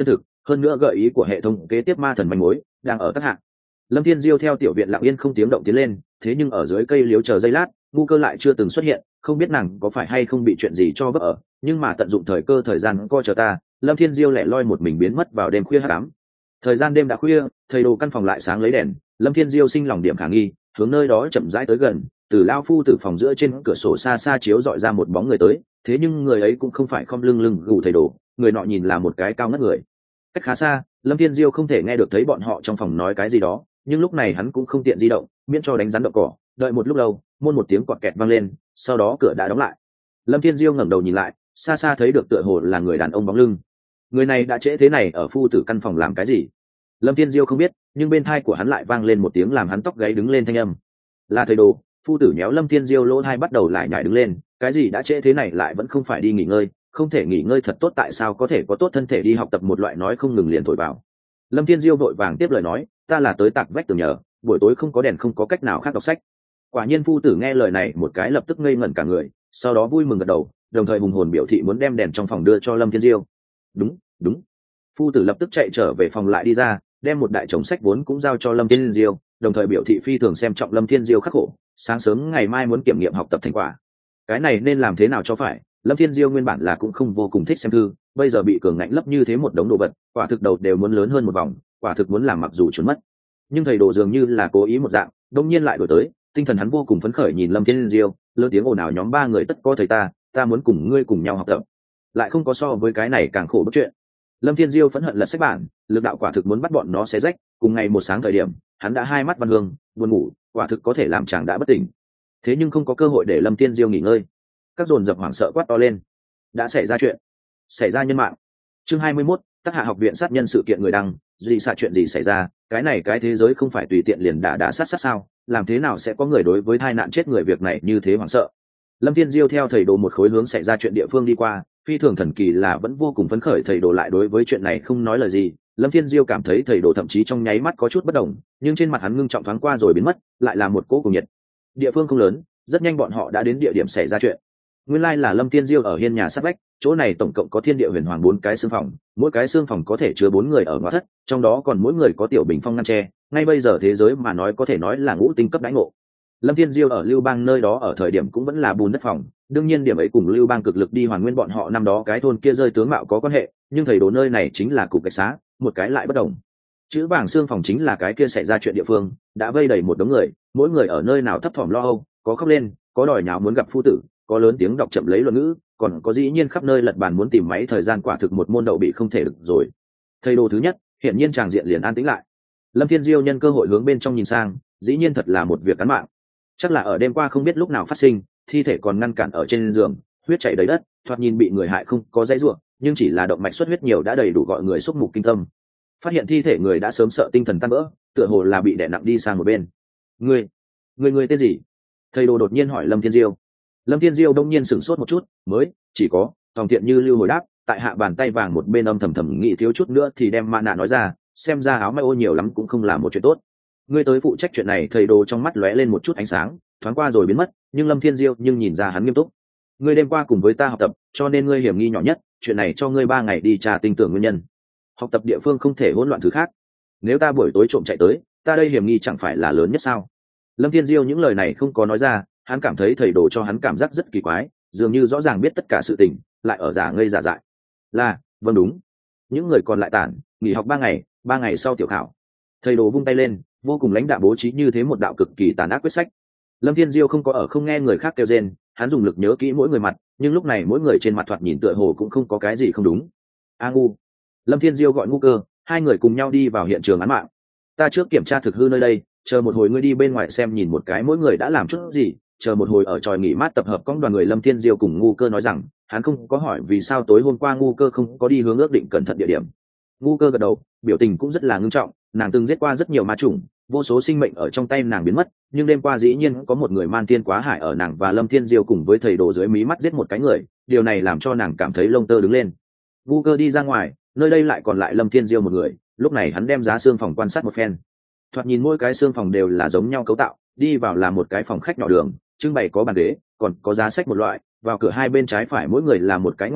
Speaker 1: hơn nữa gợi ý của hệ thống kế tiếp ma thần manh mối đang ở tác hạng. Lâm Thiên Diêu theo tiểu viện lặng yên không tiếng động tiến lên, thế nhưng ở dưới cây liếu chờ giây lát, ngu cơ lại chưa từng xuất hiện, không biết nàng có phải hay không bị chuyện gì cho vấp ở, nhưng mà tận dụng thời cơ thời gian coi chờ ta, Lâm Thiên Diêu lẻ loi một mình biến mất vào đêm khuya hắc ám. Thời gian đêm đã khuya, thầy đồ căn phòng lại sáng lấy đèn, Lâm Thiên Diêu sinh lòng điểm khả nghi, hướng nơi đó chậm rãi tới gần, từ lao phu từ phòng giữa trên cửa sổ xa xa chiếu dọi ra một bóng người tới, thế nhưng người ấy cũng không phải khom lưng lưng gù thầy đồ, người nọ nhìn là một cái cao ngất người. Cách khá xa, Lâm Thiên Diêu không thể nghe được thấy bọn họ trong phòng nói cái gì đó, nhưng lúc này hắn cũng không tiện di động, miễn cho đánh rắn động cỏ. Đợi một lúc lâu, môn một tiếng quạt kẹt vang lên, sau đó cửa đã đóng lại. Lâm Thiên Diêu ngẩng đầu nhìn lại, xa xa thấy được tựa hồ là người đàn ông bóng lưng. Người này đã trễ thế này ở phu tử căn phòng làm cái gì? Lâm Thiên Diêu không biết, nhưng bên tai của hắn lại vang lên một tiếng làm hắn tóc gáy đứng lên thanh âm. Là thầy đồ. Phu tử nhéo Lâm Thiên Diêu lỗ tai bắt đầu lại nhảy đứng lên, cái gì đã trễ thế này lại vẫn không phải đi nghỉ ngơi, không thể nghỉ ngơi thật tốt, tại sao có thể có tốt thân thể đi học tập, một loại nói không ngừng liền thổi vào. Lâm Thiên Diêu vội vàng tiếp lời nói, ta là tới tạc vách tường nhờ, buổi tối không có đèn không có cách nào khác đọc sách. Quả nhiên phu tử nghe lời này một cái lập tức ngây ngẩn cả người, sau đó vui mừng gật đầu, đồng thời hùng hồn biểu thị muốn đem đèn trong phòng đưa cho Lâm Thiên Diêu. Đúng, đúng. Phu tử lập tức chạy trở về phòng lại đi ra, đem một đại chồng sách vốn cũng giao cho Lâm Thiên Diêu, đồng thời biểu thị phi thường xem trọng Lâm Thiên Diêu khắc khổ, sáng sớm ngày mai muốn kiểm nghiệm học tập thành quả. Cái này nên làm thế nào cho phải? Lâm Thiên Diêu nguyên bản là cũng không vô cùng thích xem thư, bây giờ bị cường ngạnh lấp như thế một đống đồ vật, quả thực đầu đều muốn lớn hơn một vòng, quả thực muốn làm mặc dù chuẩn mất. Nhưng thầy đồ dường như là cố ý một dạng, đông nhiên lại đổi tới, tinh thần hắn vô cùng phấn khởi nhìn Lâm Thiên Diêu, lớn tiếng ồn ào, nhóm ba người tất có thầy ta, ta muốn cùng ngươi cùng nhau học tập. Lại không có so với cái này càng khổ bức chuyện. Lâm Thiên Diêu phẫn hận lật sách bản, lực đạo quả thực muốn bắt bọn nó xé rách, cùng ngày một sáng thời điểm, hắn đã hai mắt văn hương, buồn ngủ, quả thực có thể làm chàng đã bất tỉnh. Thế nhưng không có cơ hội để Lâm Thiên Diêu nghỉ ngơi. Các dồn dập hoảng sợ quát to lên. Đã xảy ra chuyện, xảy ra nhân mạng. Chương hai mươi mốt, Tác Hạ học viện sát nhân sự kiện người đăng, gì xạ chuyện gì xảy ra, cái này cái thế giới không phải tùy tiện liền đả đả sát sát sao, làm thế nào sẽ có người đối với tai nạn chết người việc này như thế hoảng sợ. Lâm Thiên Diêu theo thầy đồ một khối hướng xảy ra chuyện địa phương đi qua, phi thường thần kỳ là vẫn vô cùng phấn khởi, thầy đồ lại đối với chuyện này không nói lời gì. Lâm Thiên Diêu cảm thấy thầy đồ thậm chí trong nháy mắt có chút bất đồng, nhưng trên mặt hắn ngưng trọng thoáng qua rồi biến mất, lại là một cỗ cùng nhiệt. Địa phương không lớn, rất nhanh bọn họ đã đến địa điểm xảy ra chuyện. Nguyên lai like là Lâm Thiên Diêu ở hiên nhà sát vách, chỗ này tổng cộng có thiên địa huyền hoàng bốn cái xương phòng, mỗi cái xương phòng có thể chứa bốn người ở ngoại thất, trong đó còn mỗi người có tiểu bình phong ngăn tre, ngay bây giờ thế giới mà nói có thể nói là ngũ tinh cấp đãi ngộ. Lâm Thiên Diêu ở Lưu Bang nơi đó ở thời điểm cũng vẫn là bùn đất phòng, đương nhiên điểm ấy cùng Lưu Bang cực lực đi hoàn nguyên bọn họ năm đó cái thôn kia rơi tướng mạo có quan hệ, nhưng thầy đồ nơi này chính là cục cảnh xá, một cái lại bất đồng. Chữ vàng xương phòng chính là cái kia xảy ra chuyện địa phương, đã vây đầy một đống người, mỗi người ở nơi nào thấp thỏm lo âu, có khóc lên, có đòi nháo muốn gặp phu tử, có lớn tiếng đọc chậm lấy luận ngữ, còn có dĩ nhiên khắp nơi lật bàn muốn tìm máy thời gian, quả thực một môn đậu bị không thể được rồi. Thầy đồ thứ nhất, hiển nhiên tràng diện liền an tĩnh lại. Lâm Thiên Diêu nhân cơ hội hướng bên trong nhìn sang, dĩ nhiên thật là một việc cán mạng. Chắc là ở đêm qua không biết lúc nào phát sinh, thi thể còn ngăn cản ở trên giường, huyết chảy đầy đất, thoạt nhìn bị người hại không có dãy rủa, nhưng chỉ là động mạch xuất huyết nhiều đã đầy đủ gọi người xúc mục kinh tâm. Phát hiện thi thể người đã sớm sợ tinh thần tan vỡ, tựa hồ là bị đè nặng đi sang một bên. Người, người người tên gì? Thầy đồ đột nhiên hỏi Lâm Thiên Diêu. Lâm Thiên Diêu đông nhiên sửng sốt một chút, mới chỉ có Tòng Thiện Như lưu hồi đáp, tại hạ bàn tay vàng một bên âm thầm thầm nghĩ thiếu chút nữa thì đem ma nạ nói ra, xem ra áo may ô nhiều lắm cũng không là một chuyện tốt. Ngươi tới phụ trách chuyện này. Thầy đồ trong mắt lóe lên một chút ánh sáng, thoáng qua rồi biến mất, nhưng Lâm Thiên Diêu nhưng nhìn ra hắn nghiêm túc. Ngươi đêm qua cùng với ta học tập, cho nên ngươi hiểm nghi nhỏ nhất, chuyện này cho ngươi ba ngày đi tra tinh tưởng nguyên nhân. Học tập địa phương không thể hỗn loạn thứ khác. Nếu ta buổi tối trộm chạy tới, ta đây hiểm nghi chẳng phải là lớn nhất sao? Lâm Thiên Diêu những lời này không có nói ra, hắn cảm thấy thầy đồ cho hắn cảm giác rất kỳ quái, dường như rõ ràng biết tất cả sự tình, lại ở giả ngây giả dại. Là, vâng đúng. Những người còn lại tản, nghỉ học ba ngày, ba ngày sau tiểu khảo. Thầy đồ vung tay lên, vô cùng lãnh đạo bố trí như thế một đạo cực kỳ tàn ác quyết sách. Lâm Thiên Diêu không có ở không nghe người khác kêu rên, hắn dùng lực nhớ kỹ mỗi người mặt, nhưng lúc này mỗi người trên mặt thoạt nhìn tựa hồ cũng không có cái gì không đúng. A ngu. Lâm Thiên Diêu gọi ngu cơ, hai người cùng nhau đi vào hiện trường án mạng. Ta trước kiểm tra thực hư nơi đây, chờ một hồi ngươi đi bên ngoài xem nhìn một cái mỗi người đã làm chút gì, chờ một hồi ở tròi nghỉ mát tập hợp con đoàn người. Lâm Thiên Diêu cùng ngu cơ nói rằng, hắn không có hỏi vì sao tối hôm qua ngu cơ không có đi hướng ước định cẩn thận địa điểm. Ngu cơ gật đầu, biểu tình cũng rất là ngưng trọng, nàng từng giết qua rất nhiều ma chủng, vô số sinh mệnh ở trong tay nàng biến mất, nhưng đêm qua dĩ nhiên có một người man tiên quá hải ở nàng và Lâm Thiên Diêu cùng với thầy đồ dưới mí mắt giết một cái người, điều này làm cho nàng cảm thấy lông tơ đứng lên. Ngu cơ đi ra ngoài, nơi đây lại còn lại Lâm Thiên Diêu một người, lúc này hắn đem giá xương phòng quan sát một phen. Thoạt nhìn mỗi cái xương phòng đều là giống nhau cấu tạo, đi vào là một cái phòng khách nhỏ đường, trưng bày có bàn ghế, còn có giá sách một loại, vào cửa hai bên trái phải mỗi người là một cái ngoại thất,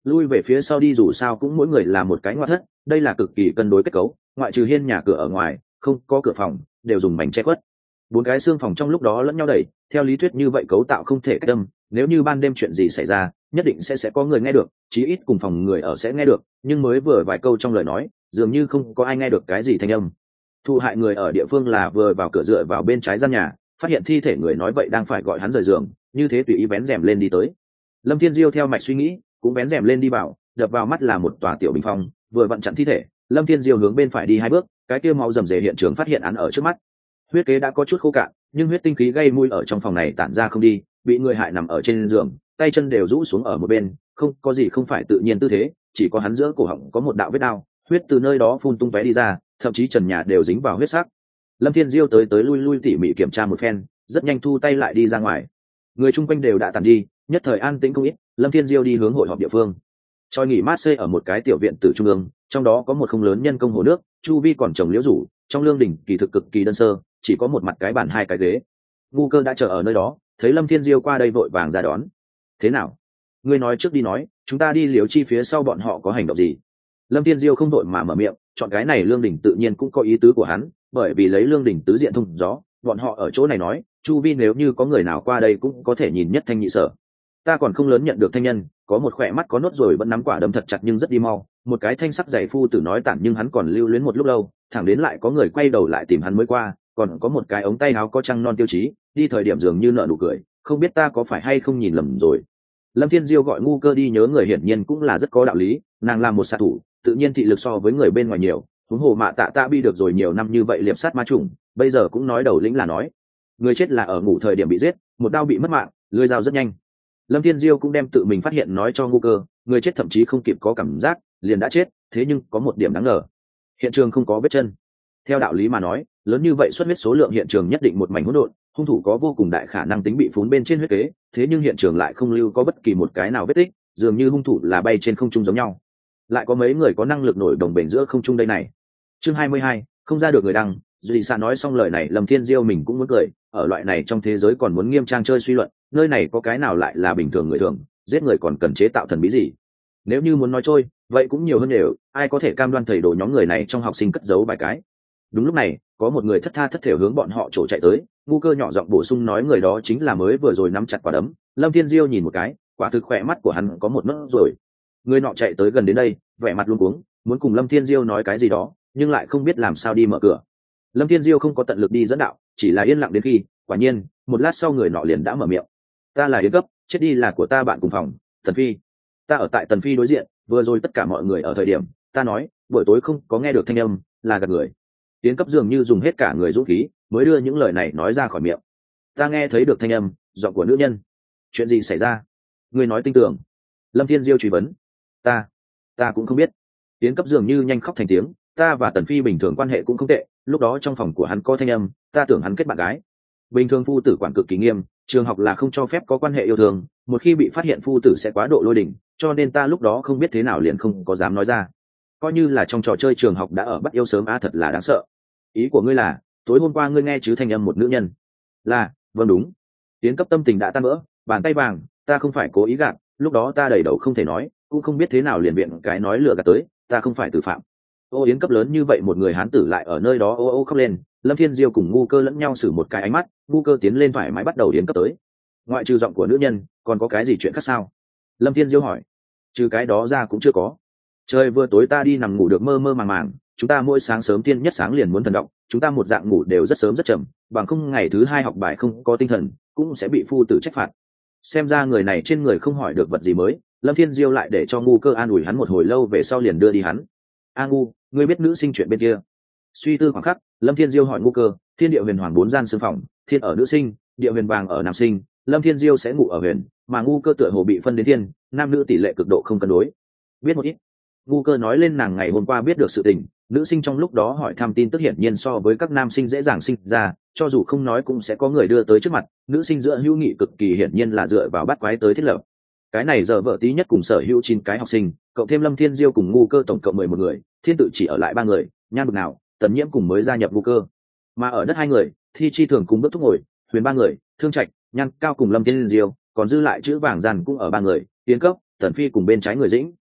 Speaker 1: lui về phía sau đi, dù sao cũng mỗi người là một cái ngoại thất, đây là cực kỳ cân đối kết cấu, ngoại trừ hiên nhà cửa ở ngoài không có cửa phòng, đều dùng mảnh che khuất. Bốn cái xương phòng trong lúc đó lẫn nhau đẩy, theo lý thuyết như vậy cấu tạo không thể cách âm, nếu như ban đêm chuyện gì xảy ra nhất định sẽ sẽ có người nghe được, chí ít cùng phòng người ở sẽ nghe được, nhưng mới vừa vài câu trong lời nói dường như không có ai nghe được cái gì thanh âm. Thụ hại người ở địa phương là vừa vào cửa dựa vào bên trái gian nhà, phát hiện thi thể người nói vậy đang phải gọi hắn rời giường, như thế tùy ý vén rèm lên đi tới. Lâm Thiên Diêu theo mạch suy nghĩ cũng vén rèm lên đi vào, đập vào mắt là một tòa tiểu bình phong, vừa vặn chặn thi thể. Lâm Thiên Diêu hướng bên phải đi hai bước, cái kia máu rầm rề hiện trường phát hiện án ở trước mắt. Huyết kế đã có chút khô cạn, nhưng huyết tinh khí gây mùi ở trong phòng này tản ra không đi, bị người hại nằm ở trên giường, tay chân đều rũ xuống ở một bên, không có gì không phải tự nhiên tư thế, chỉ có hắn giữa cổ họng có một đạo vết đao, huyết từ nơi đó phun tung tóe đi ra, thậm chí trần nhà đều dính vào huyết sắc. Lâm Thiên Diêu tới tới lui lui tỉ mỉ kiểm tra một phen, rất nhanh thu tay lại đi ra ngoài. Người chung quanh đều đã tản đi, nhất thời an tĩnh không ít. Lâm Thiên Diêu đi hướng hội họp địa phương. Choi nghỉ mát xây ở một cái tiểu viện tử trung ương, trong đó có một không lớn nhân công hồ nước, chu vi còn trồng liễu rủ, trong lương đình kỳ thực cực kỳ đơn sơ, chỉ có một mặt cái bàn hai cái ghế. Ngu Cơ đã chờ ở nơi đó, thấy Lâm Thiên Diêu qua đây vội vàng ra đón. Thế nào? Ngươi nói trước đi nói, chúng ta đi liếu chi phía sau bọn họ có hành động gì? Lâm Thiên Diêu không đội mà mở miệng, chọn cái này lương đình tự nhiên cũng có ý tứ của hắn, bởi vì lấy lương đình tứ diện thông gió, bọn họ ở chỗ này nói, chu vi nếu như có người nào qua đây cũng có thể nhìn nhất thanh nhị sở. Ta còn không lớn nhận được thanh nhân, có một khỏe mắt có nốt rồi vẫn nắm quả đấm thật chặt nhưng rất đi mau, một cái thanh sắc dày phu tử nói tản nhưng hắn còn lưu luyến một lúc lâu, thẳng đến lại có người quay đầu lại tìm hắn mới qua, còn có một cái ống tay áo có trăng non tiêu chí, đi thời điểm dường như nợ nụ cười, không biết ta có phải hay không nhìn lầm rồi. Lâm Thiên Diêu gọi Ngu Cơ đi nhớ người hiển nhiên cũng là rất có đạo lý, nàng làm một xạ thủ, tự nhiên thị lực so với người bên ngoài nhiều, huống hồ Mạ Tạ Tạ Bi được rồi nhiều năm như vậy liệp sát ma trùng, bây giờ cũng nói đầu lĩnh là nói, người chết là ở ngủ thời điểm bị giết, một đao bị mất mạng, lưỡi dao rất nhanh. Lâm Thiên Diêu cũng đem tự mình phát hiện nói cho Ngu Cơ, người chết thậm chí không kịp có cảm giác liền đã chết, thế nhưng có một điểm đáng ngờ, hiện trường không có vết chân. Theo đạo lý mà nói, lớn như vậy xuất huyết số lượng hiện trường nhất định một mảnh hỗn độn, hung thủ có vô cùng đại khả năng tính bị phún bên trên huyết kế, thế nhưng hiện trường lại không lưu có bất kỳ một cái nào vết tích, dường như hung thủ là bay trên không trung giống nhau. Lại có mấy người có năng lực nổi đồng bền giữa không trung đây này. Chương hai mươi hai, không ra được người đăng. Duy Sa nói xong lời này, Lâm Thiên Diêu mình cũng muốn cười, ở loại này trong thế giới còn muốn nghiêm trang chơi suy luận, nơi này có cái nào lại là bình thường người thường, giết người còn cần chế tạo thần bí gì? Nếu như muốn nói trôi, vậy cũng nhiều hơn đều, ai có thể cam đoan thầy đồ nhóm người này trong học sinh cất giấu vài cái. Đúng lúc này, có một người thất tha thất thểu hướng bọn họ trổ chạy tới, Ngu Cơ nhỏ giọng bổ sung nói người đó chính là mới vừa rồi nắm chặt quả đấm. Lâm Thiên Diêu nhìn một cái, quả thực khỏe mắt của hắn có một nốt rồi. Người nọ chạy tới gần đến đây, vẻ mặt luống cuống, muốn cùng Lâm Thiên Diêu nói cái gì đó, nhưng lại không biết làm sao đi mở cửa. Lâm Thiên Diêu không có tận lực đi dẫn đạo, chỉ là yên lặng đến khi, quả nhiên, một lát sau người nọ liền đã mở miệng. Ta là Yến Cấp, chết đi là của ta bạn cùng phòng, Tần Phi. Ta ở tại Tần Phi đối diện, vừa rồi tất cả mọi người ở thời điểm, ta nói, buổi tối không có nghe được thanh âm, là gạt người. Yến Cấp dường như dùng hết cả người dũng khí, mới đưa những lời này nói ra khỏi miệng. Ta nghe thấy được thanh âm, giọng của nữ nhân. Chuyện gì xảy ra? Người nói tin tưởng. Lâm Thiên Diêu truy vấn. Ta, ta cũng không biết. Yến Cấp dường như nhanh khóc thành tiếng. Ta và Tần Phi bình thường quan hệ cũng không tệ, lúc đó trong phòng của hắn có thanh âm, ta tưởng hắn kết bạn gái. Bình thường phu tử quản cực kỳ nghiêm, trường học là không cho phép có quan hệ yêu thương, một khi bị phát hiện phu tử sẽ quá độ lôi đình, cho nên ta lúc đó không biết thế nào liền không có dám nói ra. Coi như là trong trò chơi trường học đã ở bắt yêu sớm á, thật là đáng sợ. Ý của ngươi là tối hôm qua ngươi nghe chứ thanh âm một nữ nhân? Là, vâng đúng. Tiến Cấp tâm tình đã tan vỡ, bàn tay vàng, ta không phải cố ý gạt, lúc đó ta đầy đầu không thể nói, cũng không biết thế nào liền viện cái nói lừa gạt tới, ta không phải tử phạm. Ô Yến Cấp lớn như vậy một người hán tử lại ở nơi đó ô ô khóc lên. Lâm Thiên Diêu cùng Ngu Cơ lẫn nhau xử một cái ánh mắt, Ngu Cơ tiến lên thoải mái bắt đầu Yến Cấp tới. Ngoại trừ giọng của nữ nhân, còn có cái gì chuyện khác sao? Lâm Thiên Diêu hỏi. Trừ cái đó ra cũng chưa có. Trời vừa tối ta đi nằm ngủ được mơ mơ màng màng, chúng ta mỗi sáng sớm tiên nhất sáng liền muốn thần động, chúng ta một dạng ngủ đều rất sớm rất chậm, bằng không ngày thứ hai học bài không có tinh thần, cũng sẽ bị phu tử trách phạt. Xem ra người này trên người không hỏi được vật gì mới, Lâm Thiên Diêu lại để cho Ngu Cơ an ủi hắn một hồi lâu về sau liền đưa đi hắn. A Ngu, ngươi biết nữ sinh chuyện bên kia? Suy tư khoảng khắc, Lâm Thiên Diêu hỏi Ngu Cơ, thiên địa huyền hoàn bốn gian xương phòng, thiên ở nữ sinh, địa huyền vàng ở nam sinh, Lâm Thiên Diêu sẽ ngủ ở huyền, mà Ngu Cơ tựa hồ bị phân đến thiên, nam nữ tỷ lệ cực độ không cân đối. Biết một ít. Ngu Cơ nói lên nàng ngày hôm qua biết được sự tình, nữ sinh trong lúc đó hỏi thăm tin tức hiển nhiên so với các nam sinh dễ dàng sinh ra, cho dù không nói cũng sẽ có người đưa tới trước mặt, nữ sinh giữa hữu nghị cực kỳ hiển nhiên là dựa vào bắt quái tới thiết lập. Cái này giờ vợ tí nhất cùng sở hữu chín cái học sinh, cộng thêm Lâm Thiên Diêu cùng Ngu Cơ tổng cộng mười một người, thiên tự chỉ ở lại ba người, nhan bực nào, Tần Nhiễm cùng mới gia nhập Ngu Cơ. Mà ở đất hai người, Thi Chi thường cùng bước thúc ngồi, huyền ba người, Thương Trạch, Nhan Cao cùng Lâm Thiên Diêu, còn dư lại chữ vàng dàn cũng ở ba người, Tiến Cấp, Tần Phi cùng bên trái người Dĩnh,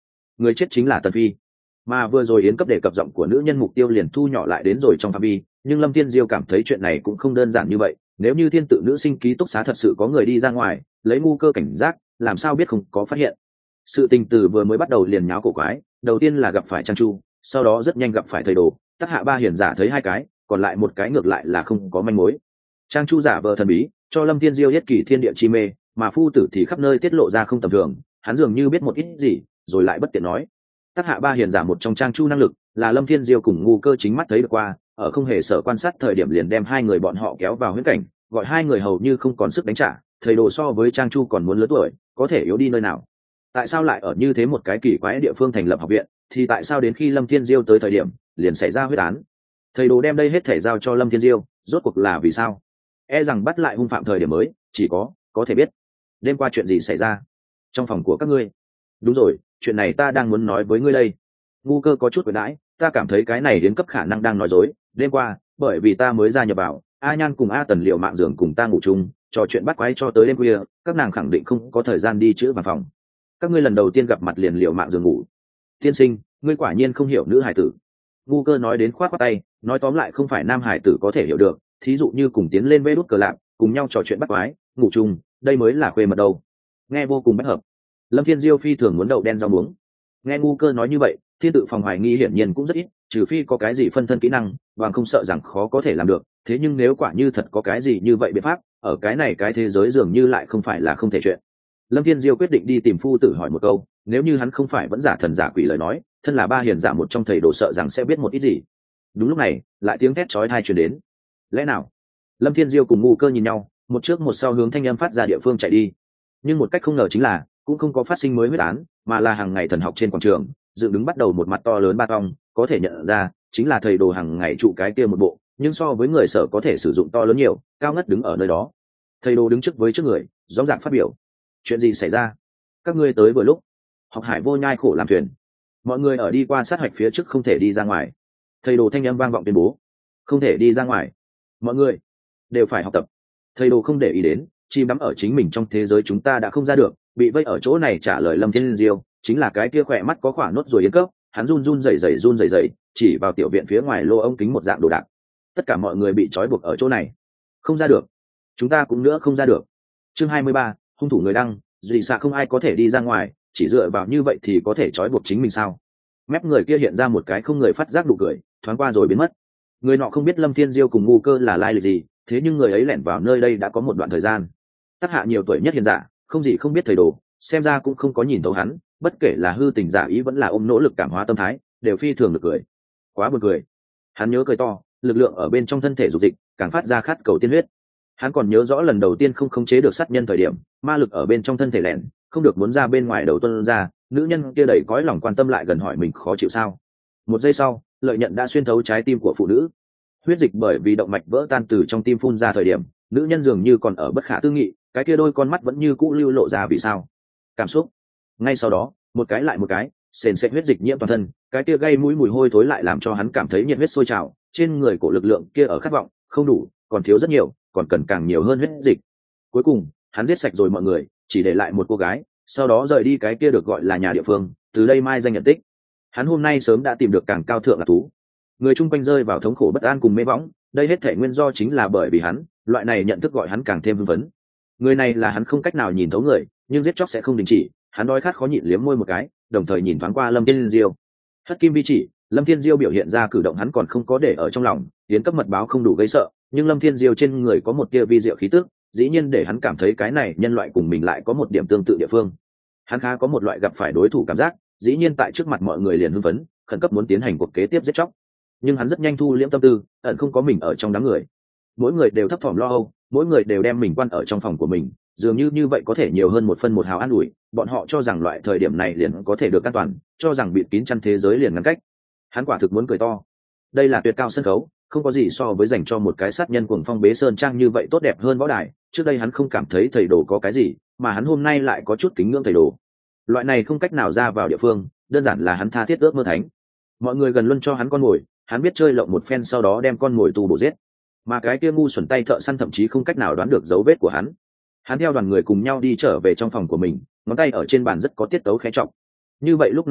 Speaker 1: người chết chính là Tần Phi. Mà vừa rồi yến cấp đề cập giọng của nữ nhân mục tiêu liền thu nhỏ lại đến rồi trong phạm vi, nhưng Lâm Thiên Diêu cảm thấy chuyện này cũng không đơn giản như vậy. Nếu như thiên tự nữ sinh ký túc xá thật sự có người đi ra ngoài lấy ngu cơ cảnh giác, làm sao biết không có phát hiện. Sự tình từ vừa mới bắt đầu liền nháo cổ quái, đầu tiên là gặp phải Trang Chu, sau đó rất nhanh gặp phải thầy đồ. Tác hạ ba hiền giả thấy hai cái, còn lại một cái ngược lại là không có manh mối. Trang Chu giả vờ thần bí cho Lâm Thiên Diêu yết kỳ thiên địa chi mê, mà phu tử thì khắp nơi tiết lộ ra không tầm thường, hắn dường như biết một ít gì rồi lại bất tiện nói. Tác hạ ba hiền giả một trong Trang Chu năng lực là Lâm Thiên Diêu cùng ngu cơ chính mắt thấy được qua, ở không hề sợ quan sát thời điểm liền đem hai người bọn họ kéo vào huyễn cảnh, gọi hai người hầu như không còn sức đánh trả. Thầy đồ so với Trang Chu còn muốn lớn tuổi, có thể yếu đi nơi nào. Tại sao lại ở như thế một cái kỳ quái địa phương thành lập học viện, thì tại sao đến khi Lâm Thiên Diêu tới thời điểm liền xảy ra huyết án. Thầy đồ đem đây hết thể giao cho Lâm Thiên Diêu, rốt cuộc là vì sao? E rằng bắt lại hung phạm thời điểm mới chỉ có có thể biết đêm qua chuyện gì xảy ra trong phòng của các ngươi. Đúng rồi, chuyện này ta đang muốn nói với ngươi đây. Ngu cơ có chút quyền đãi, ta cảm thấy cái này đến cấp khả năng đang nói dối. Đêm qua bởi vì ta mới ra nhập vào, A Nhan cùng A Tần liệu mạng giường cùng ta ngủ chung, trò chuyện bắt quái cho tới đêm khuya, các nàng khẳng định không có thời gian đi chữa vào phòng. Các ngươi lần đầu tiên gặp mặt liền liệu mạng giường ngủ. Tiên sinh, ngươi quả nhiên không hiểu nữ hải tử. Ngu cơ nói đến khoát khoát tay, nói tóm lại không phải nam hải tử có thể hiểu được, thí dụ như cùng tiến lên vê đút cờ lạc, cùng nhau trò chuyện bắt quái, ngủ chung, đây mới là khuê mật đâu. Nghe vô cùng bách hợp. Lâm Thiên Diêu phi thường muốn đậu đen rau muống. Nghe ngu cơ nói như vậy, thiên tự phòng hoài nghi hiển nhiên cũng rất ít, trừ phi có cái gì phân thân kỹ năng, bằng không sợ rằng khó có thể làm được. Thế nhưng nếu quả như thật có cái gì như vậy biện pháp, ở cái này cái thế giới dường như lại không phải là không thể chuyện. Lâm Thiên Diêu quyết định đi tìm phu tử hỏi một câu, nếu như hắn không phải vẫn giả thần giả quỷ lời nói, thân là ba hiền giả một trong thầy đồ sợ rằng sẽ biết một ít gì. Đúng lúc này, lại tiếng thét chói tai truyền đến. Lẽ nào? Lâm Thiên Diêu cùng ngu cơ nhìn nhau, một trước một sau hướng thanh âm phát ra địa phương chạy đi. Nhưng một cách không ngờ chính là, cũng không có phát sinh mới huyết án, mà là hàng ngày thần học trên quảng trường, dựng đứng bắt đầu một mặt to lớn ba cong, có thể nhận ra, chính là thầy đồ hàng ngày trụ cái kia một bộ, nhưng so với người sở có thể sử dụng to lớn nhiều, cao ngất đứng ở nơi đó. Thầy đồ đứng trước với trước người, rõ ràng phát biểu. Chuyện gì xảy ra? Các ngươi tới vừa lúc. Học hải vô nhai khổ làm thuyền. Mọi người ở đi qua sát hạch phía trước không thể đi ra ngoài. Thầy đồ thanh âm vang vọng tuyên bố. Không thể đi ra ngoài. Mọi người đều phải học tập. Thầy đồ không để ý đến, chìm đắm ở chính mình trong thế giới chúng ta đã không ra được, bị vây ở chỗ này trả lời Lâm Thiên Diêu, chính là cái kia khỏe mắt có khỏa nốt rồi yến cấp, hắn run run rẩy rẩy run rẩy rẩy, chỉ vào tiểu viện phía ngoài lô ống kính một dạng đồ đạc. Tất cả mọi người bị trói buộc ở chỗ này, không ra được. Chúng ta cũng nữa không ra được. Chương hai mươi ba, hung thủ người đăng, dị xạ không ai có thể đi ra ngoài, chỉ dựa vào như vậy thì có thể trói buộc chính mình sao? Mép người kia hiện ra một cái không người phát giác nụ cười, thoáng qua rồi biến mất. Người nọ không biết Lâm Thiên Diêu cùng ngu cơ là lai lịch gì, thế nhưng người ấy lẻn vào nơi đây đã có một đoạn thời gian. Tác hạ nhiều tuổi nhất hiền giả, không gì không biết thầy đồ, xem ra cũng không có nhìn thấu hắn, bất kể là hư tình giả ý vẫn là ôm nỗ lực cảm hóa tâm thái, đều phi thường được cười. Quá buồn cười. Hắn nhớ cười to, lực lượng ở bên trong thân thể dục dịch, càng phát ra khát cầu tiên huyết. Hắn còn nhớ rõ lần đầu tiên không khống chế được sát nhân thời điểm, ma lực ở bên trong thân thể lẻn, không được muốn ra bên ngoài đầu tuôn ra, nữ nhân kia đầy cõi lòng quan tâm lại gần hỏi mình khó chịu sao. Một giây sau, lợi nhận đã xuyên thấu trái tim của phụ nữ. Huyết dịch bởi vì động mạch vỡ tan từ trong tim phun ra thời điểm, nữ nhân dường như còn ở bất khả tư nghị, cái kia đôi con mắt vẫn như cũ lưu lộ ra vì sao. Cảm xúc. Ngay sau đó, một cái lại một cái, sền sệt huyết dịch nhiễm toàn thân, cái kia gây mũi mùi hôi thối lại làm cho hắn cảm thấy nhiệt huyết sôi trào, trên người cổ lực lượng kia ở khát vọng, không đủ, còn thiếu rất nhiều, còn cần càng nhiều hơn huyết dịch. Cuối cùng, hắn giết sạch rồi mọi người, chỉ để lại một cô gái, sau đó rời đi cái kia được gọi là nhà địa phương, từ đây mai danh nhận tích. Hắn hôm nay sớm đã tìm được càng cao thượng là thú. Người chung quanh rơi vào thống khổ bất an cùng mê võng, đây hết thể nguyên do chính là bởi vì hắn, loại này nhận thức gọi hắn càng thêm hưng phấn. Người này là hắn không cách nào nhìn thấu người, nhưng giết chóc sẽ không đình chỉ, hắn đói khát khó nhịn liếm môi một cái, đồng thời nhìn thoáng qua Lâm Thiên Diêu. Hất kim vi chỉ, Lâm Thiên Diêu biểu hiện ra cử động hắn còn không có để ở trong lòng, tiến cấp mật báo không đủ gây sợ, nhưng Lâm Thiên Diêu trên người có một tia vi diệu khí tức, dĩ nhiên để hắn cảm thấy cái này nhân loại cùng mình lại có một điểm tương tự địa phương. Hắn khá có một loại gặp phải đối thủ cảm giác, dĩ nhiên tại trước mặt mọi người liền hưng phấn, khẩn cấp muốn tiến hành cuộc kế tiếp giết chóc. Nhưng hắn rất nhanh thu liễm tâm tư, ẩn không có mình ở trong đám người. Mỗi người đều thấp thỏm lo âu, mỗi người đều đem mình quan ở trong phòng của mình, dường như như vậy có thể nhiều hơn một phân một hào an ủi, bọn họ cho rằng loại thời điểm này liền có thể được an toàn, cho rằng bịt kín chăn thế giới liền ngăn cách. Hắn quả thực muốn cười to. Đây là tuyệt cao sân khấu, không có gì so với dành cho một cái sát nhân cuồng phong bế sơn trang như vậy tốt đẹp hơn võ đài. Trước đây hắn không cảm thấy thầy đồ có cái gì, mà hắn hôm nay lại có chút kính ngưỡng thầy đồ. Loại này không cách nào ra vào địa phương, đơn giản là hắn tha thiết ước mơ thánh. Mọi người gần luân cho hắn con mồi, hắn biết chơi lộng một phen sau đó đem con mồi tu bổ giết. Mà cái kia ngu xuẩn tay thợ săn thậm chí không cách nào đoán được dấu vết của hắn. Hắn theo đoàn người cùng nhau đi trở về trong phòng của mình, ngón tay ở trên bàn rất có tiết tấu khẽ trọng. Như vậy lúc này đây,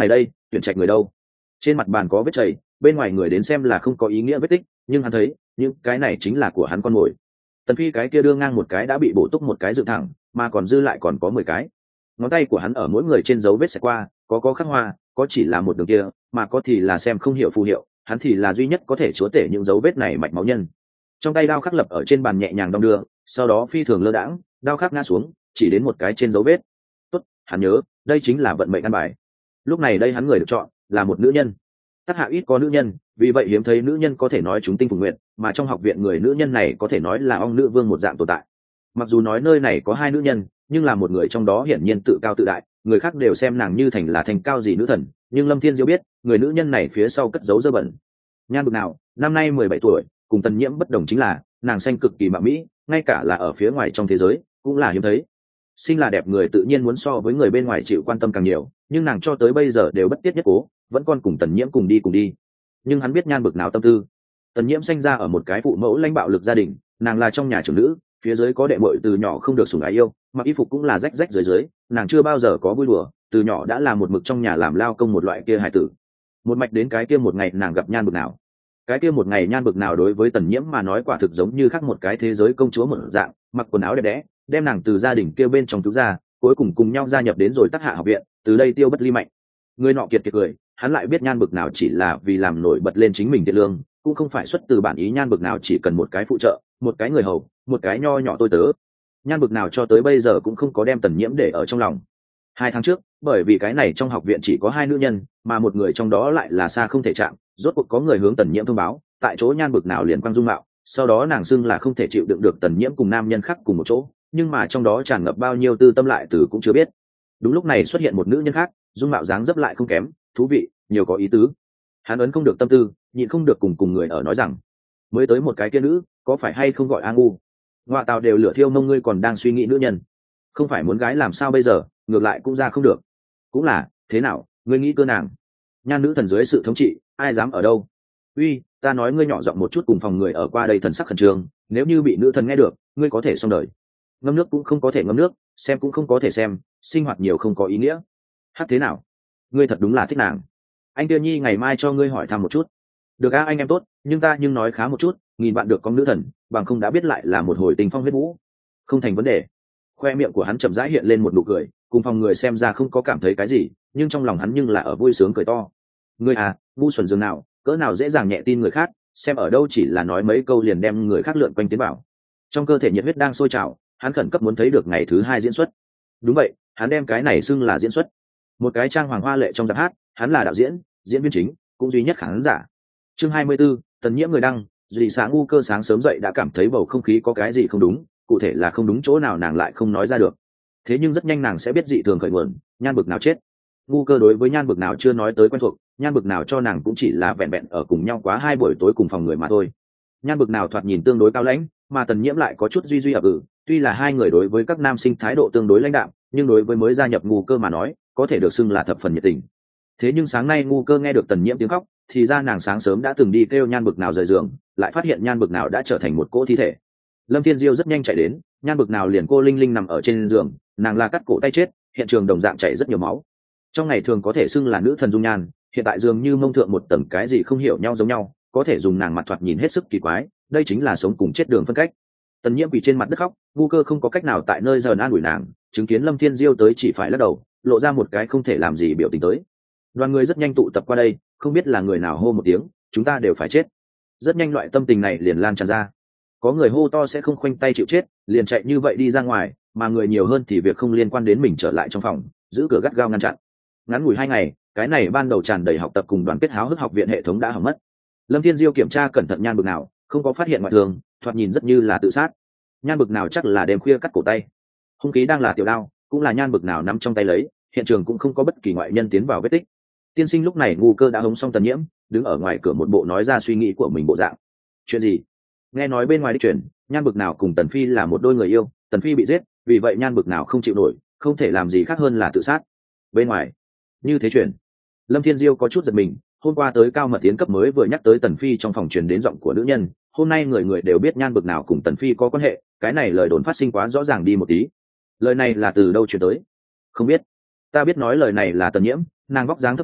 Speaker 1: tuyển trạch người đâu. Trên mặt bàn có vết chảy, bên ngoài người đến xem là không có ý nghĩa vết tích, nhưng hắn thấy những cái này chính là của hắn con mồi. Tần Phi cái kia đưa ngang một cái đã bị bổ túc một cái dựng thẳng, mà còn dư lại còn có mười cái. Ngón tay của hắn ở mỗi người trên dấu vết sẽ qua, có có khắc hoa, có chỉ là một đường kia, mà có thì là xem không hiểu phù hiệu, hắn thì là duy nhất có thể chúa tể những dấu vết này mạch máu nhân. Trong tay đao khắc lập ở trên bàn nhẹ nhàng đong đưa, sau đó phi thường lơ đãng, đao khắc ngã xuống, chỉ đến một cái trên dấu vết. Tốt, hắn nhớ, đây chính là vận mệnh ăn bài. Lúc này đây hắn người được chọn là một nữ nhân. Tất hạ ít có nữ nhân, vì vậy hiếm thấy nữ nhân có thể nói chúng tinh phùng nguyện, mà trong học viện người nữ nhân này có thể nói là ong nữ vương một dạng tồn tại. Mặc dù nói nơi này có hai nữ nhân, nhưng là một người trong đó hiển nhiên tự cao tự đại, người khác đều xem nàng như thành là thành cao gì nữ thần, nhưng Lâm Thiên Diêu biết, người nữ nhân này phía sau cất giấu dơ bẩn. Nhan Bực Nào, năm nay mười bảy tuổi, cùng Tần Nhiễm bất đồng chính là, nàng xanh cực kỳ mạo mỹ, ngay cả là ở phía ngoài trong thế giới, cũng là hiếm thấy. Sinh là đẹp người tự nhiên muốn so với người bên ngoài chịu quan tâm càng nhiều, nhưng nàng cho tới bây giờ đều bất tiết nhất cố, vẫn còn cùng Tần Nhiễm cùng đi cùng đi. Nhưng hắn biết Nhan Bực Nào tâm tư. Tần Nhiễm sinh ra ở một cái phụ mẫu lãnh bạo lực gia đình, nàng là trong nhà trưởng nữ, phía dưới có đệ muội từ nhỏ không được sủng ái yêu, mặc y phục cũng là rách rách dưới dưới, nàng chưa bao giờ có vui đùa, từ nhỏ đã là một mực trong nhà làm lao công một loại kia hài tử. Một mạch đến cái kia một ngày nàng gặp Nhan Bực Nào. Cái kia một ngày Nhan Bực Nào đối với Tần Nhiễm mà nói quả thực giống như khác một cái thế giới công chúa một dạng, mặc quần áo đẹp đẽ, đem nàng từ gia đình kia bên trong cứu ra, cuối cùng cùng nhau gia nhập đến rồi Tắc Hạ học viện, từ đây tiêu bất ly mạnh. Người nọ kiệt kiệt cười, hắn lại biết Nhan Bực Nào chỉ là vì làm nổi bật lên chính mình thiện lương, cũng không phải xuất từ bản ý. Nhan Bực Nào chỉ cần một cái phụ trợ, một cái người hầu, một cái nho nhỏ tôi tớ. Nhan Bực Nào cho tới bây giờ cũng không có đem Tần Nhiễm để ở trong lòng. Hai tháng trước, bởi vì cái này trong học viện chỉ có hai nữ nhân, mà một người trong đó lại là xa không thể chạm, rốt cuộc có người hướng Tần Nhiễm thông báo, tại chỗ Nhan Bực Nào liền quang dung mạo, sau đó nàng xưng là không thể chịu đựng được Tần Nhiễm cùng nam nhân khác cùng một chỗ, nhưng mà trong đó tràn ngập bao nhiêu tư tâm lại từ cũng chưa biết. Đúng lúc này xuất hiện một nữ nhân khác, dung mạo dáng dấp lại không kém, thú vị, nhiều có ý tứ. Hắn ấn không được tâm tư, nhịn không được cùng cùng người ở nói rằng, mới tới một cái kia nữ, có phải hay không gọi A ngu? Ngoại tào đều lửa thiêu mông, ngươi còn đang suy nghĩ nữ nhân, không phải muốn gái làm sao bây giờ, ngược lại cũng ra không được. Cũng là, thế nào, ngươi nghĩ cơ nàng? Nhan nữ thần dưới sự thống trị, ai dám ở đâu? Uy, ta nói ngươi nhỏ giọng một chút, cùng phòng người ở qua đây thần sắc khẩn trương, nếu như bị nữ thần nghe được, ngươi có thể xong đời. Ngâm nước cũng không có thể ngâm nước, xem cũng không có thể xem, sinh hoạt nhiều không có ý nghĩa. Hát thế nào? Ngươi thật đúng là thích nàng. Anh kia nhi ngày mai cho ngươi hỏi thăm một chút. Được a, anh em tốt, nhưng ta nhưng nói khá một chút, nghìn bạn được con nữ thần, bằng không đã biết lại là một hồi tình phong huyết vũ. Không thành vấn đề. Khoe miệng của hắn chậm rãi hiện lên một nụ cười, cùng phòng người xem ra không có cảm thấy cái gì, nhưng trong lòng hắn nhưng là ở vui sướng cười to. Ngươi à, ngu xuẩn dường nào, cỡ nào dễ dàng nhẹ tin người khác, xem ở đâu chỉ là nói mấy câu liền đem người khác lượn quanh tiến bảo. Trong cơ thể nhiệt huyết đang sôi trào, hắn khẩn cấp muốn thấy được ngày thứ hai diễn xuất. Đúng vậy, hắn đem cái này xưng là diễn xuất. Một cái trang hoàng hoa lệ trong giáp hát, hắn là đạo diễn, diễn viên chính, cũng duy nhất khán giả. Chương hai mươi 24, Tần Nhiễm người đăng. Dì xã ngu cơ sáng sớm dậy đã cảm thấy bầu không khí có cái gì không đúng, cụ thể là không đúng chỗ nào nàng lại không nói ra được. Thế nhưng rất nhanh nàng sẽ biết dị thường khởi nguồn. Nhan Bực Nào chết. Ngu cơ đối với Nhan Bực Nào chưa nói tới quen thuộc, Nhan Bực Nào cho nàng cũng chỉ là vẹn vẹn ở cùng nhau quá hai buổi tối cùng phòng người mà thôi. Nhan Bực Nào thoạt nhìn tương đối cao lãnh, mà Tần Nhiễm lại có chút duy duy ập ử. Tuy là hai người đối với các nam sinh thái độ tương đối lãnh đạm, nhưng đối với mới gia nhập ngu cơ mà nói, có thể được xưng là thập phần nhiệt tình. Thế nhưng sáng nay ngu cơ nghe được Tần Nhiễm tiếng khóc, thì ra nàng sáng sớm đã từng đi kêu Nhan Bực Nào rời giường, lại phát hiện Nhan Bực Nào đã trở thành một cỗ thi thể. Lâm Thiên Diêu rất nhanh chạy đến, Nhan Bực Nào liền cô linh linh nằm ở trên giường, nàng là cắt cổ tay chết, hiện trường đồng dạng chảy rất nhiều máu. Trong ngày thường có thể xưng là nữ thần dung nhan, hiện tại dường như mông thượng một tầng cái gì không hiểu nhau giống nhau, có thể dùng nàng mặt thoạt nhìn hết sức kỳ quái, đây chính là sống cùng chết đường phân cách. Tần Nhiễm quỳ trên mặt đất khóc, ngu cơ không có cách nào tại nơi giờ an ủi nàng, chứng kiến Lâm Thiên Diêu tới chỉ phải lắc đầu, lộ ra một cái không thể làm gì biểu tình tới. Đoàn người rất nhanh tụ tập qua đây, không biết là người nào hô một tiếng, chúng ta đều phải chết. Rất nhanh loại tâm tình này liền lan tràn ra. Có người hô to sẽ không khoanh tay chịu chết, liền chạy như vậy đi ra ngoài, mà người nhiều hơn thì việc không liên quan đến mình trở lại trong phòng, giữ cửa gắt gao ngăn chặn. Ngắn ngủi hai ngày, cái này ban đầu tràn đầy học tập cùng đoàn kết háo hức học viện hệ thống đã hỏng mất. Lâm Thiên Diêu kiểm tra cẩn thận Nhan Bực Nào, không có phát hiện ngoại thường, thoạt nhìn rất như là tự sát. Nhan Bực Nào chắc là đêm khuya cắt cổ tay. Hung khí đang là tiểu đao, cũng là Nhan Bực Nào nắm trong tay lấy, hiện trường cũng không có bất kỳ ngoại nhân tiến vào vết tích. Tiên sinh lúc này ngu cơ đã hống xong Tần Nhiễm, đứng ở ngoài cửa một bộ nói ra suy nghĩ của mình bộ dạng. Chuyện gì? Nghe nói bên ngoài đi chuyển, Nhan Bực Nào cùng Tần Phi là một đôi người yêu, Tần Phi bị giết, vì vậy Nhan Bực Nào không chịu nổi, không thể làm gì khác hơn là tự sát. Bên ngoài, như thế chuyển. Lâm Thiên Diêu có chút giật mình, hôm qua tới cao mật tiến cấp mới vừa nhắc tới Tần Phi trong phòng truyền đến giọng của nữ nhân, hôm nay người người đều biết Nhan Bực Nào cùng Tần Phi có quan hệ, cái này lời đồn phát sinh quá rõ ràng đi một tí. Lời này là từ đâu truyền tới? Không biết. Ta biết nói lời này là Tần Nhiễm, nàng vóc dáng thấp bé,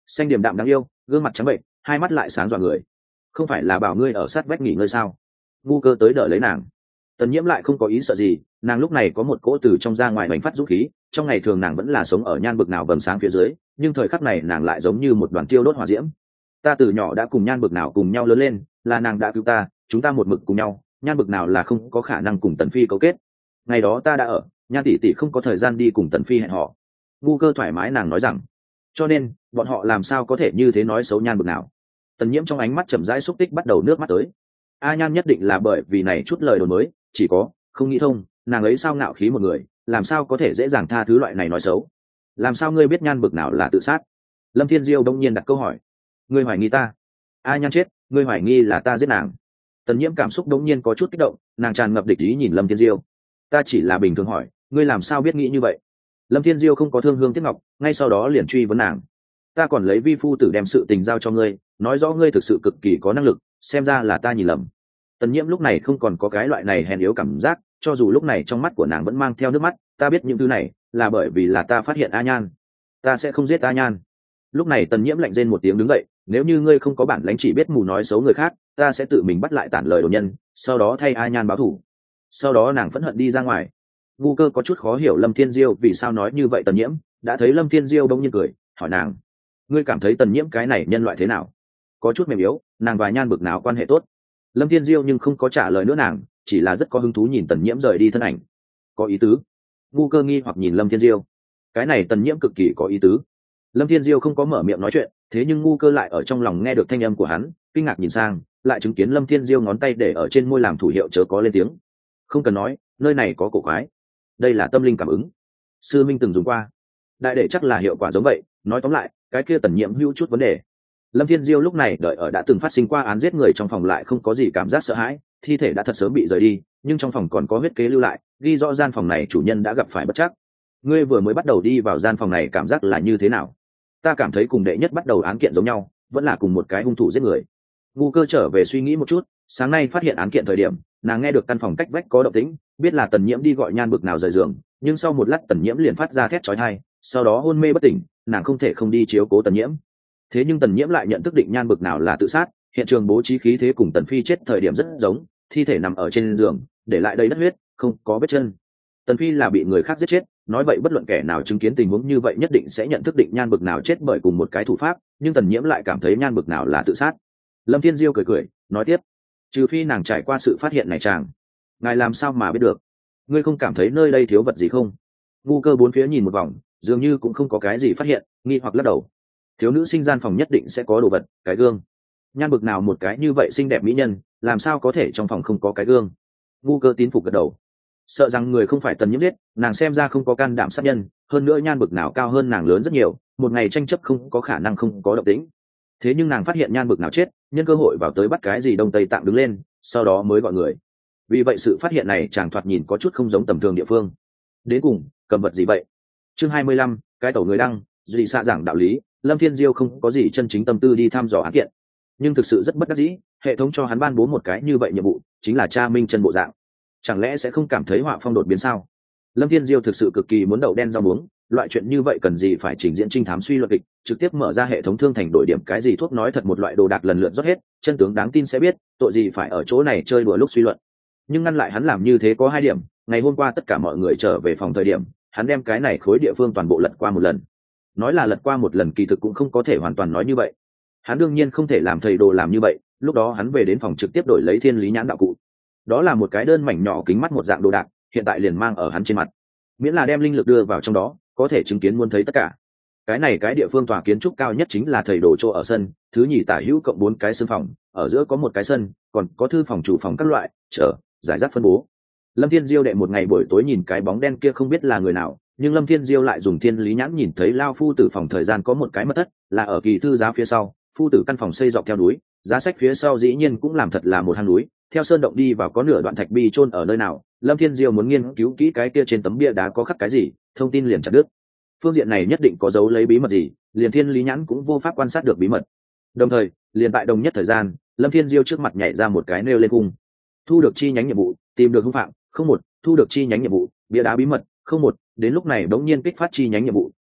Speaker 1: xanh điềm đạm đáng yêu, gương mặt trắng bệnh, hai mắt lại sáng dọa người. Không phải là bảo ngươi ở sát vách nghỉ ngơi sao? Ngu Cơ tới đỡ lấy nàng. Tần Nhiễm lại không có ý sợ gì, nàng lúc này có một cỗ từ trong ra ngoài bành phát dũng khí. Trong ngày thường nàng vẫn là sống ở nhan bực nào vầng sáng phía dưới, nhưng thời khắc này nàng lại giống như một đoàn tiêu đốt hỏa diễm. Ta từ nhỏ đã cùng nhan bực nào cùng nhau lớn lên, là nàng đã cứu ta, chúng ta một mực cùng nhau, nhan bực nào là không có khả năng cùng Tần Phi cấu kết. Ngày đó ta đã ở, nhan tỷ tỷ không có thời gian đi cùng Tần Phi hẹn hò. Ngu Cơ thoải mái nàng nói rằng, cho nên bọn họ làm sao có thể như thế nói xấu nhan bực nào. Tần Nhiễm trong ánh mắt chậm rãi xúc tích bắt đầu nước mắt tới. A Nhan nhất định là bởi vì này chút lời đồn mới, chỉ có không nghĩ thông, nàng ấy sao ngạo khí một người, làm sao có thể dễ dàng tha thứ loại này nói xấu. Làm sao ngươi biết nhan bực nào là tự sát? Lâm Thiên Diêu đông nhiên đặt câu hỏi. Ngươi hoài nghi ta? A Nhan chết, ngươi hoài nghi là ta giết nàng? Tần Nhiễm cảm xúc đông nhiên có chút kích động, nàng tràn ngập địch ý nhìn Lâm Thiên Diêu. Ta chỉ là bình thường hỏi, ngươi làm sao biết nghĩ như vậy? Lâm Thiên Diêu không có thương hương tiếc ngọc, ngay sau đó liền truy vấn nàng. Ta còn lấy vi phu tử đem sự tình giao cho ngươi, nói rõ ngươi thực sự cực kỳ có năng lực, xem ra là ta nhìn lầm. Tần Nhiễm lúc này không còn có cái loại này hèn yếu cảm giác, cho dù lúc này trong mắt của nàng vẫn mang theo nước mắt. Ta biết những thứ này là bởi vì là ta phát hiện A Nhan, ta sẽ không giết A Nhan. Lúc này Tần Nhiễm lạnh rên một tiếng đứng dậy, nếu như ngươi không có bản lãnh chỉ biết mù nói xấu người khác, ta sẽ tự mình bắt lại tản lời đồn nhân, sau đó thay A Nhan báo thù. Sau đó nàng phẫn hận đi ra ngoài. Ngu Cơ có chút khó hiểu Lâm Thiên Diêu vì sao nói như vậy. Tần Nhiễm đã thấy Lâm Thiên Diêu bỗng nhiên cười, hỏi nàng, ngươi cảm thấy Tần Nhiễm cái này nhân loại thế nào? Có chút mềm yếu, nàng và Nhan bực nào quan hệ tốt? Lâm Thiên Diêu nhưng không có trả lời nữa nàng, chỉ là rất có hứng thú nhìn Tần Nhiễm rời đi thân ảnh. Có ý tứ. Ngu Cơ nghi hoặc nhìn Lâm Thiên Diêu. Cái này Tần Nhiễm cực kỳ có ý tứ. Lâm Thiên Diêu không có mở miệng nói chuyện, thế nhưng Ngu Cơ lại ở trong lòng nghe được thanh âm của hắn, kinh ngạc nhìn sang, lại chứng kiến Lâm Thiên Diêu ngón tay để ở trên môi làm thủ hiệu chớ có lên tiếng. Không cần nói, nơi này có cổ quái. Đây là tâm linh cảm ứng. Sư Minh từng dùng qua. Đại để chắc là hiệu quả giống vậy, nói tóm lại, cái kia Tần Nhiễm hữu chút vấn đề. Lâm Thiên Diêu lúc này đợi ở đã từng phát sinh qua án giết người trong phòng lại không có gì cảm giác sợ hãi, thi thể đã thật sớm bị rời đi, nhưng trong phòng còn có huyết kế lưu lại, ghi rõ gian phòng này chủ nhân đã gặp phải bất trắc. Ngươi vừa mới bắt đầu đi vào gian phòng này cảm giác là như thế nào? Ta cảm thấy cùng đệ nhất bắt đầu án kiện giống nhau, vẫn là cùng một cái hung thủ giết người. Ngu Cơ trở về suy nghĩ một chút, sáng nay phát hiện án kiện thời điểm, nàng nghe được căn phòng cách vách có động tĩnh, biết là Tần Nhiễm đi gọi Nhan bực nào rời giường, nhưng sau một lát Tần Nhiễm liền phát ra thét chói tai, sau đó hôn mê bất tỉnh, nàng không thể không đi chiếu cố Tần Nhiễm. Thế nhưng Tần Nhiễm lại nhận thức định Nhan bực nào là tự sát, hiện trường bố trí khí thế cùng Tần Phi chết thời điểm rất giống, thi thể nằm ở trên giường, để lại đầy đất huyết, không có vết chân. Tần Phi là bị người khác giết chết, nói vậy bất luận kẻ nào chứng kiến tình huống như vậy nhất định sẽ nhận thức định Nhan bực nào chết bởi cùng một cái thủ pháp, nhưng Tần Nhiễm lại cảm thấy Nhan bực nào là tự sát. Lâm Thiên Diêu cười cười, nói tiếp, trừ phi nàng trải qua sự phát hiện này chàng, ngài làm sao mà biết được? Ngươi không cảm thấy nơi đây thiếu vật gì không? Ngu Cơ bốn phía nhìn một vòng, dường như cũng không có cái gì phát hiện, nghi hoặc lắc đầu. Thiếu nữ sinh gian phòng nhất định sẽ có đồ vật, cái gương. Nhan bực nào một cái như vậy xinh đẹp mỹ nhân, làm sao có thể trong phòng không có cái gương? Ngu Cơ tín phục gật đầu. Sợ rằng người không phải Tần Nhiễm giết, nàng xem ra không có can đảm sát nhân, hơn nữa Nhan bực nào cao hơn nàng lớn rất nhiều, một ngày tranh chấp không có khả năng không có động tĩnh. Thế nhưng nàng phát hiện Nhan bực nào chết, nhân cơ hội vào tới bắt cái gì Đông Tây Tạng đứng lên, sau đó mới gọi người. Vì vậy sự phát hiện này chàng thoạt nhìn có chút không giống tầm thường địa phương. Đến cùng cầm vật gì vậy? Chương hai mươi lăm, cái tổ người đăng, duy xạ giảng đạo lý. Lâm Thiên Diêu không có gì chân chính tâm tư đi thăm dò án kiện, nhưng thực sự rất bất đắc dĩ, hệ thống cho hắn ban bố một cái như vậy nhiệm vụ, chính là tra minh chân bộ dạng. Chẳng lẽ sẽ không cảm thấy họa phong đột biến sao? Lâm Thiên Diêu thực sự cực kỳ muốn đậu đen rau muống, loại chuyện như vậy cần gì phải trình diễn trinh thám suy luận kịch, trực tiếp mở ra hệ thống thương thành đổi điểm cái gì thuốc nói thật một loại đồ đạc lần lượt rót hết, chân tướng đáng tin sẽ biết, tội gì phải ở chỗ này chơi đùa lúc suy luận. Nhưng ngăn lại hắn làm như thế có hai điểm, ngày hôm qua tất cả mọi người trở về phòng thời điểm, hắn đem cái này khối địa phương toàn bộ lật qua một lần. Nói là lật qua một lần kỳ thực cũng không có thể hoàn toàn nói như vậy. Hắn đương nhiên không thể làm thầy đồ làm như vậy, lúc đó hắn về đến phòng trực tiếp đổi lấy thiên lý nhãn đạo cụ. Đó là một cái đơn mảnh nhỏ kính mắt một dạng đồ đạc, hiện tại liền mang ở hắn trên mặt. Miễn là đem linh lực đưa vào trong đó, có thể chứng kiến muốn thấy tất cả. Cái này cái địa phương tòa kiến trúc cao nhất chính là thầy đồ chỗ ở sân, thứ nhì tả hữu cộng bốn cái sân phòng, ở giữa có một cái sân, còn có thư phòng chủ phòng các loại, chờ giải rác phân bố. Lâm Thiên Diêu đệ một ngày buổi tối nhìn cái bóng đen kia không biết là người nào, nhưng Lâm Thiên Diêu lại dùng thiên lý nhãn nhìn thấy lao phu tử phòng thời gian có một cái mật thất, là ở kỳ thư giá phía sau, phu tử căn phòng xây dọc theo núi, giá sách phía sau dĩ nhiên cũng làm thật là một hang núi, theo sơn động đi vào có nửa đoạn thạch bi chôn ở nơi nào. Lâm Thiên Diêu muốn nghiên cứu kỹ cái kia trên tấm bia đá có khắc cái gì, thông tin liền chặt đứt. Phương diện này nhất định có dấu lấy bí mật gì, liền thiên lý nhãn cũng vô pháp quan sát được bí mật. Đồng thời, liền tại đồng nhất thời gian, Lâm Thiên Diêu trước mặt nhảy ra một cái nêu lên cung. Thu được chi nhánh nhiệm vụ, tìm được hung phạm, không một, thu được chi nhánh nhiệm vụ, bia đá bí mật, không một, đến lúc này đống nhiên kích phát chi nhánh nhiệm vụ,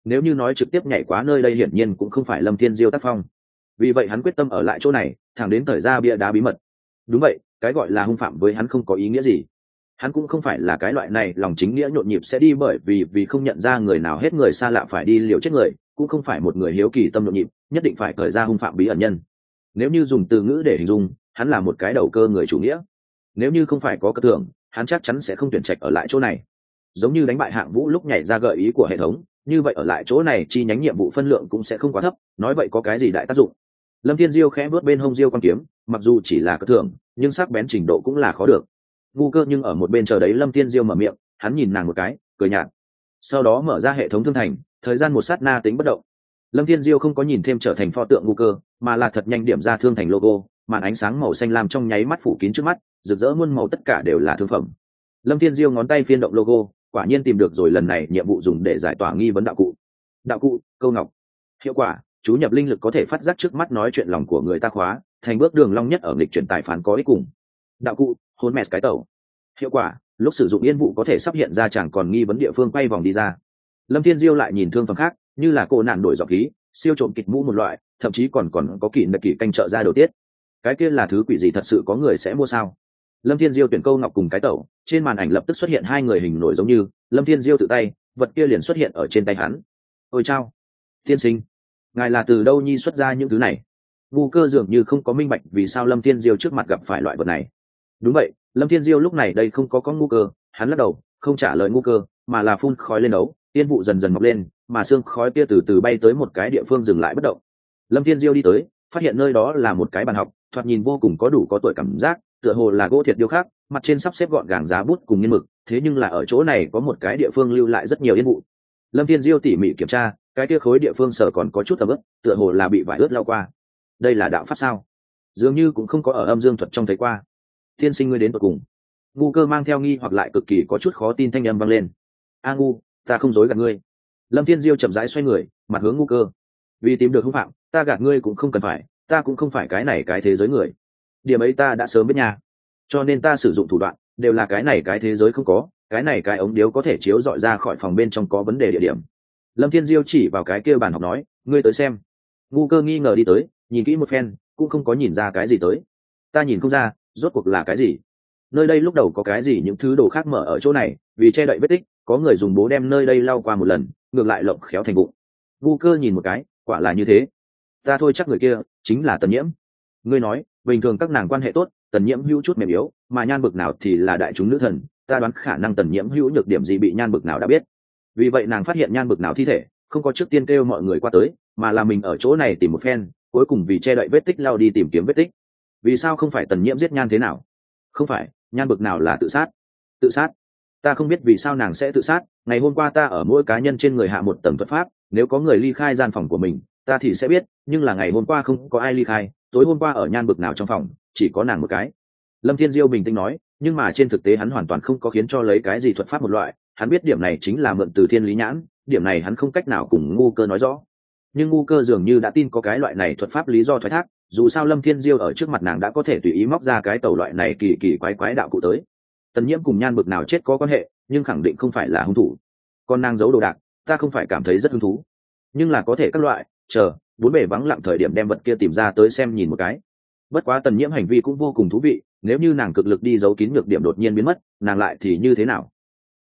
Speaker 1: nếu như nói trực tiếp nhảy quá nơi đây hiển nhiên cũng không phải Lâm Thiên Diêu tác phong. Vì vậy hắn quyết tâm ở lại chỗ này, thẳng đến thời ra bia đá bí mật. Đúng vậy, cái gọi là hung phạm với hắn không có ý nghĩa gì. Hắn cũng không phải là cái loại này lòng chính nghĩa nhộn nhịp sẽ đi bởi vì vì không nhận ra người nào hết người xa lạ phải đi liều chết người, cũng không phải một người hiếu kỳ tâm nhộn nhịp, nhất định phải thời ra hung phạm bí ẩn nhân. Nếu như dùng từ ngữ để hình dung, hắn là một cái đầu cơ người chủ nghĩa. Nếu như không phải có cơ tưởng, hắn chắc chắn sẽ không tuyển trạch ở lại chỗ này. Giống như đánh bại Hạng Vũ lúc nhảy ra gợi ý của hệ thống, như vậy ở lại chỗ này chi nhánh nhiệm vụ phân lượng cũng sẽ không quá thấp, nói vậy có cái gì đại tác dụng. Lâm Thiên Diêu khẽ bước bên hông diêu quan kiếm, mặc dù chỉ là cơ thưởng, nhưng sắc bén trình độ cũng là khó được. Ngu Cơ nhưng ở một bên chờ đấy Lâm Thiên Diêu mở miệng, hắn nhìn nàng một cái, cười nhạt. Sau đó mở ra hệ thống thương thành, thời gian một sát na tính bất động. Lâm Thiên Diêu không có nhìn thêm trở thành pho tượng Ngu Cơ, mà là thật nhanh điểm ra thương thành logo, màn ánh sáng màu xanh lam trong nháy mắt phủ kín trước mắt, rực rỡ muôn màu tất cả đều là thương phẩm. Lâm Thiên Diêu ngón tay phiên động logo, quả nhiên tìm được rồi lần này nhiệm vụ dùng để giải tỏa nghi vấn đạo cụ. Đạo cụ, câu ngọc. Hiệu quả, chú nhập linh lực có thể phát giác trước mắt nói chuyện lòng của người ta khóa, thành bước đường long nhất ở nghịch chuyển tài phán có ích cùng. Đạo cụ, hôn mẹt cái tẩu. Hiệu quả, lúc sử dụng yên vụ có thể sắp hiện ra chẳng còn nghi vấn địa phương quay vòng đi ra. Lâm Thiên Diêu lại nhìn thương phẩm khác, như là cô nạn đổi giọng khí, siêu trộm kịch mũ một loại, thậm chí còn còn có kỷ nặc kỷ canh trợ ra đầu tiết. Cái kia là thứ quỷ gì thật sự có người sẽ mua sao? Lâm Thiên Diêu tuyển câu ngọc cùng cái tẩu, trên màn ảnh lập tức xuất hiện hai người hình nổi giống như, Lâm Thiên Diêu tự tay, vật kia liền xuất hiện ở trên tay hắn. Ôi chao, tiên sinh, ngài là từ đâu nhi xuất ra những thứ này? Ngu Cơ dường như không có minh bạch vì sao Lâm Thiên Diêu trước mặt gặp phải loại vật này. Đúng vậy, Lâm Thiên Diêu lúc này đây không có có Ngu Cơ, hắn lắc đầu, không trả lời Ngu Cơ, mà là phun khói lên đấu, tiên vụ dần dần mọc lên, mà xương khói kia từ từ bay tới một cái địa phương dừng lại bất động. Lâm Thiên Diêu đi tới, phát hiện nơi đó là một cái bàn học, thoạt nhìn vô cùng có đủ có tuổi cảm giác, tựa hồ là gỗ thiệt điêu khắc, mặt trên sắp xếp gọn gàng giá bút cùng nghiên mực, thế nhưng là ở chỗ này có một cái địa phương lưu lại rất nhiều yên vụ. Lâm Thiên Diêu tỉ mỉ kiểm tra, cái kia khối địa phương sở còn có chút ẩm ướt, tựa hồ là bị vải ướt lau qua. Đây là đạo pháp sao? Dường như cũng không có ở âm dương thuật trong thấy qua. Tiên sinh ngươi đến tận cùng. Ngu Cơ mang theo nghi hoặc lại cực kỳ có chút khó tin thanh âm vang lên. A Ngu, ta không dối gạt ngươi. Lâm Thiên Diêu chậm rãi xoay người, mặt hướng Ngu Cơ. Vì tìm được hung phạm, ta gạt ngươi cũng không cần phải, ta cũng không phải cái này cái thế giới người. Điểm ấy ta đã sớm biết nha. Cho nên ta sử dụng thủ đoạn đều là cái này cái thế giới không có, cái này cái ống điếu có thể chiếu dọi ra khỏi phòng bên trong có vấn đề địa điểm. Lâm Thiên Diêu chỉ vào cái kia bàn học nói, ngươi tới xem. Ngu Cơ nghi ngờ đi tới, nhìn kỹ một phen, cũng không có nhìn ra cái gì tới. Ta nhìn không ra, rốt cuộc là cái gì? Nơi đây lúc đầu có cái gì những thứ đồ khác mở ở chỗ này, vì che đậy vết tích, có người dùng bố đem nơi đây lau qua một lần, ngược lại lộng khéo thành bụng. Ngu Cơ nhìn một cái, quả là như thế. Ta thôi chắc người kia chính là Tần Nhiễm. Ngươi nói, bình thường các nàng quan hệ tốt, Tần Nhiễm hữu chút mềm yếu, mà Nhan Bực nào thì là đại chúng nữ thần, ta đoán khả năng Tần Nhiễm hữu nhược điểm gì bị Nhan Bực nào đã biết. Vì vậy nàng phát hiện Nhan Bực nào thi thể, không có trước tiên kêu mọi người qua tới, mà là mình ở chỗ này tìm một phen, cuối cùng vì che đậy vết tích lao đi tìm kiếm vết tích. Vì sao không phải Tần Nhiễm giết Nhan thế nào? Không phải, Nhan Bực nào là tự sát. Tự sát? Ta không biết vì sao nàng sẽ tự sát, ngày hôm qua ta ở mỗi cá nhân trên người hạ một tầng thuật pháp, nếu có người ly khai gian phòng của mình, ta thì sẽ biết, nhưng là ngày hôm qua không có ai ly khai, tối hôm qua ở Nhan Bực nào trong phòng, chỉ có nàng một cái. Lâm Thiên Diêu bình tĩnh nói, nhưng mà trên thực tế hắn hoàn toàn không có khiến cho lấy cái gì thuật pháp một loại, hắn biết điểm này chính là mượn từ thiên lý nhãn, điểm này hắn không cách nào cùng Ngu Cơ nói rõ. Nhưng Ngu Cơ dường như đã tin có cái loại này thuật pháp lý do thoái thác, dù sao Lâm Thiên Diêu ở trước mặt nàng đã có thể tùy ý móc ra cái tàu loại này kỳ kỳ quái quái đạo cụ tới. Tần Nhiễm cùng Nhan Bực nào chết có quan hệ, nhưng khẳng định không phải là hung thủ. Còn nàng giấu đồ đạc, ta không phải cảm thấy rất hứng thú, nhưng là có thể các loại, chờ bốn bề vắng lặng thời điểm đem vật kia tìm ra tới xem nhìn một cái. Bất quá Tần Nhiễm hành vi cũng vô cùng thú vị, nếu như nàng cực lực đi giấu kín nhược điểm đột nhiên biến mất, nàng lại thì như thế nào?